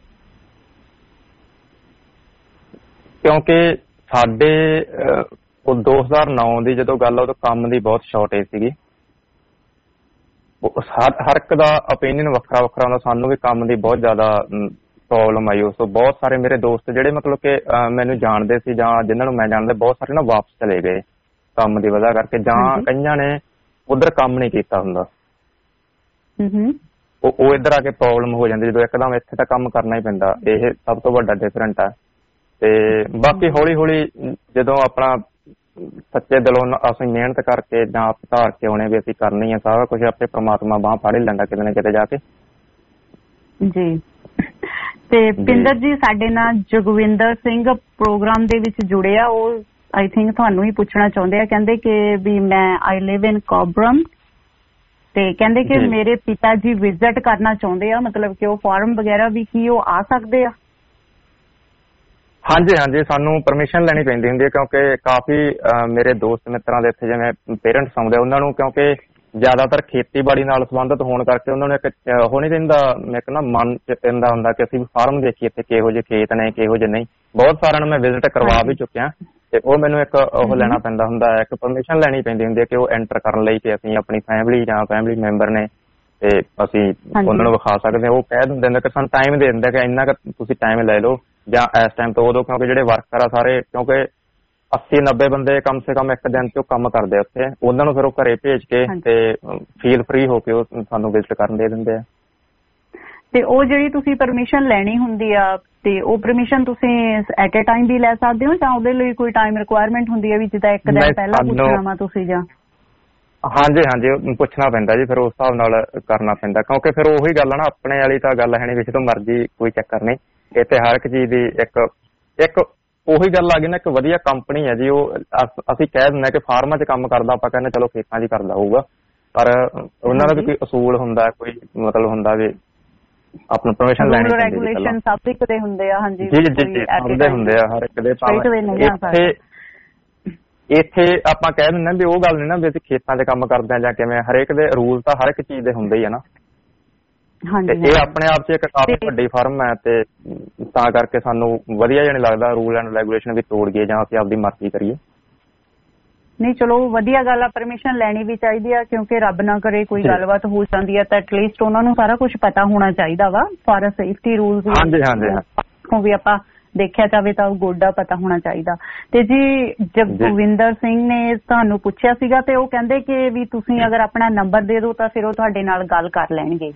ਕਿਉਂਕਿ ਸਾਡੇ 2009 ਦੀ ਜਦੋਂ ਗੱਲ ਆ, ਉਦੋਂ ਕੰਮ ਦੀ ਬਹੁਤ ਸ਼ਾਰਟੇਜ ਸੀਗੀ। ਹਰ ਇੱਕ ਦਾ ਓਪੀਨੀਅਨ ਵੱਖਰਾ ਵੱਖਰਾ ਹੁੰਦਾ। ਸਾਨੂੰ ਵੀ ਕੰਮ ਦੀ ਬਹੁਤ ਜ਼ਿਆਦਾ ਪ੍ਰੋਬਲਮ ਆਈ। ਉਸ ਤੋਂ ਬਹੁਤ ਸਾਰੇ ਮੇਰੇ ਦੋਸਤ ਜਿਹੜੇ ਮਤਲਬ ਕਿ ਮੈਨੂੰ ਜਾਣਦੇ ਸੀ ਜਾਂ ਜਿਨ੍ਹਾਂ ਨੂੰ ਮੈਂ ਜਾਣਦਾ, ਬਹੁਤ ਸਾਰੇ ਨਾ ਵਾਪਸ ਚਲੇ ਗਏ ਕੰਮ ਦੀ ਵਜ੍ਹਾ ਕਰਕੇ, ਜਾਂ ਕਈਆਂ ਨੇ ਉਧਰ ਕੰਮ ਨਹੀਂ ਕੀਤਾ ਹੁੰਦਾ। ਉਹ ਇੱਧਰ ਆ ਕੇ ਪ੍ਰੋਬਲਮ ਹੋ ਜਾਂਦੀ ਜਦੋਂ ਇੱਕਦਮ ਇੱਥੇ ਤਾਂ ਕੰਮ ਕਰਨਾ ਹੀ ਪੈਂਦਾ। ਇਹ ਸਭ ਤੋਂ ਵੱਡਾ ਡਿਫਰੈਂਟ ਆ। ਤੇ ਬਾਕੀ ਹੌਲੀ ਹੌਲੀ ਜਦੋਂ ਆਪਣਾ ਸੱਚੇ ਦਿਲੋਂ ਅਸੀਂ ਮਿਹਨਤ ਕਰਕੇ ਜਾਂ ਆਪ ਧਾਰ ਕੇ ਆਉਣੇ ਵੀ ਅਸੀਂ ਕਰਨੀ ਆ ਸਾਰਾ ਕੁਝ, ਆਪੇ ਪ੍ਰਮਾਤਮਾ ਬਾਂਹ ਫੜ ਹੀ ਲੈਂਦਾ ਕਿਤੇ ਨਾ ਕਿਤੇ ਜਾ ਕੇ ਜੀ। ਤੇ ਪਿੰਦਰ ਜੀ, ਸਾਡੇ ਨਾਲ ਜਗਵਿੰਦਰ ਸਿੰਘ ਪ੍ਰੋਗਰਾਮ ਦੇ ਵਿੱਚ ਜੁੜੇ ਆ। ਉਹ ਆਈ ਥਿੰਕ ਤੁਹਾਨੂੰ ਹੀ ਪੁੱਛਣਾ ਚਾਹੁੰਦੇ ਆ। ਕਹਿੰਦੇ ਕਿ ਵੀ ਮੈਂ ਆਈ ਲਿਵ ਇਨ ਕੋਬਰਮ ਤੇ ਕਹਿੰਦੇ ਕਿ ਮੇਰੇ ਪਿਤਾ ਜੀ ਵਿਜ਼ਿਟ ਕਰਨਾ ਚਾਹੁੰਦੇ ਆ, ਮਤਲਬ ਕਿ ਉਹ ਫਾਰਮ ਵਗੈਰਾ ਵੀ ਕੀ ਉਹ ਆ ਸਕਦੇ ਆ? ਹਾਂਜੀ ਹਾਂਜੀ, ਸਾਨੂੰ ਪਰਮਿਸ਼ਨ ਲੈਣੀ ਪੈਂਦੀ ਹੁੰਦੀ ਹੈ ਕਿਉਂਕਿ ਕਾਫੀ ਮੇਰੇ ਦੋਸਤ ਮਿੱਤਰਾਂ ਦੇ ਇੱਥੇ ਜਿਵੇਂ ਪੇਰੈਂਟਸ ਆਉਂਦੇ ਉਹਨਾਂ ਨੂੰ, ਕਿਉਂਕਿ ਜ਼ਿਆਦਾਤਰ ਖੇਤੀਬਾੜੀ ਨਾਲ ਸੰਬੰਧਿਤ ਹੋਣ ਕਰਕੇ ਉਹਨਾਂ ਨੂੰ ਇੱਕ ਉਹ ਨਹੀਂ ਰਹਿੰਦਾ, ਇੱਕ ਨਾ ਮਨ ਚ ਰਹਿੰਦਾ ਹੁੰਦਾ ਕਿ ਅਸੀਂ ਫਾਰਮ ਦੇਖੀਏ ਇੱਥੇ ਕਿਹੋ ਜਿਹੇ ਖੇਤ ਨੇ ਕਿਹੋ ਜਿਹੇ ਨਹੀਂ। ਬਹੁਤ ਸਾਰਿਆਂ ਨੂੰ ਮੈਂ ਵਿਜ਼ਿਟ ਕਰਵਾ ਵੀ ਚੁੱਕਿਆ ਤੇ ਉਹ ਮੈਨੂੰ ਇੱਕ ਉਹ ਲੈਣਾ ਪੈਂਦਾ ਹੁੰਦਾ, ਇੱਕ ਪਰਮਿਸ਼ਨ ਲੈਣੀ ਪੈਂਦੀ ਹੁੰਦੀ ਹੈ ਕਿ ਉਹ ਐਂਟਰ ਕਰਨ ਲਈ ਕਿ ਅਸੀਂ ਆਪਣੀ ਫੈਮਿਲੀ ਜਾਂ ਫੈਮਿਲੀ ਮੈਂਬਰ ਨੇ ਤੇ ਅਸੀਂ ਉਹਨਾਂ ਨੂੰ ਵਿਖਾ ਸਕਦੇ ਹਾਂ। ਉਹ ਕਹਿ ਦਿੰਦੇ ਨੇ ਕਿ ਸਾਨੂੰ ਟਾਈਮ ਦੇ ਦਿੰਦੇ ਕਿ ਇੰਨਾ ਕੁ ਤੁਸੀਂ ਟਾਈਮ ਲੈ ਲਓ ਜਾਂ ਇਸ ਟਾਈਮ ਤੋਂ ਉਦੋਂ, ਕਿਉਂਕਿ ਜਿਹੜੇ ਵਰਕਰ ਆ ਸਾਰੇ, ਕਿਉਂਕਿ 80-90 ਬੰਦੇ ਕਮ ਸੇ ਕਮ ਇੱਕ ਦਿਨ ਚ ਕੰਮ ਕਰਦੇ ਆ ਉੱਥੇ, ਉਹਨਾਂ ਨੂੰ ਫਿਰ ਉਹ ਘਰੇ ਭੇਜ ਕੇ ਤੇ ਫੀਲ ਫਰੀ ਹੋ ਕੇ ਉਹ ਸਾਨੂੰ ਵਿਜ਼ਿਟ ਕਰਨ ਦੇ ਦਿੰਦੇ ਆ। ਤੇ ਉਹ ਜਿਹੜੀ ਤੁਸੀਂ ਪਰਮਿਸ਼ਨ ਲੈਣੀ ਹੁੰਦੀ ਆ ਤੇ ਉਹ ਪਰਮਿਸ਼ਨ ਤੁਸੀਂ ਐਟ ਏ ਟਾਈਮ ਵੀ ਲੈ ਸਕਦੇ ਹੋ ਜਾਂ ਉਹਦੇ ਲਈ ਕੋਈ ਟਾਈਮ ਰਿਕੁਆਇਰਮੈਂਟ ਹੁੰਦੀ ਹੈ ਵੀ ਜਿੱਦਾਂ ਇੱਕ ਦਿਨ ਪਹਿਲਾਂ ਪੁੱਛਣਾ ਵਾ ਤੁਸੀਂ ਜਾਂ? ਹਾਂਜੀ ਹਾਂਜੀ, ਪੁੱਛਣਾ ਪੈਂਦਾ ਜੀ, ਫਿਰ ਉਸ ਹਿਸਾਬ ਨਾਲ ਕਰਨਾ ਪੈਂਦਾ ਕਿਉਂਕਿ ਫਿਰ ਉਹੀ ਗੱਲ ਆ ਨਾ, ਆਪਣੇ ਵਾਲੀ ਤਾਂ ਗੱਲ ਹੈ ਨੀ ਵੀ ਜਦੋਂ ਮਰਜ਼ੀ ਕੋਈ ਚੱਕਰ ਨਹੀਂ। ਇੱਥੇ ਹਰ ਇੱਕ ਚੀਜ਼ ਦੀ ਇੱਕ ਉਹੀ ਗੱਲ ਆ ਗਈ ਨਾ, ਇੱਕ ਵਧੀਆ ਕੰਪਨੀ ਹੈ ਜੀ। ਉਹ ਅਸੀਂ ਕਹਿ ਦਿੰਦੇ ਕਿ ਫਾਰਮਾਂ 'ਚ ਕੰਮ ਕਰਦਾ, ਆਪਾਂ ਕਹਿੰਦੇ ਚਲੋ ਖੇਤਾਂ 'ਚ ਕਰਦਾ ਹੋਊਗਾ, ਪਰ ਉਹਨਾਂ ਦਾ ਵੀ ਕੋਈ ਅਸੂਲ ਹੁੰਦਾ, ਕੋਈ ਮਤਲਬ ਹੁੰਦਾ ਵੀ ਆਪਣਾ ਪਰਮਿਸ਼ਨ ਲੈਣੀ ਪੈਂਦੀ। ਰੈਗੂਲੇਸ਼ਨ ਸਭ ਇੱਕ ਦੇ ਹੁੰਦੇ ਆ। ਹਾਂਜੀ ਜੀ ਜੀ ਜੀ, ਸਭ ਦੇ ਹੁੰਦੇ ਆ, ਹਰ ਇੱਕ ਦੇ। ਇੱਥੇ ਆਪਾਂ ਕਹਿ ਦਿੰਦੇ ਵੀ ਉਹ ਗੱਲ ਨੀ ਨਾ ਵੀ ਅਸੀਂ ਖੇਤਾਂ 'ਚ ਕੰਮ ਕਰਦੇ ਹਾਂ ਜਾਂ ਕਿਵੇਂ, ਹਰੇਕ ਦੇ ਰੂਲ ਤਾਂ ਹਰ ਇੱਕ ਚੀਜ਼ ਦੇ ਹੁੰਦੇ ਹੀ ਆ ਨਾ। ਤੇ ਇਹ ਆਪਣੇ ਆਪ 'ਚ ਇੱਕ ਕਾਫੀ ਵੱਡੀ ਫਰਮ ਹੈ ਤੇ ਤਾਂ ਕਰਕੇ ਸਾਨੂੰ ਵਧੀਆ ਜਿਹਾ ਨੀ ਲੱਗਦਾ ਰੂਲ ਐਂਡ ਰੈਗੂਲੇਸ਼ਨ ਵੀ ਤੋੜ ਗਏ ਜਾਂ ਅਸੀਂ ਆਪਦੀ ਮਰਜ਼ੀ ਕਰੀਏ। ਨਹੀਂ ਚਲੋ ਵਧੀਆ ਗੱਲ ਆ, ਪਰਮਿਸ਼ਨ ਲੈਣੀ ਵੀ ਚਾਹੀਦੀ ਆ ਕਿਉਂਕਿ ਰੱਬ ਨਾ ਕਰੇ ਕੋਈ ਗੱਲਬਾਤ ਹੋ ਜਾਂਦੀ ਆ ਤਾਂ ਐਟਲੀਸਟ ਉਹਨਾਂ ਨੂੰ ਸਾਰਾ ਕੁਝ ਪਤਾ ਹੋਣਾ ਚਾਹੀਦਾ ਵਾ, ਫਾਰ ਸੇਫਟੀ ਰੂਲਸ ਵੀ ਆਪਾਂ ਦੇਖਿਆ ਜਾਵੇ ਤਾਂ ਗੁੱਡ ਆ, ਪਤਾ ਹੋਣਾ ਚਾਹੀਦਾ। ਤੇ ਜੀ ਜਗਵਿੰਦਰ ਸਿੰਘ ਨੇ ਤੁਹਾਨੂੰ ਪੁੱਛਿਆ ਸੀਗਾ ਤੇ ਉਹ ਕਹਿੰਦੇ ਕਿ ਵੀ ਤੁਸੀਂ ਅਗਰ ਆਪਣਾ ਨੰਬਰ ਦੇ ਦਿਓ ਤਾਂ ਫਿਰ ਉਹ ਤੁਹਾਡੇ ਨਾਲ ਗੱਲ ਕਰ ਲੈਣਗੇ।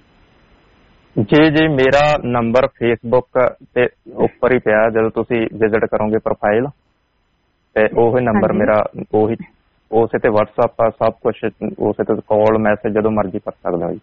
ਜੀ ਜੀ, ਮੇਰਾ ਨੰਬਰ ਫੇਸਬੁੱਕ ਤੇ ਉੱਪਰ ਹੀ ਪਿਆ, ਜਦੋਂ ਤੁਸੀਂ ਵਿਜ਼ਿਟ ਕਰੋਗੇ ਪ੍ਰੋਫਾਈਲ ਤੇ ਉਹੀ ਨੰਬਰ ਮੇਰਾ, ਉਹੀ ਉਸੇ ਤੇ WhatsApp ਆ, ਸਭ ਕੁਝ ਉਸੇ ਤੇ, ਕਾਲ ਮੈਸੇਜ ਜਦੋਂ ਮਰਜ਼ੀ ਕਰ ਸਕਦੇ ਹੋ ਜੀ।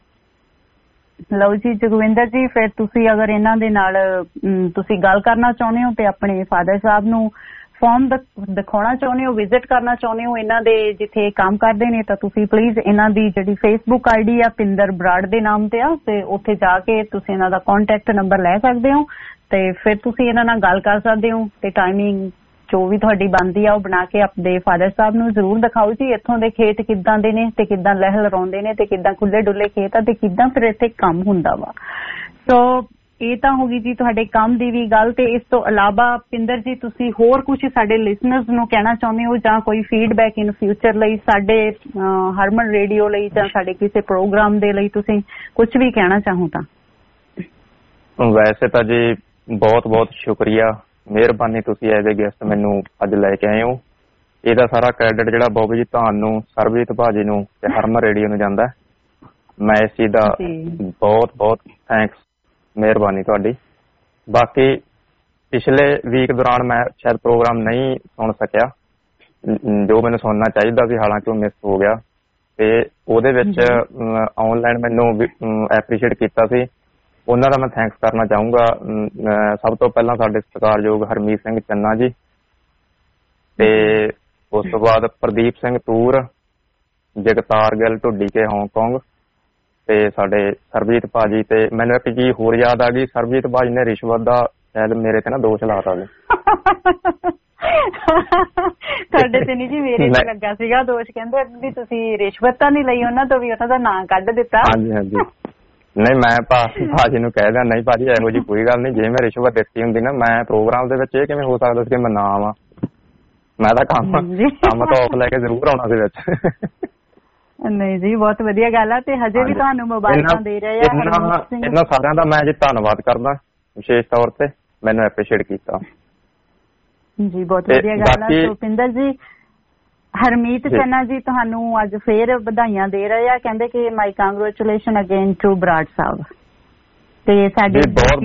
ਲਓ ਜੀ ਜਗਵਿੰਦਰ ਜੀ, ਫਿਰ ਤੁਸੀਂ ਅਗਰ ਇਹਨਾਂ ਦੇ ਨਾਲ ਤੁਸੀਂ ਗੱਲ ਕਰਨਾ ਚਾਹੁੰਦੇ ਹੋ ਤੇ ਆਪਣੇ ਫਾਦਰ ਸਾਹਿਬ ਨੂੰ ਫਾਰਮ ਦਿਖਾਉਣਾ ਚਾਹੁੰਦੇ ਹੋ, ਵਿਜ਼ਿਟ ਕਰਨਾ ਚਾਹੁੰਦੇ ਹੋ ਇਹਨਾਂ ਦੇ ਜਿੱਥੇ ਕੰਮ ਕਰਦੇ ਨੇ, ਤਾਂ ਤੁਸੀਂ ਪਲੀਜ਼ ਇਹਨਾਂ ਦੀ ਜਿਹੜੀ ਫੇਸਬੁੱਕ ID ਆ ਪਿੰਦਰ ਬਰਾੜ ਦੇ ਨਾਮ ਤੇ ਆ, ਤੇ ਉੱਥੇ ਜਾ ਕੇ ਤੁਸੀਂ ਇਹਨਾਂ ਦਾ ਕੰਟੈਕਟ ਨੰਬਰ ਲੈ ਸਕਦੇ ਹੋ ਤੇ ਫਿਰ ਤੁਸੀਂ ਇਹਨਾਂ ਨਾਲ ਗੱਲ ਕਰ ਸਕਦੇ ਹੋ ਤੇ ਟਾਈਮਿੰਗ ਜੋ ਵੀ ਤੁਹਾਡੀ ਬਣਦੀ ਆ ਉਹ ਬਣਾ ਕੇ ਆਪਣੇ ਫਾਦਰ ਸਾਹਿਬ ਨੂੰ ਜ਼ਰੂਰ ਦਿਖਾਓ ਜੀ ਇੱਥੋਂ ਦੇ ਖੇਤ ਕਿੱਦਾਂ ਦੇ ਨੇ ਤੇ ਕਿੱਦਾਂ ਲਹਿਰਾਉਂਦੇ ਨੇ ਤੇ ਕਿੱਦਾਂ ਖੁੱਲੇ ਡੁੱਲੇ ਖੇਤ ਆ ਤੇ ਕਿੱਦਾਂ ਫਿਰ ਇੱਥੇ ਕੰਮ ਹੁੰਦਾ ਵਾ। ਸੋ ਇਹ ਤਾਂ ਹੋ ਗਈ ਜੀ ਤੁਹਾਡੇ ਕੰਮ ਦੀ ਵੀ ਗੱਲ। ਤੇ ਇਸ ਤੋਂ ਇਲਾਵਾ ਪਿੰਦਰ ਜੀ ਤੁਸੀਂ ਹੋਰ ਕੁਝ ਸਾਡੇ ਲਿਸਨਰਸ ਨੂੰ ਕਹਿਣਾ ਚਾਹੁੰਦੇ ਹੋ ਜਾਂ ਕੋਈ ਫੀਡਬੈਕ ਇਨ ਫਿਊਚਰ ਲਈ ਸਾਡੇ ਹਰਮਨ ਰੇਡੀਓ ਲਈ ਜਾਂ ਸਾਡੇ ਕਿਸੇ ਪ੍ਰੋਗਰਾਮ ਦੇ ਲਈ ਤੁਸੀਂ ਕੁਝ ਵੀ ਕਹਿਣਾ ਚਾਹੋ ਤਾਂ? ਵੈਸੇ ਤਾਂ ਜੀ ਬਹੁਤ ਬਹੁਤ ਸ਼ੁਕਰੀਆ, ਮਿਹਰਬਾਨੀ, ਤੁਸੀਂ ਐਜ਼ ਏ ਗੈਸਟ ਮੈਨੂੰ ਅੱਜ ਲੈ ਕੇ ਆਏ ਹੋ। ਇਹਦਾ ਸਾਰਾ ਕ੍ਰੈਡਿਟ ਜਿਹੜਾ ਬੋਬੀ ਜੀ ਤੁਹਾਨੂੰ, ਸਰਬਜੀਤ ਭਾਜੀ ਨੂੰ ਤੇ ਹਰਮਨ ਰੇਡੀਓ ਨੂੰ ਜਾਂਦਾ। ਮੈਂ ਇਸ ਚੀਜ਼ ਦਾ ਬਹੁਤ ਬਹੁਤ ਥੈਂਕਸ, ਮਿਹਰਬਾਨੀ ਤੁਹਾਡੀ। ਬਾਕੀ ਪਿਛਲੇ ਵੀਕ ਦੌਰਾਨ ਮੈਂ ਸ਼ਾਇਦ ਪ੍ਰੋਗਰਾਮ ਨਹੀਂ ਸੁਣ ਸਕਿਆ ਜੋ ਮੈਨੂੰ ਸੁਣਨਾ ਚਾਹੀਦਾ ਸੀ, ਹਾਲਾਂਕਿ ਉਹ ਮਿਸ ਹੋ ਗਿਆ। ਤੇ ਉਹਦੇ ਵਿੱਚ ਆਨਲਾਈਨ ਮੈਨੂੰ ਐਪਰੀਸ਼ੀਏਟ ਕੀਤਾ ਸੀ, ਉਹਨਾਂ ਦਾ ਮੈਂ ਥੈਂਕਸ ਕਰਨਾ ਚਾਹੂੰਗਾ। ਸਭ ਤੋਂ ਪਹਿਲਾਂ ਸਾਡੇ ਸਤਿਕਾਰਯੋਗ ਹਰਮੀਤ ਸਿੰਘ ਚੰਨਾ ਜੀ, ਤੇ ਉਸ ਤੋਂ ਬਾਅਦ ਪ੍ਰਦੀਪ ਸਿੰਘ ਤੂਰ, ਜਗਤਾਰ ਗਿੱਲ ਢੁੱਡੀ ਕੇ ਹਾਂਗਕਾਂਗ, ਤੇ ਸਾਡੇ ਸਰਬਜੀਤ ਭਾਜੀ। ਤੇ ਮੈਨੂੰ ਇੱਕ ਚੀਜ਼ ਹੋਰ ਯਾਦ ਆ ਗਈ, ਸਰਬਜੀਤ ਭਾਜੀ ਨੇ ਰਿਸ਼ਵਤ ਦਾ ਸ਼ਾਇਦ ਮੇਰੇ ਤੇ ਨਾ ਦੋਸ਼ ਲਾਤਾ ਸੀ। ਤੁਹਾਡੇ ਤੇ ਨਹੀਂ ਜੀ, ਮੇਰੇ ਤੇ ਲੱਗਾ ਸੀਗਾ ਦੋਸ਼, ਕਹਿੰਦੇ ਵੀ ਤੁਸੀਂ ਰਿਸ਼ਵਤ ਤਾਂ ਨਹੀਂ ਲਈ ਉਹਨਾਂ ਤੋਂ, ਵੀ ਉਹਨਾਂ ਦਾ ਨਾਂ ਕੱਢ ਦਿੱਤਾ। ਹਾਂਜੀ ਹਾਂਜੀ, ਨਹੀਂ ਮੈਂ ਭਾਜੀ ਨੂੰ ਕਹਿ ਦਿਆਂ ਨਹੀਂ ਭਾਜੀ ਇਹੋ ਜਿਹੀ ਕੋਈ ਗੱਲ ਨਹੀਂ, ਜੇ ਮੈਂ ਰਿਸ਼ਵਤ ਦਿੱਤੀ ਹੁੰਦੀ ਨਾ ਮੈਂ ਪ੍ਰੋਗਰਾਮ ਦੇ ਵਿੱਚ ਇਹ ਕਿਵੇਂ ਹੋ ਸਕਦਾ ਸੀ ਕਿ ਮੈਂ ਨਾ ਆਵਾਂ। ਮੈਂ ਤਾਂ ਕੰਮ ਤਾਂ ਆਫ ਲੈ ਕੇ ਜ਼ਰੂਰ ਆਉਣਾ ਸੀ ਵਿੱਚ। ਨਹੀਂ ਜੀ, ਬਹੁਤ ਵਧੀਆ ਗੱਲ ਆ। ਤੇ ਹਜੇ ਵੀ ਤੁਹਾਨੂੰ ਮੁਬਾਰਕਾਂ ਦੇ ਰਹੇ ਆ ਇਹਨਾਂ ਸਾਰਿਆਂ ਦਾ। ਮੈਂ ਜੀ ਧੰਨਵਾਦ ਕਰਦਾ ਵਿਸ਼ੇਸ਼ ਤੌਰ ਤੇ, ਮੈਨੂੰ ਐਪਰੀਸ਼ੀਏਟ ਕੀਤਾ ਜੀ, ਬਹੁਤ ਵਧੀਆ ਗੱਲ ਆ। ਸੁਪਿੰਦਰ ਜੀ, ਹਰਮੀਤ ਚੰਨਾ ਜੀ ਤੁਹਾਨੂੰ ਅੱਜ ਫੇਰ ਵਧਾਈਆਂ ਦੇ ਰਹੇ ਆ, ਕਹਿੰਦੇ ਕਿ my congratulation again to Brar Sahib. ਤੇ ਸਾਡੇ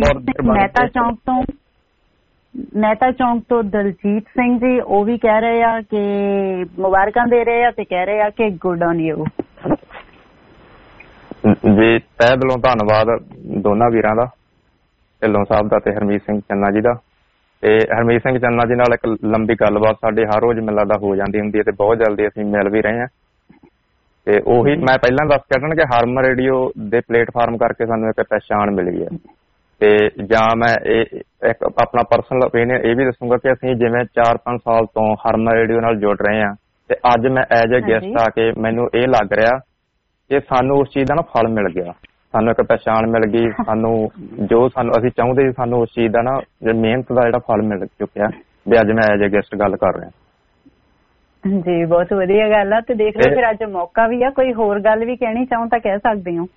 ਮਹਿਤਾ ਚੌਂਕ ਤੋਂ ਦਲਜੀਤ ਸਿੰਘ ਜੀ, ਉਹ ਵੀ ਕਹਿ ਰਹੇ ਆ ਕਿ ਮੁਬਾਰਕਾਂ ਦੇ ਰਹੇ ਆ ਤੇ ਕਹਿ ਰਹੇ ਆ ਕਿ ਗੁੱਡ ਔਨ ਯੂ ਜੀ। ਤਹਿ ਦਿਲੋਂ ਧੰਨਵਾਦ ਦੋਨਾਂ ਵੀਰਾਂ ਦਾ, ਢਿੱਲੋਂ ਸਾਹਿਬ ਦਾ ਤੇ ਹਰਮੀਤ ਸਿੰਘ ਚੰਨਾ ਜੀ ਦਾ। ਤੇ ਹਰਮੀਤ ਸਿੰਘ ਚੰਨਾ ਜੀ ਨਾਲ ਇੱਕ ਲੰਬੀ ਗੱਲਬਾਤ ਸਾਡੀ ਹਰ ਰੋਜ਼ ਮੈਨੂੰ ਲੱਗਦਾ ਹੋ ਜਾਂਦੀ ਹੁੰਦੀ ਹੈ, ਤੇ ਬਹੁਤ ਜਲਦੀ ਅਸੀਂ ਮਿਲ ਵੀ ਰਹੇ ਹਾਂ। ਤੇ ਉਹੀ ਮੈਂ ਪਹਿਲਾਂ ਦੱਸ ਕਹਿਣ ਕਿ ਹਰਮਨ ਰੇਡੀਓ ਦੇ ਪਲੇਟਫਾਰਮ ਕਰਕੇ ਸਾਨੂੰ ਇੱਕ ਪਹਿਚਾਣ ਮਿਲੀ ਹੈ। ਤੇ ਜਾਂ ਮੈਂ ਇਹ ਇੱਕ ਆਪਣਾ ਪਰਸਨਲ ਓਪੀਨੀਅਨ ਇਹ ਵੀ ਦੱਸੂਗਾ ਕਿ ਅਸੀਂ ਜਿਵੇਂ 4-5 ਸਾਲ ਤੋਂ ਹਰਮਨ ਰੇਡੀਓ ਨਾਲ ਜੁੜ ਰਹੇ ਹਾਂ, ਤੇ ਅੱਜ ਮੈਂ ਐਜ਼ ਏ ਗੈਸਟ ਆ ਕੇ ਮੈਨੂੰ ਇਹ ਲੱਗ ਰਿਹਾ ਕਿ ਸਾਨੂੰ ਉਸ ਚੀਜ਼ ਦਾ ਨਾ ਫਲ ਮਿਲ ਗਿਆ, ਸਾਨੂੰ ਇੱਕ ਪਹਿਚਾਣ ਮਿਲ ਗਈ, ਸਾਨੂੰ ਜੋ ਅਸੀਂ ਚਾਹੁੰਦੇ ਸੀ ਸਾਨੂੰ ਉਸ ਚੀਜ਼ ਦਾ ਨਾ ਮਿਹਨਤ ਦਾ ਜਿਹੜਾ ਫਲ ਮਿਲ ਚੁੱਕਿਆ ਵੀ ਅੱਜ ਮੈਂ ਐਜ਼ ਏ ਗੈਸਟ ਗੱਲ ਕਰ ਰਿਹਾ ਜੀ। ਬਹੁਤ ਵਧੀਆ ਗੱਲ ਆ। ਤੇ ਦੇਖ ਲਓ ਫਿਰ ਅੱਜ ਮੌਕਾ ਵੀ ਆ, ਕੋਈ ਹੋਰ ਗੱਲ ਵੀ ਕਹਿਣੀ ਚਾਹੋ ਤਾਂ ਕਹਿ ਸਕਦੇ ਹੋ।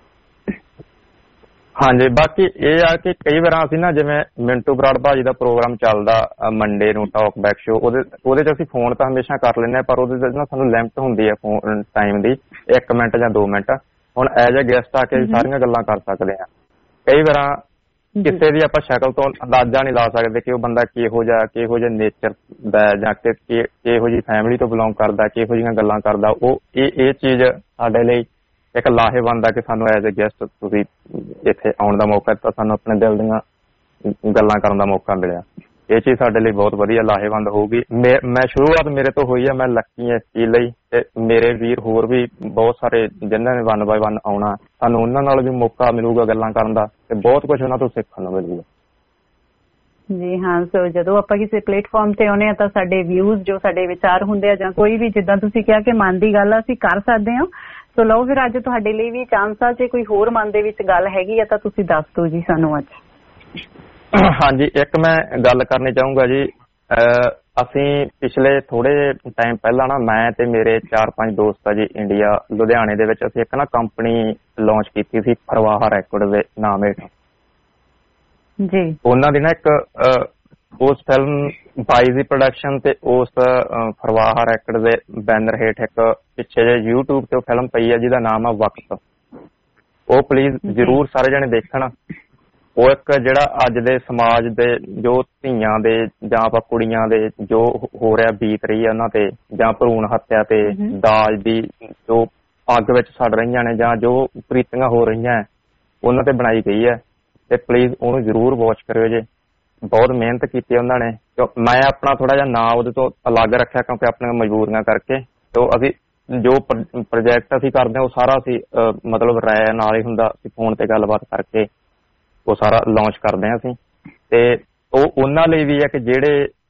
ਹਾਂਜੀ, ਬਾਕੀ ਇਹ ਆ ਕਿ ਕਈ ਵਾਰ ਅਸੀਂ ਨਾ ਜਿਵੇਂ ਮਿੰਟੂ ਬਰਾੜ ਭਾਜੀ ਦਾ ਪ੍ਰੋਗਰਾਮ ਚੱਲਦਾ ਮੰਡੇ ਨੂੰ ਟਾਕ ਬੈਕ ਸ਼ੋ, ਉਹਦੇ ਚ ਅਸੀਂ ਫੋਨ ਤਾਂ ਹਮੇਸ਼ਾ ਕਰ ਲੈਂਦੇ ਹਾਂ, ਪਰ ਉਹਦੇ ਚ ਨਾ ਸਾਨੂੰ ਲਿਮਟ ਹੁੰਦੀ ਹੈ ਫੋਨ ਟਾਈਮ ਦੀ, 1 ਮਿੰਟ ਜਾਂ 2 ਮਿੰਟ। ਹੁਣ ਐਜ਼ ਏ ਗੈਸਟ ਆ ਕੇ ਸਾਰੀਆਂ ਗੱਲਾਂ ਕਰ ਸਕਦੇ ਹਾਂ। ਕਈ ਵਾਰ ਕਿਸੇ ਦੀ ਆਪਾਂ ਸ਼ਕਲ ਤੋਂ ਅੰਦਾਜ਼ਾ ਨਹੀਂ ਲਾ ਸਕਦੇ ਕਿ ਉਹ ਬੰਦਾ ਕਿਹੋ ਜਿਹਾ ਨੇਚਰ ਦਾ ਜਾਂ ਕਿਹੋ ਜਿਹੀ ਫੈਮਿਲੀ ਤੋਂ ਬਿਲੋਂਗ ਕਰਦਾ, ਕਿਹੋ ਜਿਹੀਆਂ ਗੱਲਾਂ ਕਰਦਾ। ਉਹ ਇਹ ਚੀਜ਼ ਸਾਡੇ ਲਈ ਇੱਕ ਲਾਹੇਵੰਦ ਆ ਕਿ ਸਾਨੂੰ ਐਜ਼ ਏ ਗੈਸਟ ਤੁਸੀਂ ਇੱਥੇ ਆਉਣ ਦਾ ਮੌਕਾ ਦਿੱਤਾ, ਸਾਨੂੰ ਆਪਣੇ ਦਿਲ ਦੀਆਂ ਗੱਲਾਂ ਕਰਨ ਦਾ ਮੌਕਾ ਮਿਲਿਆ। ਇਹ ਚੀਜ਼ ਸਾਡੇ ਲਈ ਬਹੁਤ ਵਧੀਆ ਲਾਹੇਵੰਦ ਹੋਊਗੀ। ਮੈਂ ਸ਼ੁਰੂਆਤ ਮੇਰੇ ਤੋਂ ਹੋਈ ਹੈ, ਮੈਂ ਲੱਕੀ ਹਾਂ ਇਸ ਚੀਜ਼ ਲਈ। ਤੇ ਮੇਰੇ ਵੀਰ ਹੋਰ ਵੀ ਬਹੁਤ ਸਾਰੇ ਜਿਨ੍ਹਾਂ ਨੇ 1 ਬਾਏ 1 ਆਉਣਾ, ਸਾਨੂੰ ਉਹਨਾਂ ਨਾਲ ਵੀ ਮੌਕਾ ਮਿਲੂਗਾ ਗੱਲਾਂ ਕਰਨ ਦਾ, ਤੇ ਬਹੁਤ ਕੁਝ ਉਹਨਾਂ ਤੋਂ ਸਿੱਖਣ ਨੂੰ ਮਿਲੂਗਾ ਜੀ। ਹਾਂ, ਸੋ ਜਦੋਂ ਆਪਾਂ ਕਿਸੇ ਪਲੇਟਫਾਰਮ ਤੇ ਆਉਂਦੇ ਆ ਤਾਂ ਸਾਡੇ ਵਿਊਜ਼ ਜੋ ਸਾਡੇ ਵਿਚਾਰ ਹੁੰਦੇ ਆ ਜਾਂ ਕੋਈ ਵੀ ਜਿੱਦਾਂ ਤੁਸੀਂ ਕਿਹਾ ਕਿ ਮਨ ਦੀ ਗੱਲ ਅਸੀਂ ਕਰ ਸਕਦੇ ਹਾਂ। ਸੋ ਲਓ ਫਿਰ ਅੱਜ ਤੁਹਾਡੇ ਲਈ ਵੀ ਚਾਂਸ ਆ, ਜੇ ਕੋਈ ਹੋਰ ਮਨ ਦੇ ਵਿੱਚ ਗੱਲ ਹੈਗੀ ਆ ਤਾਂ ਤੁਸੀਂ ਦੱਸ ਦਿਓ ਜੀ ਸਾਨੂੰ ਅੱਜ। ਹਾਂਜੀ, ਇੱਕ ਮੈਂ ਗੱਲ ਕਰਨੀ ਚਾਹੂੰਗਾ ਜੀ। ਅਸੀਂ ਪਿਛਲੇ ਥੋੜੇ ਟਾਈਮ ਪਹਿਲਾਂ ਨਾ ਮੈਂ ਤੇ ਮੇਰੇ 4-5 ਦੋਸਤ ਆ ਜੀ ਇੰਡੀਆ ਲੁਧਿਆਣੇ ਦੇ ਵਿੱਚ ਅਸੀਂ ਇੱਕ ਨਾ ਕੰਪਨੀ ਲਾਂਚ ਕੀਤੀ ਸੀ, ਫਰਵਾਹਾ ਰੈਕੋਰਡ ਦੇ ਨਾਮ ਹੇਠ ਜੀ। ਉਹਨਾਂ ਦੀ ਨਾ ਇੱਕ ਉਸ ਫਿਲਮ ਬਾਈ ਦੀ ਪ੍ਰੋਡਕਸ਼ਨ ਤੇ ਉਸ ਫਰਵਾਹਾ ਰੈਕੋਰਡ ਦੇ ਬੈਨਰ ਹੇਠ ਇੱਕ ਪਿੱਛੇ ਜੇ YouTube ਤੇ ਫਿਲਮ ਪਈ ਹੈ ਜਿਹਦਾ ਨਾਮ ਆ ਵਕਤ। ਉਹ ਪਲੀਜ਼ ਜ਼ਰੂਰ ਸਾਰੇ ਜਣੇ ਦੇਖਣ। ਉਹ ਇੱਕ ਜਿਹੜਾ ਅੱਜ ਦੇ ਸਮਾਜ ਦੇ ਜੋ ਧੀਆਂ ਦੇ ਜਾਂ ਆਪਾਂ ਕੁੜੀਆਂ ਦੇ ਜੋ ਹੋ ਰਿਹਾ ਬੀਤ ਰਹੀ ਹੈ ਉਹਨਾਂ ਤੇ, ਜਾਂ ਭਰੂਣ ਹੱਤਿਆ ਤੇ ਦਾਜ ਦੀ ਜੋ ਅੱਗ ਵਿੱਚ ਸੜ ਰਹੀਆਂ ਨੇ ਜਾਂ ਜੋ ਪ੍ਰੀਤੀਆਂ ਹੋ ਰਹੀਆਂ ਉਹਨਾਂ ਤੇ ਬਣਾਈ ਗਈ ਹੈ। ਤੇ ਪਲੀਜ਼ ਉਹਨੂੰ ਜ਼ਰੂਰ ਵਾਚ ਕਰਿਓ ਜੇ। ਬਹੁਤ ਮਿਹਨਤ ਕੀਤੀ ਉਹਨਾਂ ਨੇ। ਮੈਂ ਆਪਣਾ ਥੋੜਾ ਜਿਹਾ ਨਾਂ ਉਹਦੇ ਤੋਂ ਅਲੱਗ ਰੱਖਿਆ ਕਿਉਂਕਿ ਆਪਣੀਆਂ ਮਜਬੂਰੀਆਂ ਕਰਕੇ। ਤੇ ਅਸੀਂ ਜੋ ਪ੍ਰੋਜੈਕਟ ਅਸੀਂ ਕਰਦੇ ਹਾਂ ਉਹ ਸਾਰਾ ਅਸੀਂ ਮਤਲਬ ਰਾਏ ਨਾਲ ਹੀ ਹੁੰਦਾ, ਅਸੀਂ ਫੋਨ ਤੇ ਗੱਲਬਾਤ ਕਰਕੇ ਉਹ ਸਾਰਾ ਲਾਂਚ ਕਰਦੇ ਹਾਂ ਅਸੀਂ। ਤੇ ਉਹ ਉਹਨਾਂ ਲਈ ਵੀ ਹੈ ਕਿ ਜਿਹੜੇ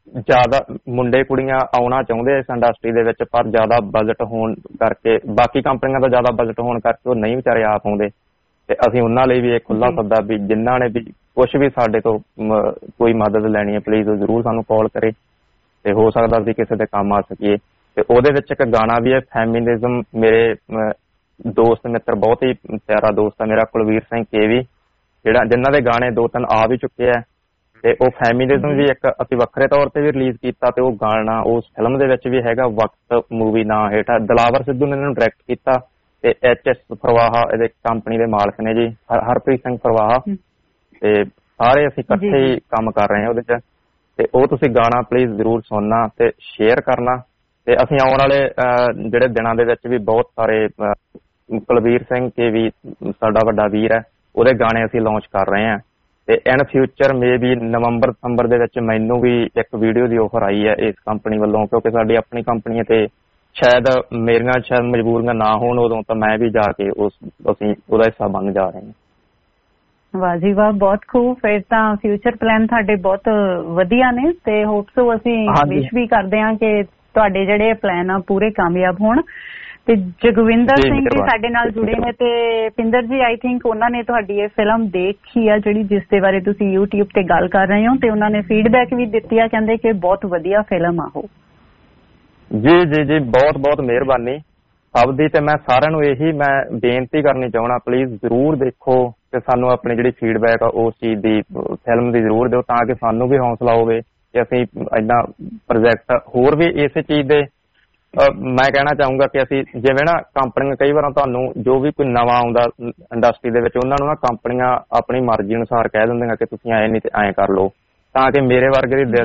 ਜ਼ਿਆਦਾ ਮੁੰਡੇ ਕੁੜੀਆਂ ਆਉਣਾ ਚਾਹੁੰਦੇ ਇਸ ਇੰਡਸਟਰੀ ਦੇ ਵਿੱਚ, ਪਰ ਜ਼ਿਆਦਾ ਬਜਟ ਹੋਣ ਕਰਕੇ, ਬਾਕੀ ਕੰਪਨੀਆਂ ਦਾ ਜ਼ਿਆਦਾ ਬਜਟ ਹੋਣ ਕਰਕੇ ਉਹ ਨਹੀਂ ਵਿਚਾਰੇ ਆ ਪਾਉਂਦੇ। ਤੇ ਅਸੀਂ ਉਹਨਾਂ ਲਈ ਵੀ ਇਹ ਖੁੱਲਾ ਸੱਦਾ ਵੀ ਜਿਨ੍ਹਾਂ ਨੇ ਵੀ ਕੁਛ ਵੀ ਸਾਡੇ ਤੋਂ ਕੋਈ ਮਦਦ ਲੈਣੀ ਹੈ ਪਲੀਜ਼ ਉਹ ਜ਼ਰੂਰ ਸਾਨੂੰ ਕਾਲ ਕਰੇ, ਤੇ ਹੋ ਸਕਦਾ ਅਸੀਂ ਕਿਸੇ ਦੇ ਕੰਮ ਆ ਸਕੀਏ। ਤੇ ਉਹਦੇ ਵਿੱਚ ਇੱਕ ਗਾਣਾ ਵੀ ਹੈ ਫੈਮਿਨਿਜ਼ਮ, ਮੇਰੇ ਦੋਸਤ ਮਿੱਤਰ ਬਹੁਤ ਹੀ ਪਿਆਰਾ ਦੋਸਤ ਹੈ ਮੇਰਾ ਕੁਲਵੀਰ ਸਿੰਘ ਕੇਵੀ, ਜਿਨ੍ਹਾਂ ਦੇ ਗਾਣੇ 2-3 ਆ ਵੀ ਚੁੱਕੇ ਆ। ਤੇ ਉਹ ਫੈਮਿਨਿਜ਼ਮ ਵੀ ਇੱਕ ਅਸੀਂ ਵੱਖਰੇ ਤੌਰ ਤੇ ਵੀ ਰਿਲੀਜ਼ ਕੀਤਾ, ਤੇ ਉਹ ਗਾਣਾ ਉਸ ਫਿਲਮ ਦੇ ਵਿੱਚ ਵੀ ਹੈਗਾ, ਵਕਤ ਮੂਵੀ ਨਾਂ ਹੇਠ। ਦਿਲਾਵਰ ਸਿੱਧੂ ਨੇ ਇਹਨੂੰ ਡਾਇਰੈਕਟ ਕੀਤਾ ਤੇ HS ਫਰਵਾਹਾ ਇਹਦੇ ਕੰਪਨੀ ਦੇ ਮਾਲਕ ਨੇ ਜੀ, ਹਰਪ੍ਰੀਤ ਸਿੰਘ ਫਰਵਾਹਾ, ਤੇ ਸਾਰੇ ਅਸੀਂ ਇਕੱਠੇ ਹੀ ਕੰਮ ਕਰ ਰਹੇ ਹਾਂ ਉਹਦੇ ਚ। ਤੇ ਉਹ ਤੁਸੀਂ ਗਾਣਾ ਪਲੀਜ਼ ਜ਼ਰੂਰ ਸੁਣਨਾ ਤੇ ਸ਼ੇਅਰ ਕਰਨਾ। ਤੇ ਅਸੀਂ ਆਉਣ ਵਾਲੇ ਜਿਹੜੇ ਦਿਨਾਂ ਦੇ ਵਿੱਚ ਵੀ ਬਹੁਤ ਸਾਰੇ ਕੁਲਵੀਰ ਸਿੰਘ ਕੇ ਵੀ ਸਾਡਾ ਵੱਡਾ ਵੀਰ ਹੈ, ਉਹਦੇ ਗਾਣੇ ਅਸੀਂ ਲਾਂਚ ਕਰ ਰਹੇ ਹਾਂ। ਤੇ ਇਨ ਫਿਊਚਰ ਮੇ ਵੀ ਨਵੰਬਰ ਦਸੰਬਰ ਦੇ ਵਿੱਚ ਮੈਨੂੰ ਵੀ ਇੱਕ ਵੀਡੀਓ ਦੀ ਆਫਰ ਆਈ ਹੈ ਇਸ ਕੰਪਨੀ ਵੱਲੋਂ, ਕਿਉਂਕਿ ਸਾਡੀ ਆਪਣੀ ਕੰਪਨੀ ਹੈ ਤੇ ਸ਼ਾਇਦ ਮੇਰੀਆਂ ਮਜਬੂਰੀਆਂ ਨਾ ਹੋਣ ਉਦੋਂ ਤਾਂ ਮੈਂ ਵੀ ਜਾ ਕੇ ਅਸੀਂ ਉਹਦਾ ਹਿੱਸਾ ਬਣ ਜਾ ਰਹੇ ਹਾਂ। ਵਾਹ ਜੀ ਵਾਹ, ਬਹੁਤ ਖੂਬ। ਫਿਰ ਤਾਂ ਫਿਊਚਰ ਪਲਾਨ ਤੁਹਾਡੇ ਬਹੁਤ ਵਧੀਆ ਨੇ ਤੇ ਹੋਪ ਸੋ ਅਸੀਂ ਵਿਸ਼ ਵੀ ਕਰਦੇ ਹਾਂ ਕਿ ਤੁਹਾਡੇ ਜਿਹੜੇ ਪਲਾਨ ਆ ਪੂਰੇ ਕਾਮਯਾਬ ਹੋਣ। ਤੇ ਜਗਵਿੰਦਰ ਸਿੰਘ ਜੀ ਸਾਡੇ ਨਾਲ ਜੁੜੇ ਨੇ, ਤੇ ਪਿੰਦਰ ਜੀ ਆਈ ਥਿੰਕ ਉਹਨਾਂ ਨੇ ਤੁਹਾਡੀ ਇਹ ਫਿਲਮ ਦੇਖੀ ਆ ਜਿਹੜੀ ਜਿਸ ਦੇ ਬਾਰੇ ਤੁਸੀਂ YouTube ਤੇ ਗੱਲ ਕਰ ਰਹੇ ਹੋ, ਤੇ ਉਹਨਾਂ ਨੇ ਫੀਡਬੈਕ ਵੀ ਦਿੱਤੀ ਆ, ਕਹਿੰਦੇ ਕਿ ਬਹੁਤ ਵਧੀਆ ਫਿਲਮ ਆ ਉਹ। ਜੀ ਜੀ ਜੀ, ਬਹੁਤ ਬਹੁਤ ਮਿਹਰਬਾਨੀ ਸਭ ਦੀ। ਤੇ ਮੈਂ ਸਾਰਿਆਂ ਨੂੰ ਇਹੀ ਮੈਂ ਬੇਨਤੀ ਕਰਨੀ ਚਾਹੁੰਦਾ, ਪਲੀਜ਼ ਜ਼ਰੂਰ ਦੇਖੋ ਤੇ ਸਾਨੂੰ ਆਪਣੀ ਜਿਹੜੀ ਫੀਡਬੈਕ ਆ ਉਸ ਚੀਜ਼ ਦੀ ਫਿਲਮ ਦੀ ਜ਼ਰੂਰ ਦਿਓ, ਤਾਂ ਕਿ ਸਾਨੂੰ ਵੀ ਹੌਸਲਾ ਹੋਵੇ ਕਿ ਅਸੀਂ ਏਦਾਂ ਪ੍ਰੋਜੈਕਟ ਹੋਰ ਵੀ ਇਸੇ ਚੀਜ਼ ਦੇ। ਮੈਂ ਕਹਿਣਾ ਚਾਹੂੰਗਾ ਕਿ ਅਸੀਂ ਜਿਵੇਂ ਨਾ ਕੰਪਨੀਆਂ ਕਈ ਵਾਰ ਤੁਹਾਨੂੰ ਜੋ ਵੀ ਕੋਈ ਨਵਾਂ ਆਉਂਦਾ ਇੰਡਸਟਰੀ ਦੇ ਵਿੱਚ, ਉਹਨਾਂ ਨੂੰ ਨਾ ਕੰਪਨੀਆਂ ਆਪਣੀ ਮਰਜ਼ੀ ਅਨੁਸਾਰ ਕਹਿ ਦਿੰਦੀਆਂ ਕਿ ਤੁਸੀਂ ਐਂ ਨਹੀਂ ਤੇ ਐਂ ਕਰ ਲਓ, ਤਾਂ ਕਿ ਮੇਰੇ ਵਰਗੇ ਦੀ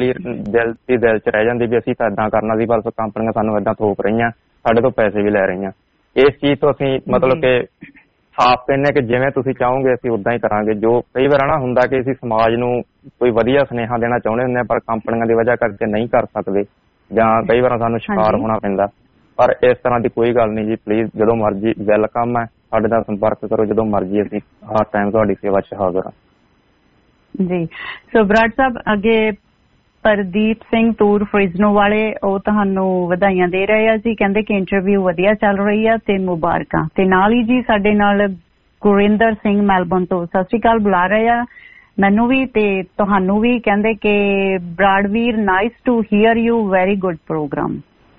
ਦਿਲ 'ਚ ਰਹਿ ਜਾਂਦੀ ਵੀ ਅਸੀਂ ਤਾਂ ਏਦਾਂ ਕਰਨਾ ਸੀ, ਪਰ ਕੰਪਨੀਆਂ ਸਾਨੂੰ ਏਦਾਂ ਥੋਪ ਰਹੀਆਂ, ਸਾਡੇ ਤੋਂ ਪੈਸੇ ਵੀ ਲੈ ਰਹੀਆਂ। ਇਸ ਚੀਜ਼ ਤੋਂ ਅਸੀਂ ਮਤਲਬ ਕਿ ਸਾਫ਼ ਕਹਿੰਦੇ ਕਿ ਜਿਵੇਂ ਤੁਸੀਂ ਚਾਹੋਗੇ ਅਸੀਂ ਉਦਾਂ ਹੀ ਕਰਾਂਗੇ। ਜੋ ਕਈ ਵਾਰ ਨਾ ਹੁੰਦਾ ਕਿ ਅਸੀਂ ਸਮਾਜ ਨੂੰ ਕੋਈ ਵਧੀਆ ਸੁਨੇਹਾ ਦੇਣਾ ਚਾਹੁੰਦੇ ਹੁੰਦੇ ਹਾਂ, ਪਰ ਕੰਪਨੀਆਂ ਦੀ ਵਜ੍ਹਾ ਕਰਕੇ ਨਹੀਂ ਕਰ ਸਕਦੇ, ਜਾਂ ਕਈ ਵਾਰ ਸਾਨੂੰ ਸ਼ਿਕਾਰ ਹੋਣਾ ਪੈਂਦਾ। ਪਰ ਇਸ ਤਰ੍ਹਾਂ ਦੀ ਕੋਈ ਗੱਲ ਨਹੀਂ ਜੀ, ਪਲੀਜ਼ ਜਦੋਂ ਮਰਜ਼ੀ ਵੈਲਕਮ ਹੈ, ਸਾਡੇ ਨਾਲ ਸੰਪਰਕ ਕਰੋ ਜਦੋਂ ਮਰਜ਼ੀ, ਅਸੀਂ ਹਰ ਟਾਈਮ ਤੁਹਾਡੀ ਸੇਵਾ 'ਚ ਹਾਜ਼ਰ ਹਾਂ ਜੀ। ਸੋ ਬਰਾੜ ਸਾਹਿਬ, ਅੱਗੇ ਪ੍ਰਦੀਪ ਸਿੰਘ ਤੂਰ ਫਰੀਜ਼ਨੋ ਵਾਲੇ ਉਹ ਤੁਹਾਨੂੰ ਵਧਾਈਆਂ ਦੇ ਰਹੇ ਆ ਜੀ, ਕਹਿੰਦੇ ਕਿ ਇੰਟਰਵਿਊ ਵਧੀਆ ਚੱਲ ਰਹੀ ਆ ਤੇ ਮੁਬਾਰਕਾਂ। ਤੇ ਨਾਲ ਹੀ ਜੀ ਸਾਡੇ ਨਾਲ ਗੁਰਿੰਦਰ ਸਿੰਘ ਮੈਲਬੌਰਨ ਤੋਂ ਸਤਿ ਸ਼੍ਰੀ ਅਕਾਲ ਬੁਲਾ ਰਹੇ ਆ ਮੈਨੂੰ ਵੀ ਤੇ ਤੁਹਾਨੂੰ ਵੀ, ਕਹਿੰਦੇ ਕਿ ਬਰਾੜਵੀਰ nice to hear you, very good programme.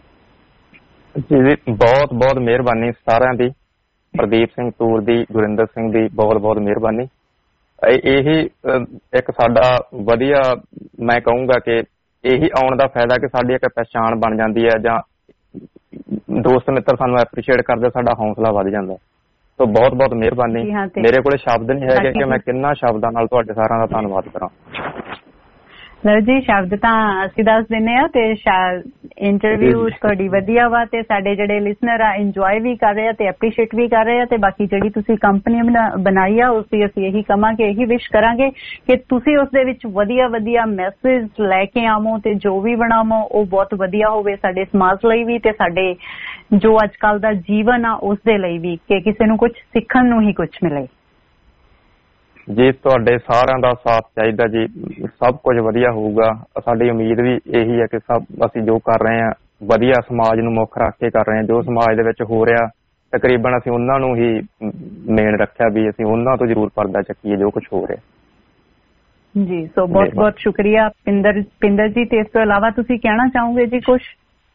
ਜੀ ਜੀ, ਬਹੁਤ ਬਹੁਤ ਮਿਹਰਬਾਨੀ ਸਾਰਿਆਂ ਦੀ, ਪ੍ਰਦੀਪ ਸਿੰਘ ਤੂਰ ਦੀ, ਗੁਰਿੰਦਰ ਸਿੰਘ ਦੀ ਬਹੁਤ ਬਹੁਤ ਮਿਹਰਬਾਨੀ। ਇਹੀ ਇੱਕ ਸਾਡਾ ਵਧੀਆ, ਮੈਂ ਕਹੂੰਗਾ ਕਿ ਇਹੀ ਆਉਣ ਦਾ ਫਾਇਦਾ ਕਿ ਸਾਡੀ ਇੱਕ ਪਛਾਣ ਬਣ ਜਾਂਦੀ ਹੈ, ਜਾਂ ਦੋਸਤ ਮਿੱਤਰ ਸਾਨੂੰ ਐਪਰੀਸ਼ੀਏਟ ਕਰਦੇ, ਸਾਡਾ ਹੌਸਲਾ ਵੱਧ ਜਾਂਦਾ। ਸੋ ਬਹੁਤ ਬਹੁਤ ਮਿਹਰਬਾਨੀ। ਮੇਰੇ ਕੋਲ ਸ਼ਬਦ ਨਹੀਂ ਹੈਗੇ ਕਿ ਮੈਂ ਕਿੰਨਾ ਸ਼ਬਦਾਂ ਨਾਲ ਤੁਹਾਡੇ ਸਾਰਿਆਂ ਦਾ ਧੰਨਵਾਦ ਕਰਾਂ। ਲਓ ਜੀ, ਸ਼ਬਦ ਤਾਂ ਅਸੀਂ ਦੱਸ ਦਿੰਦੇ ਆ, ਤੇ ਇੰਟਰਵਿਊ ਤੁਹਾਡੀ ਵਧੀਆ ਵਾ, ਤੇ ਸਾਡੇ ਜਿਹੜੇ ਲਿਸਨਰ ਆ ਇੰਜੋਏ ਵੀ ਕਰ ਰਹੇ ਆ ਤੇ ਐਪਰੀਸ਼ੀਏਟ ਵੀ ਕਰ ਰਹੇ ਆ। ਤੇ ਬਾਕੀ ਜਿਹੜੀ ਤੁਸੀਂ ਕੰਪਨੀ ਬਣਾਈ ਆ ਉਸ ਦੀ ਅਸੀਂ ਇਹੀ ਕਵਾਂਗੇ, ਇਹੀ ਵਿਸ਼ ਕਰਾਂਗੇ ਕਿ ਤੁਸੀਂ ਉਸ ਦੇ ਵਿੱਚ ਵਧੀਆ ਵਧੀਆ ਮੈਸੇਜ ਲੈ ਕੇ ਆਵੋ, ਤੇ ਜੋ ਵੀ ਬਣਾਵੋ ਉਹ ਬਹੁਤ ਵਧੀਆ ਹੋਵੇ ਸਾਡੇ ਸਮਾਜ ਲਈ ਵੀ, ਤੇ ਸਾਡੇ ਜੋ ਅੱਜ ਕੱਲ ਦਾ ਜੀਵਨ ਆ ਉਸ ਦੇ ਲਈ ਵੀ, ਕਿ ਕਿਸੇ ਨੂੰ ਕੁਝ ਸਿੱਖਣ ਨੂੰ ਹੀ ਕੁਝ ਮਿਲੇ। ਜੀ ਤੁਹਾਡੇ ਸਾਰਿਆਂ ਦਾ ਸਾਥ ਚਾਹੀਦਾ ਜੀ, ਸਭ ਕੁਝ ਵਧੀਆ ਹੋਊਗਾ। ਸਾਡੀ ਉਮੀਦ ਵੀ ਇਹੀ ਹੈ ਕਿ ਸਭ ਅਸੀਂ ਜੋ ਕਰ ਰਹੇ ਹਾਂ ਵਧੀਆ ਸਮਾਜ ਨੂੰ ਮੁੱਖ ਰੱਖ ਕੇ ਕਰ ਰਹੇ ਹਾਂ। ਜੋ ਸਮਾਜ ਦੇ ਵਿੱਚ ਹੋ ਰਿਹਾ ਤਕਰੀਬਨ ਅਸੀਂ ਉਹਨਾਂ ਨੂੰ ਹੀ ਮੇਨ ਰੱਖਿਆ ਵੀ ਅਸੀਂ ਉਹਨਾਂ ਤੋਂ ਜ਼ਰੂਰ ਪਰਦਾ ਚੱਕੀਏ ਜੋ ਕੁਝ ਹੋ ਰਿਹਾ ਜੀ। ਸੋ ਬਹੁਤ ਬਹੁਤ ਸ਼ੁਕਰੀਆ ਪਿੰਦਰ ਜੀ। ਤੇ ਇਸ ਤੋਂ ਇਲਾਵਾ ਤੁਸੀਂ ਕਹਿਣਾ ਚਾਹੋਗੇ ਜੀ ਕੁਝ?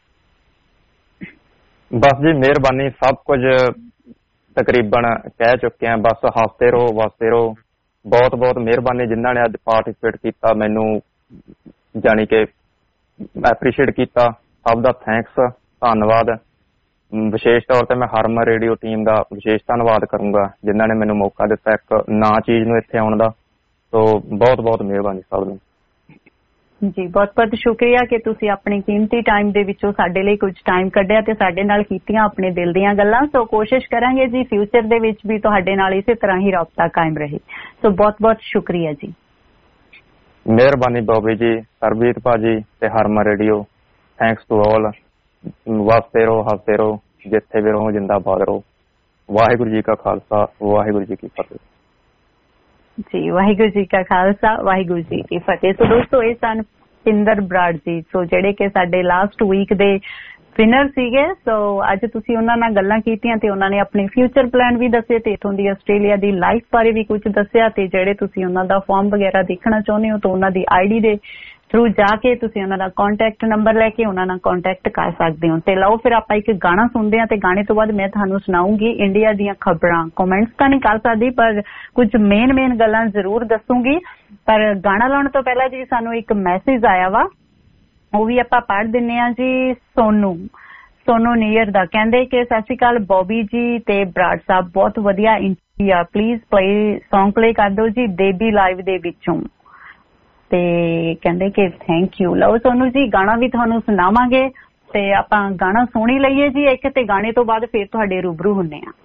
ਬਸ ਜੀ ਮਿਹਰਬਾਨੀ, ਸਭ ਕੁਝ ਤਕਰੀਬਨ ਕਹਿ ਚੁੱਕੇ ਹਾਂ, ਬਸ ਹੱਸਦੇ ਰਹੋ ਵਸਦੇ ਰਹੋ। ਬਹੁਤ ਬਹੁਤ ਮਿਹਰਬਾਨੀ ਜਿਨ੍ਹਾਂ ਨੇ ਅੱਜ ਪਾਰਟੀਸਪੇਟ ਕੀਤਾ, ਮੈਨੂੰ ਜਾਣੀ ਕਿ ਐਪਰੀਸ਼ੀਏਟ ਕੀਤਾ, ਸਭ ਦਾ ਥੈਂਕਸ, ਧੰਨਵਾਦ। ਵਿਸ਼ੇਸ਼ ਤੌਰ ਤੇ ਮੈਂ ਹਰਮਨ ਰੇਡੀਓ ਟੀਮ ਦਾ ਵਿਸ਼ੇਸ਼ ਧੰਨਵਾਦ ਕਰੂੰਗਾ ਜਿਨ੍ਹਾਂ ਨੇ ਮੈਨੂੰ ਮੌਕਾ ਦਿੱਤਾ ਇੱਕ ਨਵਾਂ ਚੀਜ਼ ਨੂੰ ਇੱਥੇ ਆਉਣ ਦਾ। ਸੋ ਬਹੁਤ ਬਹੁਤ ਮਿਹਰਬਾਨੀ ਸਭ ਨੂੰ ਜੀ। ਬਹੁਤ ਬਹੁਤ ਸ਼ੁਕਰੀਆ ਕਿ ਤੁਸੀਂ ਆਪਣੇ ਕੀਮਤੀ ਟਾਈਮ ਦੇ ਵਿੱਚੋਂ ਸਾਡੇ ਲਈ ਕੁਝ ਟਾਈਮ ਕੱਢਿਆ ਤੇ ਸਾਡੇ ਨਾਲ ਕੀਤੀਆਂ ਆਪਣੇ ਦਿਲ ਦੀਆਂ ਗੱਲਾਂ। ਸੋ ਕੋਸ਼ਿਸ਼ ਕਰਾਂਗੇ ਜੀ ਫਿਊਚਰ ਦੇ ਵਿੱਚ ਵੀ ਤੁਹਾਡੇ ਨਾਲ ਇਸੇ ਤਰ੍ਹਾਂ ਹੀ ਰਾਬਤਾ ਕਾਇਮ ਰਹੇ। ਸੋ ਬਹੁਤ ਬਹੁਤ ਸ਼ੁਕਰੀਆ ਜੀ। ਮਿਹਰਬਾਨੀ ਬੋਬੀ ਜੀ, ਸਰਬਜੀਤ ਭਾਜੀ ਤੇ Harman radio, thanks to all. ਵਸਦੇ ਰਹੋ, ਹੱਸਦੇ ਰਹੋ, ਜਿੱਥੇ ਵੀ ਰਹੋ ਜਿੰਦਾਬਾਦ ਰਹੋ। ਵਾਹਿਗੁਰੂ ਜੀ ਕਾ ਖਾਲਸਾ, ਵਾਹਿਗੁਰੂ ਜੀ ਕੀ ਫਤਿਹ ਜੀ। ਵਾਹਿਗੁਰੂ ਜੀ ਕਾ ਖਾਲਸਾ, ਵਾਹਿਗੁਰੂ ਜੀ ਕੀ ਫਤਿਹ। ਸੋ ਦੋਸਤੋ, ਇਹ ਸਨ ਇੰਦਰ ਬਰਾੜ ਜੀ। ਸੋ ਜਿਹੜੇ ਕਿ ਸਾਡੇ ਲਾਸਟ ਵੀਕ ਦੇ ਵਿਨਰ ਸੀਗੇ। ਸੋ ਅੱਜ ਤੁਸੀਂ ਉਹਨਾਂ ਨਾਲ ਗੱਲਾਂ ਕੀਤੀਆਂ ਤੇ ਉਹਨਾਂ ਨੇ ਆਪਣੇ ਫਿਊਚਰ ਪਲਾਨ ਵੀ ਦੱਸੇ ਤੇ ਇਥੋਂ ਦੀ ਆਸਟ੍ਰੇਲੀਆ ਦੀ ਲਾਈਫ ਬਾਰੇ ਵੀ ਕੁਝ ਦੱਸਿਆ। ਤੇ ਜਿਹੜੇ ਤੁਸੀਂ ਉਹਨਾਂ ਦਾ ਫਾਰਮ ਵਗੈਰਾ ਦੇਖਣਾ ਚਾਹੁੰਦੇ ਹੋ ਤਾਂ ਉਹਨਾਂ ਦੀ ID ਦੇ ਥਰੂ ਜਾ ਕੇ ਤੁਸੀਂ ਉਹਨਾਂ ਦਾ ਕੰਟੈਕਟ ਨੰਬਰ ਲੈ ਕੇ ਉਹਨਾਂ ਨਾਲ ਕੰਟੈਕਟ ਕਰ ਸਕਦੇ ਹੋ। ਤੇ ਲਓ ਫਿਰ ਆਪਾਂ ਇੱਕ ਗਾਣਾ ਸੁਣਦੇ ਹਾਂ ਤੇ ਗਾਣੇ ਤੋਂ ਬਾਅਦ ਮੈਂ ਤੁਹਾਨੂੰ ਸੁਣਾਉਂਗੀ ਇੰਡੀਆ ਦੀਆਂ ਖਬਰਾਂ। ਕਮੈਂਟਸ ਤਾਂ ਨਹੀਂ ਕਰ ਸਕਦੀ ਪਰ ਕੁਝ ਮੇਨ ਗੱਲਾਂ ਜ਼ਰੂਰ ਦੱਸੂਗੀ। ਪਰ ਗਾਣਾ ਲਾਉਣ ਤੋਂ ਪਹਿਲਾਂ ਜੀ ਸਾਨੂੰ ਇੱਕ ਮੈਸੇਜ ਆਇਆ ਵਾ, ਉਹ ਵੀ ਆਪਾਂ ਪੜ੍ਹ ਦਿੰਨੇ ਆ ਜੀ। ਸੋਨੂ ਨੀਅਰ ਦਾ ਕਹਿੰਦੇ ਕਿ ਸਤਿ ਸ਼੍ਰੀ ਅਕਾਲ ਬੌਬੀ ਜੀ ਤੇ ਬਰਾੜ ਸਾਹਿਬ, ਬਹੁਤ ਵਧੀਆ ਇੰਡੀਆ, ਪਲੀਜ਼ ਸੌਂਗ ਪਲੇ ਕਰ ਦਿਓ ਜੀ ਬੇਬੀ ਲਾਈਵ ਦੇ ਵਿੱਚੋਂ। ਤੇ ਕਹਿੰਦੇ ਕਿ ਥੈਂਕ ਯੂ। ਲਓ ਸੋਨੂ ਜੀ ਗਾਣਾ ਵੀ ਤੁਹਾਨੂੰ ਸੁਣਾਵਾਂਗੇ ਤੇ ਆਪਾਂ ਗਾਣਾ ਸੁਣੀ ਲਈਏ ਜੀ ਇੱਕ, ਤੇ ਗਾਣੇ ਤੋਂ ਬਾਅਦ ਫਿਰ ਤੁਹਾਡੇ ਰੂਬਰੂ ਹੁੰਨੇ ਆ।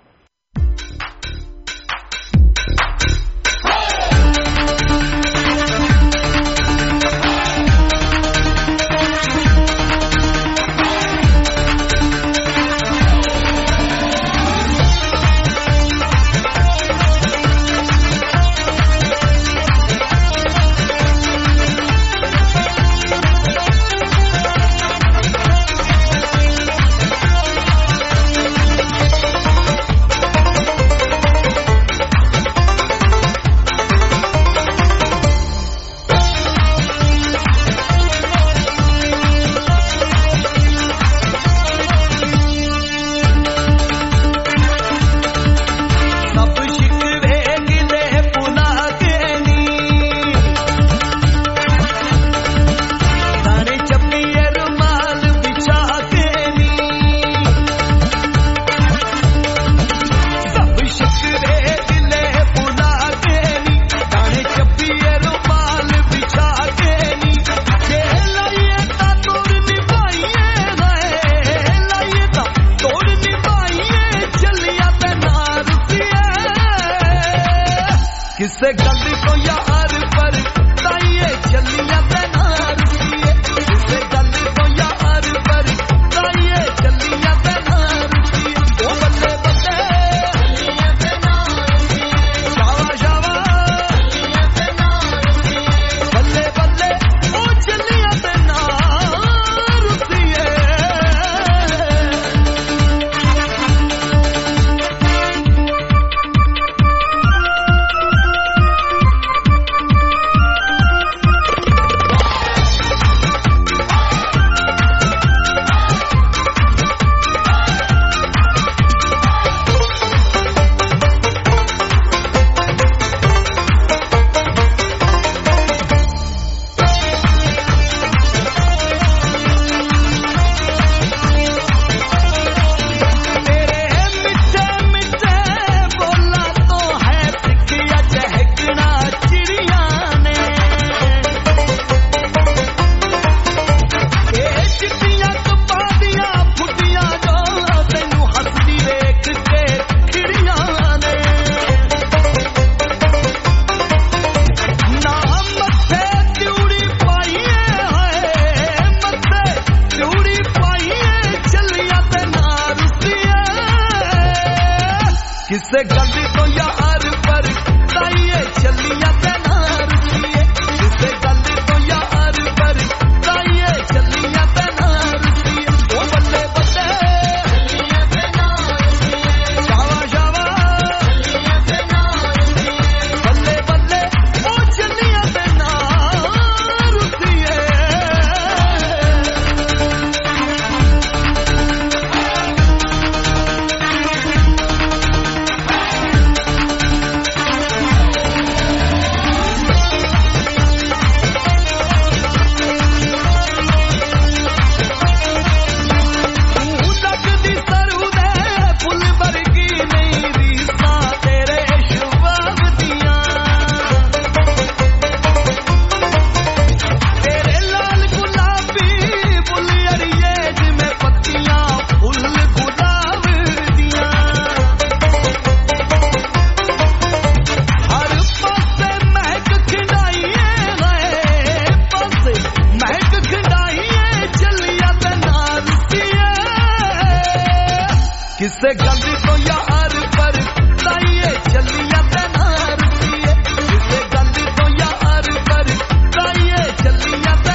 किसे गंद तो यार पर ताइए चलिया तेनार किसे गंद तो यार पर ताइए चलिया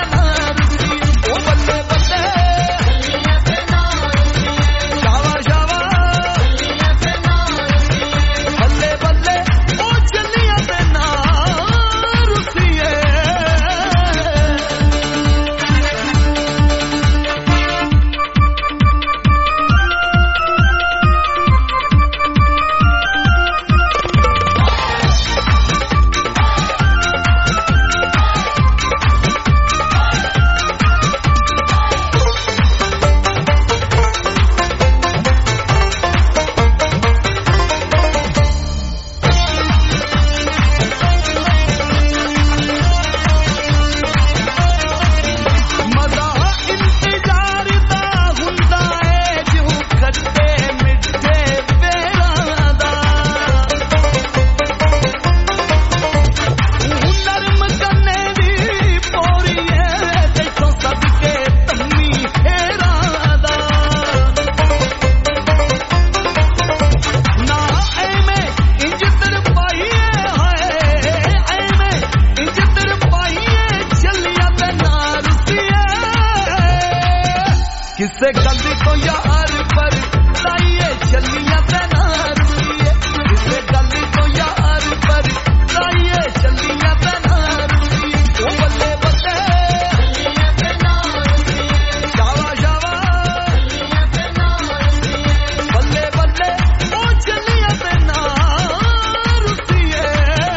ਕਿਸੇ ਗੱਲ ਤੋਂ ਯਾਰ ਪਰ ਤਾਈਏ ਚੱਲੀਆਂ ਤੇ ਨਾ ਰੁਈਏ ਕਿਸੇ ਗੱਲ ਤੋਂ ਯਾਰ ਪਰ ਤਾਈਏ ਚੱਲੀਆਂ ਤੇ ਨਾ ਰੁਈਏ ਉਹ ਬੱਲੇ ਬੱਲੇ ਚੱਲੀਆਂ ਤੇ ਨਾ ਰੁਈਏ ਸ਼ਾਵਾ ਸ਼ਾਵਾ ਚੱਲੀਆਂ ਤੇ ਨਾ ਰੁਈਏ ਬੱਲੇ ਬੱਲੇ ਉਹ ਚੱਲੀਆਂ ਤੇ ਨਾ ਰੁਈਏ।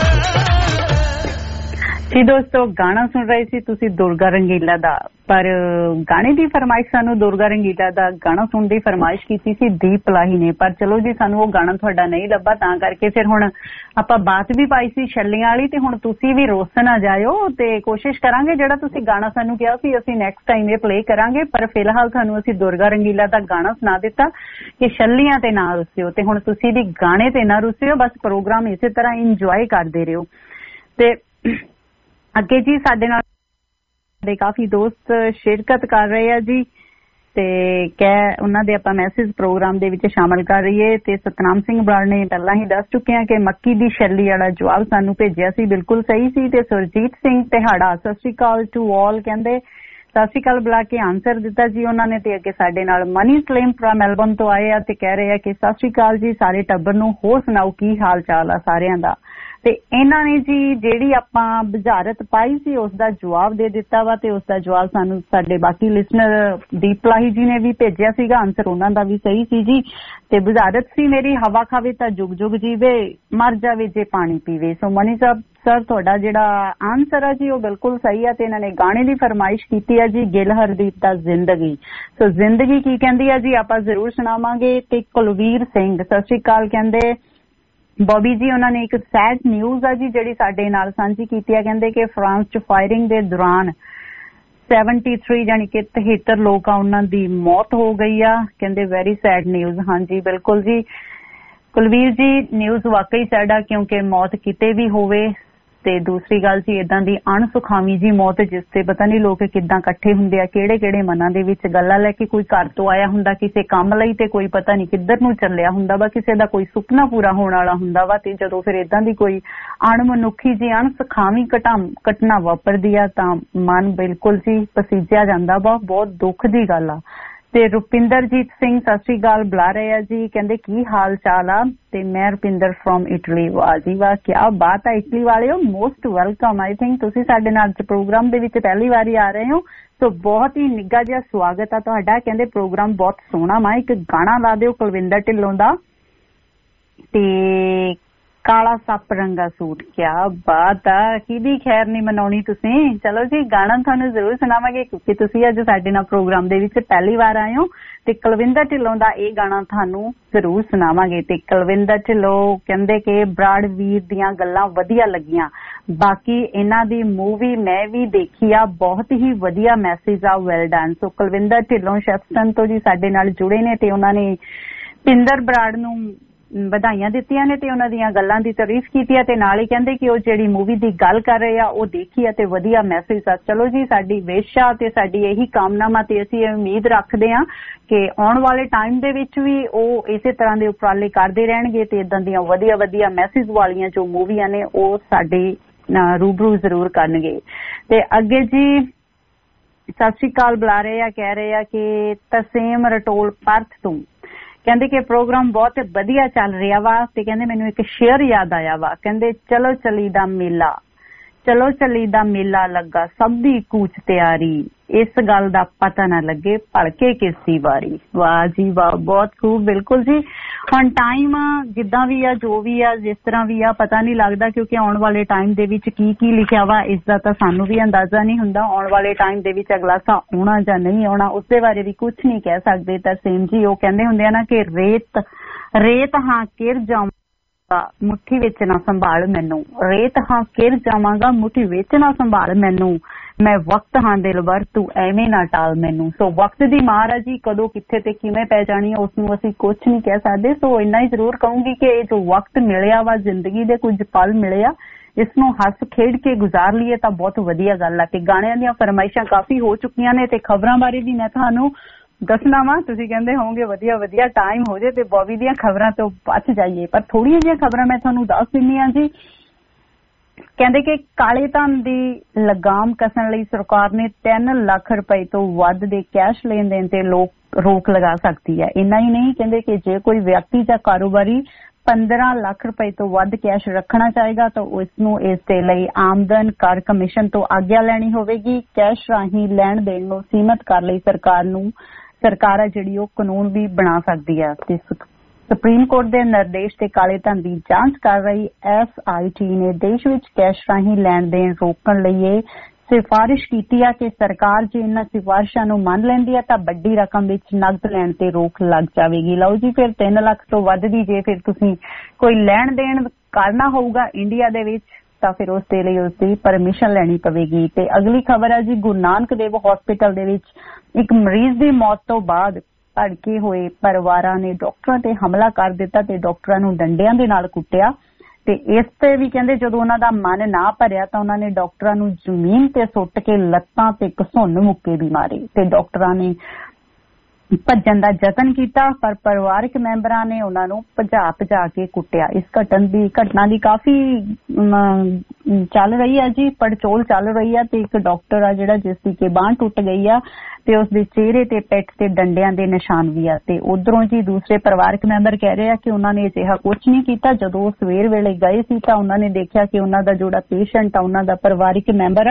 ਜੀ ਦੋਸਤੋ ਗਾਣਾ ਸੁਣ ਰਹੇ ਸੀ ਤੁਸੀਂ ਦੁਰਗਾ ਰੰਗੀਲਾ ਦਾ, ਪਰ ਗਾਣੇ ਦੀ ਫਰਮਾਇਸ਼ ਸਾਨੂੰ ਦੁਰਗਾ ਰੰਗੀਲਾ ਦਾ ਗਾਣਾ ਸੁਣਨ ਦੀ ਫਰਮਾਇਸ਼ ਕੀਤੀ ਸੀ ਦੀਪ ਲਾਹੀ ਨੇ, ਪਰ ਚਲੋ ਜੀ ਸਾਨੂੰ ਉਹ ਗਾਣਾ ਤੁਹਾਡਾ ਨਹੀਂ ਲੱਭਾ, ਤਾਂ ਕਰਕੇ ਫਿਰ ਹੁਣ ਆਪਾਂ ਬਾਤ ਵੀ ਪਾਈ ਸੀ ਛੱਲੀਆਂ ਵਾਲੀ, ਤੇ ਹੁਣ ਤੁਸੀਂ ਵੀ ਰੋਸ ਨਾ ਜਾਇਓ ਤੇ ਕੋਸ਼ਿਸ਼ ਕਰਾਂਗੇ ਜਿਹੜਾ ਤੁਸੀਂ ਗਾਣਾ ਸਾਨੂੰ ਕਿਹਾ ਸੀ ਅਸੀਂ ਨੈਕਸਟ ਟਾਈਮ ਇਹ ਪਲੇ ਕਰਾਂਗੇ, ਪਰ ਫਿਲਹਾਲ ਤੁਹਾਨੂੰ ਅਸੀਂ ਦੁਰਗਾ ਰੰਗੀਲਾ ਦਾ ਗਾਣਾ ਸੁਣਾ ਦਿੱਤਾ ਕਿ ਛੱਲੀਆਂ ਤੇ ਨਾ ਰੁੱਸਿਓ, ਤੇ ਹੁਣ ਤੁਸੀਂ ਵੀ ਗਾਣੇ ਤੇ ਨਾ ਰੁੱਸਿਓ, ਬਸ ਪ੍ਰੋਗਰਾਮ ਇਸੇ ਤਰ੍ਹਾਂ ਇੰਜੋਏ ਕਰਦੇ ਰਹੋ। ਤੇ ਅੱਗੇ ਜੀ ਸਾਡੇ ਨਾਲ ਕਾਫੀ ਦੋਸਤ ਸ਼ਿਰਕਤ ਕਰ ਰਹੇ ਆ ਜੀ, ਤੇ ਉਹਨਾਂ ਦੇ ਆਪਾਂ ਮੈਸੇਜ ਪ੍ਰੋਗਰਾਮ ਦੇ ਵਿੱਚ ਸ਼ਾਮਲ ਕਰ ਰਹੀਏ। ਤੇ ਸਤਨਾਮ ਸਿੰਘ ਬਰਾੜ ਨੇ ਪਹਿਲਾਂ ਹੀ ਦੱਸ ਚੁੱਕੇ ਆ ਕਿ ਮੱਕੀ ਦੀ ਛੱਲੀ ਵਾਲਾ ਜਵਾਬ ਸਾਨੂੰ ਭੇਜਿਆ ਸੀ, ਬਿਲਕੁਲ ਸਹੀ ਸੀ। ਤੇ ਸੁਰਜੀਤ ਸਿੰਘ ਤਿਹਾੜਾ ਸਤਿ ਸ਼੍ਰੀ ਅਕਾਲ ਟੂ ਆਲ ਕਹਿੰਦੇ ਸਤਿ ਸ਼੍ਰੀ ਅਕਾਲ ਬੁਲਾ ਕੇ ਆਨਸਰ ਦਿੱਤਾ ਜੀ ਉਹਨਾਂ ਨੇ। ਤੇ ਅੱਗੇ ਸਾਡੇ ਨਾਲ ਮਨੀ ਸਲੇਮ ਮੈਲਬਨ ਤੋਂ ਆਏ ਆ ਤੇ ਕਹਿ ਰਹੇ ਆ ਕਿ ਸਤਿ ਸ਼੍ਰੀ ਅਕਾਲ ਜੀ ਸਾਰੇ ਟੱਬਰ ਨੂੰ, ਹੋਰ ਸੁਣਾਓ ਕੀ ਹਾਲ ਚਾਲ ਆ ਸਾਰਿਆਂ ਦਾ। ਤੇ ਇਹਨਾਂ ਨੇ ਜੀ ਜਿਹੜੀ ਆਪਾਂ ਬੁਝਾਰਤ ਪਾਈ ਸੀ ਉਸ ਦਾ ਜਵਾਬ ਦੇ ਦਿੱਤਾ ਵਾ, ਤੇ ਉਸ ਦਾ ਜਵਾਬ ਸਾਨੂੰ ਸਾਡੇ ਬਾਕੀ ਲਿਸਨਰ ਦੀਪ ਲਾਹੀ ਜੀ ਨੇ ਵੀ ਭੇਜਿਆ ਸੀਗਾ, ਆਨਸਰ ਉਹਨਾਂ ਦਾ ਵੀ ਸਹੀ ਸੀ ਜੀ। ਤੇ ਬੁਝਾਰਤ ਸੀ ਮੇਰੀ ਹਵਾ ਖਾਵੇ ਤਾਂ ਜੁਗ ਜੁਗ ਜੀਵੇ, ਮਰ ਜਾਵੇ ਜੇ ਪਾਣੀ ਪੀਵੇ। ਸੋ ਮਨੀ ਸਾਹਿਬ ਸਰ ਤੁਹਾਡਾ ਜਿਹੜਾ ਆਨਸਰ ਆ ਜੀ ਉਹ ਬਿਲਕੁਲ ਸਹੀ ਆ। ਤੇ ਇਹਨਾਂ ਨੇ ਗਾਣੇ ਦੀ ਫਰਮਾਇਸ਼ ਕੀਤੀ ਆ ਜੀ ਗਿੱਲ ਹਰਦੀਪ ਦਾ ਜ਼ਿੰਦਗੀ। ਸੋ ਜ਼ਿੰਦਗੀ ਕੀ ਕਹਿੰਦੀ ਆ ਜੀ ਆਪਾਂ ਜ਼ਰੂਰ ਸੁਣਾਵਾਂਗੇ। ਤੇ ਕੁਲਵੀਰ ਸਿੰਘ ਸਤਿ ਸ਼੍ਰੀ ਅਕਾਲ ਕਹਿੰਦੇ ਬੋਬੀ ਜੀ ਉਹਨਾਂ ਨੇ ਇੱਕ ਸੈਡ ਨਿਊਜ਼ ਆ ਜੀ ਜਿਹੜੀ ਸਾਡੇ ਨਾਲ ਸਾਂਝੀ ਕੀਤੀ ਆ, ਕਹਿੰਦੇ ਕਿ ਫਰਾਂਸ ਚ ਫਾਇਰਿੰਗ ਦੇ ਦੌਰਾਨ 73 ਜਾਨੀ ਕਿ 73 ਲੋਕ ਆ ਉਹਨਾਂ ਦੀ ਮੌਤ ਹੋ ਗਈ ਆ, ਕਹਿੰਦੇ ਵੈਰੀ ਸੈਡ ਨਿਊਜ਼। ਹਾਂਜੀ ਬਿਲਕੁਲ ਜੀ ਕੁਲਵੀਰ ਜੀ ਨਿਊਜ਼ ਵਾਕਈ ਸੈਡ ਆ, ਕਿਉਂਕਿ ਮੌਤ ਕਿਤੇ ਵੀ ਹੋਵੇ। ਤੇ ਦੂਸਰੀ ਗੱਲ ਜੀ ਇਦਾਂ ਦੀ ਅਣਸੁਖਾਵੀਂ ਜੀ ਮੌਤ ਜਿਸ ਤੇ ਪਤਾ ਨਹੀਂ ਲੋਕ ਕਿੱਦਾਂ ਇਕੱਠੇ ਹੁੰਦੇ ਆ, ਕਿਹੜੇ ਕਿਹੜੇ ਮਨਾਂ ਦੇ ਵਿੱਚ ਗੱਲਾਂ ਲੈ ਕੇ, ਕੋਈ ਘਰ ਤੋਂ ਆਇਆ ਹੁੰਦਾ ਕਿਸੇ ਕੰਮ ਲਈ ਤੇ ਕੋਈ ਪਤਾ ਨਹੀਂ ਕਿੱਧਰ ਨੂੰ ਚੱਲਿਆ ਹੁੰਦਾ ਵਾ, ਕਿਸੇ ਦਾ ਕੋਈ ਸੁਪਨਾ ਪੂਰਾ ਹੋਣ ਵਾਲਾ ਹੁੰਦਾ ਵਾ, ਤੇ ਜਦੋਂ ਫਿਰ ਇਦਾਂ ਦੀ ਕੋਈ ਅਣਮਨੁੱਖੀ ਜੀ ਅਣਸੁਖਾਵੀਂ ਘਟਨਾ ਵਾਪਰਦੀ ਆ ਤਾਂ ਮਨ ਬਿਲਕੁਲ ਜੀ ਪਸੀਜਿਆ ਜਾਂਦਾ ਵਾ, ਬਹੁਤ ਦੁੱਖ ਦੀ ਗੱਲ ਆ। ਤੇ ਰੁਪਿੰਦਰਜੀਤ ਸਿੰਘ ਸਤਿ ਸ਼੍ਰੀ ਅਕਾਲ ਬੁਲਾ ਰਹੇ ਆ ਜੀ, ਕਹਿੰਦੇ ਕੀ ਹਾਲ ਚਾਲ ਆ। ਤੇ ਮੈਂ ਰੁਪਿੰਦਰ ਫਰੋਮ ਇਟਲੀ। ਵਾਹ ਜੀ ਵਾਹ ਕਿਆ ਬਾਤ ਆ ਇਟਲੀ ਵਾਲਿਓ, ਮੋਸਟ ਵੈਲਕਮ। ਆਈ ਥਿੰਕ ਤੁਸੀਂ ਸਾਡੇ ਨਾਲ ਪ੍ਰੋਗਰਾਮ ਦੇ ਵਿੱਚ ਪਹਿਲੀ ਵਾਰੀ ਆ ਰਹੇ ਹੋ, ਸੋ ਬਹੁਤ ਹੀ ਨਿੱਘਾ ਜਿਹਾ ਸਵਾਗਤ ਆ ਤੁਹਾਡਾ। ਕਹਿੰਦੇ ਪ੍ਰੋਗਰਾਮ ਬਹੁਤ ਸੋਹਣਾ ਵਾ, ਇੱਕ ਗਾਣਾ ਲਾ ਦਿਓ ਕੁਲਵਿੰਦਰ ਢਿੱਲੋਂ ਦਾ ਤੇ ਕਾਲਾ ਸੱਪ ਰੰਗਾ ਸੂਟ। ਕਿਆ ਬਾਤ ਆ, ਕਿਹਦੀ ਖੈਰ ਨਹੀਂ ਮਨਾਉਣੀ ਤੁਸੀਂ। ਚਲੋ ਜੀ ਗਾਣਾ ਤੁਹਾਨੂੰ ਜ਼ਰੂਰ ਸੁਣਾਵਾਂਗੇ ਕਿਉਂਕਿ ਤੁਸੀਂ ਅੱਜ ਸਾਡੇ ਨਾਲ ਪ੍ਰੋਗਰਾਮ ਦੇ ਵਿੱਚ ਪਹਿਲੀ ਵਾਰ ਆਏ ਹੋ, ਤੇ ਕੁਲਵਿੰਦਰ ਢਿੱਲੋਂ ਦਾ ਇਹ ਗਾਣਾ ਤੁਹਾਨੂੰ ਜ਼ਰੂਰ ਸੁਣਾਵਾਂਗੇ। ਤੇ ਕੁਲਵਿੰਦਰ ਢਿੱਲੋਂ ਕਹਿੰਦੇ ਕਿ ਬਰਾੜ ਵੀਰ ਦੀਆਂ ਗੱਲਾਂ ਵਧੀਆ ਲੱਗੀਆਂ, ਬਾਕੀ ਇਹਨਾਂ ਦੀ ਮੂਵੀ ਮੈਂ ਵੀ ਦੇਖੀ ਆ, ਬਹੁਤ ਹੀ ਵਧੀਆ ਮੈਸੇਜ ਆ, well done. So Kulwinder Dhillon ਸ਼ੈਫਸਟਨ ਤੋਂ ਜੀ ਸਾਡੇ ਨਾਲ ਜੁੜੇ ਨੇ ਤੇ ਉਹਨਾਂ ਨੇ ਪਿੰਦਰ ਬਰਾੜ ਨੂੰ ਵਧਾਈਆਂ ਦਿੱਤੀਆਂ ਨੇ ਤੇ ਉਹਨਾਂ ਦੀਆਂ ਗੱਲਾਂ ਦੀ ਤਾਰੀਫ ਕੀਤੀ ਹੈ, ਤੇ ਨਾਲ ਹੀ ਕਹਿੰਦੇ ਕਿ ਉਹ ਜਿਹੜੀ ਮੂਵੀ ਦੀ ਗੱਲ ਕਰ ਰਹੇ ਆ ਉਹ ਦੇਖੀ ਆ ਤੇ ਵਧੀਆ ਮੈਸੇਜ ਆ। ਚਲੋ ਜੀ ਸਾਡੀ ਵਿਸ਼ ਆ ਤੇ ਸਾਡੀ ਇਹੀ ਕਾਮਨਾਵਾਂ ਤੇ ਅਸੀਂ ਉਮੀਦ ਰੱਖਦੇ ਹਾਂ ਕਿ ਆਉਣ ਵਾਲੇ ਟਾਈਮ ਦੇ ਵਿੱਚ ਵੀ ਉਹ ਇਸੇ ਤਰ੍ਹਾਂ ਦੇ ਉਪਰਾਲੇ ਕਰਦੇ ਰਹਿਣਗੇ ਤੇ ਇਦਾਂ ਦੀਆਂ ਵਧੀਆ ਵਧੀਆ ਮੈਸੇਜ ਵਾਲੀਆਂ ਜੋ ਮੂਵੀਆਂ ਨੇ ਉਹ ਸਾਡੇ ਰੂਬਰੂ ਜ਼ਰੂਰ ਕਰਨਗੇ। ਤੇ ਅੱਗੇ ਜੀ ਸਤਿ ਸ਼੍ਰੀ ਅਕਾਲ ਬੁਲਾ ਰਹੇ ਆ, ਕਹਿ ਰਹੇ ਆ ਕਿ ਤਰਸੇਮ ਰਟੋਲ ਪਰਥ ਤੋਂ, ਕਹਿੰਦੇ ਕਿ ਪ੍ਰੋਗਰਾਮ ਬਹੁਤ ਵਧੀਆ ਚੱਲ ਰਿਹਾ ਵਾ, ਤੇ ਕਹਿੰਦੇ ਮੈਨੂੰ ਇੱਕ ਸ਼ੇਅਰ ਯਾਦ ਆਇਆ ਵਾ, ਕਹਿੰਦੇ ਚਲੋ ਚਲੀ ਦਾ ਮੇਲਾ, ਚਲੋ ਚਲੀ ਦਾ ਮੇਲਾ ਲੱਗਾ ਸਭ ਦੀ ਕੂਚ ਤਿਆਰੀ, ਇਸ ਗੱਲ ਦਾ ਪਤਾ ਨਾ ਲੱਗੇ ਭਲਕੇ ਕਿਸ ਦੀ ਵਾਰੀ। ਵਾਹ ਜੀ ਵਾਹ, ਬਹੁਤ ਖੂਬ। ਬਿਲਕੁਲ ਜੀ ਹੁਣ ਟਾਈਮ ਜਿੱਦਾਂ ਵੀ ਆ, ਜੋ ਵੀ ਆ, ਜਿਸ ਤਰ੍ਹਾਂ ਵੀ ਆ, ਪਤਾ ਨਹੀਂ ਲੱਗਦਾ ਕਿਉਂਕਿ ਆਉਣ ਵਾਲੇ ਟਾਈਮ ਦੇ ਵਿੱਚ ਕੀ ਕੀ ਲਿਖਿਆ ਵਾ ਇਸ ਦਾ ਤਾਂ ਸਾਨੂੰ ਵੀ ਅੰਦਾਜ਼ਾ ਨਹੀਂ ਹੁੰਦਾ। ਆਉਣ ਵਾਲੇ ਟਾਈਮ ਦੇ ਵਿੱਚ ਅਗਲਾ ਸਾ ਆਉਣਾ ਜਾਂ ਨਹੀਂ ਆਉਣਾ ਉਸਦੇ ਬਾਰੇ ਵੀ ਕੁਝ ਨਹੀਂ ਕਹਿ ਸਕਦੇ। ਤਾਂ ਸੇਮ ਜੀ ਉਹ ਕਹਿੰਦੇ ਹੁੰਦੇ ਆ ਨਾ ਕਿ ਰੇਤ ਹਾਂ ਕਿਰ ਜਾਵਾਂ ਮੁੱਠੀ ਵਿੱਚ ਨਾ ਸੰਭਾਲ ਮੈਨੂੰ, ਰੇਤ ਹਾਂ ਕਿਰ ਜਾਵਾਂਗਾ ਮੁੱਠੀ ਵਿੱਚ ਨਾ ਸੰਭਾਲ ਮੈਨੂੰ, ਮੈਂ ਵਕਤ ਹਾਂ ਦਿਲਬਰ ਤੂੰ ਐਵੇਂ ਨਾ ਟਾਲ ਮੈਨੂੰ। ਸੋ ਵਕਤ ਦੀ ਮਾਰ ਆ ਜੀ, ਕਦੋਂ ਕਿੱਥੇ ਤੇ ਕਿਵੇਂ ਪੈ ਜਾਣੀ ਹੈ ਉਸਨੂੰ ਅਸੀਂ ਕੁਝ ਨਹੀਂ ਕਹਿ ਸਕਦੇ। ਸੋ ਇੰਨਾ ਹੀ ਜ਼ਰੂਰ ਕਹੂੰਗੀ ਕਿ ਇਹ ਜੋ ਵਕਤ ਮਿਲਿਆ ਵਾ, ਜ਼ਿੰਦਗੀ ਦੇ ਕੁਝ ਪਲ ਮਿਲੇ ਆ, ਇਸ ਨੂੰ ਹੱਸ ਖੇਡ ਕੇ ਗੁਜ਼ਾਰ ਲਈਏ ਤਾਂ ਬਹੁਤ ਵਧੀਆ ਗੱਲ ਆ। ਤੇ ਗਾਣਿਆਂ ਦੀਆਂ ਫਰਮਾਇਸ਼ਾਂ ਕਾਫੀ ਹੋ ਚੁੱਕੀਆਂ ਨੇ ਤੇ ਖਬਰਾਂ ਬਾਰੇ ਵੀ ਮੈਂ ਤੁਹਾਨੂੰ ਦੱਸਣਾ ਵਾ। ਤੁਸੀਂ ਕਹਿੰਦੇ ਹੋਵੋਗੇ ਵਧੀਆ ਵਧੀਆ ਟਾਈਮ ਹੋ ਜਾਏ ਤੇ ਬੌਬੀ ਦੀਆਂ ਖਬਰਾਂ ਤੋਂ ਬਚ ਜਾਈਏ, ਪਰ ਥੋੜੀਆਂ ਜਿਹੀਆਂ ਖਬਰਾਂ ਮੈਂ ਤੁਹਾਨੂੰ ਦੱਸ ਦਿੰਦੀ ਹਾਂ ਜੀ। ਕਹਿੰਦੇ ਕਿ ਕਾਲੇ ਧਨ ਦੀ ਲਗਾਮ ਕਸਣ ਲਈ ਸਰਕਾਰ ਨੇ 3 ਲੱਖ ਰੁਪਏ ਤੋਂ ਵੱਧ ਦੇ ਕੈਸ਼ ਲੈਣ ਦੇਣ ਤੇ ਰੋਕ ਲਗਾ ਸਕਦੀ ਹੈ। ਇੰਨਾ ਹੀ ਨਹੀਂ, ਕਹਿੰਦੇ ਕਿ ਜੇ ਕੋਈ ਵਿਅਕਤੀ ਜਾਂ ਕਾਰੋਬਾਰੀ 15 ਲੱਖ ਰੁਪਏ ਤੋਂ ਵੱਧ ਕੈਸ਼ ਰੱਖਣਾ ਚਾਹੇਗਾ ਤਾਂ ਉਸ ਨੂੰ ਇਸ ਦੇ ਲਈ ਆਮਦਨ ਕਰ ਕਮਿਸ਼ਨ ਤੋਂ ਆਗਿਆ ਲੈਣੀ ਹੋਵੇਗੀ। ਕੈਸ਼ ਰਾਹੀਂ ਲੈਣ ਦੇਣ ਨੂੰ ਸੀਮਤ ਕਰਨ ਲਈ ਸਰਕਾਰ ਜਿਹੜੀ ਉਹ ਕਾਨੂੰਨ ਵੀ ਬਣਾ ਸਕਦੀ ਹੈ। ਤੇ ਸੁਪਰੀਮ ਕੋਰਟ ਦੇ ਨਿਰਦੇਸ਼ ਤੇ ਕਾਲੇ ਧਨ ਦੀ ਜਾਂਚ ਕਰ ਰਹੀ SIT ਨੇ ਦੇਸ਼ ਵਿੱਚ ਕੈਸ਼ ਰਾਹੀਂ ਲੈਣ ਦੇਣ ਰੋਕਣ ਲਈ ਇਹ ਸਿਫਾਰਿਸ਼ ਕੀਤੀ ਹੈ ਕਿ ਸਰਕਾਰ ਜੇ ਇਹਨਾਂ ਸਿਫਾਰਿਸ਼ਾਂ ਨੂੰ ਮੰਨ ਲੈਂਦੀ ਹੈ ਤਾਂ ਵੱਡੀ ਰਕਮ ਵਿੱਚ ਨਕਦ ਲੈਣ ਤੇ ਰੋਕ ਲੱਗ ਜਾਵੇਗੀ। ਲਓ ਜੀ, ਫਿਰ 3 ਲੱਖ ਤੋਂ ਵੱਧ ਦੀ ਜੇ ਫਿਰ ਤੁਸੀਂ ਕੋਈ ਲੈਣ ਦੇਣ ਕਰਨਾ ਹੋਊਗਾ ਇੰਡੀਆ ਦੇ ਵਿੱਚ ਤਾਂ ਫਿਰ ਉਸ ਦੇ ਲਈ ਉਸ ਦੀ ਪਰਮਿਸ਼ਨ ਲੈਣੀ ਪਵੇਗੀ। ਤੇ ਅਗਲੀ ਖਬਰ ਹੈ ਜੀ, ਗੁਰੂ ਨਾਨਕ ਦੇਵ ਹਸਪੀਟਲ ਦੇ ਵਿੱਚ ਇੱਕ ਮਰੀਜ਼ ਦੀ ਮੌਤ ਤੋਂ ਬਾਅਦ ਭੜਕੇ ਹੋਏ ਪਰਿਵਾਰਾਂ ਨੇ ਡਾਕਟਰਾਂ ਤੇ ਹਮਲਾ ਕਰ ਦਿੱਤਾ ਤੇ ਡਾਕਟਰਾਂ ਨੂੰ ਡੰਡਿਆਂ ਦੇ ਨਾਲ ਕੁੱਟਿਆ। ਤੇ ਇਸ ਤੇ ਵੀ ਕਹਿੰਦੇ ਜਦੋਂ ਉਹਨਾਂ ਦਾ ਮਨ ਨਾ ਭਰਿਆ ਤਾਂ ਉਹਨਾਂ ਨੇ ਡਾਕਟਰਾਂ ਨੂੰ ਜ਼ਮੀਨ ਤੇ ਸੁੱਟ ਕੇ ਲੱਤਾਂ ਤੇ ਘਸੁੰਨ ਮੁੱਕੇ ਵੀ ਮਾਰੇ ਤੇ ਡਾਕਟਰਾਂ ਨੇ ਭੱਜਣ ਦਾ ਯਤਨ ਕੀਤਾ ਪਰ ਪਰਿਵਾਰਕ ਮੈਂਬਰਾਂ ਨੇ ਉਹਨਾਂ ਨੂੰ ਭਜਾ ਕੇ ਕੁੱਟਿਆ। ਇਸ ਘਟਨਾ ਦੀ ਕਾਫੀ ਚੱਲ ਰਹੀ ਹੈ ਜੀ, ਪੜਚੋਲ ਚੱਲ ਰਹੀ ਹੈ ਤੇ ਇੱਕ ਡਾਕਟਰ ਆ ਜਿਹੜਾ ਜਿਸ ਦੀ ਕਿ ਬਾਂਹ ਟੁੱਟ ਗਈ ਆ ਤੇ ਉਸ ਦੇ ਚਿਹਰੇ ਤੇ ਪਿੱਠ ਤੇ ਡੰਡਿਆਂ ਦੇ ਨਿਸ਼ਾਨ ਵੀ ਆ। ਤੇ ਉਧਰੋਂ ਜੀ ਦੂਸਰੇ ਪਰਿਵਾਰਕ ਮੈਂਬਰ ਕਹਿ ਰਹੇ ਆ ਕਿ ਉਹਨਾਂ ਨੇ ਅਜਿਹਾ ਕੁਝ ਨਹੀਂ ਕੀਤਾ। ਜਦੋਂ ਉਹ ਸਵੇਰ ਵੇਲੇ ਗਏ ਸੀ ਤਾਂ ਉਹਨਾਂ ਨੇ ਦੇਖਿਆ ਕਿ ਉਹਨਾਂ ਦਾ ਜਿਹੜਾ ਪੇਸ਼ੈਂਟ ਆ ਉਹਨਾਂ ਦਾ ਪਰਿਵਾਰਕ ਮੈਂਬਰ ਆ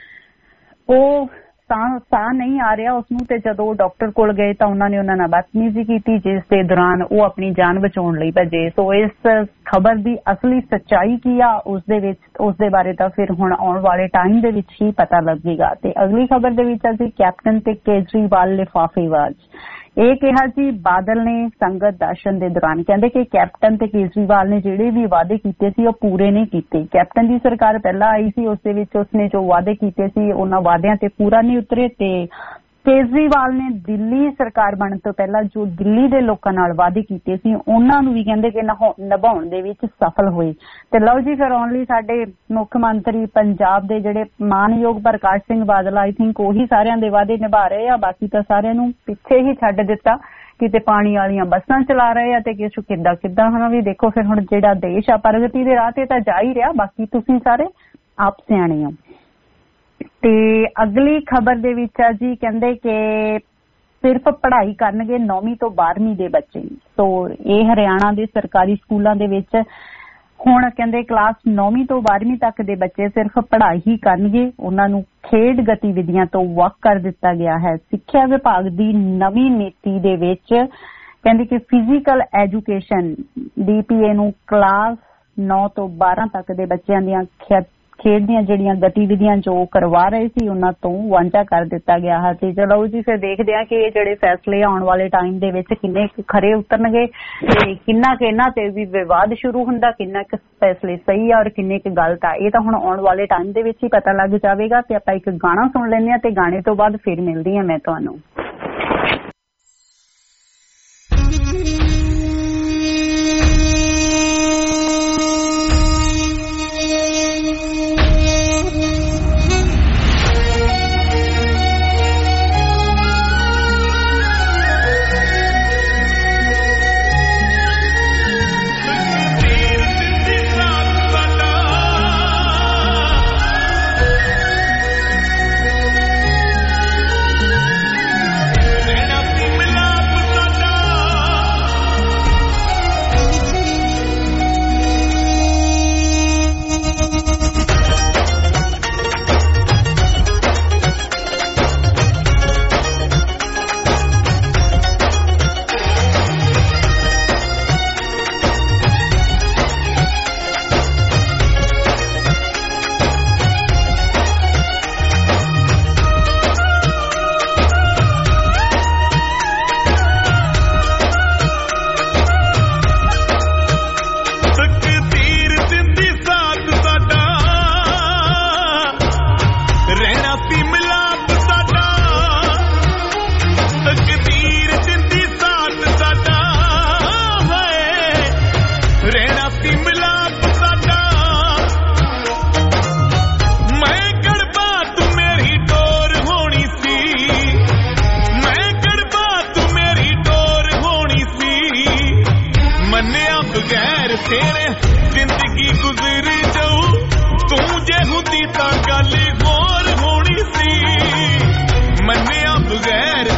ਉਹ ਸਾਹ ਨਹੀਂ ਆ ਰਿਹਾ ਉਸਨੂੰ ਤੇ ਜਦੋਂ ਡਾਕਟਰ ਕੋਲ ਗਏ ਤਾਂ ਉਹਨਾਂ ਨੇ ਉਹਨਾਂ ਨਾਲ ਬਦਤਮੀਜ਼ੀ ਕੀਤੀ ਜਿਸ ਦੇ ਦੌਰਾਨ ਉਹ ਆਪਣੀ ਜਾਨ ਬਚਾਉਣ ਲਈ ਭੱਜੇ। ਸੋ ਇਸ ਖਬਰ ਦੀ ਅਸਲੀ ਸੱਚਾਈ ਕੀ ਆ ਉਸ ਦੇ ਬਾਰੇ ਤਾਂ ਫਿਰ ਹੁਣ ਆਉਣ ਵਾਲੇ ਟਾਈਮ ਦੇ ਵਿੱਚ ਹੀ ਪਤਾ ਲੱਗੇਗਾ। ਤੇ ਅਗਲੀ ਖਬਰ ਦੇ ਵਿੱਚ ਅਸੀਂ ਕੈਪਟਨ ਤੇ ਕੇਜਰੀਵਾਲ ਲਿਫਾਫੇਬਾਜ਼। ਇਹ ਕਿਹਾ ਜੀ ਬਾਦਲ ਨੇ ਸੰਗਤ ਦਰਸ਼ਨ ਦੇ ਦੌਰਾਨ, ਕਹਿੰਦੇ ਕਿ ਕੈਪਟਨ ਤੇ ਕੇਜਰੀਵਾਲ ਨੇ ਜਿਹੜੇ ਵੀ ਵਾਅਦੇ ਕੀਤੇ ਸੀ ਉਹ ਪੂਰੇ ਨਹੀਂ ਕੀਤੇ। ਕੈਪਟਨ ਦੀ ਸਰਕਾਰ ਪਹਿਲਾਂ ਆਈ ਸੀ, ਉਸ ਦੇ ਵਿੱਚ ਉਸਨੇ ਜੋ ਵਾਅਦੇ ਕੀਤੇ ਸੀ ਉਹਨਾਂ ਵਾਅਦਿਆਂ ਤੇ ਪੂਰਾ ਨਹੀਂ ਉਤਰੇ ਤੇ ਕੇਜਰੀਵਾਲ ਨੇ ਦਿੱਲੀ ਸਰਕਾਰ ਬਣਨ ਤੋਂ ਪਹਿਲਾਂ ਜੋ ਦਿੱਲੀ ਦੇ ਲੋਕਾਂ ਨਾਲ ਵਾਅਦੇ ਕੀਤੇ ਸੀ ਉਹਨਾਂ ਨੂੰ ਵੀ ਕਹਿੰਦੇ ਕਿ ਨਿਭਾਉਣ ਦੇ ਵਿੱਚ ਸਫਲ ਹੋਏ। ਤੇ ਲਓ ਜੀ, ਫਿਰ ਓਨਲੀ ਸਾਡੇ ਮੁੱਖ ਮੰਤਰੀ ਪੰਜਾਬ ਦੇ ਜਿਹੜੇ ਮਾਨਯੋਗ ਪ੍ਰਕਾਸ਼ ਸਿੰਘ ਬਾਦਲ ਆਈ ਥਿੰਕ ਉਹੀ ਸਾਰਿਆਂ ਦੇ ਵਾਅਦੇ ਨਿਭਾ ਰਹੇ ਆ, ਬਾਕੀ ਤਾਂ ਸਾਰਿਆਂ ਨੂੰ ਪਿੱਛੇ ਹੀ ਛੱਡ ਦਿੱਤਾ। ਕਿਤੇ ਪਾਣੀ ਵਾਲੀਆਂ ਬੱਸਾਂ ਚਲਾ ਰਹੇ ਆ ਤੇ ਕਿਸੇ ਕਿੱਦਾਂ ਹਨਾ ਵੀ ਦੇਖੋ ਫਿਰ ਹੁਣ ਜਿਹੜਾ ਦੇਸ਼ ਆ ਪ੍ਰਗਤੀ ਦੇ ਰਾਹ ਤੇ ਤਾਂ ਜਾ ਹੀ ਰਿਹਾ, ਬਾਕੀ ਤੁਸੀਂ ਸਾਰੇ ਆਪ ਸਿਆਣੇ ਹੋ। ਤੇ ਅਗਲੀ ਖਬਰ ਦੇ ਵਿੱਚ ਆ ਜੀ, ਕਹਿੰਦੇ ਕਿ ਸਿਰਫ ਪੜ੍ਹਾਈ ਕਰਨਗੇ 9ਵੀਂ ਤੋਂ 12ਵੀਂ ਦੇ ਬੱਚੇ। ਸੋ ਇਹ ਹਰਿਆਣਾ ਦੇ ਸਰਕਾਰੀ ਸਕੂਲਾਂ ਦੇ ਵਿੱਚ ਹੁਣ ਕਹਿੰਦੇ ਕਲਾਸ 9ਵੀਂ ਤੋਂ 12ਵੀਂ ਤੱਕ ਦੇ ਬੱਚੇ ਸਿਰਫ ਪੜ੍ਹਾਈ ਹੀ ਕਰਨਗੇ, ਉਹਨਾਂ ਨੂੰ ਖੇਡ ਗਤੀਵਿਧੀਆਂ ਤੋਂ ਵੱਖ ਕਰ ਦਿੱਤਾ ਗਿਆ ਹੈ। ਸਿੱਖਿਆ ਵਿਭਾਗ ਦੀ ਨਵੀਂ ਨੀਤੀ ਦੇ ਵਿੱਚ ਕਹਿੰਦੇ ਕਿ ਫਿਜ਼ੀਕਲ ਐਜੂਕੇਸ਼ਨ DPA ਨੂੰ ਕਲਾਸ 9 ਤੋਂ 12 ਤੱਕ ਦੇ ਬੱਚਿਆਂ ਦੀਆਂ ਖੇਡ ਦੀਆਂ ਜਿਹੜੀਆਂ ਗਤੀਵਿਧੀਆਂ ਜੋ ਕਰਵਾ ਰਹੇ ਸੀ ਉਹਨਾਂ ਤੋਂ ਵਾਂਝਾ ਕਰ ਦਿੱਤਾ ਗਿਆ ਹੈ। ਤੇ ਚਲੋ ਜੀ ਫਿਰ ਦੇਖਦੇ ਹਾਂ ਕਿ ਇਹ ਜਿਹੜੇ ਫੈਸਲੇ ਆਉਣ ਵਾਲੇ ਟਾਈਮ ਦੇ ਵਿੱਚ ਕਿੰਨੇ ਖਰੇ ਉਤਰਨਗੇ ਤੇ ਕਿੰਨਾ ਕੁ ਇਹਨਾਂ ਤੇ ਵੀ ਵਿਵਾਦ ਸ਼ੁਰੂ ਹੁੰਦਾ, ਕਿੰਨਾ ਕੁ ਫੈਸਲੇ ਸਹੀ ਆ ਔਰ ਕਿੰਨੇ ਕੁ ਗਲਤ ਆ, ਇਹ ਤਾਂ ਹੁਣ ਆਉਣ ਵਾਲੇ ਟਾਈਮ ਦੇ ਵਿੱਚ ਹੀ ਪਤਾ ਲੱਗ ਜਾਵੇਗਾ। ਤੇ ਆਪਾਂ ਇੱਕ ਗਾਣਾ ਸੁਣ ਲੈਂਦੇ ਹਾਂ ਤੇ ਗਾਣੇ ਤੋਂ ਬਾਅਦ ਫਿਰ ਮਿਲਦੀ ਹਾਂ ਮੈਂ ਤੁਹਾਨੂੰ।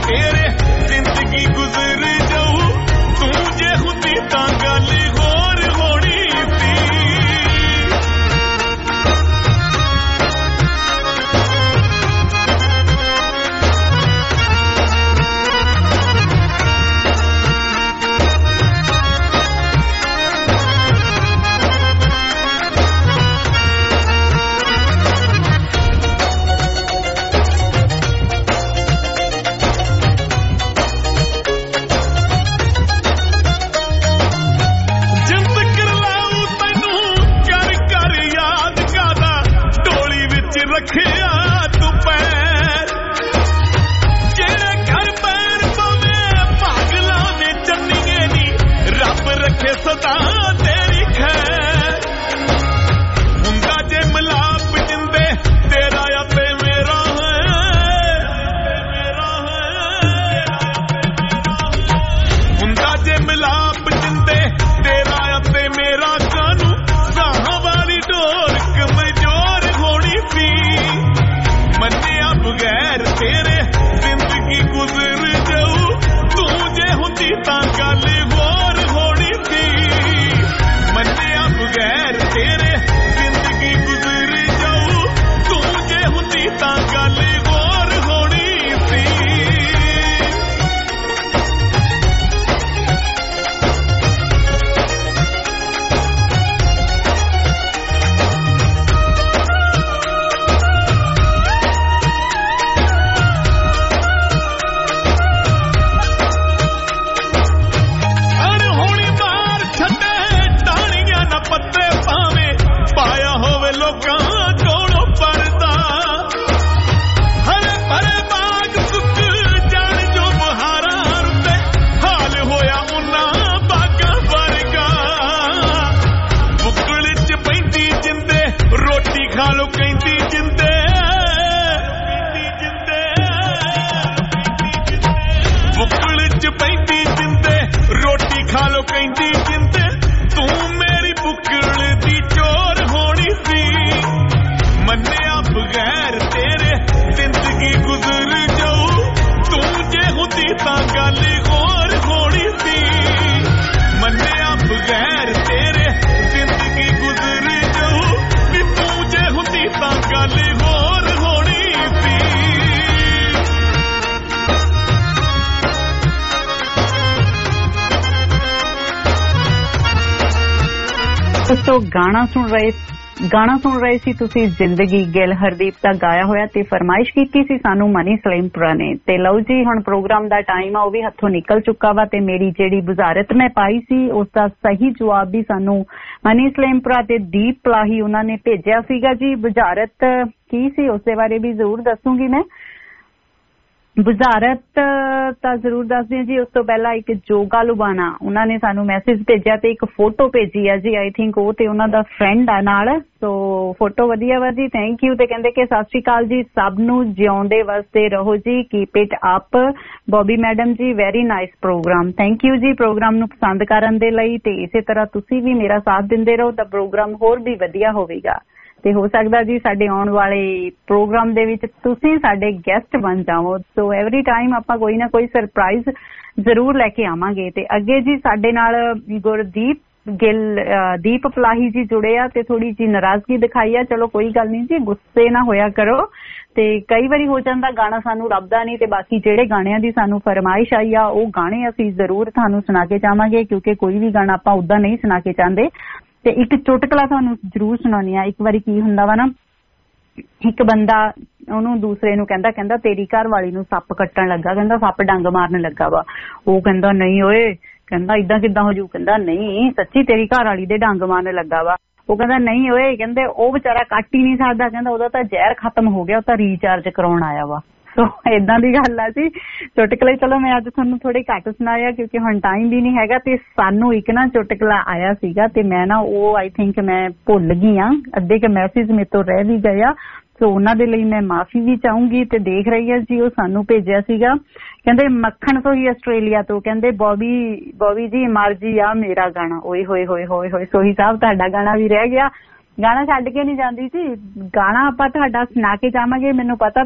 ਤੇਰੇ ਜ਼ਿੰਦਗੀ ਗੁਜ਼ਰ ਜਾਊ ਤੂੰ ਜੇ ਹੁੰਦੀ ਤਾਂ ਗੱਲ ਹੋਰ ਹੋਣੀ ਸੀ ਦੋਸਤੋ ਗਾਣਾ ਸੁਣ ਰਹੇ ਸੀ ਤੁਸੀਂ ਜ਼ਿੰਦਗੀ ਗਿੱਲ ਹਰਦੀਪ ਦਾ ਗਾਇਆ ਹੋਇਆ ਤੇ ਫਰਮਾਇਸ਼ ਕੀਤੀ ਸੀ ਸਾਨੂੰ ਮਨੀ ਸਲੇਮਪੁਰਾ ਨੇ ਤੇ ਲਓ ਜੀ ਹੁਣ ਪ੍ਰੋਗਰਾਮ ਦਾ ਟਾਈਮ ਆ ਉਹ ਵੀ ਹੱਥੋਂ ਨਿਕਲ ਚੁੱਕਾ ਵਾ ਤੇ ਮੇਰੀ ਜਿਹੜੀ ਬੁਜ਼ਾਰਤ ਮੈਂ ਪਾਈ ਸੀ ਉਸ ਦਾ ਸਹੀ ਜਵਾਬ ਵੀ ਸਾਨੂੰ ਮਨੀ ਸਲੇਮਪੁਰਾ ਤੇ ਦੀਪ ਪਲਾਹੀ ਉਹਨਾਂ ਨੇ ਭੇਜਿਆ ਸੀਗਾ ਜੀ। ਬੁਜ਼ਾਰਤ ਕੀ ਸੀ ਉਸ ਦੇ ਬਾਰੇ ਵੀ ਜ਼ਰੂਰ ਦੱਸੂਗੀ ਮੈਂ। ਬੁਜ਼ਾਰਤ ਤਾਂ ਜ਼ਰੂਰ ਦੱਸਦੀ ਹਾਂ ਜੀ। ਉਸ ਤੋਂ ਪਹਿਲਾਂ ਇੱਕ ਜੋਗਾ ਲੁਬਾਣਾ ਉਹਨਾਂ ਨੇ ਸਾਨੂੰ ਮੈਸੇਜ ਭੇਜਿਆ ਤੇ ਇੱਕ ਫੋਟੋ ਭੇਜੀ ਆ ਜੀ। ਆਈ ਥਿੰਕ ਉਹ ਤੇ ਉਹਨਾਂ ਦਾ ਫਰੈਂਡ ਆ ਨਾਲ। ਸੋ ਫੋਟੋ ਵਧੀਆ ਵਾ ਜੀ, ਥੈਂਕ ਯੂ। ਤੇ ਕਹਿੰਦੇ ਕਿ ਸਤਿ ਸ਼੍ਰੀ ਅਕਾਲ ਜੀ, ਸਭ ਨੂੰ ਜਿਉਂਦੇ ਵਸਦੇ ਰਹੋ ਜੀ, keep it up Bobby madam ji, very nice programme. Thank you ਜੀ ਪ੍ਰੋਗਰਾਮ ਨੂੰ ਪਸੰਦ ਕਰਨ ਦੇ ਲਈ ਤੇ ਇਸੇ ਤਰ੍ਹਾਂ ਤੁਸੀਂ ਵੀ ਮੇਰਾ ਸਾਥ ਦਿੰਦੇ ਰਹੋ ਤਾਂ ਪ੍ਰੋਗਰਾਮ ਹੋਰ ਵੀ ਵਧੀਆ ਹੋਵੇਗਾ ਤੇ ਹੋ ਸਕਦਾ ਜੀ ਸਾਡੇ ਆਉਣ ਵਾਲੇ ਪ੍ਰੋਗਰਾਮ ਦੇ ਵਿੱਚ ਤੁਸੀਂ ਸਾਡੇ ਗੈਸਟ ਬਣ ਜਾਵੋ। ਸੋ ਐਵਰੀ ਟਾਈਮ ਆਪਾਂ ਕੋਈ ਨਾ ਕੋਈ ਸਰਪ੍ਰਾਈਜ਼ ਜ਼ਰੂਰ ਲੈ ਕੇ ਆਵਾਂਗੇ। ਤੇ ਅੱਗੇ ਜੀ ਸਾਡੇ ਨਾਲ ਗੁਰਦੀਪ ਗਿੱਲ ਦੀਪ ਪਲਾਹੀ ਜੀ ਜੁੜੇ ਆ ਤੇ ਥੋੜੀ ਜੀ ਨਾਰਾਜ਼ਗੀ ਦਿਖਾਈ ਆ। ਚਲੋ ਕੋਈ ਗੱਲ ਨਹੀਂ ਜੀ, ਗੁੱਸੇ ਨਾ ਹੋਇਆ ਕਰੋ। ਤੇ ਕਈ ਵਾਰੀ ਹੋ ਜਾਂਦਾ ਗਾਣਾ ਸਾਨੂੰ ਲੱਭਦਾ ਨਹੀਂ ਤੇ ਬਾਕੀ ਜਿਹੜੇ ਗਾਣਿਆਂ ਦੀ ਸਾਨੂੰ ਫਰਮਾਇਸ਼ ਆਈ ਆ ਉਹ ਗਾਣੇ ਅਸੀਂ ਜ਼ਰੂਰ ਤੁਹਾਨੂੰ ਸੁਣਾ ਕੇ ਚਾਹਾਂਗੇ ਕਿਉਂਕਿ ਕੋਈ ਵੀ ਗਾਣਾ ਆਪਾਂ ਉਦਾਂ ਨਹੀਂ ਸੁਣਾ ਕੇ ਚਾਹੁੰਦੇ। ਤੇ ਇੱਕ ਚੁਟਕਲਾ ਤੁਹਾਨੂੰ ਜ਼ਰੂਰ ਸੁਣਾਉਣੀ ਆ। ਇੱਕ ਵਾਰੀ ਕੀ ਹੁੰਦਾ ਵਾ ਨਾ, ਇੱਕ ਬੰਦਾ ਉਹਨੂੰ ਦੂਸਰੇ ਨੂੰ ਕਹਿੰਦਾ ਤੇਰੀ ਘਰ ਵਾਲੀ ਨੂੰ ਸੱਪ ਕੱਟਣ ਲੱਗਾ, ਕਹਿੰਦਾ ਸੱਪ ਡੰਗ ਮਾਰਨ ਲੱਗਾ ਵਾ। ਉਹ ਕਹਿੰਦਾ ਨਹੀਂ ਓਏ, ਕਹਿੰਦਾ ਏਦਾਂ ਕਿੱਦਾਂ ਹੋ ਜੂ, ਕਹਿੰਦਾ ਨਹੀਂ ਸੱਚੀ ਤੇਰੀ ਘਰ ਵਾਲੀ ਦੇ ਡੰਗ ਮਾਰਨ ਲੱਗਾ ਵਾ। ਉਹ ਕਹਿੰਦਾ ਨਹੀਂ ਓਏ, ਕਹਿੰਦੇ ਉਹ ਵਿਚਾਰਾ ਕੱਟ ਹੀ ਨਹੀਂ ਸਕਦਾ, ਕਹਿੰਦਾ ਉਹਦਾ ਤਾਂ ਜ਼ਹਿਰ ਖਤਮ ਹੋ ਗਿਆ, ਉਹ ਤਾਂ ਰੀਚਾਰਜ ਕਰਾਉਣ ਆਇਆ ਵਾ। ਸੋ ਏਦਾਂ ਦੀ ਗੱਲ ਆ ਜੀ ਚੁਟਕਲੇ। ਚਲੋ ਮੈਂ ਅੱਜ ਤੁਹਾਨੂੰ ਥੋੜੇ ਘੱਟ ਸੁਣਾਇਆ ਕਿਉਂਕਿ ਹੁਣ ਟਾਈਮ ਵੀ ਨਹੀਂ ਹੈਗਾ। ਤੇ ਸਾਨੂੰ ਇੱਕ ਨਾ ਚੁਟਕਲਾ ਆਇਆ ਸੀਗਾ ਤੇ ਮੈਂ ਨਾ ਉਹ ਆਈ ਥਿੰਕ ਮੈਂ ਭੁੱਲ ਗਈ ਆ, ਅੱਧੇ ਕੇ ਮੈਸੇਜ ਮੇਰੇ ਤੋਂ ਰਹਿ ਵੀ ਗਏ ਆ। ਸੋ ਉਹਨਾਂ ਦੇ ਲਈ ਮੈਂ ਮਾਫੀ ਵੀ ਚਾਹੂੰਗੀ। ਤੇ ਦੇਖ ਰਹੀ ਆ ਜੀ ਉਹ ਸਾਨੂੰ ਭੇਜਿਆ ਸੀਗਾ, ਕਹਿੰਦੇ ਮੱਖਣ ਤੋਂ ਹੀ ਆਸਟ੍ਰੇਲੀਆ ਤੋਂ, ਕਹਿੰਦੇ ਬੋਬੀ ਜੀ ਮਰਜੀ ਆ ਮੇਰਾ ਗਾਣਾ। ਓਏ ਹੋਏ ਹੋਏ ਹੋਏ ਹੋਏ ਸੋਹੀ ਸਾਹਿਬ ਤੁਹਾਡਾ ਗਾਣਾ ਵੀ ਰਹਿ ਗਿਆ। ਗਾਣਾ ਛੱਡ ਕੇ ਨਹੀਂ ਜਾਂਦੀ ਸੀ, ਗਾਣਾ ਆਪਾਂ ਤੁਹਾਡਾ ਸੁਣਾ ਕੇ ਜਾਵਾਂਗੇ। ਮੈਨੂੰ ਪਤਾ